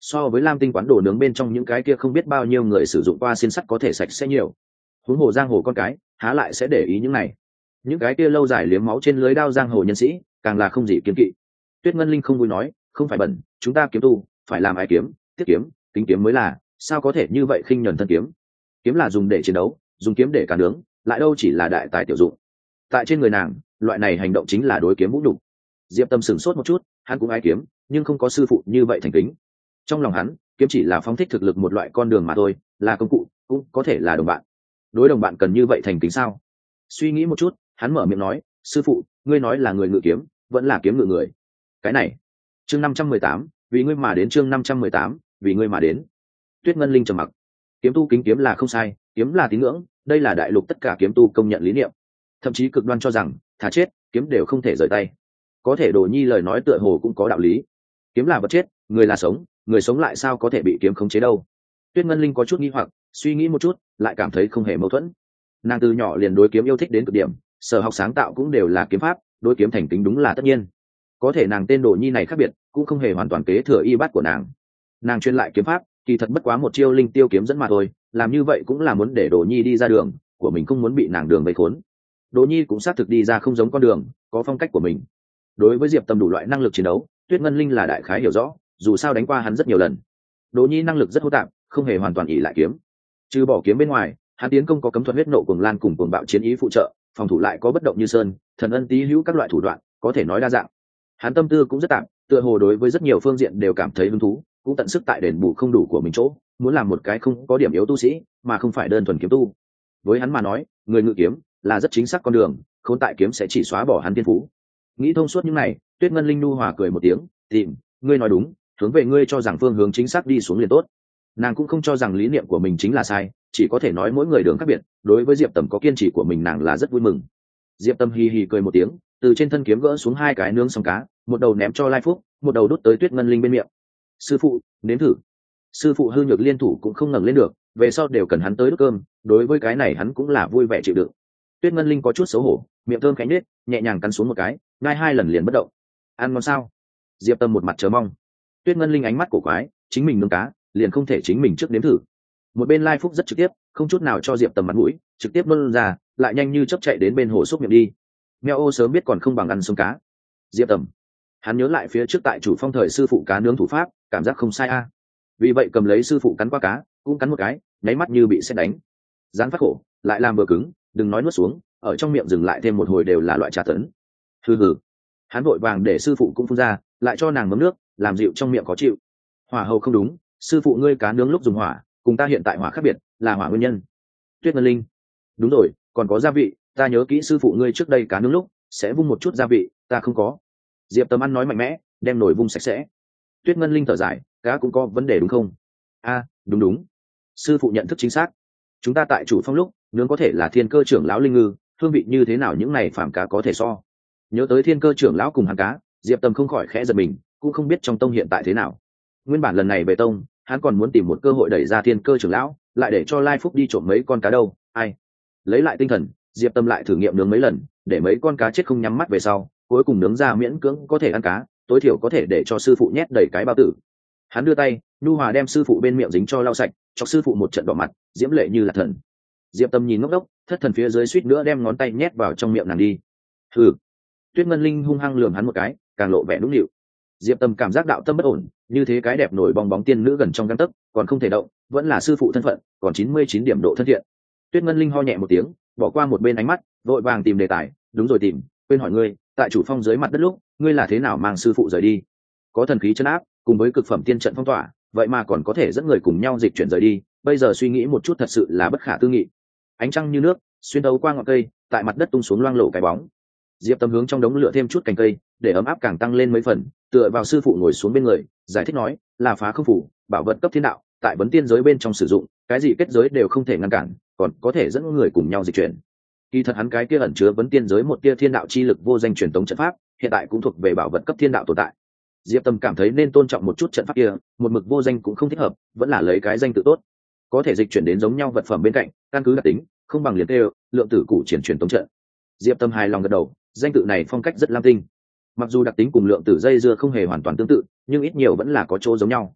Speaker 1: so với lam tinh quán đồ nướng bên trong những cái kia không biết bao nhiêu người sử dụng qua xiên sắt có thể sạch sẽ nhiều. Huống hồ giang hồ con cái há lại sẽ để ý những này. Những cái kia lâu dài liếm máu trên lưới đao giang hồ nhân sĩ càng là không gì kiêng kỵ. Tuyết Ngân Linh không vui nói, không phải bẩn, chúng ta kiếm tu phải làm ai kiếm, tiết kiếm, kính kiếm mới là, sao có thể như vậy khinh nhẫn thân kiếm. Kiếm là dùng để chiến đấu, dùng kiếm để cả nướng, lại đâu chỉ là đại tài tiểu dụng. Tại trên người nàng, loại này hành động chính là đối kiếm vũ nhục. Diệp Tâm sửng sốt một chút, hắn cũng ai kiếm, nhưng không có sư phụ như vậy thành kính. Trong lòng hắn, kiếm chỉ là phóng thích thực lực một loại con đường mà thôi, là công cụ, cũng có thể là đồng bạn. Đối đồng bạn cần như vậy thành kính sao? Suy nghĩ một chút, hắn mở miệng nói, sư phụ, ngươi nói là người ngự kiếm, vẫn là kiếm ngự người. Cái này, chương 518, vì ngươi mà đến, chương 518, vì ngươi mà đến. Tuyết Ngân Linh trầm mặc. Kiếm tu kính kiếm là không sai, kiếm là tín ngưỡng, đây là đại lục tất cả kiếm tu công nhận lý niệm. Thậm chí cực đoan cho rằng, thà chết, kiếm đều không thể rời tay. Có thể Đồ Nhi lời nói tựa hồ cũng có đạo lý. Kiếm là vật chết, người là sống, người sống lại sao có thể bị kiếm khống chế đâu? Tuyết Ngân Linh có chút nghi hoặc, suy nghĩ một chút, lại cảm thấy không hề mâu thuẫn. Nàng từ nhỏ liền đối kiếm yêu thích đến cực điểm, sở học sáng tạo cũng đều là kiếm pháp, đối kiếm thành kính đúng là tất nhiên. Có thể nàng tên Đồ Nhi này khác biệt, cũng không hề hoàn toàn kế thừa y bát của nàng. Nàng truyền lại kiếm pháp, kỳ thật bất quá một chiêu linh tiêu kiếm dẫn mà thôi, làm như vậy cũng là muốn để Đồ Nhi đi ra đường của mình, không muốn bị nàng đường vây khốn. Đồ Nhi cũng xác thực đi ra không giống con đường, có phong cách của mình. Đối với Diệp Tâm đủ loại năng lực chiến đấu, Tuyết Ngân Linh là đại khái hiểu rõ, dù sao đánh qua hắn rất nhiều lần. Đồ Nhi năng lực rất hỗn tạp, không hề hoàn toàn ỷ lại kiếm. Trừ bỏ kiếm bên ngoài, hắn tiến công có cấm thuật huyết nộ cuồng lan cùng cuồng bạo chiến ý phụ trợ, phòng thủ lại có bất động như sơn, thần ân tí hữu các loại thủ đoạn, có thể nói đa dạng. Hắn tâm tư cũng rất tạp, tựa hồ đối với rất nhiều phương diện đều cảm thấy hứng thú, cũng tận sức tại đền bù không đủ của mình chỗ, muốn làm một cái không có điểm yếu tu sĩ, mà không phải đơn thuần kiếm tu. Với hắn mà nói, người ngự kiếm là rất chính xác con đường, khốn tại kiếm sẽ chỉ xóa bỏ hắn tiên phú. Nghĩ thông suốt những này, Tuyết Ngân Linh nu hòa cười một tiếng, "Tìm, ngươi nói đúng, hướng về ngươi cho rằng phương hướng chính xác đi xuống liền tốt." Nàng cũng không cho rằng lý niệm của mình chính là sai, chỉ có thể nói mỗi người đường khác biệt. Đối với Diệp Tầm có kiên trì của mình, nàng là rất vui mừng. Diệp Tầm hì hì cười một tiếng, từ trên thân kiếm gỡ xuống hai cái nướng xong cá, một đầu ném cho Lai Phúc, một đầu đút tới Tuyết Ngân Linh bên miệng. "Sư phụ, nếm thử." Sư phụ hư nhược liên thủ cũng không ngẩng lên được, về sau đều cần hắn tới đút cơm, đối với cái này hắn cũng là vui vẻ chịu đựng. Tuyết Ngân Linh có chút xấu hổ, miệng thơm khẽ nhếch, nhẹ nhàng cắn xuống một cái, ngay hai lần liền bất động. "Ăn ngon sao?" Diệp Tâm một mặt chờ mong. Tuyết Ngân Linh ánh mắt cổ quái, chính mình nướng cá, liền không thể chính mình trước nếm thử. Một bên Lai Phúc rất trực tiếp, không chút nào cho Diệp Tầm mặt mũi, trực tiếp nôn ra, lại nhanh như chớp chạy đến bên hồ xúc miệng đi. Mèo ô sớm biết còn không bằng ăn sống cá. Diệp Tầm, hắn nhớ lại phía trước tại chủ phong thời sư phụ cá nướng thủ pháp, cảm giác không sai a. Vì vậy cầm lấy sư phụ cắn qua cá, cũng cắn một cái, nháy mắt như bị sét đánh. Dán phát khổ, lại làm bờ cứng, đừng nói nuốt xuống, ở trong miệng dừng lại thêm một hồi đều là loại trà tấn. Hừ hừ. Hắn vội vàng để sư phụ cũng phun ra, lại cho nàng mấm nước, làm dịu trong miệng khó chịu. Hỏa hầu không đúng, sư phụ ngươi cá nướng lúc dùng hỏa, cùng ta hiện tại hỏa khác biệt, là hỏa nguyên nhân. Tuyết Ngân Linh, đúng rồi, còn có gia vị, ta nhớ kỹ sư phụ ngươi trước đây cá nướng lúc sẽ vung một chút gia vị, ta không có. Diệp Tâm ăn nói mạnh mẽ, đem nồi vung sạch sẽ. Tuyết Ngân Linh thở dài, cá cũng có vấn đề đúng không? A, đúng đúng, sư phụ nhận thức chính xác. Chúng ta tại chủ phong lúc nướng có thể là thiên cơ trưởng lão linh ngư, hương vị như thế nào những này phàm cá có thể so. Nhớ tới thiên cơ trưởng lão cùng hắn cá, Diệp Tâm không khỏi khẽ giật mình, cũng không biết trong tông hiện tại thế nào. Nguyên bản lần này về tông, hắn còn muốn tìm một cơ hội đẩy ra thiên cơ trưởng lão, lại để cho Lai Phúc đi trộm mấy con cá đâu. Ai lấy lại tinh thần, Diệp Tâm lại thử nghiệm nướng mấy lần, để mấy con cá chết không nhắm mắt về sau, cuối cùng nướng ra miễn cưỡng có thể ăn cá, tối thiểu có thể để cho sư phụ nhét đầy cái bao tử. Hắn đưa tay nhu hòa đem sư phụ bên miệng dính cho lau sạch, cho sư phụ một trận đỏ mặt, diễm lệ như là thần. Diệp Tâm nhìn ngốc đốc, thất thần phía dưới suýt nữa đem ngón tay nhét vào trong miệng nàng đi. Hừ. Tuyết Ngân Linh hung hăng lườm hắn một cái, càng lộ vẻ nũng nịu. Diệp Tâm cảm giác đạo tâm bất ổn, như thế cái đẹp nổi bong bóng tiên nữ gần trong gang tấc, còn không thể động, vẫn là sư phụ thân phận, còn 99 điểm độ thân thiện. Tuyết Ngân Linh ho nhẹ một tiếng, bỏ qua một bên ánh mắt, vội vàng tìm đề tài, đúng rồi tìm, quên hỏi ngươi, tại chủ phong dưới mặt đất lúc, ngươi là thế nào mang sư phụ rời đi? Có thần khí chân áp, cùng với cực phẩm tiên trận phong tỏa, vậy mà còn có thể dẫn người cùng nhau dịch chuyển rời đi, bây giờ suy nghĩ một chút thật sự là bất khả tư nghị. Ánh trăng như nước, xuyên thấu qua ngọn cây, tại mặt đất tung xuống loang lổ cái bóng. Diệp Tâm hướng trong đống lửa thêm chút cành cây, để ấm áp càng tăng lên mấy phần, tựa vào sư phụ ngồi xuống bên người, giải thích nói, là phá không phủ, bảo vật cấp thiên đạo, tại vấn tiên giới bên trong sử dụng, cái gì kết giới đều không thể ngăn cản, còn có thể dẫn người cùng nhau dịch chuyển. Kỳ thật hắn cái kia ẩn chứa vấn tiên giới một tia thiên đạo chi lực vô danh truyền tống trận pháp, hiện tại cũng thuộc về bảo vật cấp thiên đạo tồn tại. Diệp Tâm cảm thấy nên tôn trọng một chút trận pháp kia, một mực vô danh cũng không thích hợp, vẫn là lấy cái danh tự tốt. Có thể dịch chuyển đến giống nhau vật phẩm bên cạnh, căn cứ đặc tính, không bằng liền kêu lượng tử cụ triển truyền tống trận. Diệp Tâm hài lòng gật đầu, danh tự này phong cách rất lam tinh. Mặc dù đặc tính cùng lượng tử dây dưa không hề hoàn toàn tương tự, nhưng ít nhiều vẫn là có chỗ giống nhau.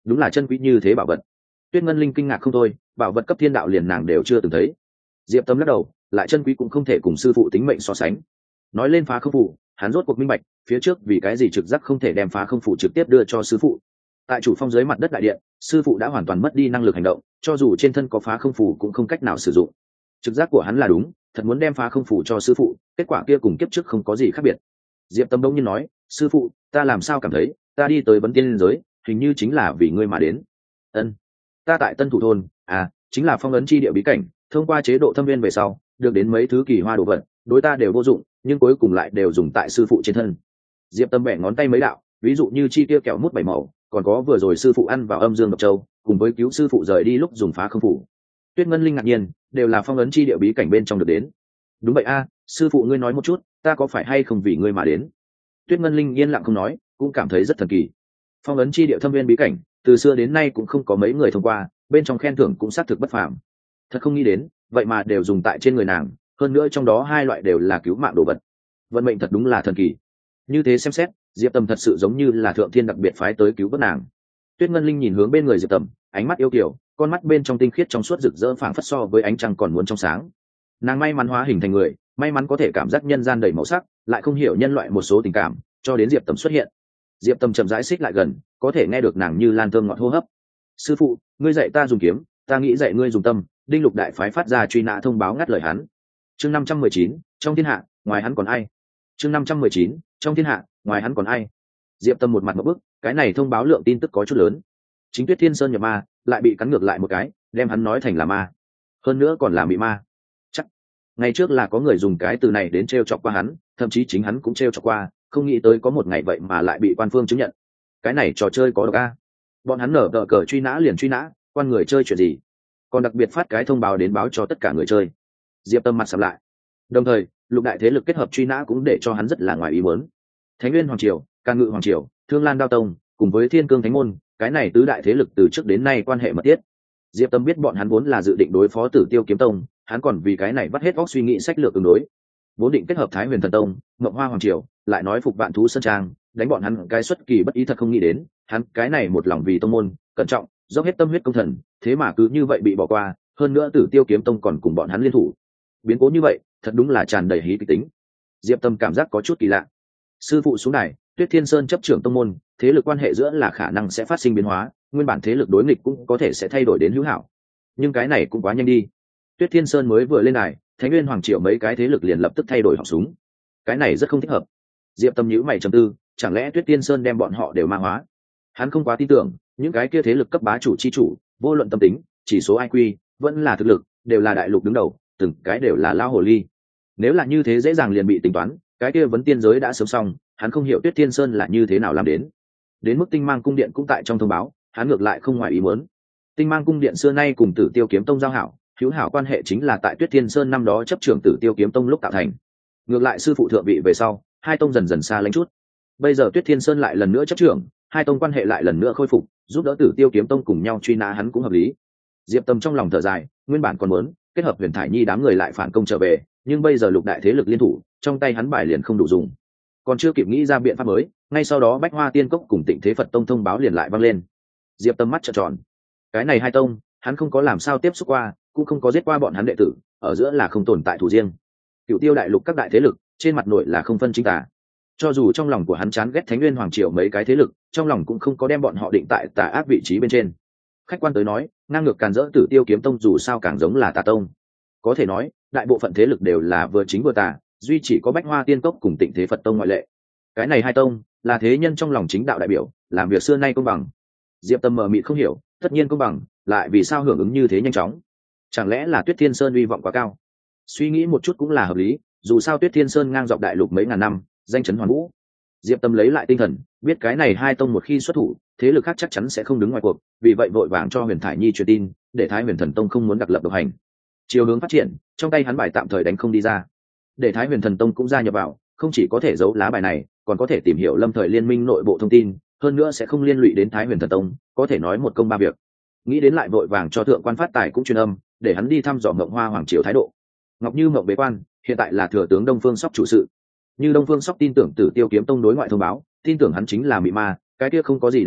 Speaker 1: đúng là chân quý như thế bảo vật. Tuyết Ngân Linh kinh ngạc không thôi, bảo vật cấp thiên đạo liền nàng đều chưa từng thấy. Diệp Tâm lắc đầu, lại chân quý cũng không thể cùng sư phụ tính mệnh so sánh. Nói lên phá không phủ, hắn rốt cuộc minh bạch phía trước vì cái gì trực giác không thể đem phá không phủ trực tiếp đưa cho sư phụ. Tại chủ phong dưới mặt đất đại điện, sư phụ đã hoàn toàn mất đi năng lực hành động, cho dù trên thân có phá không phủ cũng không cách nào sử dụng. Trực giác của hắn là đúng, thật muốn đem phá không phủ cho sư phụ, kết quả kia cùng kiếp trước không có gì khác biệt. Diệp Tâm đông nhiên nói, sư phụ, ta làm sao cảm thấy ta đi tới vấn tiên liên giới hình như chính là vì ngươi mà đến. Ân, ta tại Tân Thủ thôn, chính là phong ấn chi địa bí cảnh, thông qua chế độ thâm viên về sau được đến mấy thứ kỳ hoa đồ vật, đối ta đều vô dụng, nhưng cuối cùng lại đều dùng tại sư phụ trên thân. Diệp Tâm bẻ ngón tay mấy đạo, ví dụ như chi tiêu kẹo mút bảy màu, còn có vừa rồi sư phụ ăn vào âm dương độc châu, cùng với cứu sư phụ rời đi lúc dùng phá không phủ. Tuyết Ngân Linh ngạc nhiên, đều là phong ấn chi địa bí cảnh bên trong được đến. Đúng vậy sư phụ ngươi nói một chút, ta có phải hay không vì ngươi mà đến? Tuyết Ngân Linh yên lặng không nói, cũng cảm thấy rất thần kỳ. Phong ấn chi địa thâm viên bí cảnh, từ xưa đến nay cũng không có mấy người thông qua, bên trong khen thưởng cũng xác thực bất phàm. Thật không nghĩ đến, vậy mà đều dùng tại trên người nàng, hơn nữa trong đó hai loại đều là cứu mạng đồ vật. Vận mệnh thật đúng là thần kỳ. Như thế xem xét, Diệp Tầm thật sự giống như là thượng thiên đặc biệt phái tới cứu vớt nàng. Tuyết Ngân Linh nhìn hướng bên người Diệp Tầm, ánh mắt yêu kiều, con mắt bên trong tinh khiết trong suốt rực rỡ phảng phất so với ánh trăng còn muốn trong sáng. Nàng may mắn hóa hình thành người, may mắn có thể cảm giác nhân gian đầy màu sắc, lại không hiểu nhân loại một số tình cảm, cho đến Diệp Tầm xuất hiện. Diệp Tầm chậm rãi xích lại gần, có thể nghe được nàng như lan thơm ngọt hô hấp. Sư phụ, ngươi dạy ta dùng kiếm, ta nghĩ dạy ngươi dùng tâm. Đinh Lục đại phái phát ra truy nã thông báo ngắt lời hắn. Chương 519, trong thiên hạ, ngoài hắn còn ai? Chương 519, trong thiên hạ, ngoài hắn còn ai? Diệp Tâm một mặt ngộp bức, cái này thông báo lượng tin tức có chút lớn. Chính Tuyết Thiên Sơn nhập ma, lại bị cắn ngược lại một cái, đem hắn nói thành là ma. Hơn nữa còn là mị ma. Chắc ngày trước là có người dùng cái từ này đến trêu chọc qua hắn, thậm chí chính hắn cũng trêu chọc qua, không nghĩ tới có một ngày vậy mà lại bị quan phương chứng nhận. Cái này trò chơi có độc a. Bọn hắn nở tờ cờ truy nã liền truy nã, quan người chơi chuyện gì? Còn đặc biệt phát cái thông báo đến báo cho tất cả người chơi. Diệp Tâm mặt sầm lại. Đồng thời, lục đại thế lực kết hợp truy nã cũng để cho hắn rất là ngoài ý muốn. Thánh Nguyên Hoàng Triều, Càn Ngự Hoàng Triều, Thương Lan Đao Tông, cùng với Thiên Cương Thánh Môn, cái này tứ đại thế lực từ trước đến nay quan hệ mật thiết. Diệp Tâm biết bọn hắn vốn là dự định đối phó Tử Tiêu Kiếm Tông, hắn còn vì cái này vắt hết óc suy nghĩ sách lược ứng đối. Vốn định kết hợp Thái Huyền Thần Tông, Ngọc Hoa Hoàng Triều, lại nói phục Vạn Thú Sơn Trang, đánh bọn hắn cái xuất kỳ bất ý thật không nghĩ đến, hắn cái này một lòng vì tông môn, cẩn trọng, dốc hết tâm huyết công thần, thế mà cứ như vậy bị bỏ qua, hơn nữa Tử Tiêu Kiếm Tông còn cùng bọn hắn liên thủ. Biến cố như vậy, thật đúng là tràn đầy hí kịch tính. Diệp Tâm cảm giác có chút kỳ lạ. Sư phụ xuống đài, Tuyết Thiên Sơn chấp trưởng tông môn, thế lực quan hệ giữa là khả năng sẽ phát sinh biến hóa, nguyên bản thế lực đối nghịch cũng có thể sẽ thay đổi đến hữu hảo. Nhưng cái này cũng quá nhanh đi. Tuyết Thiên Sơn mới vừa lên đài, Thánh Nguyên Hoàng Triều mấy cái thế lực liền lập tức thay đổi họng súng. Cái này rất không thích hợp. Diệp Tâm nhíu mày trầm tư, chẳng lẽ Tuyết Thiên Sơn đem bọn họ đều ma hóa? Hắn không quá tin tưởng, những cái kia thế lực cấp bá chủ chi chủ, vô luận tâm tính, chỉ số IQ, vẫn là thực lực, đều là đại lục đứng đầu, từng cái đều là lao hồ ly. Nếu là như thế dễ dàng liền bị tính toán, cái kia vấn tiên giới đã sớm xong, hắn không hiểu Tuyết Thiên Sơn là như thế nào làm đến. Đến mức Tinh Mang cung điện cũng tại trong thông báo, hắn ngược lại không ngoài ý muốn. Tinh Mang cung điện xưa nay cùng Tử Tiêu Kiếm Tông giao hảo, hữu hảo quan hệ chính là tại Tuyết Thiên Sơn năm đó chấp trưởng Tử Tiêu Kiếm Tông lúc tạo thành. Ngược lại sư phụ thượng vị về sau, hai tông dần dần xa lánh chút. Bây giờ Tuyết Thiên Sơn lại lần nữa chấp trưởng, hai tông quan hệ lại lần nữa khôi phục, giúp đỡ Tử Tiêu Kiếm Tông cùng nhau truy nã hắn cũng hợp lý. Diệp Tâm trong lòng thở dài, nguyên bản còn muốn kết hợp Huyền Thải Nhi đám người lại phản công trở về, nhưng bây giờ lục đại thế lực liên thủ, trong tay hắn bài liền không đủ dùng. Còn chưa kịp nghĩ ra biện pháp mới, ngay sau đó Bách Hoa Tiên Cốc cùng Tịnh Thế Phật Tông thông báo liền lại vang lên. Diệp Tâm mắt trợn tròn. Cái này hai tông, hắn không có làm sao tiếp xúc qua, cũng không có giết qua bọn hắn đệ tử, ở giữa là không tồn tại thù riêng. Cửu Tiêu đại lục các đại thế lực, trên mặt nội là không phân chính tà. Cho dù trong lòng của hắn chán ghét Thánh Nguyên Hoàng Triều mấy cái thế lực, trong lòng cũng không có đem bọn họ định tại tà ác vị trí bên trên. Khách quan tới nói, ngang ngược càn rỡ Tử Tiêu Kiếm Tông dù sao càng giống là tà tông. Có thể nói, đại bộ phận thế lực đều là vừa chính vừa tà, duy chỉ có Bách Hoa Tiên Cốc cùng Tịnh Thế Phật Tông ngoại lệ. Cái này hai tông là thế nhân trong lòng chính đạo đại biểu, làm việc xưa nay công bằng. Diệp Tâm mờ mịt không hiểu, tất nhiên công bằng, lại vì sao hưởng ứng như thế nhanh chóng? Chẳng lẽ là Tuyết Thiên Sơn uy vọng quá cao? Suy nghĩ một chút cũng là hợp lý, dù sao Tuyết Thiên Sơn ngang dọc đại lục mấy ngàn năm, danh chấn hoàn vũ. Diệp Tâm lấy lại tinh thần, biết cái này hai tông một khi xuất thủ, thế lực khác chắc chắn sẽ không đứng ngoài cuộc, vì vậy vội vàng cho Huyền Thải Nhi truyền tin, để Thái Huyền Thần Tông không muốn đặc lập độc hành. Chiều hướng phát triển, trong tay hắn bài tạm thời đánh không đi ra. Để Thái Huyền Thần Tông cũng gia nhập vào, không chỉ có thể giấu lá bài này, còn có thể tìm hiểu lâm thời liên minh nội bộ thông tin, hơn nữa sẽ không liên lụy đến Thái Huyền Thần Tông, có thể nói một công ba việc. Nghĩ đến lại vội vàng cho thượng quan Phát Tài cũng truyền âm, để hắn đi thăm dò Ngọc Hoa Hoàng Triều thái độ. Ngọc Như Ngọc bế quan, hiện tại là thừa tướng Đông Phương Sóc chủ sự. Như Đông Phương Sóc tin tưởng Tử Tiêu Kiếm Tông đối ngoại thông báo, tin tưởng hắn chính là mị ma, cái kia không có gì đáng nói,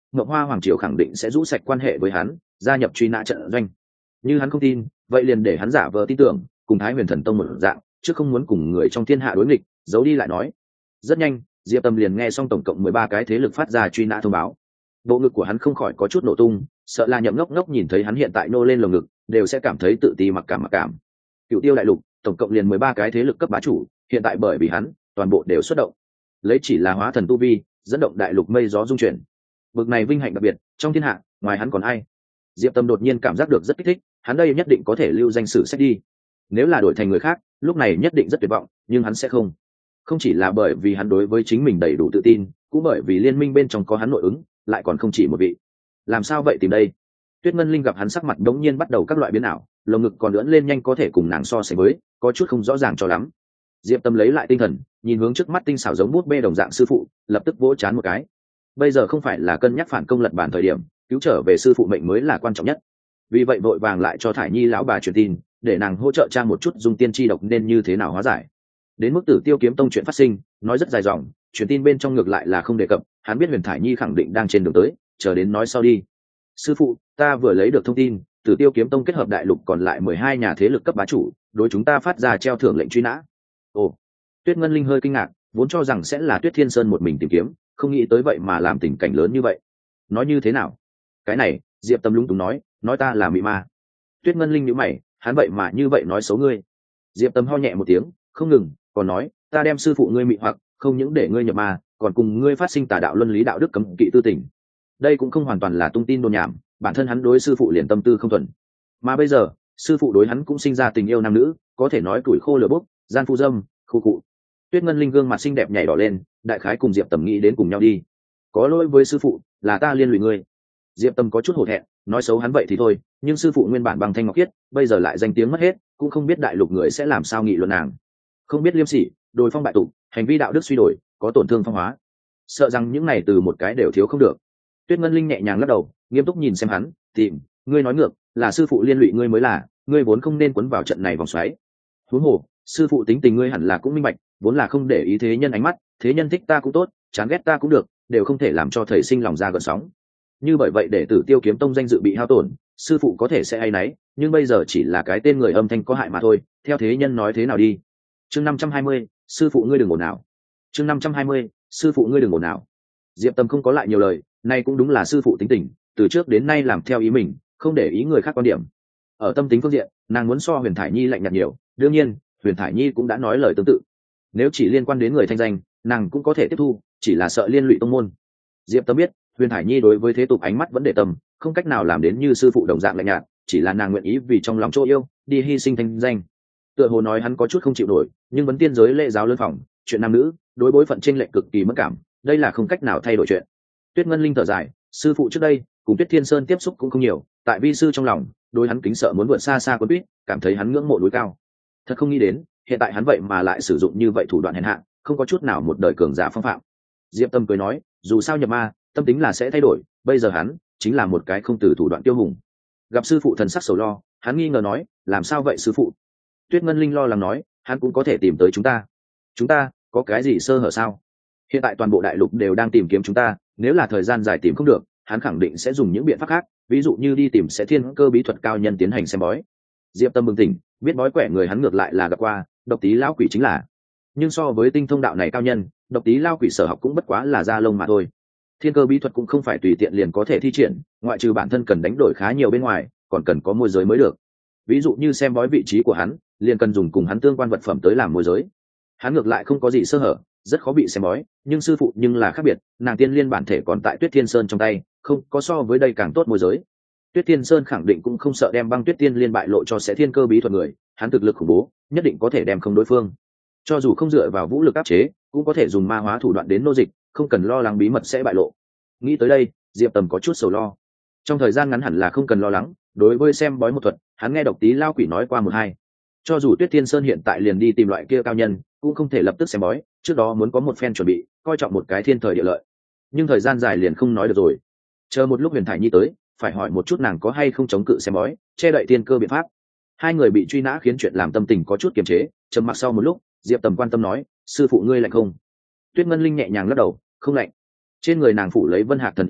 Speaker 1: Ngọc Hoa hoàng triều khẳng định sẽ rũ sạch quan hệ với hắn, gia nhập truy nã trận doanh. Như hắn không tin, vậy liền để hắn giả vờ tin tưởng, cùng Thái Huyền Thần Tông một dạng, chứ không muốn cùng người trong thiên hạ đối nghịch, giấu đi lại nói. Rất nhanh, Diệp Tâm liền nghe xong tổng cộng 13 cái thế lực phát ra truy nã thông báo. Bộ ngực của hắn không khỏi có chút nổ tung, sợ là Nhậm Ngốc Ngốc nhìn thấy hắn hiện tại nô lên lồng ngực, đều sẽ cảm thấy tự ti mặc cảm. Cửu Tiêu đại lục, tổng cộng liền 13 cái thế lực cấp bá chủ, hiện tại bởi vì hắn, toàn bộ đều xuất động. Lấy chỉ là hóa thần tu vi, dẫn động đại lục mây gió dung chuyển. Bực này vinh hạnh đặc biệt, trong thiên hạ, ngoài hắn còn ai? Diệp Tâm đột nhiên cảm giác được rất kích thích, hắn đây nhất định có thể lưu danh sử sách đi. Nếu là đổi thành người khác, lúc này nhất định rất tuyệt vọng, nhưng hắn sẽ không. Không chỉ là bởi vì hắn đối với chính mình đầy đủ tự tin, cũng bởi vì liên minh bên trong có hắn nội ứng, lại còn không chỉ một vị. Làm sao vậy tìm đây? Tuyết Ngân Linh gặp hắn sắc mặt đống nhiên bắt đầu các loại biến ảo, lồng ngực còn lưỡn lên nhanh có thể cùng nàng so sánh với, có chút không rõ ràng cho lắm. Diệp Tâm lấy lại tinh thần, nhìn hướng trước mắt tinh xảo giống bút bê đồng dạng sư phụ, lập tức vỗ chán một cái. Bây giờ không phải là cân nhắc phản công lật bản thời điểm, cứu trở về sư phụ mệnh mới là quan trọng nhất. Vì vậy vội vàng lại cho Thải Nhi lão bà truyền tin, để nàng hỗ trợ tra một chút dung tiên chi độc nên như thế nào hóa giải. Đến mức Tử Tiêu Kiếm Tông chuyện phát sinh, nói rất dài dòng, truyền tin bên trong ngược lại là không đề cập, hắn biết Huyền Thải Nhi khẳng định đang trên đường tới, chờ đến nói sau đi. Sư phụ, ta vừa lấy được thông tin, Tử Tiêu Kiếm Tông kết hợp đại lục còn lại 12 nhà thế lực cấp bá chủ, đối chúng ta phát ra treo thưởng lệnh truy nã. Ồ. Tuyết Ngân Linh hơi kinh ngạc, vốn cho rằng sẽ là Tuyết Thiên Sơn một mình tìm kiếm, không nghĩ tới vậy mà làm tình cảnh lớn như vậy. Nói như thế nào? Cái này, Diệp Tâm lúng túng nói ta là mị ma. Tuyết Ngân Linh nhíu mày, hắn vậy mà như vậy nói xấu ngươi. Diệp Tâm ho nhẹ một tiếng, không ngừng, còn nói, ta đem sư phụ ngươi mị hoặc, không những để ngươi nhập ma, còn cùng ngươi phát sinh tà đạo luân lý đạo đức cấm kỵ tư tình. Đây cũng không hoàn toàn là tung tin đồn nhảm, bản thân hắn đối sư phụ liền tâm tư không thuần. Mà bây giờ, sư phụ đối hắn cũng sinh ra tình yêu nam nữ, có thể nói tuổi khô lửa bốc, gian phu dâm, khu cụ. Tuyết Ngân Linh gương mặt xinh đẹp nhảy đỏ lên, đại khái cùng Diệp Tầm nghĩ đến cùng nhau đi. Có lỗi với sư phụ, là ta liên lụy ngươi. Diệp Tầm có chút hổ thẹn, nói xấu hắn vậy thì thôi, nhưng sư phụ nguyên bản bằng thanh ngọc khiết, bây giờ lại danh tiếng mất hết, cũng không biết đại lục người sẽ làm sao nghị luận nàng. Không biết liêm sỉ, đồi phong bại tục, hành vi đạo đức suy đổi, có tổn thương phong hóa. Sợ rằng những này từ một cái đều thiếu không được. Tuyết Ngân Linh nhẹ nhàng lắc đầu, nghiêm túc nhìn xem hắn, tìm, ngươi nói ngược, là sư phụ liên lụy ngươi mới là, ngươi vốn không nên quấn vào trận này vòng xoáy. Huống hồ, sư phụ tính tình ngươi hẳn là cũng minh bạch, vốn là không để ý thế nhân ánh mắt, thế nhân thích ta cũng tốt, chán ghét ta cũng được, đều không thể làm cho thầy sinh lòng ra gợn sóng. Như bởi vậy để Tử Tiêu Kiếm Tông danh dự bị hao tổn, sư phụ có thể sẽ hay náy, nhưng bây giờ chỉ là cái tên người âm thanh có hại mà thôi, theo thế nhân nói thế nào đi. Chương 520, sư phụ ngươi đừng ồn ào. Chương 520, sư phụ ngươi đừng ồn ào. Diệp Tâm không có lại nhiều lời, nay cũng đúng là sư phụ tính tình, từ trước đến nay làm theo ý mình, không để ý người khác quan điểm. Ở tâm tính phương diện, nàng muốn so Huyền Thải Nhi lạnh nhạt nhiều, đương nhiên, Huyền Thải Nhi cũng đã nói lời tương tự. Nếu chỉ liên quan đến người thanh danh, nàng cũng có thể tiếp thu, chỉ là sợ liên lụy tông môn. Diệp Tâm biết, Huyền Thải Nhi đối với thế tục ánh mắt vẫn để tâm, không cách nào làm đến như sư phụ đồng dạng lạnh nhạt, chỉ là nàng nguyện ý vì trong lòng chỗ yêu, đi hy sinh thanh danh. Tựa hồ nói hắn có chút không chịu nổi, nhưng vấn tiên giới lễ giáo lớn phòng, chuyện nam nữ, đối bối phận chênh lệch cực kỳ mất cảm, đây là không cách nào thay đổi chuyện. Tuyết Ngân Linh thở dài, sư phụ trước đây cùng Tuyết Thiên Sơn tiếp xúc cũng không nhiều, tại vi sư trong lòng, đối hắn kính sợ muốn vượt xa xa quân Tuyết, cảm thấy hắn ngưỡng mộ núi cao. Thật không nghĩ đến, hiện tại hắn vậy mà lại sử dụng như vậy thủ đoạn hèn hạ, không có chút nào một đời cường giả phong phạm. Diệp Tâm cười nói, dù sao nhập ma, tâm tính là sẽ thay đổi, bây giờ hắn chính là một cái không từ thủ đoạn tiêu hùng. Gặp sư phụ thần sắc sầu lo, hắn nghi ngờ nói, làm sao vậy sư phụ? Tuyết Ngân Linh lo lắng nói, hắn cũng có thể tìm tới chúng ta. Chúng ta có cái gì sơ hở sao? Hiện tại toàn bộ đại lục đều đang tìm kiếm chúng ta, nếu là thời gian dài tìm không được, hắn khẳng định sẽ dùng những biện pháp khác, ví dụ như đi tìm sẽ thiên cơ bí thuật cao nhân tiến hành xem bói. Diệp Tâm bừng tỉnh, biết bói quẻ người hắn ngược lại là gặp qua, Độc Tí lão quỷ chính là. Nhưng so với tinh thông đạo này cao nhân, Độc Tí lão quỷ sở học cũng bất quá là da lông mà thôi. Thiên cơ bí thuật cũng không phải tùy tiện liền có thể thi triển, ngoại trừ bản thân cần đánh đổi khá nhiều bên ngoài, còn cần có môi giới mới được. Ví dụ như xem bói vị trí của hắn, liền cần dùng cùng hắn tương quan vật phẩm tới làm môi giới. Hắn ngược lại không có gì sơ hở, rất khó bị xem bói, nhưng sư phụ nhưng là khác biệt, nàng tiên liên bản thể còn tại Tuyết Thiên Sơn trong tay, không có so với đây càng tốt môi giới. Tuyết Thiên Sơn khẳng định cũng không sợ đem băng Tuyết Tiên liên bại lộ cho sẽ thiên cơ bí thuật người, hắn thực lực khủng bố, nhất định có thể đem không đối phương. Cho dù không dựa vào vũ lực áp chế, cũng có thể dùng ma hóa thủ đoạn đến nô dịch, không cần lo lắng bí mật sẽ bại lộ. Nghĩ tới đây, Diệp Tầm có chút sầu lo. Trong thời gian ngắn hẳn là không cần lo lắng, đối với xem bói một thuật, hắn nghe Độc Tí lao quỷ nói qua một hai. Cho dù Tuyết Thiên Sơn hiện tại liền đi tìm loại kia cao nhân, cũng không thể lập tức xem bói, trước đó muốn có một phen chuẩn bị, coi trọng một cái thiên thời địa lợi. Nhưng thời gian dài liền không nói được rồi. Chờ một lúc Huyền Thải Nhi tới, phải hỏi một chút nàng có hay không chống cự xem bói, che đậy tiên cơ biện pháp. Hai người bị truy nã khiến chuyện làm tâm tình có chút kiềm chế, trầm mặc sau một lúc, Diệp Tầm quan tâm nói, sư phụ ngươi lạnh không? Tuyết Ngân Linh nhẹ nhàng lắc đầu, không lạnh. Trên người nàng phủ lấy Vân Hạc thần y liễu,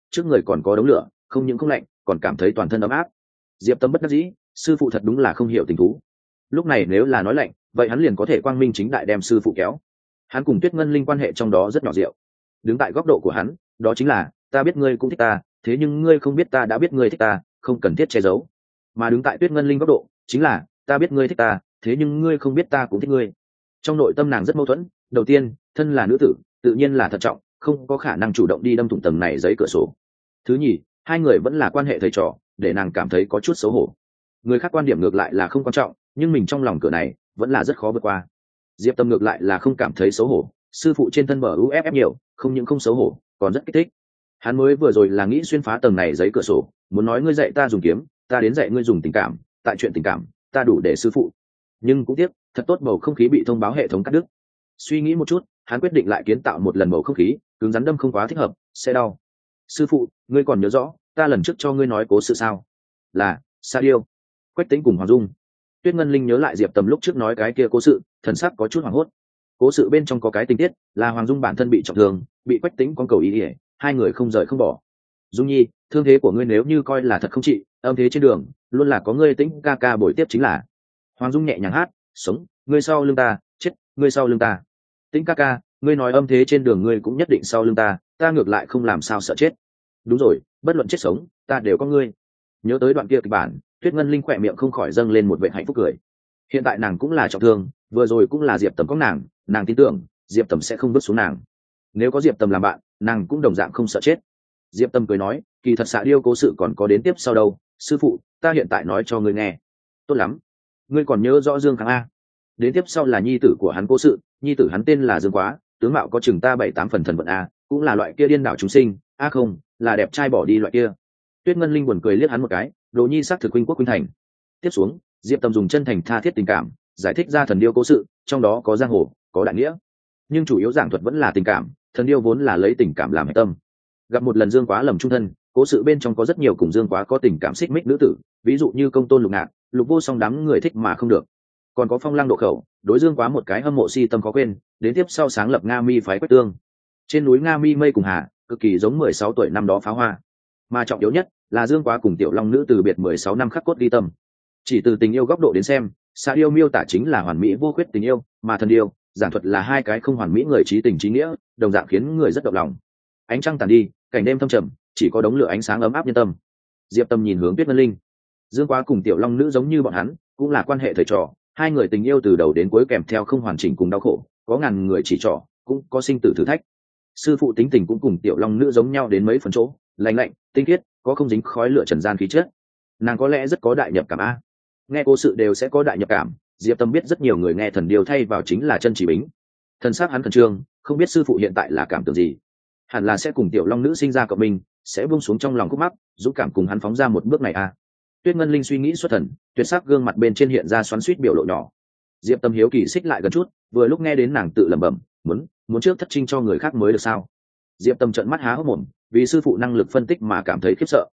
Speaker 1: trước người còn có đống lửa, không những không lạnh còn cảm thấy toàn thân ấm áp. Diệp Tâm bất đắc dĩ, sư phụ thật đúng là không hiểu tình thú. Lúc này nếu là nói lạnh, vậy hắn liền có thể quang minh chính đại đem sư phụ kéo. Hắn cùng Tuyết Ngân Linh quan hệ trong đó rất nhỏ diệu. Đứng tại góc độ của hắn, đó chính là ta biết ngươi cũng thích ta, thế nhưng ngươi không biết ta đã biết ngươi thích ta, không cần thiết che giấu. Mà đứng tại Tuyết Ngân Linh góc độ chính là ta biết ngươi thích ta, thế nhưng ngươi không biết ta cũng thích ngươi. Trong nội tâm nàng rất mâu thuẫn. Đầu tiên, thân là nữ tử tự nhiên là thận trọng, không có khả năng chủ động đi đâm thủng tầng này giấy cửa sổ. Thứ nhì, hai người vẫn là quan hệ thầy trò, để nàng cảm thấy có chút xấu hổ. Người khác quan điểm ngược lại là không quan trọng, nhưng mình trong lòng cửa này vẫn là rất khó vượt qua. Diệp Tâm ngược lại là không cảm thấy xấu hổ, sư phụ trên thân bờ uff nhiều, không những không xấu hổ còn rất kích thích. Hắn mới vừa rồi là nghĩ xuyên phá tầng này giấy cửa sổ, muốn nói ngươi dạy ta dùng kiếm, ta đến dạy ngươi dùng tình cảm, tại chuyện tình cảm ta đủ để sư phụ. Nhưng cũng tiếc, thật tốt bầu không khí bị thông báo hệ thống cắt đứt. Suy nghĩ một chút, hắn quyết định lại kiến tạo một lần bầu không khí, cứng rắn đâm không quá thích hợp, sẽ đau. Sư phụ, ngươi còn nhớ rõ ta lần trước cho ngươi nói cố sự sao? Là Sa Điêu, Quách Tĩnh cùng Hoàng Dung. Tuyết Ngân Linh nhớ lại Diệp Tâm lúc trước nói cái kia cố sự, thần sắc có chút hoảng hốt. Cố sự bên trong có cái tình tiết là Hoàng Dung bản thân bị trọng thương, bị Quách Tĩnh con cầu ý ỉa, hai người không rời không bỏ. Dung Nhi, thương thế của ngươi nếu như coi là thật không trị, âm thế trên đường luôn là có ngươi Tĩnh ca ca bồi tiếp chính là. Hoàng Dung nhẹ nhàng hát, sống, ngươi sau lưng ta, chết, ngươi sau lưng ta. Tĩnh ca ca, ngươi nói âm thế trên đường ngươi cũng nhất định sau lưng ta, ta ngược lại không làm sao sợ chết. Đúng rồi, bất luận chết sống, ta đều có ngươi. Nhớ tới đoạn kia kịch bản, Tuyết Ngân Linh khỏe miệng không khỏi dâng lên một vẻ hạnh phúc cười. Hiện tại nàng cũng là trọng thương, vừa rồi cũng là Diệp Tầm có nàng tin tưởng Diệp Tầm sẽ không bước xuống nàng. Nếu có Diệp Tầm làm bạn, nàng cũng đồng dạng không sợ chết. Diệp Tầm cười nói, kỳ thật Xạ Điêu cố sự còn có đến tiếp sau đâu, sư phụ, ta hiện tại nói cho ngươi nghe. Tốt lắm, ngươi còn nhớ rõ Dương Khang a? Đến tiếp sau là nhi tử của hắn cố sự, nhi tử hắn tên là Dương Quá, tướng mạo có chừng ta 7-8 phần thần vận a, cũng là loại kia điên đảo chúng sinh, a không, là đẹp trai bỏ đi loại kia. Tuyết Ngân Linh buồn cười liếc hắn một cái, đồ nhi xác thực huynh quốc huynh thành. Tiếp xuống, Diệp Tầm dùng chân thành tha thiết tình cảm giải thích ra thần điêu cố sự, trong đó có giang hồ, có đại nghĩa, nhưng chủ yếu giảng thuật vẫn là tình cảm. Thần điêu vốn là lấy tình cảm làm hệ tâm. Gặp một lần Dương Quá lầm trung thân, cố sự bên trong có rất nhiều cùng Dương Quá có tình cảm xích mích nữ tử, ví dụ như Công Tôn Lục Ngạn, Lục Vô Song đám người thích mà không được. Còn có Phong Lăng Độ Khẩu, đối Dương Quá một cái hâm mộ si tâm khó quên, đến tiếp sau sáng lập Nga Mi phái Quách Tương. Trên núi Nga Mi mây cùng hà, cực kỳ giống 16 tuổi năm đó pháo hoa. Mà trọng yếu nhất là Dương Quá cùng Tiểu Long nữ từ biệt 16 năm khắc cốt ghi tâm. Chỉ từ tình yêu góc độ đến xem, Xạ Điêu miêu tả chính là hoàn mỹ vô khuyết tình yêu, mà thần điêu giảng thuật là hai cái không hoàn mỹ người trí tình trí nghĩa, đồng dạng khiến người rất động lòng. Ánh trăng tàn đi, cảnh đêm thâm trầm, chỉ có đống lửa ánh sáng ấm áp nhân tâm. Diệp Tâm nhìn hướng Tuyết Ngân Linh. Dương Quá cùng Tiểu Long nữ giống như bọn hắn, cũng là quan hệ thầy trò, hai người tình yêu từ đầu đến cuối kèm theo không hoàn chỉnh cùng đau khổ, có ngàn người chỉ trỏ, cũng có sinh tử thử thách. Sư phụ tính tình cũng cùng Tiểu Long nữ giống nhau đến mấy phần chỗ, lạnh lạnh, tinh khiết, có không dính khói lửa trần gian khí chất. Nàng có lẽ rất có đại nhập cảm a. Nghe cố sự đều sẽ có đại nhập cảm. Diệp Tâm biết rất nhiều người nghe thần điêu thay vào chính là chân chỉ bính. Thần sắc hắn khẩn trương, không biết sư phụ hiện tại là cảm tưởng gì. Hẳn là sẽ cùng Tiểu Long nữ sinh ra cộng mình, sẽ buông xuống trong lòng khúc mắc, dũng cảm cùng hắn phóng ra một bước này a. Tuyết Ngân Linh suy nghĩ xuất thần, tuyệt sắc gương mặt bên trên hiện ra xoắn xuýt biểu lộ nhỏ. Diệp Tâm hiếu kỳ xích lại gần chút, vừa lúc nghe đến nàng tự lẩm bẩm, muốn trước thất trinh cho người khác mới được sao? Diệp Tâm trợn mắt há hốc mồm, vì sư phụ năng lực phân tích mà cảm thấy khiếp sợ.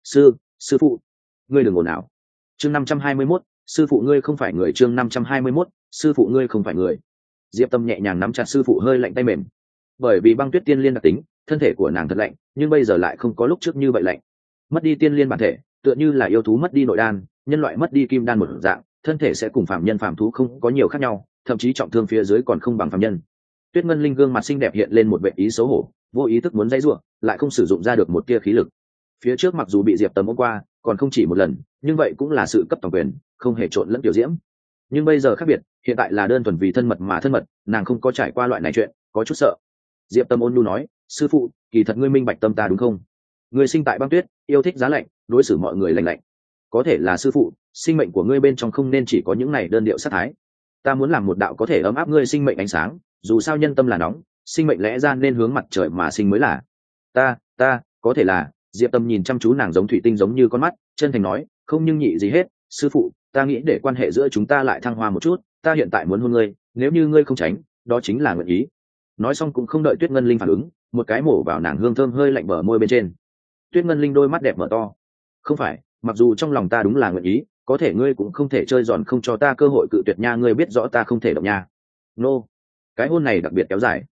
Speaker 1: Sư phụ, ngươi đừng ồn ào. Chương 521, sư phụ ngươi không phải người. Chương 521, sư phụ ngươi không phải người. Diệp Tâm nhẹ nhàng nắm chặt sư phụ hơi lạnh tay mềm. Bởi vì băng tuyết tiên liên đặc tính, thân thể của nàng thật lạnh, nhưng bây giờ lại không có lúc trước như vậy lạnh. Mất đi tiên liên bản thể, tựa như là yêu thú mất đi nội đan, nhân loại mất đi kim đan một dạng, thân thể sẽ cùng phàm nhân phàm thú không có nhiều khác nhau, thậm chí trọng thương phía dưới còn không bằng phàm nhân. Tuyết Ngân Linh gương mặt xinh đẹp hiện lên một vẻ ý xấu hổ, vô ý thức muốn dãy rủa, lại không sử dụng ra được một tia khí lực. Phía trước mặc dù bị Diệp Tâm ôm qua, còn không chỉ một lần, nhưng vậy cũng là sự cấp toàn quyền, không hề trộn lẫn tiểu diễm. Nhưng bây giờ khác biệt, hiện tại là đơn thuần vì thân mật mà thân mật, nàng không có trải qua loại này chuyện, có chút sợ. Diệp Tâm ôn nhu nói, sư phụ, kỳ thật ngươi minh bạch tâm ta đúng không? Ngươi sinh tại băng tuyết, yêu thích giá lạnh, đối xử mọi người lạnh lạnh. Có thể là sư phụ, sinh mệnh của ngươi bên trong không nên chỉ có những này đơn điệu sát thái. Ta muốn làm một đạo có thể ấm áp ngươi sinh mệnh ánh sáng, dù sao nhân tâm là nóng, sinh mệnh lẽ ra nên hướng mặt trời mà sinh mới là. Ta, có thể là. Diệp Tâm nhìn chăm chú nàng giống thủy tinh giống như con mắt, chân thành nói, không nhưng nhị gì hết, sư phụ, ta nghĩ để quan hệ giữa chúng ta lại thăng hoa một chút, ta hiện tại muốn hôn ngươi, nếu như ngươi không tránh, đó chính là nguyện ý. Nói xong cũng không đợi Tuyết Ngân Linh phản ứng, một cái mổ vào nàng hương thơm hơi lạnh bờ môi bên trên. Tuyết Ngân Linh đôi mắt đẹp mở to. Không phải, mặc dù trong lòng ta đúng là nguyện ý, có thể ngươi cũng không thể chơi giòn không cho ta cơ hội cự tuyệt nha, ngươi biết rõ ta không thể động nha. Nô, cái hôn này đặc biệt kéo dài.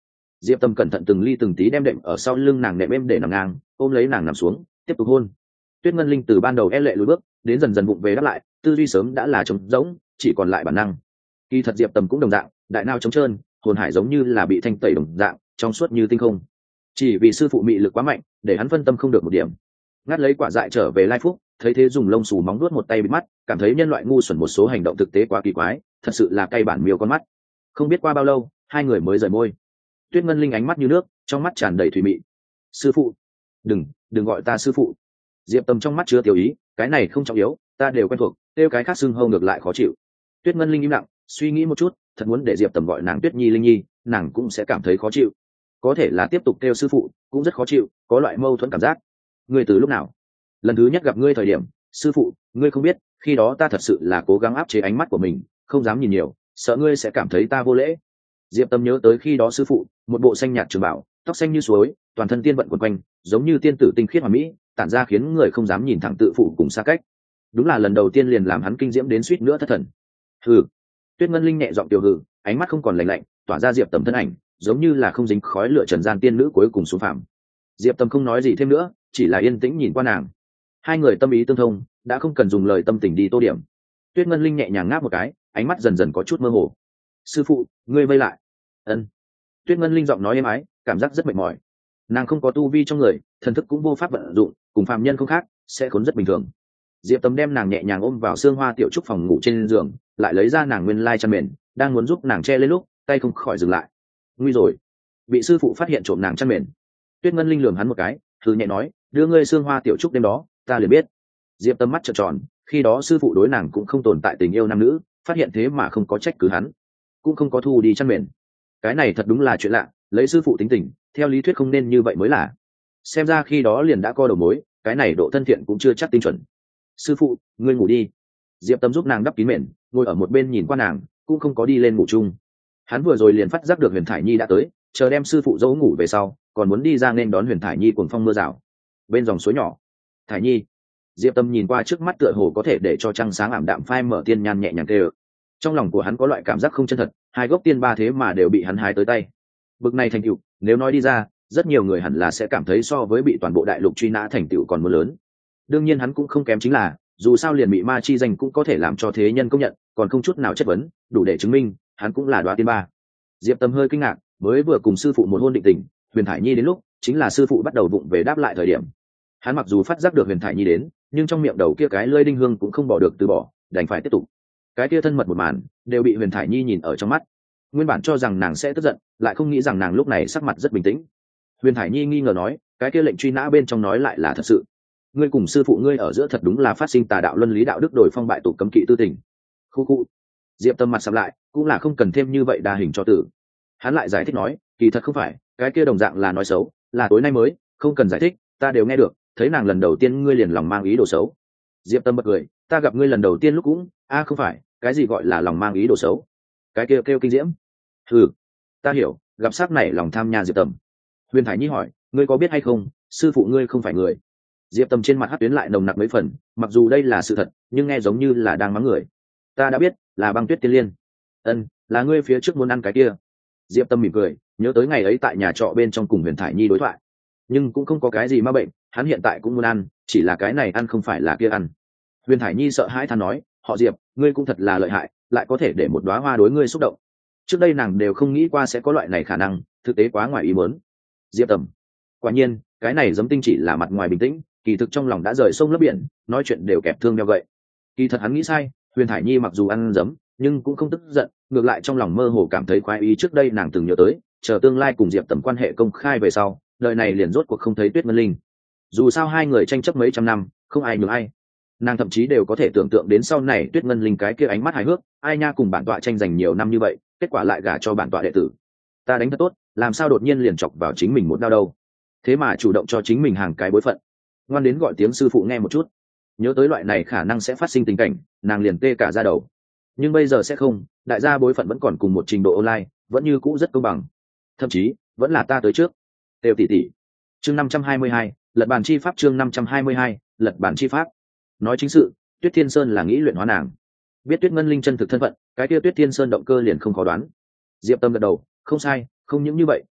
Speaker 1: Diệp Tâm cẩn thận từng ly từng tí đem đệm ở sau lưng nàng nệm êm để nằm ngang, ôm lấy nàng nằm xuống tiếp tục hôn. Tuyết Ngân Linh từ ban đầu e lệ lùi bước đến dần dần vụng về đáp lại, tư duy sớm đã là trống rỗng, chỉ còn lại bản năng. Kỳ thật Diệp Tâm cũng đồng dạng, đại não trống trơn, hồn hải giống như là bị thanh tẩy đồng dạng, trong suốt như tinh không. Chỉ vì sư phụ mị lực quá mạnh, để hắn phân tâm không được một điểm. Ngắt lấy quả dại trở về Lai Phúc, thấy thế dùng lông xù móng vuốt một tay bịt mắt, cảm thấy nhân loại ngu xuẩn một số hành động thực tế quá kỳ quái, thật sự là cay bản miêu con mắt. Không biết qua bao lâu, hai người mới rời môi. Tuyết Ngân Linh ánh mắt như nước, trong mắt tràn đầy thủy mị. Sư phụ, đừng gọi ta sư phụ. Diệp Tâm trong mắt chứa tiểu ý, cái này không trọng yếu, ta đều quen thuộc, kêu cái khác xưng hô ngược lại khó chịu. Tuyết Ngân Linh im lặng, suy nghĩ một chút, thật muốn để Diệp Tâm gọi nàng Tuyết Nhi Linh Nhi, nàng cũng sẽ cảm thấy khó chịu. Có thể là tiếp tục kêu sư phụ, cũng rất khó chịu, có loại mâu thuẫn cảm giác. Ngươi từ lúc nào? Lần thứ nhất gặp ngươi thời điểm, sư phụ, ngươi không biết, khi đó ta thật sự là cố gắng áp chế ánh mắt của mình, không dám nhìn nhiều, sợ ngươi sẽ cảm thấy ta vô lễ. Diệp Tâm nhớ tới khi đó sư phụ, một bộ xanh nhạt trường bảo, tóc xanh như suối, toàn thân tiên vận quần quanh, giống như tiên tử tinh khiết hoàn mỹ, tản ra khiến người không dám nhìn thẳng tự phụ cùng xa cách. Đúng là lần đầu tiên liền làm hắn kinh diễm đến suýt nữa thất thần. Hừ. Tuyết Ngân Linh nhẹ giọng tiểu hừ, ánh mắt không còn lạnh lạnh, tỏa ra Diệp Tâm thân ảnh, giống như là không dính khói lửa trần gian tiên nữ cuối cùng xuống phàm. Diệp Tâm không nói gì thêm nữa, chỉ là yên tĩnh nhìn qua nàng. Hai người tâm ý tương thông, đã không cần dùng lời tâm tình đi tô điểm. Tuyết Ngân Linh nhẹ nhàng ngáp một cái, ánh mắt dần dần có chút mơ hồ. Sư phụ, ngươi vây lại. Ân. Tuyết Ngân Linh giọng nói êm ái, cảm giác rất mệt mỏi. Nàng không có tu vi trong người, thần thức cũng vô pháp vận dụng, cùng phàm nhân không khác, sẽ khốn rất bình thường. Diệp Tâm đem nàng nhẹ nhàng ôm vào xương hoa tiểu trúc phòng ngủ trên giường, lại lấy ra nàng nguyên lai chăn mền, đang muốn giúp nàng che lên lúc, tay không khỏi dừng lại. Nguy rồi, bị sư phụ phát hiện trộm nàng chăn mền. Tuyết Ngân Linh lườm hắn một cái, thử nhẹ nói, đưa ngươi xương hoa tiểu trúc đêm đó, ta liền biết. Diệp Tâm mắt trợn tròn, khi đó sư phụ đối nàng cũng không tồn tại tình yêu nam nữ, phát hiện thế mà không có trách cứ hắn, cũng không có thu đi chăn mền. Cái này thật đúng là chuyện lạ, lấy sư phụ tính tình, theo lý thuyết không nên như vậy mới là. Xem ra khi đó liền đã co đầu mối, cái này độ thân thiện cũng chưa chắc tinh chuẩn. Sư phụ, ngươi ngủ đi. Diệp Tâm giúp nàng đắp kín mền, ngồi ở một bên nhìn qua nàng, cũng không có đi lên ngủ chung. Hắn vừa rồi liền phát giác được Huyền Thải Nhi đã tới, chờ đem sư phụ dỗ ngủ về sau, còn muốn đi ra nên đón Huyền Thải Nhi cuồng phong mưa rào. Bên dòng suối nhỏ, Thải Nhi. Diệp Tâm nhìn qua trước mắt tựa hồ có thể để cho trăng sáng ảm đạm phai mở tiên nhan nhẹ nhàng kêu. Trong lòng của hắn có loại cảm giác không chân thật, hai gốc tiên ba thế mà đều bị hắn hái tới tay. Bực này thành tựu, nếu nói đi ra, rất nhiều người hẳn là sẽ cảm thấy so với bị toàn bộ đại lục truy nã thành tựu còn muốn lớn. Đương nhiên hắn cũng không kém chính là, dù sao liền bị ma chi danh cũng có thể làm cho thế nhân công nhận, còn không chút nào chất vấn, đủ để chứng minh hắn cũng là đoá tiên ba. Diệp Tâm hơi kinh ngạc, mới vừa cùng sư phụ một hôn định tình, Huyền Thải Nhi đến lúc chính là sư phụ bắt đầu vụng về đáp lại thời điểm. Hắn mặc dù phát giác được Huyền Thải Nhi đến, nhưng trong miệng đầu kia cái lưỡi đinh hương cũng không bỏ được từ bỏ, đành phải tiếp tục. Cái kia thân mật một màn đều bị Huyền Thải Nhi nhìn ở trong mắt. Nguyên bản cho rằng nàng sẽ tức giận, lại không nghĩ rằng nàng lúc này sắc mặt rất bình tĩnh. Huyền Thải Nhi nghi ngờ nói, cái kia lệnh truy nã bên trong nói lại là thật sự. Ngươi cùng sư phụ ngươi ở giữa thật đúng là phát sinh tà đạo luân lý đạo đức đổi phong bại tụ cấm kỵ tư tình. Khu khu. Diệp Tâm mặt sầm lại, cũng là không cần thêm như vậy đa hình cho tử. Hắn lại giải thích nói, kỳ thật không phải, cái kia đồng dạng là nói xấu, là tối nay mới, không cần giải thích, ta đều nghe được, thấy nàng lần đầu tiên ngươi liền lòng mang ý đồ xấu. Diệp Tâm bật cười, ta gặp ngươi lần đầu tiên lúc cũng, không phải, cái gì gọi là lòng mang ý đồ xấu? Cái kia kêu kinh diễm. Ừ, ta hiểu, gặp sắc này lòng tham nhà Diệp Tâm. Huyền Thải Nhi hỏi, ngươi có biết hay không, sư phụ ngươi không phải người. Diệp Tâm trên mặt hắc tuyến lại nồng nặc mấy phần, mặc dù đây là sự thật, nhưng nghe giống như là đang mắng người. Ta đã biết, là Băng Tuyết Tiên Liên. Ân, là ngươi phía trước muốn ăn cái kia. Diệp Tâm mỉm cười, nhớ tới ngày ấy tại nhà trọ bên trong cùng Huyền Thải Nhi đối thoại, nhưng cũng không có cái gì ma bệnh, hắn hiện tại cũng muốn ăn, chỉ là cái này ăn không phải là kia ăn. Huyền Thải Nhi sợ hãi than nói, họ Diệp, ngươi cũng thật là lợi hại, lại có thể để một đóa hoa đối ngươi xúc động. Trước đây nàng đều không nghĩ qua sẽ có loại này khả năng, thực tế quá ngoài ý muốn. Diệp Tâm, quả nhiên, cái này giấm tinh chỉ là mặt ngoài bình tĩnh, kỳ thực trong lòng đã rời sông lấp biển, nói chuyện đều kẹp thương nhau vậy. Kỳ thật hắn nghĩ sai, Huyền Thải Nhi mặc dù ăn giấm, nhưng cũng không tức giận, ngược lại trong lòng mơ hồ cảm thấy khoái ý. Trước đây nàng từng nhớ tới, chờ tương lai cùng Diệp Tầm quan hệ công khai về sau, đời này liền rốt cuộc không thấy Tuyết Ngân Linh. Dù sao hai người tranh chấp mấy trăm năm, không ai nhường ai. Nàng thậm chí đều có thể tưởng tượng đến sau này Tuyết Ngân Linh cái kia ánh mắt hài hước, ai nha cùng bản tọa tranh giành nhiều năm như vậy, kết quả lại gả cho bản tọa đệ tử. Ta đánh thật tốt, làm sao đột nhiên liền chọc vào chính mình một đau đâu? Thế mà chủ động cho chính mình hàng cái bối phận. Ngoan đến gọi tiếng sư phụ nghe một chút. Nhớ tới loại này khả năng sẽ phát sinh tình cảnh, nàng liền tê cả da đầu. Nhưng bây giờ sẽ không, đại gia bối phận vẫn còn cùng một trình độ online, vẫn như cũ rất công bằng. Thậm chí vẫn là ta tới trước. Têu tỷ tỷ. Chương 522, lật bàn chi pháp. Chương 522, lật bàn chi pháp. Nói chính sự, Tuyết Thiên Sơn là nghĩ luyện hóa nàng. Biết Tuyết Ngân Linh chân thực thân phận, cái kia Tuyết Thiên Sơn động cơ liền không khó đoán. Diệp Tâm gật đầu, không sai, không những như vậy,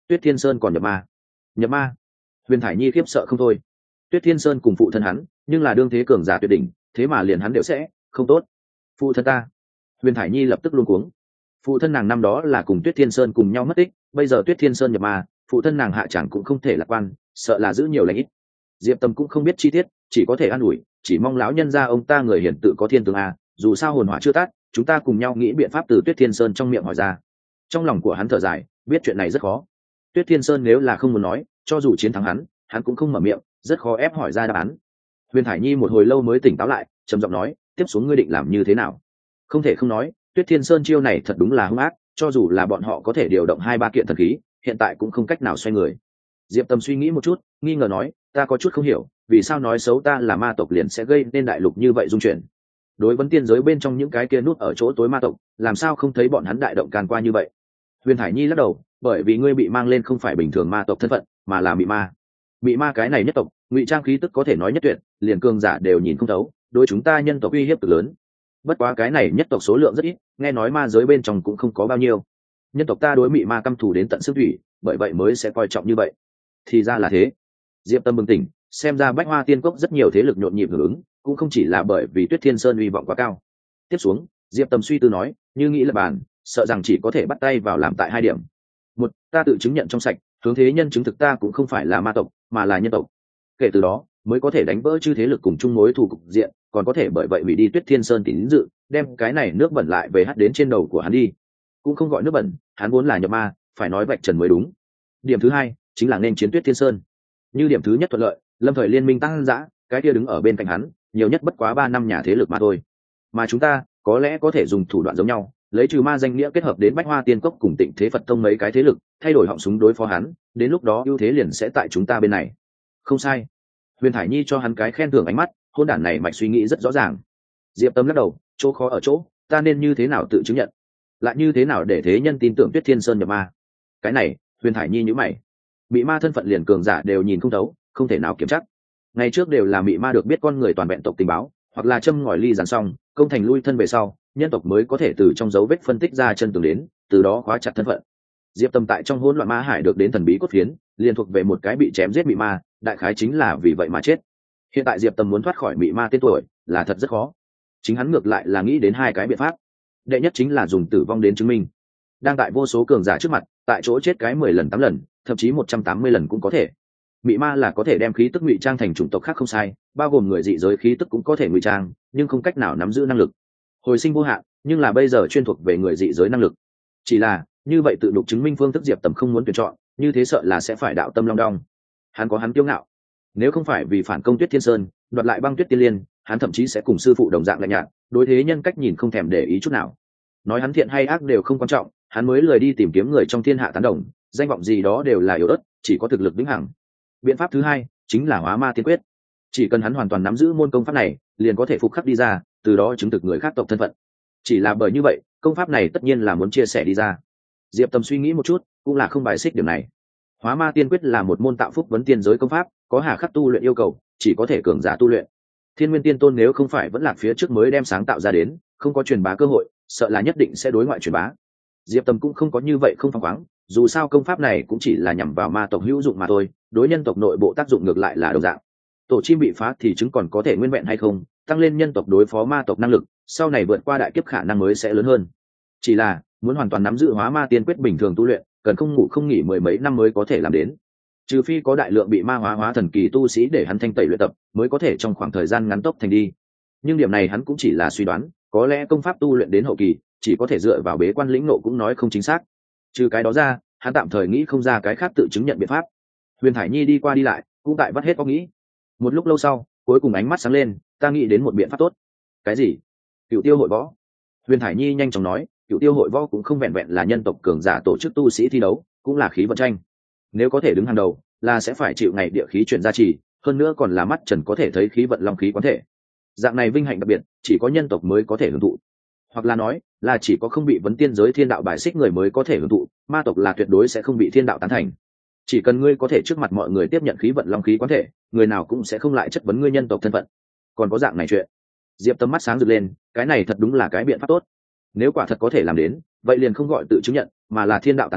Speaker 1: Tuyết Thiên Sơn còn nhập ma. Nhập ma? Huyền Thải Nhi khiếp sợ không thôi. Tuyết Thiên Sơn cùng phụ thân hắn nhưng là đương thế cường giả tuyệt đỉnh, thế mà liền hắn đều sẽ không tốt. Phụ thân ta. Huyền Thải Nhi lập tức luống cuống. Phụ thân nàng năm đó là cùng Tuyết Thiên Sơn cùng nhau mất tích, bây giờ Tuyết Thiên Sơn nhập ma, phụ thân nàng hạ chẳng cũng không thể lạc quan, sợ là giữ nhiều lãnh ít. Diệp Tâm cũng không biết chi tiết, chỉ có thể an ủi, chỉ mong lão nhân gia ông ta người hiển tự có thiên tướng a, dù sao hồn hỏa chưa tắt, chúng ta cùng nhau nghĩ biện pháp từ Tuyết Thiên Sơn trong miệng hỏi ra. Trong lòng của hắn thở dài, biết chuyện này rất khó. Tuyết Thiên Sơn nếu là không muốn nói, cho dù chiến thắng hắn cũng không mở miệng, rất khó ép hỏi ra đáp án. Huyền Thải Nhi một hồi lâu mới tỉnh táo lại, trầm giọng nói, tiếp xuống ngươi định làm như thế nào? Không thể không nói, Tuyết Thiên Sơn chiêu này thật đúng là hung ác, cho dù là bọn họ có thể điều động 2-3 kiện thần khí, hiện tại cũng không cách nào xoay người. Diệp Tâm suy nghĩ một chút, nghi ngờ nói, ta có chút không hiểu, vì sao nói xấu ta là ma tộc liền sẽ gây nên đại lục như vậy dung chuyển. Đối vấn tiên giới bên trong những cái kia nút ở chỗ tối ma tộc, làm sao không thấy bọn hắn đại động can qua như vậy? Huyền Thải Nhi lắc đầu, bởi vì ngươi bị mang lên không phải bình thường ma tộc thân phận, mà là mị ma. Mị ma cái này nhất tộc, ngụy trang khí tức có thể nói nhất tuyệt, liền cường giả đều nhìn không thấu, đối chúng ta nhân tộc uy hiếp cực lớn. Bất quá cái này nhất tộc số lượng rất ít, nghe nói ma giới bên trong cũng không có bao nhiêu. Nhân tộc ta đối mị ma căm thù đến tận xương thủy, bởi vậy mới sẽ coi trọng như vậy. Thì ra là thế. Diệp Tâm bừng tỉnh, xem ra Bách Hoa Tiên Cốc rất nhiều thế lực nhộn nhịp hưởng ứng, cũng không chỉ là bởi vì Tuyết Thiên Sơn uy vọng quá cao. Tiếp xuống, Diệp Tâm suy tư nói, như nghĩ là bàn, sợ rằng chỉ có thể bắt tay vào làm tại 2 điểm. Một, ta tự chứng nhận trong sạch, hướng thế nhân chứng thực ta cũng không phải là ma tộc, mà là nhân tộc. Kể từ đó, mới có thể đánh vỡ chư thế lực cùng chung mối thù cục diện, còn có thể bởi vậy hủy đi Tuyết Thiên Sơn tín dự, đem cái này nước bẩn lại về hắt đến trên đầu của hắn đi. Cũng không gọi nước bẩn, hắn vốn là nhập ma, phải nói vạch trần mới đúng. Điểm thứ 2 chính là nên chiến Tuyết Thiên Sơn. Như điểm thứ nhất thuận lợi, lâm thời liên minh tăng dã, cái kia đứng ở bên cạnh hắn, nhiều nhất bất quá 3 năm nhà thế lực mà thôi. Mà chúng ta có lẽ có thể dùng thủ đoạn giống nhau, lấy trừ ma danh nghĩa kết hợp đến Bách Hoa Tiên Cốc cùng Tịnh Thế Phật Tông mấy cái thế lực, thay đổi họng súng đối phó hắn, đến lúc đó ưu thế liền sẽ tại chúng ta bên này. Không sai. Huyền Thải Nhi cho hắn cái khen thưởng ánh mắt, hôn đản này mạch suy nghĩ rất rõ ràng. Diệp Tâm lắc đầu, chỗ khó ở chỗ, ta nên như thế nào tự chứng nhận, lại như thế nào để thế nhân tin tưởng Tuyết Thiên Sơn nhập ma. Cái này, Huyền Thải Nhi nhíu mày. Mị ma thân phận liền cường giả đều nhìn không thấu, không thể nào kiểm chắc. Ngày trước đều là mị ma được biết con người toàn vẹn tộc tình báo, hoặc là châm ngòi ly giàn xong, công thành lui thân về sau, nhân tộc mới có thể từ trong dấu vết phân tích ra chân tường đến, từ đó khóa chặt thân phận. Diệp Tâm tại trong hỗn loạn ma hải được đến thần bí cốt phiến, liền thuộc về một cái bị chém giết mị ma, đại khái chính là vì vậy mà chết. Hiện tại Diệp Tâm muốn thoát khỏi mị ma tên tuổi, là thật rất khó. Chính hắn ngược lại là nghĩ đến 2 cái biện pháp. Đệ nhất chính là dùng tử vong đến chứng minh. Đang tại vô số cường giả trước mặt, tại chỗ chết cái 10 lần 8 lần, thậm chí 180 lần cũng có thể. Mị ma là có thể đem khí tức ngụy trang thành chủng tộc khác không sai, bao gồm người dị giới khí tức cũng có thể ngụy trang, nhưng không cách nào nắm giữ năng lực hồi sinh vô hạn, nhưng là bây giờ chuyên thuộc về người dị giới năng lực. Chỉ là như vậy tự đục chứng minh phương thức Diệp Tầm không muốn tuyển chọn, như thế sợ là sẽ phải đạo tâm long đong. Hắn có hắn kiêu ngạo, nếu không phải vì phản công Tuyết Thiên Sơn, đoạt lại băng Tuyết Tiên Liên, hắn thậm chí sẽ cùng sư phụ đồng dạng lạnh nhạt, đối thế nhân cách nhìn không thèm để ý chút nào. Nói hắn thiện hay ác đều không quan trọng, hắn mới lười đi tìm kiếm người trong thiên hạ tán đồng, danh vọng gì đó đều là yếu ớt, chỉ có thực lực vĩnh hằng. Biện pháp thứ 2 chính là hóa ma tiên quyết. Chỉ cần hắn hoàn toàn nắm giữ môn công pháp này, liền có thể phục khắc đi ra, từ đó chứng thực người khác tộc thân phận. Chỉ là bởi như vậy, công pháp này tất nhiên là muốn chia sẻ đi ra. Diệp Tâm suy nghĩ một chút, cũng là không bài xích điều này. Hóa ma tiên quyết là một môn tạo phúc vấn tiên giới công pháp, có hà khắc tu luyện yêu cầu, chỉ có thể cường giả tu luyện. Thiên Nguyên Tiên Tôn nếu không phải vẫn lạc phía trước mới đem sáng tạo ra đến, không có truyền bá cơ hội, sợ là nhất định sẽ đối ngoại truyền bá. Diệp Tâm cũng không có như vậy không phăng khoáng, dù sao công pháp này cũng chỉ là nhằm vào ma tộc hữu dụng mà thôi, đối nhân tộc nội bộ tác dụng ngược lại là đồng dạng. Tổ chim bị phá thì chứng còn có thể nguyên vẹn hay không, tăng lên nhân tộc đối phó ma tộc năng lực, sau này vượt qua đại kiếp khả năng mới sẽ lớn hơn. Chỉ là muốn hoàn toàn nắm giữ hóa ma tiên quyết bình thường tu luyện, cần không ngủ không nghỉ 10 mấy năm mới có thể làm đến. Trừ phi có đại lượng bị ma hóa thần kỳ tu sĩ để hắn thanh tẩy luyện tập, mới có thể trong khoảng thời gian ngắn tốc thành đi. Nhưng điểm này hắn cũng chỉ là suy đoán, có lẽ công pháp tu luyện đến hậu kỳ chỉ có thể dựa vào bế quan lĩnh ngộ cũng nói không chính xác. Trừ cái đó ra, hắn tạm thời nghĩ không ra cái khác tự chứng nhận biện pháp. Huyền Thải Nhi đi qua đi lại, cũng tại vắt hết óc nghĩ. Một lúc lâu sau, cuối cùng ánh mắt sáng lên, ta nghĩ đến một biện pháp tốt. Cái gì? Cựu Tiêu hội võ. Huyền Thải Nhi nhanh chóng nói, Cựu Tiêu hội võ cũng không vẹn vẹn là nhân tộc cường giả tổ chức tu sĩ thi đấu, cũng là khí vận tranh. Nếu có thể đứng hàng đầu, là sẽ phải chịu ngày địa khí chuyển gia trì, hơn nữa còn là mắt trần có thể thấy khí vận long khí quán thể. Dạng này vinh hạnh đặc biệt, chỉ có nhân tộc mới có thể hưởng thụ. Hoặc là nói, là chỉ có không bị vấn tiên giới thiên đạo bài xích người mới có thể hưởng thụ, ma tộc là tuyệt đối sẽ không bị thiên đạo tán thành. Chỉ cần ngươi có thể trước mặt mọi người tiếp nhận khí vận long khí quán thể, người nào cũng sẽ không lại chất vấn ngươi nhân tộc thân phận. Còn có dạng này chuyện. Diệp Tâm mắt sáng rực lên, cái này thật đúng là cái biện pháp tốt. Nếu quả thật có thể làm đến, vậy liền không gọi tự chứng nhận, mà là thiên đạo tán thành,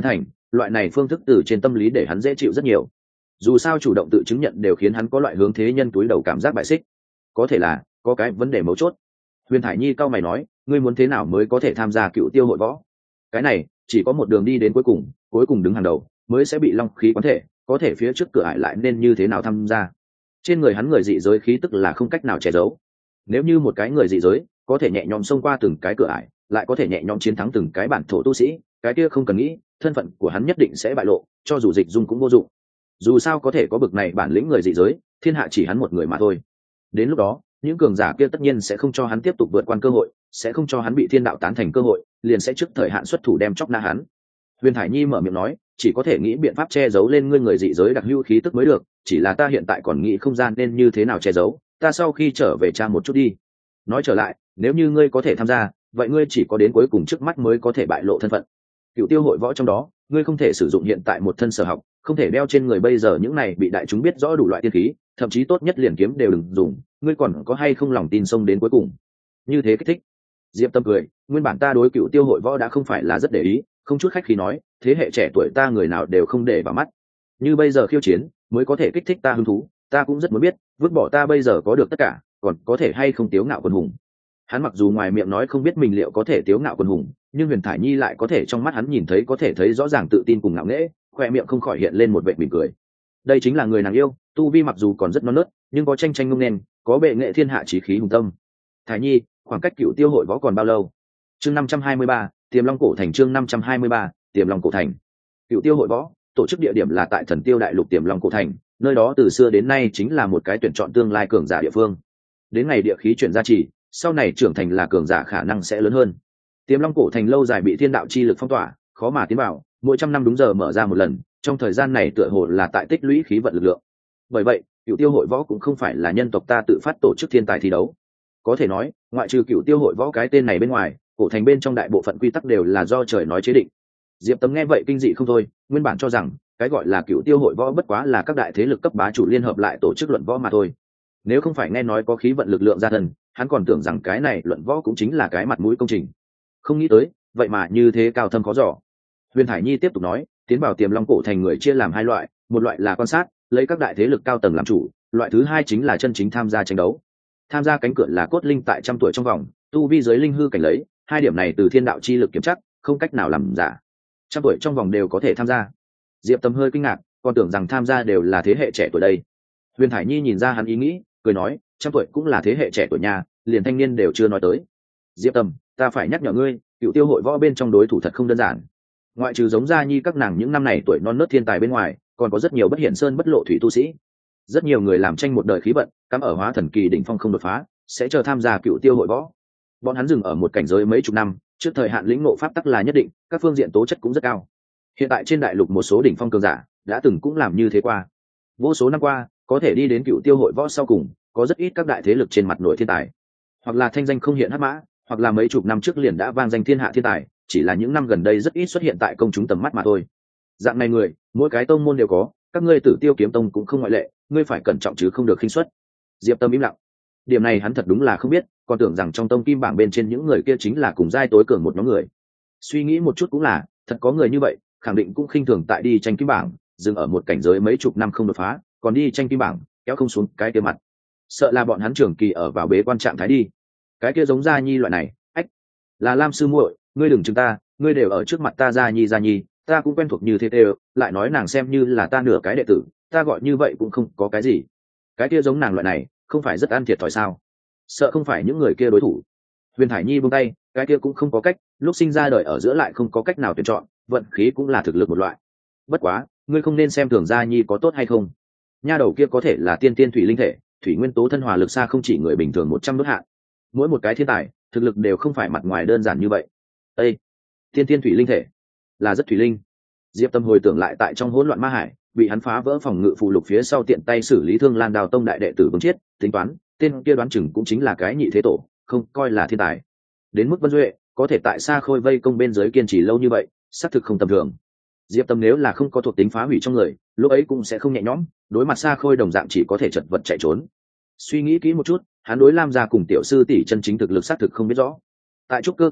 Speaker 1: loại này phương thức từ trên tâm lý để hắn dễ chịu rất nhiều. Dù sao chủ động tự chứng nhận đều khiến hắn có loại hướng thế nhân túi đầu cảm giác bại xích. Có thể là có cái vấn đề mấu chốt. Huyền Thải Nhi cau mày nói, ngươi muốn thế nào mới có thể tham gia Cựu Tiêu hội võ? Cái này chỉ có một đường đi đến cuối cùng đứng hàng đầu mới sẽ bị long khí quán thể, có thể phía trước cửa ải lại nên như thế nào tham gia? Trên người hắn người dị giới khí tức là không cách nào che giấu. Nếu như một cái người dị giới có thể nhẹ nhõm xông qua từng cái cửa ải, lại có thể nhẹ nhõm chiến thắng từng cái bản thổ tu sĩ, cái kia không cần nghĩ, thân phận của hắn nhất định sẽ bại lộ, cho dù dịch dung cũng vô dụng. Dù sao có thể có bực này bản lĩnh người dị giới, thiên hạ chỉ hắn một người mà thôi. Đến lúc đó, những cường giả kia tất nhiên sẽ không cho hắn tiếp tục vượt qua cơ hội, sẽ không cho hắn bị thiên đạo tán thành cơ hội, liền sẽ trước thời hạn xuất thủ đem chóc nã hắn. Huyền Thải Nhi mở miệng nói, chỉ có thể nghĩ biện pháp che giấu lên ngươi người dị giới đặc hữu khí tức mới được, chỉ là ta hiện tại còn nghĩ không gian nên như thế nào che giấu, ta sau khi trở về tra một chút đi. Nói trở lại, nếu như ngươi có thể tham gia, vậy ngươi chỉ có đến cuối cùng trước mắt mới có thể bại lộ thân phận. Cựu Tiêu hội võ trong đó, ngươi không thể sử dụng hiện tại một thân sở học, không thể đeo trên người bây giờ những này bị đại chúng biết rõ đủ loại tiên khí, thậm chí tốt nhất liền kiếm đều đừng dùng, ngươi còn có hay không lòng tin xông đến cuối cùng? Như thế kích thích. Diệp Tâm cười, nguyên bản ta đối Cựu Tiêu hội võ đã không phải là rất để ý, không chút khách khí nói, thế hệ trẻ tuổi ta người nào đều không để vào mắt. Như bây giờ khiêu chiến, mới có thể kích thích ta hứng thú, ta cũng rất muốn biết, vứt bỏ ta bây giờ có được tất cả, còn có thể hay không tiếu ngạo quân hùng. Hắn mặc dù ngoài miệng nói không biết mình liệu có thể tiếu ngạo quân hùng, nhưng Huyền Thải Nhi lại có thể trong mắt hắn nhìn thấy có thể thấy rõ ràng tự tin cùng ngạo nghễ, khoe miệng không khỏi hiện lên một vệt mỉm cười. Đây chính là người nàng yêu, tu vi mặc dù còn rất non nớt, nhưng có tranh tranh ngông nên, có bệ nghệ thiên hạ chí khí hùng tâm. Thải Nhi, khoảng cách Cựu Tiêu hội võ còn bao lâu? Chương 523, Tiềm Long cổ thành. Chương 523, Tiềm Long cổ thành. Cựu Tiêu hội võ tổ chức địa điểm là tại Thần Tiêu đại lục Tiềm Long cổ thành, nơi đó từ xưa đến nay chính là một cái tuyển chọn tương lai cường giả địa phương. Đến ngày địa khí chuyển gia trì, sau này trưởng thành là cường giả khả năng sẽ lớn hơn. Tiềm Long cổ thành lâu dài bị thiên đạo chi lực phong tỏa, khó mà tiến vào, mỗi trăm năm đúng giờ mở ra một lần, trong thời gian này tựa hồ là tại tích lũy khí vận lực lượng. Bởi vậy, Cựu Tiêu hội võ cũng không phải là nhân tộc ta tự phát tổ chức thiên tài thi đấu. Có thể nói, ngoại trừ Cựu Tiêu hội võ cái tên này bên ngoài, cổ thành bên trong đại bộ phận quy tắc đều là do trời nói chế định. Diệp Tấm nghe vậy kinh dị không thôi, nguyên bản cho rằng cái gọi là Cựu Tiêu hội võ bất quá là các đại thế lực cấp bá chủ liên hợp lại tổ chức luận võ mà thôi. Nếu không phải nghe nói có khí vận lực lượng gia thân, hắn còn tưởng rằng cái này luận võ cũng chính là cái mặt mũi công trình. Không nghĩ tới, vậy mà như thế cao thâm khó dò. Huyền Thải Nhi tiếp tục nói, tiến vào Tiềm Long cổ thành người chia làm hai loại, một loại là quan sát, lấy các đại thế lực cao tầng làm chủ, loại thứ hai chính là chân chính tham gia tranh đấu. Tham gia cánh cửa là cốt linh tại trăm tuổi trong vòng, tu vi giới linh hư cảnh lấy, hai điểm này từ thiên đạo chi lực kiểm chắc, không cách nào làm giả. Trăm tuổi trong vòng đều có thể tham gia. Diệp Tâm hơi kinh ngạc, còn tưởng rằng tham gia đều là thế hệ trẻ tuổi đây. Huyền Thải Nhi nhìn ra hắn ý nghĩ, cười nói, trăm tuổi cũng là thế hệ trẻ tuổi nhà, liền thanh niên đều chưa nói tới. Diệp Tâm, ta phải nhắc nhở ngươi, Cựu Tiêu hội võ bên trong đối thủ thật không đơn giản. Ngoại trừ giống Gia Nhi các nàng những năm này tuổi non nớt thiên tài bên ngoài, còn có rất nhiều bất hiển sơn bất lộ thủy tu sĩ. Rất nhiều người làm tranh một đời khí vận, cắm ở hóa thần kỳ đỉnh phong không đột phá, sẽ chờ tham gia Cựu Tiêu hội võ. Bọn hắn dừng ở một cảnh giới mấy chục năm, trước thời hạn lĩnh ngộ pháp tắc là nhất định, các phương diện tố chất cũng rất cao. Hiện tại trên đại lục một số đỉnh phong cường giả đã từng cũng làm như thế qua. Vô số năm qua, có thể đi đến Cựu Tiêu hội võ sau cùng, có rất ít các đại thế lực trên mặt nội thiên tài, hoặc là thanh danh không hiện hắc mã, hoặc là mấy chục năm trước liền đã vang danh thiên hạ thiên tài, chỉ là những năm gần đây rất ít xuất hiện tại công chúng tầm mắt mà thôi. Dạng này người, mỗi cái tông môn đều có, các ngươi Tử Tiêu kiếm tông cũng không ngoại lệ, ngươi phải cẩn trọng chứ không được khinh suất. Diệp Tâm im lặng. Điểm này hắn thật đúng là không biết, còn tưởng rằng trong tông kim bảng bên trên những người kia chính là cùng giai tối cường một nhóm người. Suy nghĩ một chút cũng là, thật có người như vậy, khẳng định cũng khinh thường tại đi tranh kim bảng, dừng ở một cảnh giới mấy chục năm không đột phá, còn đi tranh kim bảng, kéo không xuống cái kia mặt. Sợ là bọn hắn trưởng kỳ ở vào bế quan trạng thái đi. Cái kia giống Gia Nhi loại này, ách, là Lam sư muội, ngươi đừng chừng ta, ngươi đều ở trước mặt ta Gia Nhi, ta cũng quen thuộc như thế đều, lại nói nàng xem như là ta nửa cái đệ tử, ta gọi như vậy cũng không có cái gì. Cái kia giống nàng loại này, không phải rất ăn thiệt thòi sao? Sợ không phải những người kia đối thủ. Huyền Thải Nhi buông tay, cái kia cũng không có cách, lúc sinh ra đời ở giữa lại không có cách nào tuyển chọn, vận khí cũng là thực lực một loại. Bất quá, ngươi không nên xem thường Gia Nhi có tốt hay không. Nha đầu kia có thể là tiên tiên thủy linh thể, thủy nguyên tố thân hòa lực xa không chỉ người bình thường 100 đốt hạn. Mỗi một cái thiên tài, thực lực đều không phải mặt ngoài đơn giản như vậy. Ê, tiên tiên thủy linh thể, là rất thủy linh. Diệp Tâm hồi tưởng lại tại trong hỗn loạn ma hải, bị hắn phá vỡ phòng ngự phù lục phía sau tiện tay xử lý Thương Lan Đào tông đại đệ tử Vương Chiết, tính toán, tên kia đoán chừng cũng chính là cái nhị thế tổ, không coi là thiên tài. Đến mức Vân Duệ, có thể tại Sa Khôi vây công bên dưới kiên trì lâu như vậy, xác thực không tầm thường. Diệp Tâm nếu là không có thuộc tính phá hủy trong người, lúc ấy cũng sẽ không nhẹ nhõm, đối mặt Sa Khôi đồng dạng chỉ có thể chật vật chạy trốn. Suy nghĩ kỹ một chút, hắn đối Lam gia cùng tiểu sư tỷ chân chính thực lực xác thực không biết rõ. Tại trúc cơ kỳ lúc,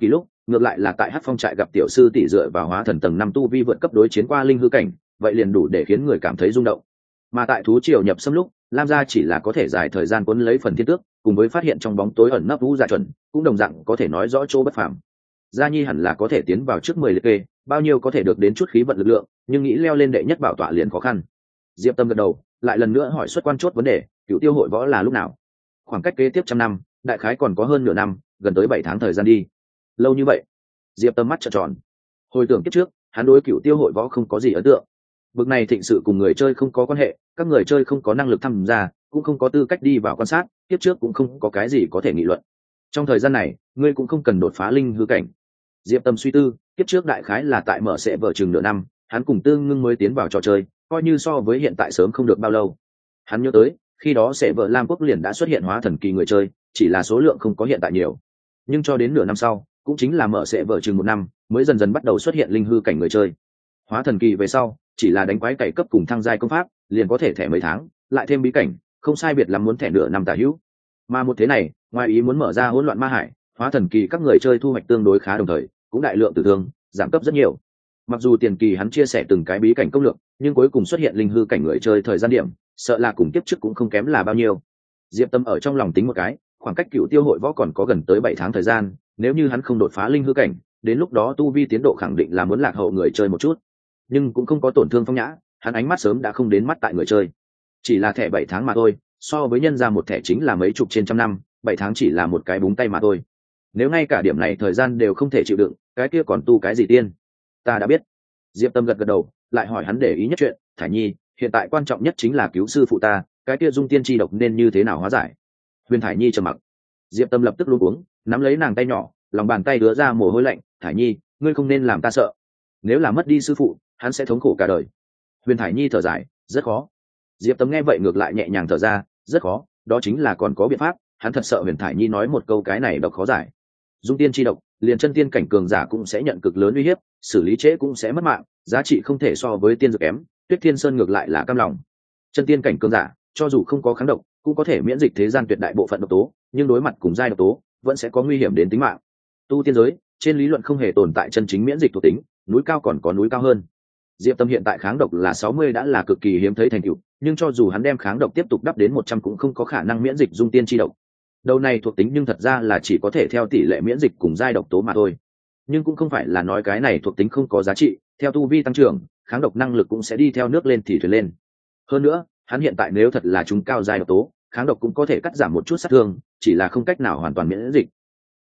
Speaker 1: ngược lại là tại Hắc Phong trại gặp tiểu sư tỷ dựa vào hóa thần tầng 5 tu vi vượt cấp đối chiến qua linh hư cảnh, vậy liền đủ để khiến người cảm thấy rung động. Mà tại thú triều nhập xâm lúc, Lam gia chỉ là có thể dài thời gian cuốn lấy phần thiên tước, cùng với phát hiện trong bóng tối ẩn nấp vũ dạ chuẩn, cũng đồng dạng có thể nói rõ chỗ bất phàm. Gia Nhi hẳn là có thể tiến vào trước 10 liệt kê, bao nhiêu có thể được đến chút khí vận lực lượng, nhưng nghĩ leo lên đệ nhất bảo tọa liền khó khăn. Diệp Tâm gật đầu, lại lần nữa hỏi xuất quan chốt vấn đề, Cựu Tiêu hội võ là lúc nào? Khoảng cách kế tiếp trăm năm, đại khái còn có hơn nửa năm, gần tới 7 tháng thời gian đi. Lâu như vậy? Diệp Tâm mắt trợn tròn. Hồi tưởng kiếp trước, hắn đối Cựu Tiêu hội võ không có gì ấn tượng. Bực này thịnh sự cùng người chơi không có quan hệ, các người chơi không có năng lực tham gia, cũng không có tư cách đi vào quan sát, kiếp trước cũng không có cái gì có thể nghị luận. Trong thời gian này, ngươi cũng không cần đột phá linh hư cảnh. Diệp Tâm suy tư, kiếp trước đại khái là tại mở sẽ vở chừng nửa năm, hắn cùng Tương Ngưng mới tiến vào trò chơi, coi như so với hiện tại sớm không được bao lâu. Hắn nhớ tới, khi đó sẽ vở Lam Quốc liền đã xuất hiện hóa thần kỳ người chơi, chỉ là số lượng không có hiện tại nhiều. Nhưng cho đến nửa năm sau, cũng chính là mở sẽ vở chừng 1 năm, mới dần dần bắt đầu xuất hiện linh hư cảnh người chơi. Hóa thần kỳ về sau, chỉ là đánh quái cày cấp cùng thăng giai công pháp, liền có thể thẻ mấy tháng, lại thêm bí cảnh, không sai biệt lắm muốn thẻ nửa năm tả hữu. Mà một thế này, ngoài ý muốn mở ra hỗn loạn ma hải, hóa thần kỳ các người chơi thu hoạch tương đối khá đồng thời, cũng đại lượng tử thương, giảm cấp rất nhiều. Mặc dù tiền kỳ hắn chia sẻ từng cái bí cảnh công lược, nhưng cuối cùng xuất hiện linh hư cảnh người chơi thời gian điểm, sợ là cùng tiếp trước cũng không kém là bao nhiêu. Diệp Tâm ở trong lòng tính một cái, khoảng cách Cựu Tiêu hội võ còn có gần tới 7 tháng thời gian, nếu như hắn không đột phá linh hư cảnh, đến lúc đó tu vi tiến độ khẳng định là muốn lạc hậu người chơi một chút. Nhưng cũng không có tổn thương Phong Nhã, hắn ánh mắt sớm đã không đến mắt tại người chơi. Chỉ là thẻ 7 tháng mà thôi, so với nhân ra một thẻ chính là mấy chục trên trăm năm, 7 tháng chỉ là một cái búng tay mà thôi. Nếu ngay cả điểm này thời gian đều không thể chịu đựng, cái kia còn tu cái gì tiên? Ta đã biết. Diệp Tâm gật gật đầu, lại hỏi hắn để ý nhất chuyện, Thải Nhi, hiện tại quan trọng nhất chính là cứu sư phụ ta, cái kia dung tiên chi độc nên như thế nào hóa giải? Huyền Thải Nhi trầm mặc. Diệp Tâm lập tức luống cuống, nắm lấy nàng tay nhỏ, lòng bàn tay đứa ra mồ hôi lạnh, Thải Nhi, ngươi không nên làm ta sợ. Nếu là mất đi sư phụ, hắn sẽ thống khổ cả đời. Huyền Thải Nhi thở dài, rất khó. Diệp Tâm nghe vậy ngược lại nhẹ nhàng thở ra, rất khó, đó chính là còn có biện pháp. Hắn thật sợ Huyền Thải Nhi nói một câu cái này độc khó giải. Dung tiên chi độc, liền chân tiên cảnh cường giả cũng sẽ nhận cực lớn uy hiếp, xử lý trễ cũng sẽ mất mạng, giá trị không thể so với tiên dược kém. Tuyết Thiên Sơn ngược lại là cam lòng. Chân tiên cảnh cường giả, cho dù không có kháng độc, cũng có thể miễn dịch thế gian tuyệt đại bộ phận độc tố, nhưng đối mặt cùng giai độc tố, vẫn sẽ có nguy hiểm đến tính mạng. Tu tiên giới, trên lý luận không hề tồn tại chân chính miễn dịch thuộc tính, núi cao còn có núi cao hơn. Diệp Tâm hiện tại kháng độc là 60 đã là cực kỳ hiếm thấy thành tựu, nhưng cho dù hắn đem kháng độc tiếp tục đắp đến 100 cũng không có khả năng miễn dịch dung tiên chi độc. Đầu này thuộc tính nhưng thật ra là chỉ có thể theo tỷ lệ miễn dịch cùng giai độc tố mà thôi. Nhưng cũng không phải là nói cái này thuộc tính không có giá trị, theo tu vi tăng trưởng, kháng độc năng lực cũng sẽ đi theo nước lên thì thuyền lên. Hơn nữa, hắn hiện tại nếu thật là chúng cao giai độc tố, kháng độc cũng có thể cắt giảm một chút sát thương, chỉ là không cách nào hoàn toàn miễn dịch.